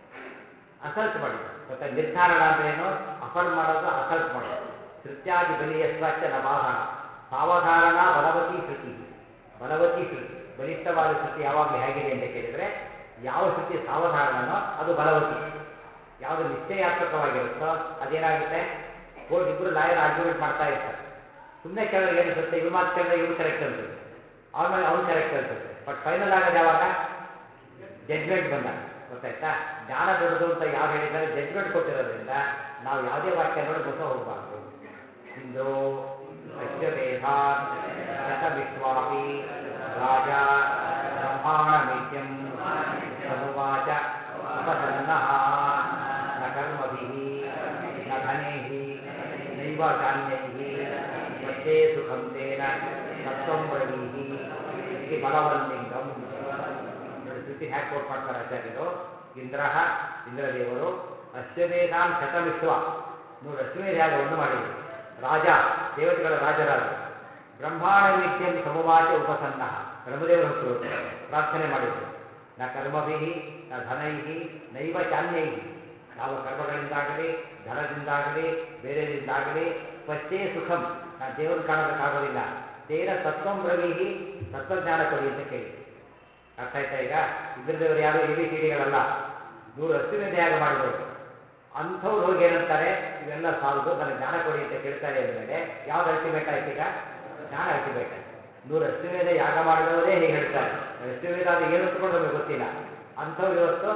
ಅಸಲ್ಟ್ ಮಾಡಿದ್ದಾರೆ. ಗೊತ್ತಾ, ನಿರ್ಧಾರಣ ಅಂದ್ರೆ ಏನು? ಅಫರ್ಮ್ ಮಾಡೋದು, ಅಸಲ್ಟ್ ಮಾಡೋದು. ಶ್ರುತ್ಯಾದಿ ಬಲಿಯಸ್ವಾಚ ನ ಬಾಧನ ಸಾವಧಾರಣ ಬಲವತಿ ಶ್ರುತಿ. ಬಲವತಿ ಶ್ರುತಿ, ಬಲಿಷ್ಠವಾದ ಶ್ರುತಿ ಯಾವಾಗಲೂ ಹೇಗಿದೆ ಅಂತ ಕೇಳಿದರೆ, ಯಾವ ಶ್ರುತಿ ಸಾವಧಾರಣನೋ ಅದು ಬಲವತಿ. ಯಾವುದು ನಿಶ್ಚಯಾತ್ಮಕವಾಗಿರುತ್ತೋ ಅದೇನಾಗುತ್ತೆ? ಕೋರ್ಟ್ ಇಬ್ಬರು ಲಾಯರ್ ಆರ್ಗ್ಯುಮೆಂಟ್ ಮಾಡ್ತಾ ಇರ್ತಾರೆ. ಸುಮ್ಮನೆ ಕೇಳಿದ್ರೆ ಏನಿಸುತ್ತೆ? ಇವ್ರ ಮಾತು ಕೇಳಿದ್ರೆ ಇವ್ರು ಕರೆಕ್ಟ್ ಅನ್ಸುತ್ತೆ, ಅವನ ಮೇಲೆ ಅವ್ನು ಕರೆಕ್ಟ್ ಅನ್ಸುತ್ತೆ. ಬಟ್ ಫೈನಲ್ ಆಗೋದು ಯಾವಾಗ? ಜಡ್ಜ್ಮೆಂಟ್ ಬಂದಾಗ. ಗೊತ್ತಾಯ್ತಾ? ಜ್ಞಾನ ದೊಡ್ಡದು ಅಂತ ಯಾರು ಹೇಳಿದ್ದಾರೆ? ಜಡ್ಜ್ಮೆಂಟ್ ಕೊಟ್ಟಿರೋದ್ರಿಂದ ನಾವು ಯಾವುದೇ ವಾಕ್ಯ ನೋಡಿ ಮೋಸ ಹೋಗಬಾರ್ದು. ಇಂದ್ರೋ ಅಶ್ವಮೇಧಾನ್ ಶತಮಿಷ್ವಾಪಿ ರಾಜ ಬ್ರಹ್ಮಾಣಮೇತ್ಯಂ ಸಮುವಾಚ ಉಪಸನ್ನಃ ನ ಕರ್ಮಭಿಃ ನ ಧನೈಃ ನೈವ ಚಾನ್ಯೈಃ ಸ್ವಚ್ಛೇ ಸುಖಂ ತೇನ ತತ್ವಂ ಬ್ರವೀಹಿ ಇತಿ ಬಲವಲ್ಲಿಂಗಂ. ನೋಡಿ ಶ್ರುತಿ ಹ್ಯಾಕ್ ಕೋಟ್ ಮಾಡ್ತಾರೆ ಆಚಾರ್ಯರು. ಇಂದ್ರಃ, ಇಂದ್ರದೇವರು, ಅಶ್ವಮೇಧಾನ್ ಶತಮಿಷ್ವ, 100 ಅಶ್ವಮೇಧ ಯಾಗವನ್ನು ಮಾಡಿದರು. ರಾಜ, ದೇವತೆಗಳ ರಾಜರಾದರು. ಬ್ರಹ್ಮಾಣವೇದ್ಯಂ ಸಮುವಾಚ ಉಪಸನ್ನಃ, ಬ್ರಹ್ಮದೇವರ ಹತ್ರ ಹೋದರು, ಪ್ರಾರ್ಥನೆ ಮಾಡಿದರು. ನ ಕರ್ಮಭಿಃ ನ ಧನೈಃ ನೈವ ಚಾನ್ಯೈಃ, ಯಾವ ಕರ್ಮಗಳಿಂದಾಗಲಿ ಧನದಿಂದಾಗಲಿ ಬೇರೆದಿಂದಾಗಲಿ ಸ್ವಚ್ಛೇ ಸುಖಂ, ನಾನು ದೇವರನ್ನು ಕಾಣೋದಕ್ಕಾಗೋದಿಲ್ಲ. ತೇನ ತತ್ವಂ ಬ್ರವೀಹಿ, ತತ್ವಜ್ಞಾನ ಕೊಡಿ ಅಂತ ಕೇಳಿದರು. ಅರ್ಥ ಆಯ್ತಾ? ಈಗ ಇಂದ್ರದೇವರು ಯಾರು ABCDಗಳಲ್ಲ, 100 ಅಶ್ವಮೇಧ ಯಾಗ ಮಾಡಿದವರು. ಅಂಥವ್ರು ಹೋಗಿ ಏನಂತಾರೆ? ಇವೆಲ್ಲ ಸಾಲದು, ನನಗೆ ಜ್ಞಾನ ಕೊಡಿ ಅಂತ ಕೇಳ್ತಾರೆ ಅಂದಮೇಲೆ ಯಾವ್ದು ಅಲ್ಟಿಮೇಟ್ ಆಯ್ತು? ಈಗ ಜ್ಞಾನ ಅಲ್ಟಿಮೇಟ್ ಆಯ್ತು. 100 ಅಶ್ವಮೇಧ ಯಾಗ ಮಾಡಿದವರೇ ಹೇಗೆ ಹೇಳ್ತಾರೆ? ಅಶ್ವಮೇಧ ಅದು ಏನು ಅಂತ ಕೂಡ ನಮಗೆ ಗೊತ್ತಿಲ್ಲ. ಅಂಥವ್ರು ಇವತ್ತು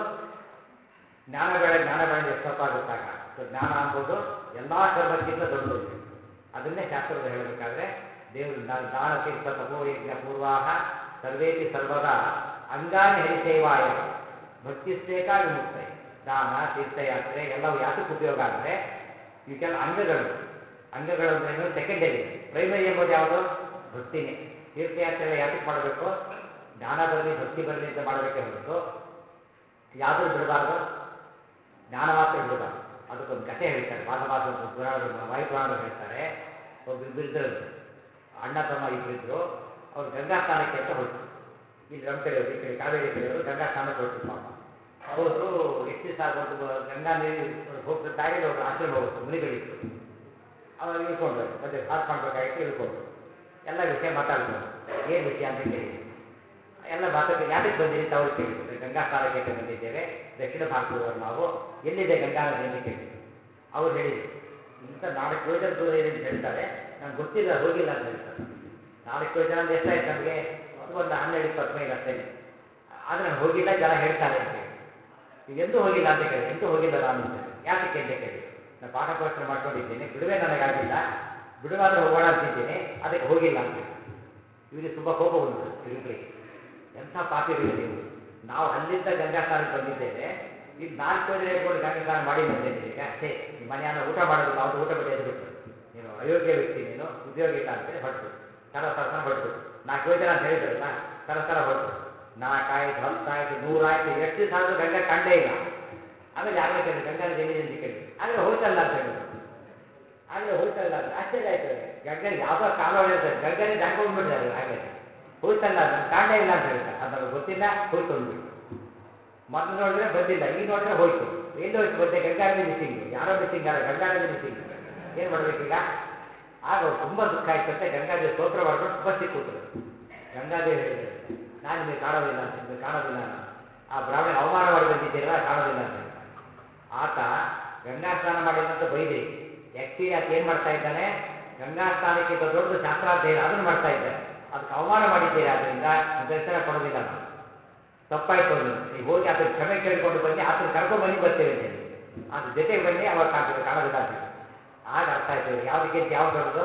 ಜ್ಞಾನ ಬೇಡ ಜ್ಞಾನ ಬೇಡ ಎಷ್ಟು ತಪ್ಪಾಗುತ್ತಾಗ. ಸೊ ಜ್ಞಾನ ಅಂಬೋದು ಎಲ್ಲ ಕರ್ಮಕ್ಕಿಂತ ದೊಡ್ಡದು ಅಂತ ಹೇಳಿ ಅದನ್ನೇ ಶಾಸ್ತ್ರದಲ್ಲಿ ಹೇಳಬೇಕಾದ್ರೆ ದೇವರು ದಾನ ತೀರ್ಥ ತಪೋಯಜ್ಞ ಪೂರ್ವಾಹ ಸರ್ವೇತಿ ಸರ್ವದಾ ಅಂಗಾನಿ ಹರಿಸೇವಾಯ ಭಕ್ತಿಸ್ತೇಕ ವಿಮುಕ್ತೈ. ದಾನ, ತೀರ್ಥಯಾತ್ರೆ ಎಲ್ಲವೂ ಯಾತಕ್ಕೆ ಉಪಯೋಗ ಅಂದರೆ ಇವಕ್ಕೆಲ್ಲ ಅಂಗಗಳು. ಅಂಗಗಳು ಅಂದರೆ ಏನು? ಸೆಕೆಂಡರಿ. ಪ್ರೈಮರಿ ಎಂಬುದು ಯಾವುದು? ಭಕ್ತಿನೇ. ತೀರ್ಥಯಾತ್ರೆ ಎಲ್ಲ ಯಾತಕ್ಕೆ ಮಾಡಬೇಕು? ಜ್ಞಾನ ಬರಲಿ ಭಕ್ತಿ ಬರಲಿ ಅಂತ ಮಾಡಬೇಕೇ ಹೊರತು ಯಾವುದನ್ನು ಬಿಡಬಾರ್ದು? ಜ್ಞಾನ ಮಾತ್ರ ಬಿಡಬಾರ್ದು. ಅದಕ್ಕೊಂದು ಕಥೆ ಹೇಳ್ತಾರೆ ಮಾಘಮಾಸ ಪುರಾಣದಲ್ಲಿ, ವಾಯುಪುರಾಣದಲ್ಲಿ ಹೇಳ್ತಾರೆ. ಒಬ್ಬರಿದ್ದರಂತೆ, ಅಣ್ಣ ತಮ್ಮ ಇಬ್ಬರಿದ್ರು. ಅವರು ಗಂಗಾ ಸ್ನಾನಕ್ಕೆ ಅಂತ ಹೊರಟರು. ಇಲ್ಲಿ ನಮ್ಮ ಕಡೆಯವರು, ಈ ಕಡೆ ಕಾವೇರಿ ಕಡೆಯವರು ಗಂಗಾ ಸ್ನಾನಕ್ಕೆ ಹೊರಟರು. ಪಾಪ ಹೋದ್ರು. ಎಷ್ಟು ದಿವಸ ಒಂದು ಗಂಗಾ ನೀರು ಹೋಗ್ತಾ ದಾರಿಯಲ್ಲಿ ಅವರು ಆಶ್ರಮ ಹೋಗುತ್ತೆ, ಮುನಿಗಳಿತ್ತು. ಅವಾಗ ಇಳ್ಕೊಂಡ್ರು, ಮತ್ತೆ ಹಾಟ್ ಮಾಡಬೇಕಾಗಿತ್ತು, ಇಳ್ಕೊಂಡ್ರು. ಎಲ್ಲ ವಿಷಯ ಮಾತಾಡ್ಕೊಂಡ್ರು. ಏನು ವಿಷಯ ಅಂತ ಕೇಳಿದ್ರು. ಎಲ್ಲ ಮಾತಕ್ಕೆ ಯಾತಕ್ಕೆ ಬಂದಿರಿ ಅಂತ ಅವ್ರಿಗೆ ಕೇಳಿದ್ರು. ಗಂಗಾ ಸ್ನಾನಕ್ಕೆ ಅಂತ ಬಂದಿದ್ದೇವೆ, ದಕ್ಷಿಣ ಭಾರತದವರು ನಾವು, ಎಲ್ಲಿದೆ ಗಂಗಾ ನದಿ ಅಂತ ಕೇಳಿದ್ರು. ಅವ್ರು ಹೇಳಿದರು, ಇಂಥ 4 ಕಿಲೋಮೀಟರ್ ದೂರ ಇದೆ ಅಂತ ಹೇಳ್ತಾರೆ, ನಂಗೆ ಗೊತ್ತಿಲ್ಲ, ಹೋಗಿಲ್ಲ ಅಂತ ಹೇಳ್ತಾರೆ. 4 ಕಿಲೋಮೀಟರ್ ಅಂದ್ರೆ ಎಷ್ಟಾಯ್ತು ನಮಗೆ? ಒಂದು 12-20 ಮೈಲ್ ಅಷ್ಟೇ. ಆದರೆ ನಾನು ಹೋಗಿಲ್ಲ, ಜನ ಹೇಳ್ತಾರೆ ಅಂತ ಹೇಳಿ. ಎಂದೂ ಹೋಗಿಲ್ಲ ಅಂತ ಕೇಳಿದ್ರು. ಎಂದೂ ಹೋಗಿಲ್ಲ ನಾನು ಅಂತ ಹೇಳಿ. ಯಾತಕ್ಕೆ ಅಂತ ಕೇಳಿದ್ರು. ನಾನು ಪಾಠ ಪ್ರವಚನ ಮಾಡ್ಕೊಂಡಿದ್ದೇನೆ, ಬಿಡುವೆ ನನಗಾಗಿಲ್ಲ, ಬಿಡುವಾದರೆ ಹೋಗೋಣ ಅಂತಿದ್ದೇನೆ, ಅದಕ್ಕೆ ಹೋಗಿಲ್ಲ ಅಂತ ಹೇಳಿ. ಇವರಿಗೆ ತುಂಬ ಕೋಪ ಬಂದ್ಬಿಡುತ್ತೆ ಇವರಿಬ್ಬರಿಗೆ. ಎಂಥ ಪಾಪಿಗಳು ನೀವು, ನಾವು ಅಲ್ಲಿಂದ ಗಂಗಾ ಸ್ನಾನಕ್ಕೆ ಬಂದಿದ್ದೇವೆ, ಇಲ್ಲಿ 4 ಕಿಲೋಮೀಟರ್ ಇಟ್ಕೊಂಡು ಗಂಗಾ ಸ್ನಾನ ಮಾಡಿ ಬಂದಿದ್ದೀರಿ. ಈಗ ಛೇ, ನಿಮ್ಮ ಮನೆಯನ್ನ ಊಟ ಮಾಡೋದಿಲ್ಲ, ಅವ್ರು ಊಟ ಬಿಟ್ಟು ಎದ್ದುಬಿಟ್ರು. ನೀನು ಅಯೋಗ್ಯ ವ್ಯಕ್ತಿ, ನೀನು ಉದ್ಯೋಗ ಇಲ್ಲ ಅಂತೇಳಿ ಹೊರಟ್ಬಿಟ್ರು. ಸರ ಹೊರಟ್ಬಿಟ್ರು. 4 ಕಿಲೋಮೀಟರ್ ಅಂತ ಹೇಳಿದ್ರಲ್ಲ, ಸರ ಹೊರಟ್ರು. 4 ಆಯ್ತು, 10 ಆಯ್ತು, 100 ಆಯ್ತು, ಎಷ್ಟು ದಿವಸ ಆದರೂ ಗಂಗಾ ಕಂಡೇ ಇಲ್ಲ. ಆಮೇಲೆ ಆಗಲೇ ಕೇಳಿದ್ರು, ಗಂಗಾ ನದಿ ಎಲ್ಲಿದೆ ಅಂತ ಕೇಳಿದ್ರು. ಆಗಲೇ ಹೋಯ್ತಲ್ಲ ಅಂತ ಹೇಳಿದ್ರು. ಆಗಲೇ ಹೋಯ್ತಲ್ಲ ಅಂತ ಆಶ್ಚರ್ಯ ಆಯ್ತು ಅವರಿಗೆ. ಗಂಗಾ ಯಾವುದೋ ಕಾಲ ಹೊಡೆಯುತ್ತೆ, ಗಂಗಾನೇ ದಾಟ್ಕೊಂಡ್ಬಿಟ್ಟಿದ್ದಾರೆ ಆಗಲೇ. ಹೋಯ್ತಲ್ಲ ಅಂತ ಕಾಂಡೇ ಇಲ್ಲ ಅಂತ ಹೇಳ್ತಾರೆ. ಅದು ನಮಗೆ ಗೊತ್ತಿಲ್ಲ, ಹೋಯ್ತು ಅಂದ್ಬಿಟ್ಟು. ಮೊದಲು ನೋಡಿದ್ರೆ ಬಂದಿಲ್ಲ, ಈಗ ನೋಡಿದ್ರೆ ಹೋಯ್ತು. ಎಲ್ಲಿ ಹೋಯ್ತು? ಮತ್ತೆ ಗಂಗಾ ನದಿ ಮಿಸ್ಸಿಂಗು. ಯಾರೋ ಮಿಸ್ಸಿಂಗ್ ಅಲ್ಲ, ಗಂಗಾ ನದಿ ಮಿಸ್ಸಿಂಗು. ಏನು ಮಾಡ್ಬೇಕೀಗ? ಆಗ ಅವ್ರು ತುಂಬ ದುಃಖ ಆಯ್ತಂತೆ. ಗಂಗಾದೇವಿ ಸ್ತೋತ್ರ ಮಾಡ್ಕೊಂಡು ತಪಸ್ಸಿಗೆ ಕೂತರು. ಗಂಗಾದೇವಿ ಹೇಳಿದ್ರಂತೆ, ನಾನು ನಿಮಗೆ ಕಾಣೋದಿಲ್ಲ ಅಂತ, ನಿಮಗೆ ಕಾಣೋದಿಲ್ಲ ನಾನು. ಆ ಬ್ರಾಹ್ಮಣಿಗೆ ಅವಮಾನ ಮಾಡಿ ಬಂದಿದ್ದೀರಲ್ಲ, ಕಾಣೋದಿಲ್ಲ ಅಂತ ಹೇಳ್ತಾರೆ. ಆತ ಗಂಗಾ ಸ್ನಾನ ಮಾಡಿಲ್ಲ ಅಂತ ಬೈದ್ರಿ. ಆ್ಯಕ್ಚುಲಿ ಆತ ಏನು ಮಾಡ್ತಾ ಇದ್ದಾನೆ? ಗಂಗಾ ಸ್ನಾನಕ್ಕಿಂತ ದೊಡ್ಡದು ಶಾಸ್ತ್ರಾಧ್ಯಯನ ಅದನ್ನು ಮಾಡ್ತಾ ಇದ್ದಾನೆ. ಅದಕ್ಕೆ ಅವಮಾನ ಮಾಡಿದ್ದೀರಿ, ಆದ್ದರಿಂದ ದರ್ಶನ ಕೊಡೋದಿಲ್ಲ ನಾನು. ತಪ್ಪಾಯ್ತು ಅದನ್ನು. ನೀವು ಹೋಗಿ ಆತನ ಕ್ಷಮೆ ಕೇಳಿಕೊಂಡು ಬನ್ನಿ, ಆತನ ಕರ್ಕೊಂಡ್ಬನ್ನಿ, ಬರ್ತೇವೆ ಅಂತ ಹೇಳಿದ್ರು. ಅದ್ರ ಜೊತೆಗೆ ಬನ್ನಿ, ಅವಾಗ ಕಾಣ್ತದೆ, ಕಾಣೋದಿಲ್ಲ ಅಂತ ಹೇಳಿದ್ರು. ಆಗ ಅರ್ಥ ಆಯ್ತು ಇವ್ರಿಗೆ ಯಾವುದಕ್ಕಿಂತ ಯಾವ್ದು ದೊಡ್ಡದು?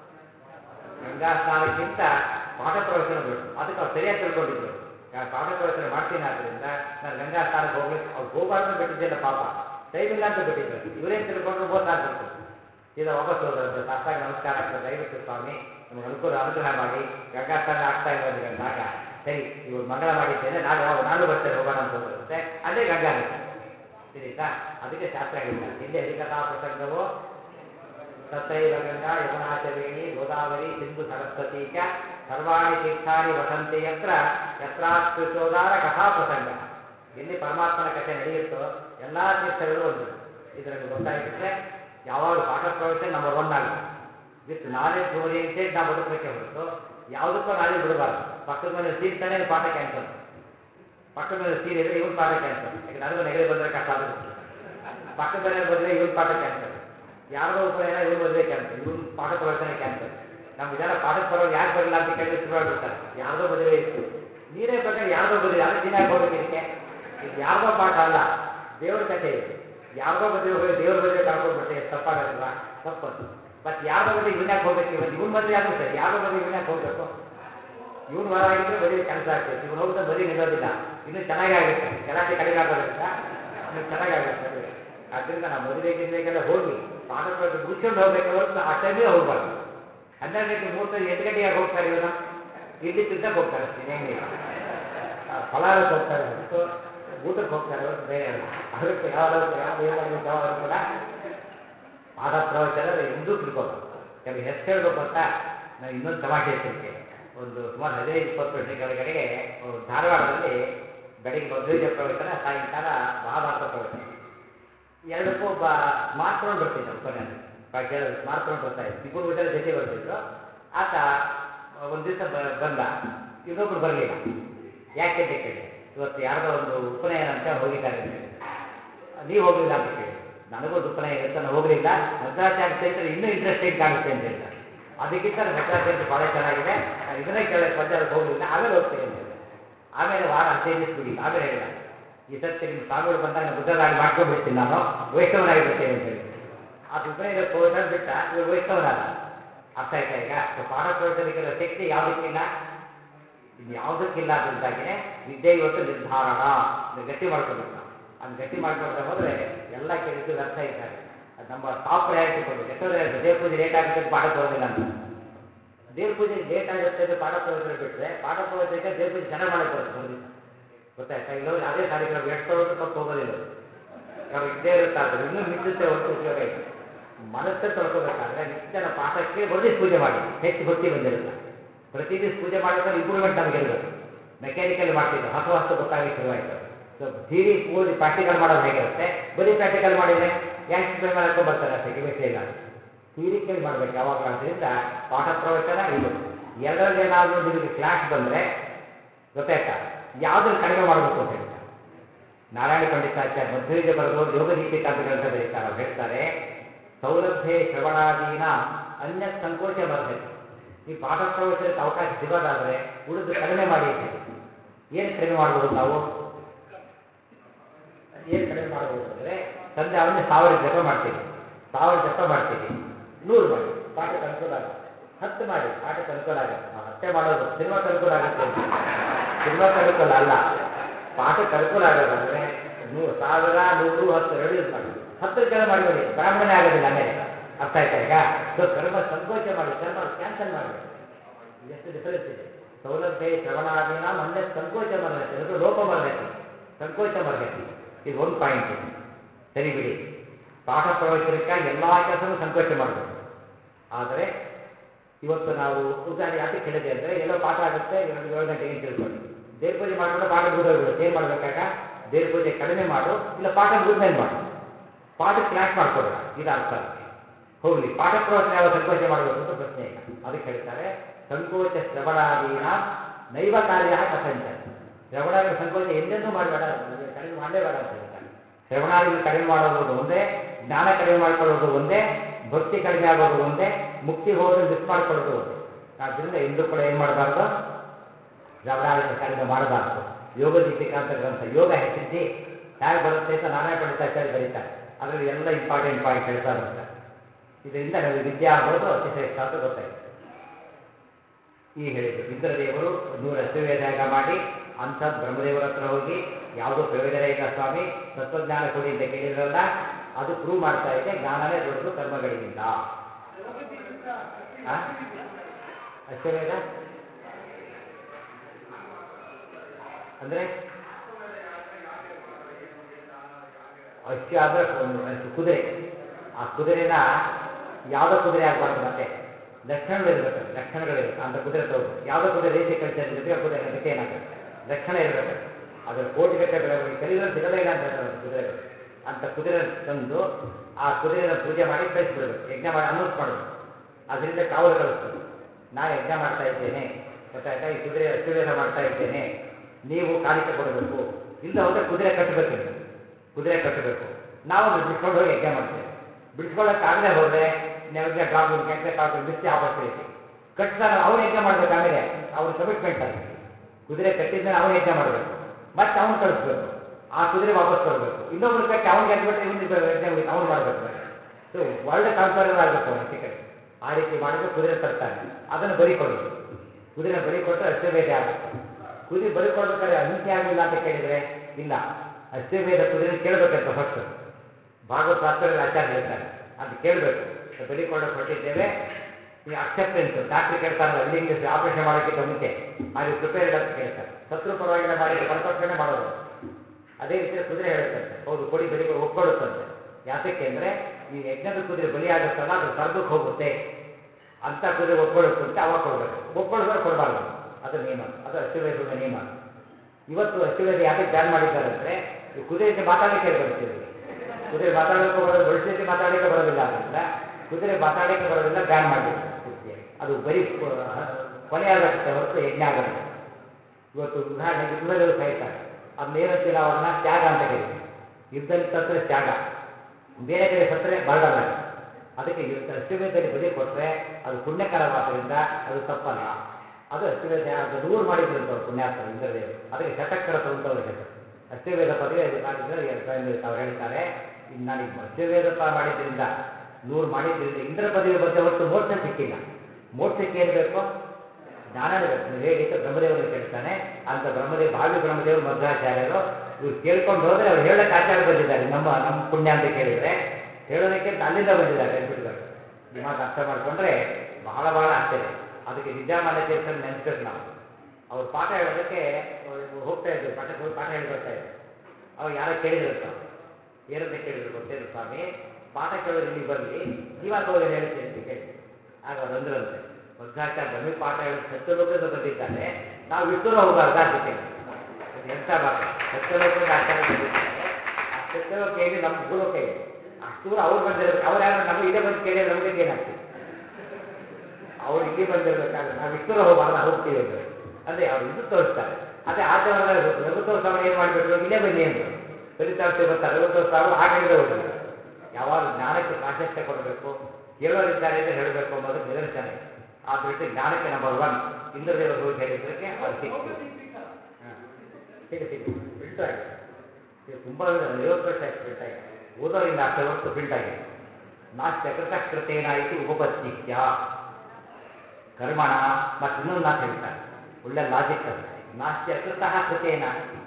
ಗಂಗಾ ಸ್ನಾನಕ್ಕಿಂತ ಪಾಠ ಪ್ರವಚನ ದೊಡ್ಡದು. ಅದಕ್ಕೆ ಅವ್ರು ಸರಿಯಾಗಿ ತಿಳ್ಕೊಂಡಿದ್ರು. ಅವರು ಪಾಠ ಪ್ರವಚನ ಮಾಡ್ತೀನಿ, ಆದ್ದರಿಂದ ನಾನು ಗಂಗಾ ಸ್ನಾನಕ್ಕೆ ಹೋಗ್ಲಿಕ್ಕೆ, ಅವ್ರು ಹೋಗಬಾರ್ದು ಬಿಟ್ಟಿದ್ದಿಲ್ಲ ಪಾಪ, ಟೈಮ್ ಇಲ್ಲ ಅಂತ ಬಿಟ್ಟಿದ್ರು. ಇವರೇನು ತಿಳ್ಕೊಂಡ್ರು? ಮೋಸ ಅಂತ ತಿಳ್ಕೊಂಡ್ರು. ಈಗ ವಾಪಸ್ ಹೋದ್ರಂತೆ. ಸಾಷ್ಟಾಂಗ ನಮಸ್ಕಾರ ಆಗ್ತದೆ, ದಯವಿಟ್ಟು ಸ್ವಾಮಿ ನಮಗೆ ಅನುಗ್ರಹ ಮಾಡಿ, ಗಂಗಾ ಸ್ನಾನ ಆಗ್ತಾ ಇಲ್ಲ ನನಗೆ ಅಂದಾಗ, ಸರಿ ಇವತ್ತು ಮಂಗಳ ಮಾಡಿದ್ದೇನೆ, ನಾನು ಬರ್ತೇನೆ, ಹೋಗೋಣ ಅಂತ ಹೋದ್ರಂತೆ. ಅದೇ ಗಂಗಾ ನದಿ. ತಿಳಿತಾ? ಅದಕ್ಕೆ ಶಾಸ್ತ್ರ ಹೇಳಿಲ್ಲ, ಎಲ್ಲಿ ಹರಿಕಥಾ ಪ್ರಸಂಗವೋ ತತ್ರೈವ ಗಂಗಾ ಯಮುನಾ ಚ ವೇಣಿ ಗೋದಾವರಿ ಸಿಂಧು ಸರಸ್ವತಿ ಚ ಸರ್ವಾಣಿ ತೀರ್ಥಾನಿ ವಸಂತಿ ಯತ್ರ ಯತ್ರಾತ್ಯುಚೋದಾರ ಕಥಾ ಪ್ರಸಂಗ. ಎಲ್ಲಿ ಪರಮಾತ್ಮನ ಕಥೆ ನಡೆಯುತ್ತೋ ಎಲ್ಲ ತೀರ್ಥಗಳು ಬಂದ್ಬಿಡುತ್ತೆ. ಇದು ನಮಗೆ ಗೊತ್ತಾಗಿಬಿಟ್ರೆ ಯಾವಾಗ ಪಾಠ ಪ್ರವಚನ ನಂಬರ್ 1 ಆಗಬೇಕು. ವಿತ್ ನಾಲೆಡ್ಜ್ ಓರಿಯೆಂಟೆಡ್ ನಾವು ಬದುಕಬೇಕೆ ಹೊರತು ಯಾವುದಕ್ಕೂ ನಾಲೆಡ್ಜ್ ಬಿಡಬಾರ್ದು. ಪಕ್ಕದ ಮೇಲೆ ಸೀರ್ತಾನೆ ಪಾಠ ಕ್ಯಾನ್ಸಲ್, ಪಕ್ಕದ ಮೇಲೆ ಸೀರೆ ಇದ್ರೆ ಇವನ್ ಪಾಠ ಕ್ಯಾನ್ಸಲ್. ಯಾಕೆ ನನಗೂ ನೆಗಡಿ ಬಂದರೆ ಕಷ್ಟ ಅದು ಬಿಟ್ಬಿಡ್ತಾರೆ. ಪಕ್ಕದ ಮನೆ ಮದುವೆ ಇವನ್ ಪಾಠ ಕ್ಯಾನ್ಸಲ್, ಯಾರದೋ ಉಪನಯನ ಇವನ್ ಮದುವೆ ಕ್ಯಾನ್ಸಲ್, ಇವನ್ ಪಾಠ ಪ್ರವಚನ ಕ್ಯಾನ್ಸಲ್. ನಮ್ಗೆ ಜನ ಪಾಠಕ್ಕೆ ಬರೋರು ಯಾಕೆ ಬರಲ್ಲ ಅಂತ ಕೇಳಿದ್ರೆ ಶುರು ಆಗ್ಬಿಡ್ತಾರೆ. ಯಾರ್ದೋ ಮದುವೆ ಇತ್ತು, ನೀನೇ ಬೇಕಾದ್ರೆ ಯಾರ್ದೋ ಮದುವೆ, ಅದಕ್ಕೆ ನೀನಾಗಿ ಹೋಗ್ಬೇಕು. ಇದಕ್ಕೆ ಇದು ಯಾರ್ದೋ ಪಾಠ ಅಲ್ಲ, ದೇವ್ರ ಕಥೆ ಇದು. ಯಾರ್ದೋ ಮದುವೆ ಹೋಗಿ ದೇವ್ರ ಮದುವೆ ಕಳ್ಕೊಂಡ್ಬಿಡ್ತೇವೆ, ತಪ್ಪಾಗೋದಿಲ್ವಾ? ತಪ್ಪದು. ಮತ್ತೆ ಯಾರ್ದೋ ಮದುವೆ ಇವನ್ ಯಾಕೆ ಹೋಗ್ಬೇಕು? ಇವತ್ತು ಇವನ್ ಮದುವೆ ಆದ್ರೂ ಸರಿ, ಯಾರ್ದೋ ಮದುವೆ ಇವನ್ ಯಾಕೆ ಹೋಗ್ಬೇಕು? ಇವನು ವರ ಆಗಿದ್ರೆ ಮದುವೆ ಕೆಲಸ ಆಗ್ತೈತಿ, ಇವನು ಹೋಗಿದ್ರೆ ಮದುವೆ ನಿಲ್ಲೋದಿಲ್ಲ, ಇನ್ನೂ ಚೆನ್ನಾಗಿ ಆಗುತ್ತೆ, ಗಲಾಟೆ ಕಡಿಮೆ ಆಗೋದ್ರಿಂದ ಇನ್ನೂ ಚೆನ್ನಾಗಾಗುತ್ತೆ ಮದುವೆ. ಆದ್ದರಿಂದ ನಾವು ಮದುವೆಗೆಲ್ಲ ಹೋಗಿ ಪಾಠ ಪ್ರವಚನ ಮುಗಿಸ್ಕೊಂಡು ಹೋಗ್ಬೇಕೆ ಹೊರತು ಆ ಟೈಮಿಗೆ ಹೋಗ್ಬಾರ್ದು. 12 ಗಂಟೆ ಮುಹೂರ್ತ 8 ಗಂಟೆಗೆ ಹೋಗ್ತಾರೆ ಇವನು, ಇಲ್ಲಿ ತಿಂತಕ್ಕೆ ಹೋಗ್ತಾರೆ ಅಷ್ಟೇ, ಇನ್ನೇನಿಲ್ಲ. ಫಲಾರಕ್ಕೆ ಹೋಗ್ತಾರೆ ಹೊರತು ಊಟಕ್ಕೆ ಹೋಗ್ತಾರೆ ಹೊರತು ಬೇರೆ ಅಲ್ಲ. ಅದಕ್ಕೆ ಯಾವ ಏನು ಮಾಡಬೇಕು ಯಾವಾಗಲೂ ಕೂಡ ಪಾಠ ಪ್ರವಚನ ಎಂದೂ ತಿಳ್ಕೊಬಾರ್ದು. ಕೆಲವು ಹೆಸರು ಹೇಳ್ಬೇಕು ಅಂತ ನಾನು ಇನ್ನೊಂದು ತಮಾಷೆ ಹೇಳ್ತೀನಿ. ಒಂದು ಸುಮಾರು 15-20 ವರ್ಷ ಕೆಳಗಡೆಗೆ ಧಾರವಾಡದಲ್ಲಿ ಬೆಳಗ್ಗೆ ಮಧ್ವೇಜ ಪ್ರವಚನ, ಸಾಯಂಕಾಲ ಮಹಾಭಾರತ ಪ್ರವಚನ. ಎರಡಕ್ಕೂ ಸ್ಮಾರ್ಟ್ ಫೋನ್ ಬರ್ತಿದ್ದ ಉಪನ್ಯಾಸಕ್ಕೆ ಕೇಳೋದು. ಸ್ಮಾರ್ಟ್ ಫೋನ್ ಬರ್ತಾ ಇತ್ತು, 2 ಜನ ಜೊತೆ ಬರ್ತಿದ್ರು. ಆತ ಒಂದು ದಿವಸ ಬಂದ, ಇನ್ನೊಬ್ರು ಬರಲಿಲ್ಲ. ಯಾಕೆ ಅಂತ ಕೇಳಿದೆ. ಇವತ್ತು ಯಾರ್ದೋ ಒಂದು ಉಪನಯನ ಅಂತ ಹೋಗಿದ್ದಾರೆ ಅಂತ ಹೇಳಿದ್ರು. ನೀವು ಹೋಗಲಿಲ್ಲ ಅಂತ ಕೇಳಿದ್ರು. ನನಗೂ ಒಂದು ಉಪನಯನ ಇರುತ್ತೆ, ನಾನು ಹೋಗಲಿಲ್ಲ. ಮಧ್ವಾಚಾರ್ಯ ಚರಿತ್ರೆ ಇನ್ನೂ ಇಂಟ್ರೆಸ್ಟಿಂಗ್ ಕಾಣುತ್ತೆ ಅಂತ ಹೇಳ್ತಾರೆ. ಅದಕ್ಕಿಂತ ಮಧ್ವಾಚಾರ್ಯ ಭಾಳ ಚೆನ್ನಾಗಿದೆ, ನಾನು ಇದನ್ನೇ ಕೇಳಕ್ಕೆ ಬಂದೆ, ಅದಕ್ಕೆ ಹೋಗಲಿಲ್ಲ, ಆಮೇಲೆ ಹೋಗ್ತೀನಿ ಅಂತ ಹೇಳಿದೆ. ಆಮೇಲೆ ವಾರ 15 ದಿವಸ ಮುಗೀತು. ಆಮೇಲೆ ಹೇಳಿದ, ಈ ಸರ್ತಿ ನಿಮ್ಮ ಸ್ವಾಮಿಗಳು ಬಂದಾಗ ನಾನು ಬುದ್ಧದಾಡಿ ಮಾಡ್ಕೊಂಡ್ಬಿಡ್ತೀನಿ, ನಾನು ವೈಷ್ಣವನಾಗಿ ಬಿಡ್ತೇನೆ ಅಂತ ಹೇಳಿದ್ರು. ಅದು ಉಪನಯನ ಪ್ರವಚನ ಬಿಟ್ಟ, ಇವರು ವೈಷ್ಣವನಾದ. ಅರ್ಥ ಆಯ್ತಾ ಈಗ? ಸೊ ಪಾಠ ಪ್ರವಚನಕ್ಕಿರೋ ಶಕ್ತಿ ಯಾವುದಕ್ಕಿಲ್ಲ, ಇನ್ಯಾವುದಕ್ಕಿಲ್ಲ. ಅದರಿಂದಾಗಿನೇ ವಿದ್ಯೆ ಇವತ್ತು ನಿರ್ಧಾರಣ, ಗಟ್ಟಿ ಮಾಡ್ಕೋಬೇಕು ನಾವು. ಅದು ಗಟ್ಟಿ ಮಾಡ್ಕೊಳ್ದೆ ಹೋದರೆ ಎಲ್ಲ ಕೇಳಿದ್ದು ವ್ಯರ್ಥ ಇದ್ದಾರೆ. ಅದು ನಮ್ಮ ಟಾಪ್ ಪ್ರಯಾರಿಟಿ ಕೊಡಬೇಕು. ಎಷ್ಟೋದ್ರೆ ದೇವ್ರ ಪೂಜೆ ಲೇಟ್ ಆಗುತ್ತೆ ಅಂತ ಪಾಠಕ್ಕೆ ಬರೋದಿಲ್ಲ ಅಂತ. ದೇವ್ರ ಪೂಜೆ ಲೇಟ್ ಆಗುತ್ತೆ ಅಂತ ಪಾಠ ಪ್ರವಚನ ಬಿಟ್ಟರೆ, ಪಾಠ ಪ್ರವಚನಕ್ಕೆ ದೇವ್ರ ಪೂಜೆ ಚೆನ್ನಾಗಿ ಮಾಡಕ್ಕೆ ಬರುತ್ತೆ ಮರುದಿವಸ. ಗೊತ್ತಾಯ್ತಾ? ಇಲ್ಲವ್ರು ಅದೇ ಕಾರ್ಯಕ್ರಮ ಎಷ್ಟು ತಗೊಂಡು ತಪ್ಪು ಹೋಗೋದಿಲ್ಲ. ಅವ್ರು ಇದ್ದೇ ಇರುತ್ತಾದ್ರೆ ಇನ್ನೂ ಮಿಚ್ಚುತ್ತೆ ಹೊರತು ಉಪಯೋಗ ಇಲ್ಲ. ಮನಸ್ಸೇ ತೊಳ್ಕೋಬೇಕಾದ್ರೆ ನಿತ್ಯನ ಪಾಠ ಕೇಳಿ ಮರುದಿವ್ಸ ಪೂಜೆ ಮಾಡಿ, ಹೆಚ್ಚು ಭಕ್ತಿ ಬಂದಿರುತ್ತೆ. ಪ್ರತಿ ದಿವಸ ಪೂಜೆ ಮಾಡಬೇಕಾದ್ರೆ ಇಂಪ್ರೂವ್ಮೆಂಟ್ ನಮಗೆ ಇರಬೇಕು. ಮೆಕ್ಯಾನಿಕಲ್ ಮಾಡ್ತಿದ್ದು ಹೊಸ ಗೊತ್ತಾಗಿ ಶುರುವಾಯಿತು. ಸೊ ಥಿಯರಿ ಓದಿ ಪ್ರಾಕ್ಟಿಕಲ್ ಮಾಡೋದು ಹೇಗಿರುತ್ತೆ, ಬರೀ ಪ್ರಾಕ್ಟಿಕಲ್ ಮಾಡಿದರೆ ಗ್ಯಾಸ್ ಮೇಲೆ ಹಾಕೊಂಡ್ಬರ್ತಾರೆ ಅಷ್ಟೇ, ಕೆಮಿಸ್ಟ್ರಿ ಇಲ್ಲ. ಥಿಯರಿ ಕೇಳಿ ಮಾಡ್ಬೇಕು ಯಾವಾಗಲೂ. ಆದ್ದರಿಂದ ಪಾಠ ಪ್ರವಚನ ಇದು ಎರಡರಲ್ಲಿ ಏನಾದರೂ ನಿಮಗೆ ಕ್ಲಾಸ್ ಬಂದರೆ ಗೊತ್ತಾಯ್ತಾ, ಯಾವುದ್ರಲ್ಲಿ ಕಡಿಮೆ ಮಾಡಬೇಕು ಅಂತ ಹೇಳ್ತಾರೆ. ನಾರಾಯಣ ಪಂಡಿತಾಚಾರ್ಯ ಮಧ್ವೇಜ ಬರೆದವರು ಯೋಗ ದೀಪಿಕಾ ಅಂತ ಗ್ರಂಥ ಬರೀತಾರೆ. ಅವ್ರು ಹೇಳ್ತಾರೆ, ಸೌಲಭ್ಯ ಶ್ರವಣಾದೀನ ಅನ್ಯತ್ ಸಂಕೋಚ ಮರ್ಹತಿ. ಈ ಪಾಠ ಪ್ರವಚನಕ್ಕೆ ಅವಕಾಶ ಸಿಗೋದಾದರೆ ಉಳಿದು ಕಡಿಮೆ ಮಾಡಿ ಅಂತ ಹೇಳಿ. ಏನು ಕಡಿಮೆ ಮಾಡಬಹುದು ನಾವು? ಏನು ಕಡಿಮೆ ಮಾಡಬಹುದು ಅಂದರೆ, ಸಂಧ್ಯಾ ಅವನ್ನೇ 1000 ಜಪ ಮಾಡ್ತೀರಿ, 1000 ಜಪ ಮಾಡ್ತೀರಿ, 100 ಮಾಡಿ, ಪಾಠಕ್ಕೆ ಅನುಕೂಲ ಆಗುತ್ತೆ. 10 ಮಾಡಿ, ಪಾಠಕ್ಕೆ ಅನುಕೂಲ ಆಗುತ್ತೆ. ನಾವು 10 ಮಾಡೋದು ಸಿನಿಮಾಕ್ಕೆ ಅನುಕೂಲ ಆಗುತ್ತೆ ಅಂತ. ಸಿನಿಮಾಕ್ಕೆ ಅನುಕೂಲ ಅಲ್ಲ, ಪಾಠಕ್ಕೆ ಅನುಕೂಲ ಆಗೋದಾದರೆ 1000, 100, 10 ಎರಡು ಯೂಸ್ ಮಾಡಿ. 10 ಕೆಳ ಮಾಡಿಬಿಡಿ, ಬ್ರಾಹ್ಮಣನೇ ಆಗೋದಿಲ್ಲ ಆಮೇಲೆ. ಅರ್ಥ ಆಯ್ತಾ ಈಗ? ಸೊ ಕರ್ಮ ಸಂಕೋಚ ಮಾಡಿ, ಕರ್ಮ ಕ್ಯಾನ್ಸಲ್ ಮಾಡಬೇಕು. ಎಷ್ಟು ಡಿಫರೆನ್ಸ್ ಇದೆ. ಸೌಲಭ್ಯ ಶ್ರವಣಾದೀನ ಅನ್ಯ ಸಂಕೋಚ ಮರ್ಹತಿ, ಅದು ಲೋಪ ಮರ್ಹತಿ, ಸಂಕೋಚ ಮರ್ಹತಿ. ಇದು ಒಂದು ಪಾಯಿಂಟ್ ಇದೆ. ಸರಿ ಬಿಡಿ, ಪಾಠ ಪ್ರವಚನಕ್ಕಾಗಿ ಎಲ್ಲ ಕೆಲಸನೂ ಸಂಕೋಚ ಮಾಡಬೇಕು. ಆದರೆ ಇವತ್ತು ನಾವು ಉದಾಹರಣೆ ಯಾತಕ್ಕೆ ಹೇಳಿದೆ ಅಂದರೆ, ಎಲ್ಲೋ ಪಾಠ ಆಗುತ್ತೆ 7 ಗಂಟೆಗೆ ಏನು ತಿಳ್ಕೊಳ್ಳಿ, ದೇವ್ರ ಪೂಜೆ ಮಾಡಿಕೊಂಡು ಪಾಠ ಮುಗಿದೋಗ್ಬಿಡುತ್ತೆ. ಏನು ಮಾಡಬೇಕಾಗ? ದೇವ್ರ ಪೂಜೆ ಕಡಿಮೆ ಮಾಡು, ಇಲ್ಲ ಪಾಠ ಮುಗಿದ್ಮೇಲೆ ಮಾಡು. ಪಾಠ ಕ್ಲಾಸ್ ಮಾಡ್ಕೋಬೇಡ, ಇದು ಅರ್ಥ ಅದಕ್ಕೆ. ಹೋಗಲಿ, ಪಾಠ ಪ್ರವಚನ ಯಾವ ಸಂಕೋಚ ಮಾಡಬೇಕು ಅಂತ ಪ್ರಶ್ನೆ ಇಲ್ಲ. ಅದಕ್ಕೆ ಹೇಳ್ತಾರೆ, ಸಂಕೋಚ ಶ್ರವಣಾದೀನ ನೈವ ಕಾರ್ಯ ಕಥಂಚನ. ಶ್ರವಣಾದಿಗಳ ಸಂಕೋಚ ಎಂದೆಂದೂ ಮಾಡಬೇಡ, ಕಡಿಮೆ ಮಾಡಲೇಬೇಡ ಅಂತ ಹೇಳ್ತಾರೆ. ಶ್ರವಣಾದಿಗಳು ಕಡಿಮೆ ಮಾಡೋದು ಒಂದೇ, ಜ್ಞಾನ ಕಡಿಮೆ ಮಾಡ್ಕೊಳ್ಳೋದು ಒಂದೇ, ಭಕ್ತಿ ಕಡಿಮೆ ಆಗೋದು ಒಂದೇ, ಮುಕ್ತಿ ಹೋಗೋದನ್ನು ಮಿಸ್ ಮಾಡ್ಕೊಳ್ಳೋದು ಒಂದೇ. ಆದ್ದರಿಂದ ಎಂದೂ ಕೂಡ ಏನು ಮಾಡಬಾರ್ದು, ಶ್ರವಣಾದಿಗಳ ಕಡಿಮೆ ಮಾಡಬಾರ್ದು. ಯೋಗ ದೀಪಿಕಾ ಅಂತ ಗ್ರಂಥ, ಯೋಗ ಸಿದ್ಧಿ ಹೇಗೆ ಬರುತ್ತೆ ಅಂತ ನಾರಾಯಣ ಪಂಡಿತಾಚಾರ್ಯ ಬರೀತಾರೆ. ಅದರಲ್ಲಿ ಎಲ್ಲ ಇಂಪಾರ್ಟೆಂಟ್ ಪಾಯಿಂಟ್ ಹೇಳ್ತಾ ಬರ್ತಾರೆ. ಇದರಿಂದ ನಮಗೆ ವಿದ್ಯಾ ಅನ್ನೋದು ಅತಿ ಶ್ರೇಷ್ಠ ಅಂತ ಗೊತ್ತಾಯಿತು. ಈ ಹೇಳಿದರು, ಇಂದ್ರದೇವರು 100 ಅಶ್ವಮೇಧ ಮಾಡಿ ಅಂಥದ್ದು ಬ್ರಹ್ಮದೇವರ ಹತ್ರ ಹೋಗಿ ಯಾವುದೋ ಪ್ರಯೋಜನ ಇಲ್ಲ ಸ್ವಾಮಿ, ತತ್ವಜ್ಞಾನ ಕೊಡಿ ಅಂತ ಕೇಳಿದ್ರಲ್ಲ, ಅದು ಪ್ರೂವ್ ಮಾಡ್ತಾ ಇದೆ ಜ್ಞಾನನೇ ದೊಡ್ಡದು ಕರ್ಮಗಳಿಗಿಂತ. ಅಶ್ವಮೇಧ ಅಂದರೆ ಅಶ್ವ ಅಂದರೆ ಕುದುರೆ. ಆ ಕುದುರೆನ ಯಾವುದೋ ಕುದುರೆ ಆಗಬಾರ್ದು ಮತ್ತೆ ಲಕ್ಷಣಗಳಿರ್ಬೇಕಲ್ಲ, ಲಕ್ಷಣಗಳಿರುತ್ತೆ ಅಂತ ಕುದುರೆ ತಗೋಬೇಕು. ಯಾವುದೋ ಕುದುರೆ ರೇಸಿ ಕಲ್ಚರ್ ಇರುತ್ತೆ, ಆ ಕುದುರೆ ಗತಿ ಏನಾಗುತ್ತೆ, ಲಕ್ಷಣ ಇರಬೇಕಲ್ಲ. ಅದರ ಕೋಟಿಗಟ್ಟಲೆ ಬೆಲೆ ಕಲಿದ್ರೆ ಸಿಗದೇ ಇಲ್ಲ ಅಂತ ಹೇಳ್ತಾರೆ ಕುದುರೆಗಳು. ಅಂತ ಕುದುರೆ ತಂದು ಆ ಕುದುರೆನ ಪೂಜೆ ಮಾಡಿ ಕಳಿಸ್ಬಿಡ್ಬೇಕು, ಯಜ್ಞ ಮಾಡಿ ಅನೌನ್ಸ್ ಮಾಡಬೇಕು. ಅದರಿಂದ ಕಾವಲು ಕಳಿಸ್ಬೇಕು, ನಾನು ಯಜ್ಞ ಮಾಡ್ತಾ ಇದ್ದೇನೆ ಗೊತ್ತಾಯ್ತಾ, ಈ ಕುದುರೆ ಅಶ್ವಮೇಧ ಮಾಡ್ತಾ ಇದ್ದೇನೆ, ನೀವು ಕಾಣಿಕೆ ಕೊಡಬೇಕು. ಇಲ್ಲ ಹೋದರೆ ಕುದುರೆ ಕಟ್ಟಬೇಕು, ನೀವು ಕುದುರೆ ಕಟ್ಟಬೇಕು. ನಾವು ಬಿಡಿಸ್ಕೊಂಡು ಹೋಗಿ ಯಜ್ಞ ಮಾಡ್ತೇವೆ. ಬಿಡಿಸ್ಕೊಳ್ಳೋಕ್ಕಾಗದೆ ಹೋದರೆ ಯಜ್ಞ ಡ್ರಾಪ್ ಯಜ್ಞ ಮಿಸ್ಸಿ ಆಪರ್ಚುನಿಟಿ. ಕಟ್ಟಿಸ್ತಾನೆ ಅವ್ನು ಯಜ್ಞ ಮಾಡಬೇಕು, ಆಮೇಲೆ ಅವ್ನ ಕಮಿಟ್ಮೆಂಟ್ ಅದು. ಕುದುರೆ ಕಟ್ಟಿದ್ಮೇಲೆ ಅವನು ಯಜ್ಞ ಮಾಡಬೇಕು, ಮತ್ತೆ ಅವ್ನು ಕಳಿಸ್ಬೇಕು, ಆ ಕುದುರೆ ವಾಪಸ್ ಬರಬೇಕು. ಇನ್ನೊಬ್ರು ಕಟ್ಟಿ ಅವ್ನು ಗೆದ್ಬಿಟ್ರೆ ಇವನು ಯಜ್ಞ ಮುಗಿತು, ಅವ್ನು ಮಾಡಬೇಕು ಮತ್ತೆ. ಸೊ ವರ್ಲ್ಡ್ ಕಾನ್ಫರೆನ್ಸ್ ಆಗಬೇಕು ಅವನು ಹೆಚ್ಚು ಕಡೆ. ಆ ರೀತಿ ಮಾಡಿದ್ರೆ ಕುದುರೆ ತರ್ತಾನೆ, ಅದನ್ನು ಬಲಿ ಕೊಡಬೇಕು. ಕುದುರೆ ಬಲಿ ಕೊಟ್ಟರೆ ಅಶ್ವಮೇಧ ಆಗುತ್ತೆ. ಕುದುರೆ ಬಲಿ ಕೊಡ್ಬೇಕಾದ್ರೆ ಹಿಂಸೆ ಆಗಲಿಲ್ಲ ಅಂತ ಕೇಳಿದರೆ ಇಲ್ಲ, ಅಶ್ವಮೇಧ ಕುದುರೆ ಕೇಳಬೇಕಂತ ಫಸ್ಟ್ ಭಾಗವತ ಶಾಸ್ತ್ರದಲ್ಲಿ ಆಚಾರ್ಯ ಹೇಳ್ತಾರೆ, ಅದು ಕೇಳಬೇಕು. ಬಲಿ ಕೊಡೋಕೆ ಹೊರಟಿದ್ದೇವೆ, ಈ ಅಕ್ಸೆಪ್ಟೆನ್ಸ್ ಡಾಕ್ಟ್ರ್ ಕೇಳ್ತಾರಲ್ಲ ವಿಲ್ಲಿಂಗ್ನೆಸ್, ಆಪರೇಷನ್ ಮಾಡೋಕ್ಕಿಂತ ಮುಂಚೆ ಅಲ್ಲಿ ಪ್ರಿಪೇರ್ಡ್ ಅಂತ ಕೇಳ್ತಾರೆ. ಶತ್ರು ಪರವಾಗಿಲ್ಲ ಮಾಡಿ ಬರ್ತೊಟ್ಕೊಂಡೇ ಮಾಡೋದು. ಅದೇ ರೀತಿ ಕುದುರೆ ಹೇಳುತ್ತಂತೆ, ಹೌದು ಕೊಡಿ ಬಲಿ ಒಪ್ಕೊಳ್ಳುತ್ತಂತೆ. ಯಾತಕ್ಕೆ ಅಂದರೆ ಈ ಯಜ್ಞದ ಕುದುರೆ ಬಲಿ ಆಗುತ್ತಲ್ಲ, ಅದು ಸ್ವರ್ಗಕ್ಕೆ ಹೋಗುತ್ತೆ ಅಂತ ಕುದುರೆ ಒಪ್ಕೊಳ್ಳುತ್ತಂತೆ, ಅವಾಗ ಕೊಡಬೇಕು. ಒಪ್ಕೊಳ್ಳೋದ್ರೆ ಕೊಡಬಾರ್ದು, ಅದು ನಿಯಮ, ಅದು ಅಶ್ವಮೇಧದ ನಿಯಮ. ಇವತ್ತು ಅಶ್ವಮೇಧ ಯಾತಕ್ಕೆ ಬ್ಯಾನ್ ಮಾಡಿದ್ದಾರೆ ಅಂದರೆ ಈ ಕುದುರೆ ಜೊತೆ ಮಾತಾಡಲಿಕ್ಕೆ ಬರುತ್ತೆ ಇವರಿಗೆ. ಕುದುರೆ ಮಾತಾಡೋದಕ್ಕೆ ಬರೋದು, ಮನುಷ್ಯ ಜೊತೆ ಮಾತಾಡಲಿಕ್ಕೆ ಬರೋದಿಲ್ಲ, ಅದರಿಂದ ಕುದುರೆ ಮಾತಾಡಲಿಕ್ಕೆ ಬರೋದಿಲ್ಲ, ಬ್ಯಾನ್ ಮಾಡಿಬಿಡ್ತಾರೆ ಪೂರ್ತಿಯಾಗಿ. ಅದು ಬರೀ ಕೊಲೆ ಆಗತ್ತೆ ಹೊರತು ಯಜ್ಞ ಆಗೋದಿಲ್ಲ. ಇವತ್ತು ಉದಾಹರಣೆ ಯುದ್ಧದಲ್ಲಿ ಸಾಯ್ತಾರೆ, ಅದನ್ನೇನಂತೀವಿ ನಾವು, ಅದನ್ನು ತ್ಯಾಗ ಅಂತ ಕರಿತೀವಿ. ಯುದ್ಧದಲ್ಲಿ ಸತ್ತರೆ ತ್ಯಾಗ, ಬೇರೆ ಕಡೆ ಸತ್ತರೆ ಮರ್ಡರ್ ಆಗುತ್ತೆ. ಅದಕ್ಕೆ ಅಶ್ವಮೇಧದಲ್ಲಿ ಬಲಿ ಕೊಟ್ಟರೆ ಅದು ಪುಣ್ಯಕರವಾದ್ದರಿಂದ ಅದು ತಪ್ಪಲ್ಲ. ಅದು ಅಶ್ವಮೇಧ. ಅದು 100 ಮಾಡಿದ್ರಂತವ್ರು ಪುಣ್ಯಾತ್ಮರು ಇಂದ್ರದೇವರು, ಅದಕ್ಕೆ ಶತಕ್ರತು ಅಂತ ಅವ್ರ ಹೆಸರು. ಅಶ್ವಮೇಧ ಪದವಿ ಅವ್ರು ಹೇಳ್ತಾರೆ, ನನಗೆ ಅಶ್ವಮೇಧ ಮಾಡಿದ್ರಿಂದ 100 ಮಾಡಿದ್ರಿಂದ ಇಂದ್ರ ಪದವಿ ಬಂದೆ ಹೊರತು ಮೋಕ್ಷ ಸಿಕ್ಕಿಲ್ಲ. ಮೋಕ್ಷಕ್ಕೆ ಏನು ಬೇಕು, ಜ್ಞಾನನೇ ಬೇಕು. ನೀವು ಹೇಳಿ ಅಂತ ಬ್ರಹ್ಮದೇವರನ್ನು ಕೇಳ್ತಾನೆ. ಅಂತ ಬ್ರಹ್ಮದೇವ, ಭಾವಿ ಬ್ರಹ್ಮದೇವರು ಮಧ್ವಾಚಾರ್ಯರು, ಇವ್ರು ಕೇಳ್ಕೊಂಡು ಹೋದರೆ ಅವ್ರು ಹೇಳಕ್ಕೆ ಆಚಾರ ಬಂದಿದ್ದಾರೆ. ನಮ್ಮ ಪುಣ್ಯ ಅಂತ ಕೇಳಿದರೆ ಹೇಳೋದಕ್ಕೆ ಅಂತ ಅಲ್ಲಿಂದ ಬಂದಿದ್ದಾರೆ ಅನ್ಬಿಟ್ಗಳು. ಈ ಮಾತು ಅರ್ಥ ಮಾಡಿಕೊಂಡ್ರೆ ಬಹಳ ಬಹಳ ಆಶ್ಚರ್ಯ. ಅದಕ್ಕೆ ವಿದ್ಯಾಮಾನ್ಯ ತೀರ್ಥರು ನೆನೆಸ್ಬೇಕು ನಾವು. ಅವ್ರು ಪಾಠ ಹೇಳೋದಕ್ಕೆ ಹೋಗ್ತಾ ಇದ್ರು, ಪಾಠಕ್ಕೆ ಹೋಗಿ ಪಾಠ ಹೇಳಿ ಬರ್ತಾ ಇದ್ರು. ಅವಾಗ ಯಾರೋ ಕೇಳಿದ್ರಂತ, ಏನಂತ ಕೇಳಿದ್ರು ಗೊತ್ತೇನು ಸ್ವಾಮಿ, ಪಾಠ ಕೇಳೋರು ಇಲ್ಲಿ ಬರಲಿ, ನೀವಾಗ ಹೋಗಿ ಹೇಳ್ತೀನಿ ಅಂತ ಕೇಳಿದ್ರು. ಆಗ ಅವ್ರು ಅಂದ್ರಂತೆ, ಮಧ್ವಾಚಾರ್ಯ ನಮಗೆ ಪಾಠ ಹೇಳೋದು ಸತ್ಯಲೋಕದಿಂದ ಬಂದಿದ್ದಾರೆ, ನಾವು ವಿಷ್ಣುರ ಹೋಗಬಾರ್ದ ಅಂತ ಕೇಳಿದ್ರು. ಅದು ಎಂಥ ಮಾತು, ಸತ್ಯಲೋಕದಿಂದ ಆಚಾರ್ಯ ಬಂದಿದ್ದಾರೆ, ಆ ಸತ್ಯಲೋಕ ಇಲ್ಲಿ ನಮ್ಮ ಭೂಲೋಕ ಇದೆ, ಅಷ್ಟು ದೂರ ಅವ್ರು ಬಂದಿರಬೇಕು. ಅವ್ರು ಯಾರು ನಮಗೆ ಇಲ್ಲೇ ಬಂದು ಕೇಳಿದ್ರೆ ನಮಗೆ ಏನಾಗ್ತದೆ, ಅವ್ರು ಇಲ್ಲಿ ಬಂದಿರಬೇಕಾದ್ರೆ ನಾವು ವಿಷ್ಣುರ ಹೋಗಬಾರ್ದು, ಹೋಗ್ತೀವಿ ಅಂದರು. ಅಂದರೆ ಅವ್ರು ಇದು ತೋರಿಸ್ತಾರೆ. ಅದೇ ಆಚರಣೆ ರಘುತ್ವ ಸ್ವಾಮಿ ಏನು ಮಾಡಿಬಿಟ್ರು, ಇಲ್ಲೇ ಬನ್ನಿ ಅಂದರು. ಫಲಿತಾಂಶ ಗೊತ್ತಾ, ರಘುತ್ವ ಸ್ವಾಮಿ ಆ ಕಡೆಯಿಂದ ಹೋದ್ರು. ಯಾವಾಗ ಜ್ಞಾನಕ್ಕೆ ಪ್ರಾಶಸ್ತ್ಯ ಕೊಡಬೇಕು, ಕೇಳೋರಿದ್ದಾರೆ ಅಂದರೆ ಹೇಳಬೇಕು ಅನ್ನೋದಕ್ಕೆ ನಿದರ್ಶನ ಇದೆ. ಆ ದೃಷ್ಟಿ ಜ್ಞಾನಕ್ಕೆ ನಂಬರ್ 1 ಇಂದ್ರದೇವರು ಹೋಗಿ ಹೇಳಿದ್ದಕ್ಕೆ ಅದು ಸಿಕ್ತು. ಹಾಂ, ಸಿಗುತ್ತೆ, ಪ್ರಿಂಟು ಆಗಿದೆ. ಇದು ತುಂಬ 50 ವರ್ಷ ಆಯ್ತು ಪ್ರಿಂಟ್ ಆಗಿದೆ, ಓದೋರಿಂದ ಅಷ್ಟೇ ಹೊರತು ಪ್ರಿಂಟ್ ಆಗಿದೆ. ನಾಸ್ತ್ಯ ಕೃತಕೃತೇನಾಯಿತು ಉಪಪತ್ತಿತ್ಯ ಕರ್ಮಣ. ಮತ್ತು ಇನ್ನೊಂದು ಮಾತು ಹೇಳ್ತಾರೆ, ಒಳ್ಳೆ ಲಾಜಿಕ್ ಅದು. ನಾಸ್ತ್ಯ ಅಕೃತಃ ಕೃತೇನ.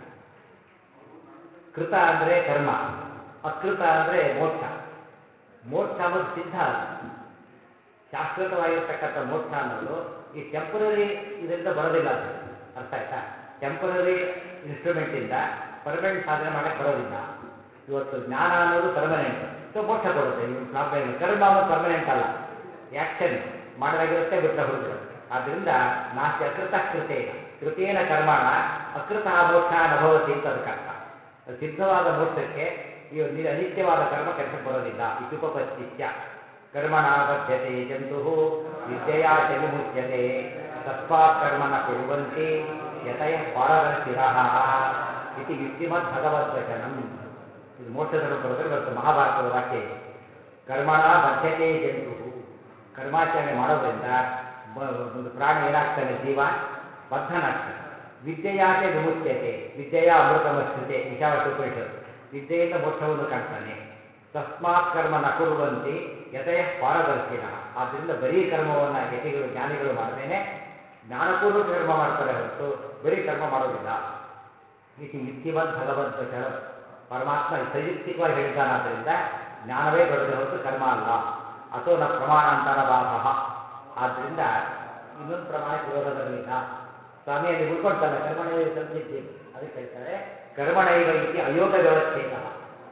ಕೃತ ಅಂದರೆ ಕರ್ಮ, ಅಕೃತ ಅಂದರೆ ಮೋಕ್ಷ. ಮೋಕ್ಷ ಅನ್ನೋದು ಸಿದ್ಧ, ಅದು ಶಾಶ್ವತವಾಗಿರ್ತಕ್ಕಂಥ ಮೋಕ್ಷ ಅನ್ನೋದು ಈ ಟೆಂಪರರಿ ಇದರಿಂದ ಬರೋದಿಲ್ಲ ಅಂತ ಹೇಳಿ. ಅರ್ಥ ಆಯ್ತಾ? ಟೆಂಪರರಿ ಇನ್ಸ್ಟ್ರೂಮೆಂಟಿಂದ ಪರ್ಮನೆಂಟ್ ಸಾಧನೆ ಮಾಡಕ್ಕೆ ಬರೋದಿಲ್ಲ. ಇವತ್ತು ಜ್ಞಾನ ಅನ್ನೋದು ಪರ್ಮನೆಂಟ್, ಸೊ ಮೋಕ್ಷ ಕೊಡುತ್ತೆ, ಇವನು ಪ್ರಾಬ್ಲಮ್ ಇಲ್ಲ. ಕರ್ಮ ಅನ್ನೋದು ಪರ್ಮನೆಂಟ್ ಅಲ್ಲ, ಆ್ಯಕ್ಷನ್ ಮಾಡಲಾಗಿರುತ್ತೆ, ಬಿಟ್ಟರೆ ಹೋಗಿಬಿಡುತ್ತೆ. ಆದ್ದರಿಂದ ನಾಸ್ತಿ ಅಕೃತ ಕೃತೇನ, ಕೃತೇನ ಕರ್ಮಣ ಅಕೃತ ಮೋಕ್ಷ ನಭವತಿ ಅಂತ ಅದಕ್ಕೆ ಅರ್ಥ. ಸಿದ್ಧವಾದ ಮೋಕ್ಷಕ್ಕೆ ಈ ಅನಿತ್ಯವಾದ ಕರ್ಮ ಕೆಲಸಕ್ಕೆ ಬರೋದಿಲ್ಲ. ಇತ್ಯುಪಪತ್ತಿತ್ಯ ಕರ್ಮಣ ಬದ್ಧತೆ ಜಂತು ವಿದ್ಯೆಯ ಚ ವಿಮುಚ್ಯತೆ ತಸ್ಮಾತ್ ಕರ್ಮನ ಕುರುವಂತಿ ಯತಯ ಪಾರದರ್ಶಿನಃ ಇತಿ ಯುಕ್ತಿಮದ್ ಭಗವದ್ವಚನಂ. ಇದು ಮೋಕ್ಷ ಧರ್ಮ ಬರೋದ್ರೆ ಇವತ್ತು ಮಹಾಭಾರತದ ವಾಕ್ಯ ಇದು. ಕರ್ಮಣ ಬದ್ಧತೆ ಜಂತು, ಕರ್ಮಾಚರಣೆ ಮಾಡೋದ್ರಿಂದ ಒಂದು ಪ್ರಾಣಿ ಏನಾಗ್ತಾನೆ, ಜೀವ ಬದ್ಧನಾಗ್ತಾನೆ. ವಿದ್ಯೆಯಾಚ ವಿಮುಚ್ಯತೆ, ವಿದ್ಯೆಯ ಅಮೃತಮಶ್ನುತೆ, ಈಶಾವಾಸ್ಯೋಪನಿಷತ್ತು. ವಿದ್ಯೆಯಿಂದ ಮೋಕ್ಷವನ್ನು ಕಾಣ್ತಾನೆ. ತಸ್ಮಾತ್ ಕರ್ಮ ನ ಕುರುವಂತಿ ಯತಯ ಪಾರದರ್ಶಿನಃ. ಆದ್ದರಿಂದ ಬರೀ ಕರ್ಮವನ್ನು ಯತಿಗಳು ಜ್ಞಾನಿಗಳು ಮಾಡದೇನೆ ಜ್ಞಾನಪೂರ್ವಕ ಕರ್ಮ ಮಾಡ್ತಾರೆ ಹೊರತು ಬರೀ ಕರ್ಮ ಮಾಡೋದಿಲ್ಲ. ಇತಿ ಯುಕ್ತಿವದ್ ಭಗವದ್ವಚನಂ. ಪರಮಾತ್ಮ ಸಂಯುಕ್ತಿಕವಾಗಿ ಹೇಳಿದ್ದಾನಾದ್ದರಿಂದ ಜ್ಞಾನವೇ ದೊಡ್ಡದೆ ಹೊರತು ಕರ್ಮ ಅಲ್ಲ. ಅಥೋ ನ ಪ್ರಮಾಣಾಂತರ ಬಾಧ. ಆದ್ದರಿಂದ ಇನ್ನೊಂದು ಪ್ರಮಾಣಕ್ಕೆ ವಿರೋಧ ಬರಲಿಲ್ಲ. ಸ್ವಾಮಿ ಅಲ್ಲಿ ಉಳ್ಕೊಳ್ತಲ್ಲ ಕರ್ಮಣೈವ ಸಂಸಿದ್ಧಿ, ಅದಕ್ಕೆ ಹೇಳ್ತಾರೆ ಕರ್ಮಣೈವ ಇತಿ ಅಯೋಗ ವ್ಯವಚ್ಛೇದ.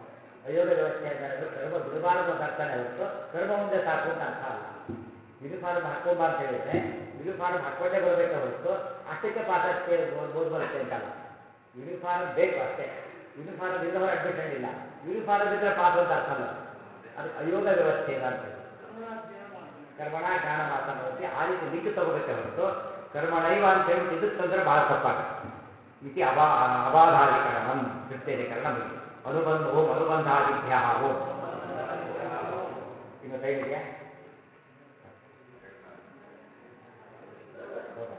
ಅಯೋಗ ವ್ಯವಸ್ಥೆ ಅಂದರೆ ಕರ್ಮ ಬಿಡಬಾರದು ಅಂತ ಅರ್ಥನೇ ಹೊರತು ಕರ್ಮ ಮುಂದೆ ಸಾಕು ಅಂತ ಅರ್ಥ ಅಲ್ಲ. ಯೂನಿಫಾರ್ಮ್ ಹಾಕೊಂಬ ಅಂತ ಹೇಳಿದರೆ ಯೂನಿಫಾರ್ಮ್ ಹಾಕ್ಕೊಂಡೇ ಬರಬೇಕೆ ಹೊರತು ಅಷ್ಟಕ್ಕೆ ಪಾಸ್ ಅಷ್ಟೇ ಓದ್ ಬರುತ್ತೆ ಅಂತಲ್ಲ. ಯೂನಿಫಾರ್ಮ್ ಬೇಕು ಅಷ್ಟೇ. ಯೂನಿಫಾರ್ಮ್ ಇಲ್ಲದವರ ಅಡ್ಮಿಷನ್ ಇಲ್ಲ. ಯೂನಿಫಾರ್ಮ್ ಇದ್ದರೆ ಪಾಸ್ ಅಂತ ಅರ್ಥ ಅಲ್ಲ. ಅದಕ್ಕೆ ಅಯೋಗ ವ್ಯವಸ್ಥೆ ಇದೆ ಅಂತ ಹೇಳಿ. ಕರ್ಮಣ ಜ್ಞಾನ ಮಾತನಾಡುತ್ತೆ ಆ ರೀತಿ ಲಿಂಕ್ ತಗೋಬೇಕೆ ಹೊರತು ಕರ್ಮಣೈವ ಅಂತ ಹೇಳ್ಬಿಟ್ಟು ಇದಕ್ಕೆ ತಂದರೆ ಬಹಳ ತಪ್ಪಾಗುತ್ತೆ. ಇತಿ ಅಬಾಧಾಧಿಕರಣಂ ತೃಪ್ತ್ಯಧಿಕರಣ ಮುಗಿತು. ಅನುಬಂಧ ಓಂ ಅನುಬಂಧಾದಿಭ್ಯ ಓಂ. ಇನ್ನು ಟೈಮ್ ಇದೆಯಾ? ಹೌದಾ?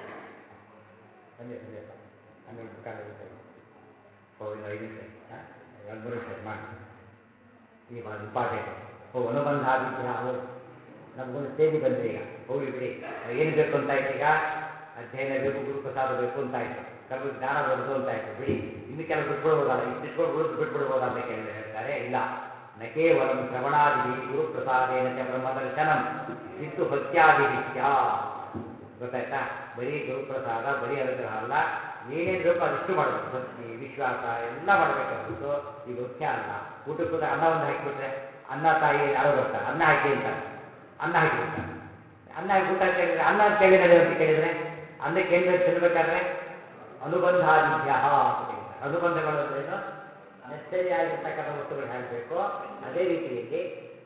ಸಂಜೆ ಅಪ್ಪ 12 ಕಾಲ ಟೈಮ್. ಇನ್ನು 5 ನಿಮಿಷ ಹಾಂ 2-3 ನಿಮಿಷ ಮಾಡಿ. ಈಗ ಭಾಳ ಇಂಪಾರ್ಟೆಂಟ್ ಇದೆ. ಅನುಬಂಧಾದಿಭ್ಯ ಓಂ. ನಮಗೊಂದು ಸ್ಟೇಜಿಗೆ ಬಂದರೆ ಈಗ ಹೋಗ್ಲಿ ಬಿಡಿ, ಏನು ಬೇಕು ಅಂತ ಆಯ್ತು. ಈಗ ಅಧ್ಯಯನ ಬೇಕು, ಗುರುಪ್ರಸಾದ ಬೇಕು ಅಂತ ಆಯಿತು, ಕರ್ಮ ಜ್ಞಾನ ದೊಡ್ಡದು ಅಂತ ಆಯಿತು. ಬಿಡಿ, ಇನ್ನು ಕೆಲವು ಬಿಟ್ಬಿಡ್ಬೋದಲ್ಲ, ಇಷ್ಟಿಟ್ಕೊಂಡು ಉಳಿದು ಬಿಟ್ಬಿಡ್ಬೋದಾ ಅಂತ ಕೇಳಿದರೆ ಹೇಳ್ತಾರೆ ಇಲ್ಲ. ನ ಕೇವಲಂ ಶ್ರವಣಾದಿಭಿ ಗುರುಪ್ರಸಾದೇನ ಚ ಬ್ರಹ್ಮದರ್ಶನಂ ಸಿದ್ದು ಭಕ್ತ್ಯಾದಿಭಿ ಸ್ಯಾತ್. ಗೊತ್ತಾಯ್ತಾ? ಬರೀ ಗುರುಪ್ರಸಾದ, ಬರೀ ಅನುಗ್ರಹ ಅಲ್ಲ, ಏನೇನು ಬೇಕೋ ಅದಿಷ್ಟು ಮಾಡಬೇಕು. ಭಕ್ತಿ, ವಿಶ್ವಾಸ ಎಲ್ಲ ಮಾಡಬೇಕೆ ಹೊರತು ಈಗ ಮುಖ್ಯ ಅಲ್ಲ. ಊಟಕ್ಕೆ ಹೋದಾಗ ಅನ್ನ ಒಂದು ಹಾಕಿಬಿಟ್ರೆ, ಅನ್ನ ತಾಯಿ ಯಾರೋ ಬರ್ತಾರೆ, ಅನ್ನ ಹಾಕಿ ಅಂತಾರೆ, ಅನ್ನ ಹಾಕಿಬಿಡ್ತಾರೆ. ಅನ್ನ ಹಾಕಿ ಊಟ ಕೇಳಿದರೆ ಅನ್ನ ಅಂತ ಕೇಳಿದರೆ ಅಂತ ಕೇಳಿದರೆ ಅನ್ನಕ್ಕೆ ಏನು ಬೇಕು ತಿನ್ನಬೇಕಾದ್ರೆ ಅನುಬಂಧಾದಿಭ್ಯ ಅಂತ ಕೇಳಿದ್ದಾರೆ. ಅನುಬಂಧಗಳು ಅಂದ್ರೇನು? ನೆಸರಿ ಆಗಿರ್ತಕ್ಕಂಥ ವಸ್ತುಗಳು ಹೇಳಬೇಕು. ಅದೇ ರೀತಿಯಲ್ಲಿ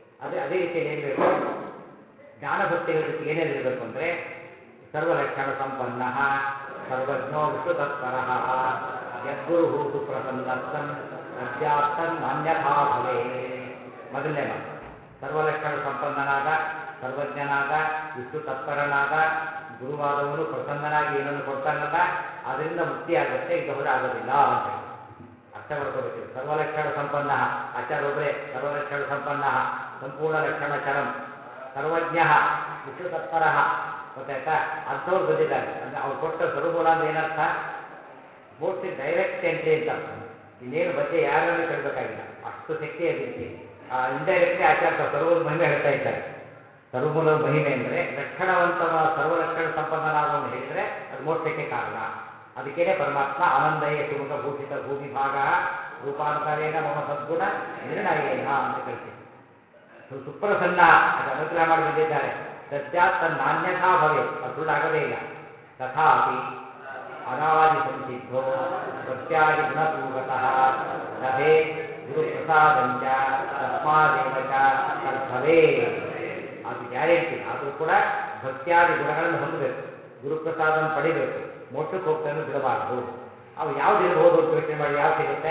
ಏನು ಬೇಕು? ಜ್ಞಾನಭಕ್ತಿಗಳ ಜೊತೆಗೆ ಏನೇನಿರಬೇಕು ಅಂದರೆ ಸರ್ವಲಕ್ಷಣ ಸಂಪನ್ನ, ಸರ್ವಜ್ಞೋ ವಿಷ್ಣು ತತ್ಪರ, ಯದ್ಗುರು ಸುಪ್ರಸನ್ನಸ್ತನ್ ಅಧ್ಯಾತ್ತನ್ ಅನ್ಯಥಾ ಭವೇ. ಮೊದಲನೇ ಮಾತು, ಸರ್ವಲಕ್ಷಣ ಸಂಪನ್ನನಾದ, ಸರ್ವಜ್ಞನಾದ, ವಿಷ್ಣು ತತ್ಪರನಾದ, ಗುರುವಾದವನು ಪ್ರಸನ್ನನಾಗಿ ಏನನ್ನು ಕೊಡ್ತಾನಲ್ಲ ಅದರಿಂದ ಮುಕ್ತಿ ಆಗುತ್ತೆ, ಇದು ಹೋದರೆ ಆಗೋದಿಲ್ಲ ಅಂತ ಹೇಳಿ ಅರ್ಥ ಮಾಡ್ಕೋಬೇಕಿದೆ. ಸರ್ವಲಕ್ಷಣ ಸಂಪನ್ನ, ಆಚಾರ ಒಬ್ಬರೇ ಸರ್ವಲಕ್ಷಣ ಸಂಪನ್ನ, ಸಂಪೂರ್ಣ ಲಕ್ಷಣ ಚರಂ, ಸರ್ವಜ್ಞ, ವಿಷ್ಣು ತತ್ಪರ. ಗೊತ್ತಾಯ್ತಾ? ಅಂಥವ್ರು ಬಂದಿದ್ದಾರೆ ಅಂದರೆ ಅವ್ರು ಕೊಟ್ಟ ಸರ್ವಮೂಲ ಅಂದ್ರೆ ಏನರ್ಥ? ಮೋಕ್ಷಕ್ಕೆ ಡೈರೆಕ್ಟ್ ಎಂಟ್ರಿ ಅಂತ ಅರ್ಥ. ಇನ್ನೇನು ಮಧ್ಯೆ ಯಾರನ್ನು ಕೇಳಬೇಕಾಗಿಲ್ಲ, ಅಷ್ಟು ಶಕ್ತಿ ಅದಿರುತ್ತೆ. ಇಂಡೈರೆಕ್ಟ್ಲಿ ಆಚಾರ್ಯ ಸರ್ವದ ಮಹಿಮೆ ಹೇಳ್ತಾ ಇದ್ದಾರೆ. ಸರ್ವಮೂಲದ ಮಹಿಮೆ ಅಂದರೆ ಲಕ್ಷಣವಂತ ಸರ್ವಲಕ್ಷಣ ಸಂಪನ್ನನಾದವನು ಹೇಳಿದರೆ ಅದು ಮೋಕ್ಷಕ್ಕೆ ಕಾರಣ. ಅದಕ್ಕೇನೆ ಪರಮಾತ್ಮ ಆನಂದಯೇ ಸುಮುಖ ಭೂಷಿತ ಭೂಮಿ ಭಾಗ ರೂಪಾಂತರೇಣ ಮಮ ಸದ್ಗುಣ ನಿರ್ಣಯೇನ ಅಂತ ಕಳಿಸಿದ್ರು. ಸುಪ್ರಸನ್ನ, ಅದು ಅನುಗ್ರಹ ಮಾಡಿ ಬಂದಿದ್ದಾರೆ. ಸದ್ಯಾತ್ ತನ್ನಾನ್ಯಥಾ ಭವೆ, ಅದು ಸುಳ್ಳಾಗೋದೇ ಇಲ್ಲ. ತಥಾಪಿ ಅನಾದಿ ಸಂಸಿದ್ಧೋ ಭಕ್ತ್ಯಾದಿ ಗುಣಪೂರ್ವತಃ ಲಭೆ ಗುರುಪ್ರಸಾದಂಚ ತಸ್ಮಾದೇವ ಚ ತದ್ಭವೇ. ಅದು ಗ್ಯಾರಂಟಿ. ಆದರೂ ಕೂಡ ಭಕ್ತ್ಯಾದಿ ಗುಣಗಳನ್ನು ಹೊಂದಬೇಕು, ಗುರುಪ್ರಸಾದನ ಪಡಿಬೇಕು, ಮೋಕ್ಷಕ್ಕೆ ಹೋಗ್ತಾನೆ ಬಿಡಬಾರದು. ಅವು ಯಾವುದಿರಬಹುದು ಅಂತ ಯೋಚನೆ ಮಾಡಿ ಯಾವ್ದು ಸಿಗುತ್ತೆ?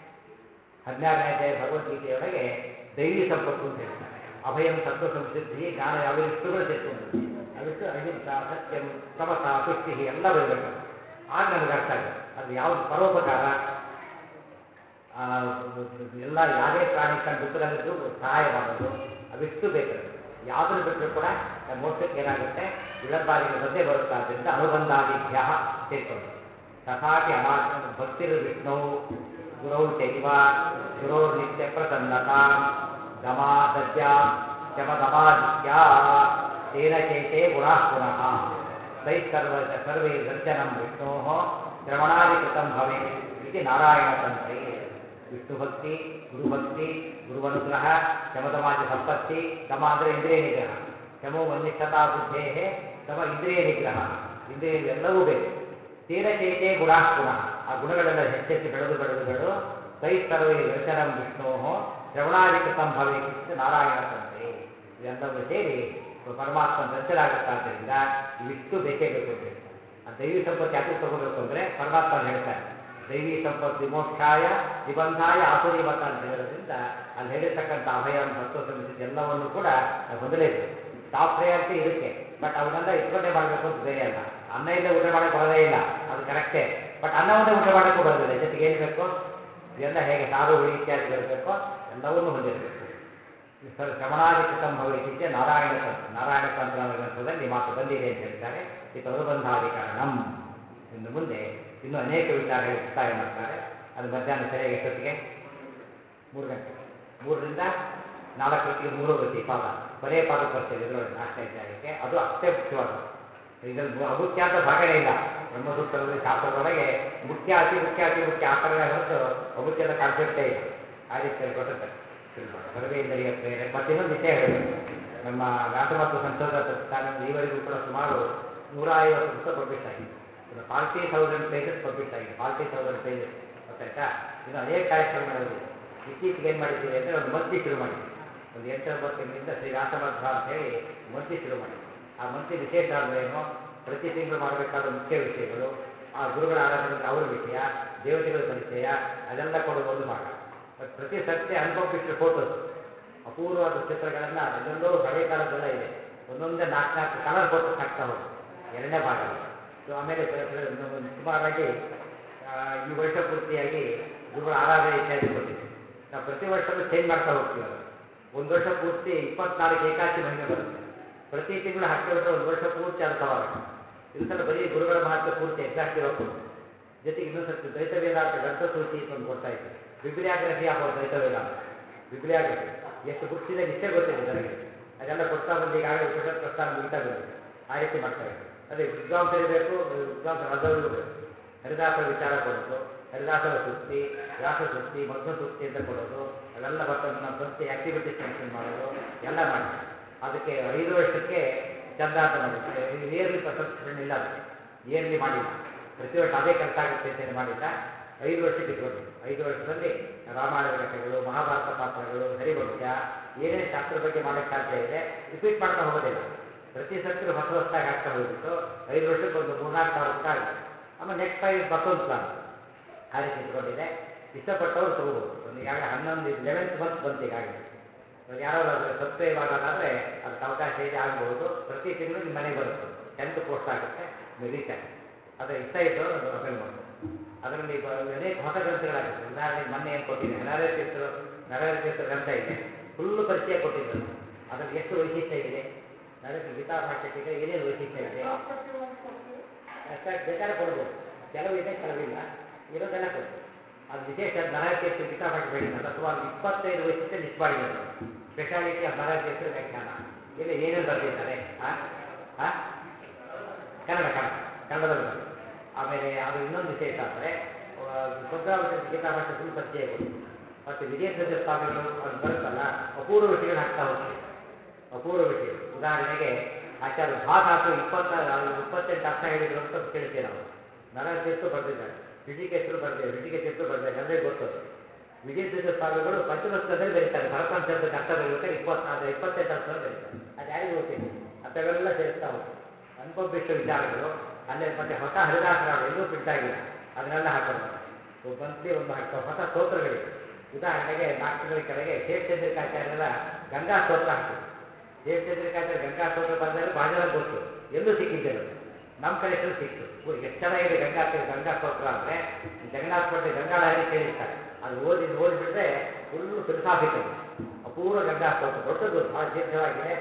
16ನೇ ಅಧ್ಯಾಯ ಭಗವದ್ಗೀತೆಯೊಳಗೆ ದೈವಿ ಸಂಪತ್ತು ಅಂತ ಹೇಳ್ತಾರೆ. ಅಭಯಂ ಸತ್ವ ಸಂಸಿದ್ಧಿ ಜ್ಞಾನ ಅವಿಷ್ಟುಗಳು ಸೇರ್ಕೊಂಡ್ಬಿಡುತ್ತೆ. ಅವಿಷ್ಟು ಅಹಿಂಸಾ, ಸತ್ಯಂ, ಸಮತಾ, ತುಷ್ಟಿ ಎಲ್ಲ ಬರಬೇಕಲ್ಲ. ಆಗ ನಮಗೆ ಅರ್ಥ ಆಗುತ್ತೆ ಅದು ಯಾವುದು ಪರೋಪಕಾರ. ಎಲ್ಲ ಯಾವುದೇ ಪ್ರಾಣಿ ತನ್ನ ದುಃಖದಲ್ಲಿದ್ದು ಸಹಾಯ ಮಾಡೋದು, ಅವಿಷ್ಟು ಬೇಕು ನಮಗೆ. ಯಾವುದನ್ನು ಬಿಟ್ಟರೂ ಕೂಡ ನಮ್ಮ ಮೋಕ್ಷಕ್ಕೆ ಏನಾಗುತ್ತೆ? ವಿಳಂಬಾದಿಗಳು ಬಂದೇ ಬರುತ್ತೆ. ಆದ್ದರಿಂದ ಅನುಬಂಧಾದಿಭ್ಯ ಸೇರಿಕೊಂಡು ತಥಾಪಿ ಭಕ್ತಿರ್ ವಿಷ್ಣು ಗುರೌ ಚೈವ ಗುರೋರ್ ನಿತ್ಯ ಪ್ರಸನ್ನತಾ ದಮಾ ದದ್ಯಾ ಶಮದಮಾದಿತ್ಯ ತೇನ ಚೇತೆ ಗುಣಃ ಪುನಃ ಸರ್ವೇ ದರ್ಶನಂ ವಿಷ್ಣೋ ಶ್ರವಣಾದಿಕೃತಂ ಭವೇತ್ ಇತಿ ನಾರಾಯಣ ತಂತ್ರೇ. ವಿಷ್ಣು ಭಕ್ತಿ, ಗುರುಭಕ್ತಿ, ಗುರುವನುಗ್ರಹ, ಶಮದಮಾದಿ ಸಂಪತ್ತಿ. ದಮ ಅಂದರೆ ಇಂದ್ರಿಯ ನಿಗ್ರಹ. ಶಮೋ ಮನ್ನಿಷ್ಠತಾ ಬುದ್ಧೇ, ದಮ ಇಂದ್ರಿಯ ನಿಗ್ರಹ. ಇಂದ್ರಿಯವೆಲ್ಲವೂ ಬೇಕು. ತೇನ ಚೇತೆ ಗುಣಃ ಪುನಃ, ಆ ಗುಣಗಳೆಲ್ಲ ಹೆಚ್ಚೆಚ್ಚು ಬೆಳೆದು ಸರ್ವೇ ದರ್ಶನಂ ವಿಷ್ಣೋ ಶ್ರವಣಾದಿಕೃತಂ ಭವೇತ್ ನಾರಾಯಣ ತಂತ್ರೇ. ಇವೆಲ್ಲವೂ ಸೇರಿ ಪರಮಾತ್ಮನ ದರ್ಶನ ಆಗುತ್ತಾದ್ದರಿಂದ ಇವಿಷ್ಟು ಬೇಕೇ ಬೇಕು ಅಂತ ಹೇಳ್ತಾರೆ. ಆ ದೈವಿ ಸಂಪತ್ತು ಯಾಕೆ ತಗೋಬೇಕು ಅಂದರೆ ಪರಮಾತ್ಮನ ಹೇಳ್ತಾರೆ ದೈವಿ ಸಂಪತ್ತು ವಿಮೋಕ್ಷಾಯ ನಿಬಂಧಾಯ ಆಸುರಿ ಮತ ಅಂತ ಹೇಳಿರೋದ್ರಿಂದ ಅಲ್ಲಿ ಹೇಳಿರ್ತಕ್ಕಂಥ ಅಭಯಂ ಸತ್ವ ಸಂಸ್ಥೆ ಎಲ್ಲವನ್ನು ಕೂಡ ಹೊಂದಲೇಬೇಕು. ಟಾಪ್ ಪ್ರಯಾರಿಟಿ ಇದಕ್ಕೆ. ಬಟ್ ಅವನ್ನೆಲ್ಲ ಇಟ್ಕೊಂಡೇ ಮಾಡಬೇಕು ಅಂತ ಬೇರೆ ಅಲ್ಲ. ಅನ್ನ ಇಲ್ಲದೆ ಊಟ ಮಾಡೋಕ್ಕೆ ಬರೋದೇ ಇಲ್ಲ, ಅದು ಕರೆಕ್ಟೇ. ಬಟ್ ಅನ್ನ ಒಂದೇ ಊಟ ಮಾಡೋಕ್ಕೂ ಬರೋದಿಲ್ಲ. ಜೊತೆಗೆ ಏನು ಬೇಕು? ಇವೆಲ್ಲ ಹೇಗೆ ಸಾರು ಹುಳಿ ಇತ್ಯಾದಿಗಳು ಬೇಕೋ ಎಲ್ಲವನ್ನೂ ಹೊಂದಿರಬೇಕು. ಶ್ರವಣಾದಿಕೃತಂ ಭವೇತಿ ನಾರಾಯಣ ತಂತ್ರ. ನಾರಾಯಣ ತಂತ್ರ ಅನ್ನೋ ಗ್ರಂಥದಲ್ಲಿ ಮಾತು ಬಂದಿದೆ ಅಂತ ಹೇಳ್ತಾರೆ. ಇದು ಅನುಬಂಧಾಧಿಕರಣಂ. ಇನ್ನು ಮುಂದೆ ಇನ್ನೂ ಅನೇಕ ವಿಚಾರ ಹೇಳಿ ಮುಕ್ತಾಯ ಮಾಡ್ತಾರೆ. ಅದು ಮಧ್ಯಾಹ್ನ ಸರಿಯಾಗಿ ಎಷ್ಟೊತ್ತಿಗೆ? 3 ಗಂಟೆಗೆ. 3ರಿಂದ 4 ಹೊತ್ತಿಗೆ 3 ಗತಿ ಪಾದ, ಕೊನೆಯ ಪಾದಕ್ಕೆ ಬರ್ತೇವೆ ಇದರೊಳಗೆ 4ನೇ ಅಧ್ಯಾಯಕ್ಕೆ. ಅದು ಅಷ್ಟೇ ಮುಖ್ಯವಾದದ್ದು. ಇದರಲ್ಲಿ ಅಮುಖ್ಯ ಅಂತ ಭಾಗನೇ ಇಲ್ಲ. ಬ್ರಹ್ಮಸೂತ್ರದಲ್ಲಿ ಶಾಸ್ತ್ರದೊಳಗೆ ಮುಖ್ಯ, ಅತಿ ಮುಖ್ಯ, ಅತಿ ಮುಖ್ಯ ಆ ಥರನೇ ಹೊರತು ಅಮುಖ್ಯದ ಕಾನ್ಸೆಪ್ಟೇ ಇಲ್ಲ. ಆ ರೀತಿಯಲ್ಲಿ ಕೊಟ್ಟಿರ್ತಾರೆ ಶುರು ಮಾಡಿ ಸರ್ವೇಂದ್ರಿಯ ಪ್ರೇರಣೆ. ಮತ್ತು ಇನ್ನೊಂದು ವಿಷಯ ಹೇಳಬೇಕು, ನಮ್ಮ ವ್ಯಾಸ ಮತ್ತು ಸಂಶೋಧನಾ ಪ್ರತಿಷ್ಠಾನದಿಂದ ಈವರೆಗೂ ಕೂಡ ಸುಮಾರು 150 ಪುಸ್ತಕ ಪಬ್ಲಿಷ್ ಆಗಿದೆ. ಇನ್ನು 40,000 ಪೇಜಸ್ ಪಬ್ಲಿಷ್ ಆಗಿದೆ. 40,000 ಪೇಜಸ್ ಗೊತ್ತಾಯ್ತಾ. ಇನ್ನು ಅನೇಕ ಕಾರ್ಯಕ್ರಮಗಳು ನಡೆದಿದೆ. ಇತ್ತೀಚೆಗೆ ಏನು ಮಾಡಿದ್ದೀವಿ ಅಂದರೆ ಒಂದು ಮಂತ್ಲಿ ಶುರು ಮಾಡಿದ್ದೀವಿ. ಒಂದು 8-9 ತಿಂಗಳಿಂದ ಶ್ರೀ ವ್ಯಾಸಮಧ್ವ ಅಂತೇಳಿ ಮಂತ್ಲಿ ಶುರು ಮಾಡಿದ್ದೀವಿ. ಆ ಮಂತ್ಲಿ ವಿಶೇಷ ಅಂದ್ರೇನು, ಪ್ರತಿ ತಿಂಗಳು ಮಾಡಬೇಕಾದ ಮುಖ್ಯ ವಿಷಯಗಳು, ಆ ಗುರುಗಳ ಆರಾಧನೆ ಅಂದರೆ ಅವ್ರ ವಿಷಯ, ದೇವತೆಗಳ ಪರಿಚಯ, ಅದೆಲ್ಲ ಕೊಡೋದು ಒಂದು ಭಾಗ. ಮತ್ತು ಪ್ರತಿ ಸತ್ಯ ಅನ್ಪಬ್ಲಿಷ್ಡ್ ಫೋಟೋಸ್, ಅಪೂರ್ವವಾದ ಚಿತ್ರಗಳನ್ನು ಎಲ್ಲೆಲ್ಲೋ ಹಳೆ ಕಾಲದ್ದೆಲ್ಲ ಇದೆ, ಒಂದೊಂದೇ 4 ಕಲರ್ ಫೋಟೋಸ್ ಹಾಕ್ತಾ ಹೋಗೋದು ಎರಡನೇ ಭಾಗ. ಸೊ ಆಮೇಲೆ ಸುಮಾರಾಗಿ ಈ ವರ್ಷ ಪೂರ್ತಿಯಾಗಿ ಗುರುಗಳ ಆರಾಧನೆ ಇತ್ಯಾದಿ ಕೊಟ್ಟಿದೆ. ನಾವು ಪ್ರತಿ ವರ್ಷವೂ ಚೇಂಜ್ ಮಾಡ್ತಾ ಹೋಗ್ತೀವಿ. ಅದು ಒಂದು ವರ್ಷ ಪೂರ್ತಿ 24 ಏಕಾದಶಿ ಮಹಿಮೆ ಬರುತ್ತೆ. ಪ್ರತಿ ತಿಂಗಳು ಹಾಕಿ ಬಿಟ್ಟರೆ ಒಂದು ವರ್ಷ ಪೂರ್ತಿ ಅದು ಕವರ್ ಆಗುತ್ತೆ. ಇದು ಸಲ ಬರೀ ಗುರುಗಳ ಮಹತ್ವ ಪೂರ್ತಿ ಎಕ್ಸಾಕ್ಟಿವ್ ಆಗಿ ಕೊಡ್ತೀವಿ. ಜೊತೆಗೆ ಇನ್ನೊಂದು ಸರ್ತಿ ದ್ವೈತ ವೇದಾಂತ ಗ್ರಂಥ ಸೂಚಿ ಅಂತ ಒಂದು ಕೊಡ್ತಾ ಇದ್ದೀವಿ. ಬಿಬ್ಲಿಯಾಗ್ರಫಿ ಆಫ್ ದ್ವೈತ ವೇದಾಂತ, ಬಿಬ್ಲಿಯಾಗ್ರಫಿ ಎಷ್ಟು ಬುಕ್ಸ್ ಇದೆ ನಿಶ್ಚಯ ಗೊತ್ತಿದೆ ನನಗೆ. ಅದೆಲ್ಲ ಕೊಡ್ತಾ ಬಂದು ಈಗಾಗಲೇ ಉಪನಿಷತ್ ಪ್ರಸ್ಥಾನ ಮುಗಿತಾ ಬಂದಿದೆ. ಆ ರೀತಿ ಮಾಡ್ತಾ ಇದ್ದೀವಿ. ಅದೇ ವಿದ್ವಾಂಸರಿಗೆ ಬೇಕು, ವಿದ್ವಾಂಸರು ಅಲ್ಲದವರಿಗೂ ಬೇಕು. ಹರಿದಾಸರ ವಿಚಾರ ಕೊಡೋದು, ಹರಿದಾಸರ ಸೂಕ್ತಿ, ವ್ಯಾಸ ಸೂಕ್ತಿ, ಮಧ್ವ ಸೂಕ್ತಿ ಅಂತ ಕೊಡೋದು, ಅವೆಲ್ಲ ಬರ್ತಂದು ನಮ್ಮ ಸಂಸ್ಥೆ ಆ್ಯಕ್ಟಿವಿಟೀಸ್ ಮೆನ್ಷನ್ ಮಾಡೋದು ಎಲ್ಲ ಮಾಡಿ. ಅದಕ್ಕೆ 5 ವರ್ಷಕ್ಕೆ ಚಂದ ಅಂತ ಮಾಡಿದ್ದೆ. ಇಯರ್ಲಿ ಸಬ್ಸ್ಕ್ರಿಪ್ಷನ್ ಇಲ್ಲ, ಅದಕ್ಕೆ ಇಯರ್ಲಿ ಮಾಡಿಲ್ಲ. ಪ್ರತಿ ವರ್ಷ ಅದೇ ಕೆಲಸ ಆಗುತ್ತೆ ಅಂತೇಳಿ ಮಾಡಿಲ್ಲ. 5 ವರ್ಷಕ್ಕೆ ಇಟ್ಕೊಂಡಿದ್ದು. 5 ವರ್ಷದಲ್ಲಿ ರಾಮಾಯಣದ ಕಥೆಗಳು, ಮಹಾಭಾರತ ಪಾತ್ರಗಳು, ಹರಿವಂಶ, ಏನೇನು ಶಾಸ್ತ್ರ ಬಗ್ಗೆ ಮಾಡೋಕ್ಕೆ ಸಾಧ್ಯ ಇದೆ ರಿಪೀಟ್ ಮಾಡ್ತಾ ಹೋಗೋದಿಲ್ಲ. ಪ್ರತಿ ಸತ್ರು ಹೊಸದಾಗಿ ಆಗ್ತಾ ಹೋಗ್ಬಿಟ್ಟು 5 ವರ್ಷಕ್ಕೆ ಒಂದು 3-4 ಸಾವಿರ ಪುಟ ಆಗುತ್ತೆ. ಆಮೇಲೆ ನೆಕ್ಸ್ಟ್ 5 ಮತ್ತೊಂದು ಪ್ಲಾನ್ ಆ ರೀತಿ ಇಟ್ಕೊಂಡಿದೆ. ಇಷ್ಟಪಟ್ಟವರು ತೊಗೋಬೋದು. ಒಂದು ಈಗಾಗಲೇ 11th ಮಂತ್ ಬಂತು ಈಗಾಗಲೇ. ಯಾರಾದ್ರು ಅದಕ್ಕೆ ಸಬ್ಸ್ಕ್ರೈಬ್ ಆಗೋದಾದರೆ ಅದಕ್ಕೆ ಅವಕಾಶ ಇದೆ, ಆಗಬಹುದು. ಪ್ರತಿ ತಿಂಗಳು ನಿಮ್ಮ ಮನೆಗೆ ಬರುತ್ತೆ. 10th ಪೋಸ್ಟ್ ಆಗುತ್ತೆ, ರೀಚ್ ಆಗುತ್ತೆ. ಅದರ ಇಷ್ಟ ಇದ್ದವರು ಅದು ಅವೇಲ್ ಮಾಡ್ಬೋದು. ಅದರಲ್ಲಿ ಅನೇಕ ಹೊಸ ಗ್ರಂಥಗಳಾಗುತ್ತೆ. ಉದಾಹರಣೆಗೆ ಮೊನ್ನೆ ಏನು ಕೊಟ್ಟಿದೆ, ನರಹರಿ ತೀರ್ಥರ ಗ್ರಂಥ ಇದೆ, ಫುಲ್ಲು ಪರಿಚಯ ಕೊಟ್ಟಿದ್ದರು. ಅದರಲ್ಲಿ ಎಷ್ಟು ವೈಶಿಷ್ಟ್ಯ ಇದೆ, ನರಸಿ ಗೀತಾ ಭಾಷ್ಯಕ್ಕೆ ಏನೇನು ವೈಶಿಷ್ಟ್ಯ ಇದೆ ಬೇಕಾದ್ರೆ ಕೊಡ್ಬೋದು. ಕೆಲವು ಇದೆ, ಕೆಲವಿಲ್ಲ, ಇರೋದೆಲ್ಲ ಕೊಡ್ತೀವಿ. ಅದು ವಿಶೇಷ. ನರಹರಿ ತೀರ್ಥರು ಗೀತಾ ಭಾಷೆ ಹೇಳಿದ್ನಲ್ಲ, ಸುಮಾರು 25 ವೈಶಿಷ್ಟ್ಯ ಲಿಸ್ಟ್ ಮಾಡಿದ್ದಾರೆ ಅವರು. ಸ್ಪೆಷಾಲಿಟಿ ಆಫ್ ನರಹರಿ ತೀರ್ಥರ ವ್ಯಾಖ್ಯಾನ ಇಲ್ಲಿ ಏನೇನು ಬರೆದಿದ್ದಾರೆ. ಕನ್ನಡದಲ್ಲಿ ಬರ್ತದೆ. ಆಮೇಲೆ ಅದು ಇನ್ನೊಂದು ವಿಶೇಷ ಅಂದರೆ ಭದ್ರಾವತಿ ಗೀತಾ ಭಾಷೆ ಫುಲ್ ಪರಿಚಯ ಕೊಡ್ತೀವಿ. ಮತ್ತು ವಿಜಯಧ್ವಜ ಸ್ವಾಮಿಗಳು ಅದು ಬರುತ್ತಲ್ಲ, ಅಪೂರ್ವ ವಿಷಯಗಳು ಹಾಕ್ತಾ ಹೋಗ್ತೀವಿ. ಅಪೂರ್ವ ವಿಷಯಗಳು. ಉದಾಹರಣೆಗೆ ಆಚಾರ್ಯ ಧಾತು 28 ಅರ್ಥ ಹೇಳಿದ್ರು ಅಂತ ಕೇಳ್ತೀವಿ ನಾವು. ನರಹರಿ ತೀರ್ಥರು ಬರೆದಿದ್ದಾರೆ, ಋಷಿಕೇಶರು ಬರೆದಿದ್ದಾರೆ, ಋಷಿಕೇಶರು ಬರೆದಿದ್ದಾರೆ, ಎಲ್ಲರಿಗೂ ಗೊತ್ತದು. ವಿಜಯಧ್ವಜ ಸ್ವಾಮಿಗಳು ಪಂಚಮಸ್ಕಂದಲ್ಲಿ ಬರೀತಾರೆ. ಭರತನ ಶಬ್ದಕ್ಕೆ ಅರ್ಥ ಬರೀಬೇಕಾದ್ರೆ 28 ಅರ್ಥವನ್ನು ಬರೀತಾರೆ. ಅದು ಯಾರಿಗೂ ಗೊತ್ತಿಲ್ಲ. ಅಂಥವೆಲ್ಲ ಸೇರಿಸ್ತಾ ಹೋಗ್ತೀವಿ. ಅನ್ಪಬ್ಲಿಷ್ಡ್ ವಿಚಾರಗಳು ಅಲ್ಲೇ. ಮತ್ತೆ ಹೊಸ ಹರಿದಾಸರಾಳು ಎಲ್ಲೂ ಪ್ರಿಂಟ್ ಆಗಿಲ್ಲ, ಅದನ್ನೆಲ್ಲ ಹಾಕೋದು ನಾವು. ಮಂತ್ಲಿ ಒಂದು ಹಾಕ್ತಾ. ಹೊಸ ಸ್ತೋತ್ರಗಳಿವೆ. ಉದಾಹರಣೆಗೆ 4 ತಿಂಗಳ ಕೆಳಗೆ ಶೇಷಚಂದ್ರಿಕಾಚಾರ್ಯರ ಗಂಗಾ ಸ್ತೋತ್ರ ಹಾಕಿದ್ರು. ಶೇಷಚಂದ್ರಿಕಾಚಾರ್ಯ ಗಂಗಾ ಸ್ತೋತ್ರ ಬರೆದರೆ ಭಾಳ ಜನ ಗೊತ್ತು, ಎಲ್ಲೂ ಸಿಕ್ಕಿದ್ದಿಲ್ಲ. ನಮ್ಮ ಕಲೆಕ್ಷನ್ ಸಿಕ್ತು. ಎಷ್ಟು ಚೆನ್ನಾಗಿದೆ ಗಂಗಾ ಸ್ತೋತ್ರ ಅಂದರೆ, ಜಗನ್ನಾಥ ಭಟ್ಟ ಗಂಗಾಳಹರಿ ಕೇಳಿರ್ತಾರೆ. ಅದು ಓದಿಬಿಟ್ರೆ ಫುಲ್ಲು ಫಿಲಸಾಫಿಕಲ್, ಅಪೂರ್ವ ಗಂಗಾ ಸ್ತೋತ್ರ, ದೊಡ್ಡದು, ಭಾಳ ದೀರ್ಘವಾಗಿದೆ.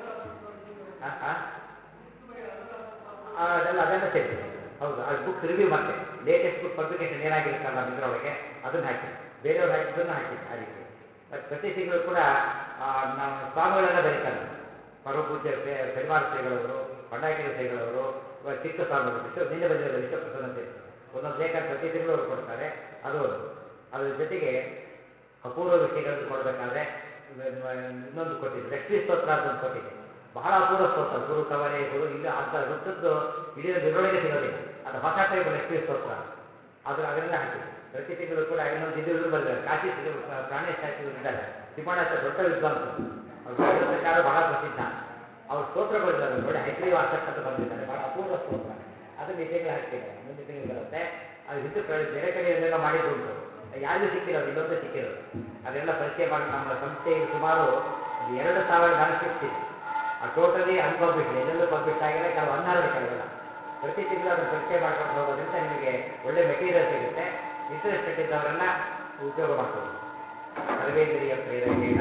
ಅದೆಲ್ಲ ಸೇರಿ. ಹೌದು, ಅದು ಬುಕ್ಸ್ ರಿವ್ಯೂ ಮತ್ತೆ ಲೇಟೆಸ್ಟ್ ಬುಕ್ ಪಬ್ಲಿಕೇಶನ್ ಏನಾಗಿರುತ್ತಲ್ಲ ಇದರೊಳಗೆ ಅದನ್ನು ಹಾಕಿದೆ, ಬೇರೆಯವ್ರು ಹಾಕಿದ್ದನ್ನು ಹಾಕಿದೆ. ಆ ರೀತಿ ಮತ್ತು ಪ್ರತಿ ತಿಂಗಳು ಕೂಡ ನಾವು ಸ್ವಾಮಿಗಳೆಲ್ಲ ಬರೀತಾರೆ. ಪರಮಪೂಜ್ಯ ಪೆರಿಮಾಳ ಶ್ರೀಗಳವರು, ಬಂಡಾಯಕರಿ ಶ್ರೀಗಳವರು, ಚಿಕ್ಕ ಸ್ವಾಮಿಗಳು, ನಿನ್ನೆ ಬಂದಿರಲ್ಲ ವಿಶ್ವಪ್ರಸನ್ನ ತೀರ್ಥರು, ಒಂದೊಂದು ಲೇಖನ ಪ್ರತಿ ತಿಂಗಳು ಅವರು ಕೊಡ್ತಾರೆ. ಅದು ಒಂದು. ಅದ್ರ ಜೊತೆಗೆ ಅಪೂರ್ವ ವಿಷಯಗಳನ್ನು ಕೊಡಬೇಕಾದ್ರೆ ಇನ್ನೊಂದು ಕೊಟ್ಟಿದೆ, ಲಕ್ಷ್ಮೀ ಸ್ತೋತ್ರ ಅಂತ ಒಂದು ಕೊಟ್ಟಿದೆ. ಬಹಳ ಅಪೂರ್ವ ಸ್ತೋತ್ರ. ಗುರು ಕವರೆ ಗುರು ಇಲ್ಲ ಅಂತ ವೃತ್ತದ್ದು ಇಡೀ ಇದರೊಳಗೆ ಸಿಗೋದಿಲ್ಲ. ಅದು ಹೊಸ ಟೈಪ್ ಲಕ್ಷ್ಮೀ ಸ್ತೋತ್ರ. ಅದನ್ನೆಲ್ಲ ಹಾಕಿದೆ. ಪ್ರತಿ ತಿಂಗಳು ಕೂಡ ಇನ್ನೊಂದು ಇವರು ಬರೆದಿದ್ದಾರೆ. ಕಾಶಿ ಪ್ರಾಣೇಶ್ ಶಾಸ್ತ್ರಿ ಇದ್ದಾರೆ, ತಿಮ್ಮಣ್ಣ ದೊಡ್ಡ ವಿದ್ವಾಂಸರು, ಅವ್ರ ಪ್ರಕಾರ ಬಹಳ ಪ್ರಸಿದ್ಧ. ಅವ್ರು ಸ್ತೋತ್ರ ಬರೆದಿದ್ದಾರೆ, ನೋಡಿ ಹೈಗ್ರೀವ ಅಷ್ಟಕ್ ಅಂತ ಬರೆದಿದ್ದಾರೆ, ಬಹಳ ಅಪೂರ್ವ ಸ್ತೋತ್ರ. ಅದನ್ನು ಈ ತಿಂಗಳು ಹಾಕ್ತೀನಿ, ಮುಂದಿನ ತಿಂಗಳು ಬರುತ್ತೆ. ಅದು ಹಿಂದೆ ಬೇರೆ ಕಡೆ ಏನೇನೋ ಮಾಡಿದ್ದುಂಟು, ಯಾರಿಗೂ ಸಿಕ್ಕಿರೋದು, ಇಲ್ಲೊಂದೇ ಸಿಕ್ಕಿರೋದು. ಅದೆಲ್ಲ ಪರಿಚಯ ಮಾಡಿ ನಮ್ಮ ಸಂಸ್ಥೆಯಲ್ಲಿ ಸುಮಾರು 2,000 ಮ್ಯಾನುಸ್ಕ್ರಿಪ್ಟ್ಸ್ ಇದೆ. ಆ ಟೋಟಲಿ ಅನ್ಪಬ್ಲಿಷ್ಡ್, ಎಲ್ಲೆಲ್ಲೂ ಪಬ್ಲಿಷ್ ಆಗಿಲ್ಲ, ಕೆಲವು ಅನ್ಹರ್ಡ್, ಕೆಲವೆಲ್ಲ. ಪ್ರತಿ ತಿಂಗಳು ಅದನ್ನು ಪರಿಚಯ ಮಾಡ್ಕೊಂಡು ಹೋಗೋದ್ರಿಂದ ನಿಮಗೆ ಒಳ್ಳೆ ಮೆಟೀರಿಯಲ್ ಸಿಗುತ್ತೆ. ಇಂಟ್ರೆಸ್ಟೆಡ್ ಇದ್ದವರೆಲ್ಲ ಉಪಯೋಗ ಮಾಡ್ಕೋಬೋದು. ಸರ್ವೇಂದ್ರಿಯ ಪ್ರೇರಕೇಣ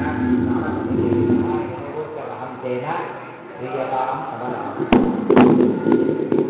ಜ್ಞಾನಮತಿರೇಣ ಯಮೋಚ ಮಹಂತೇನ ಕ್ರಿಯತಾಂ ಕಮಲ.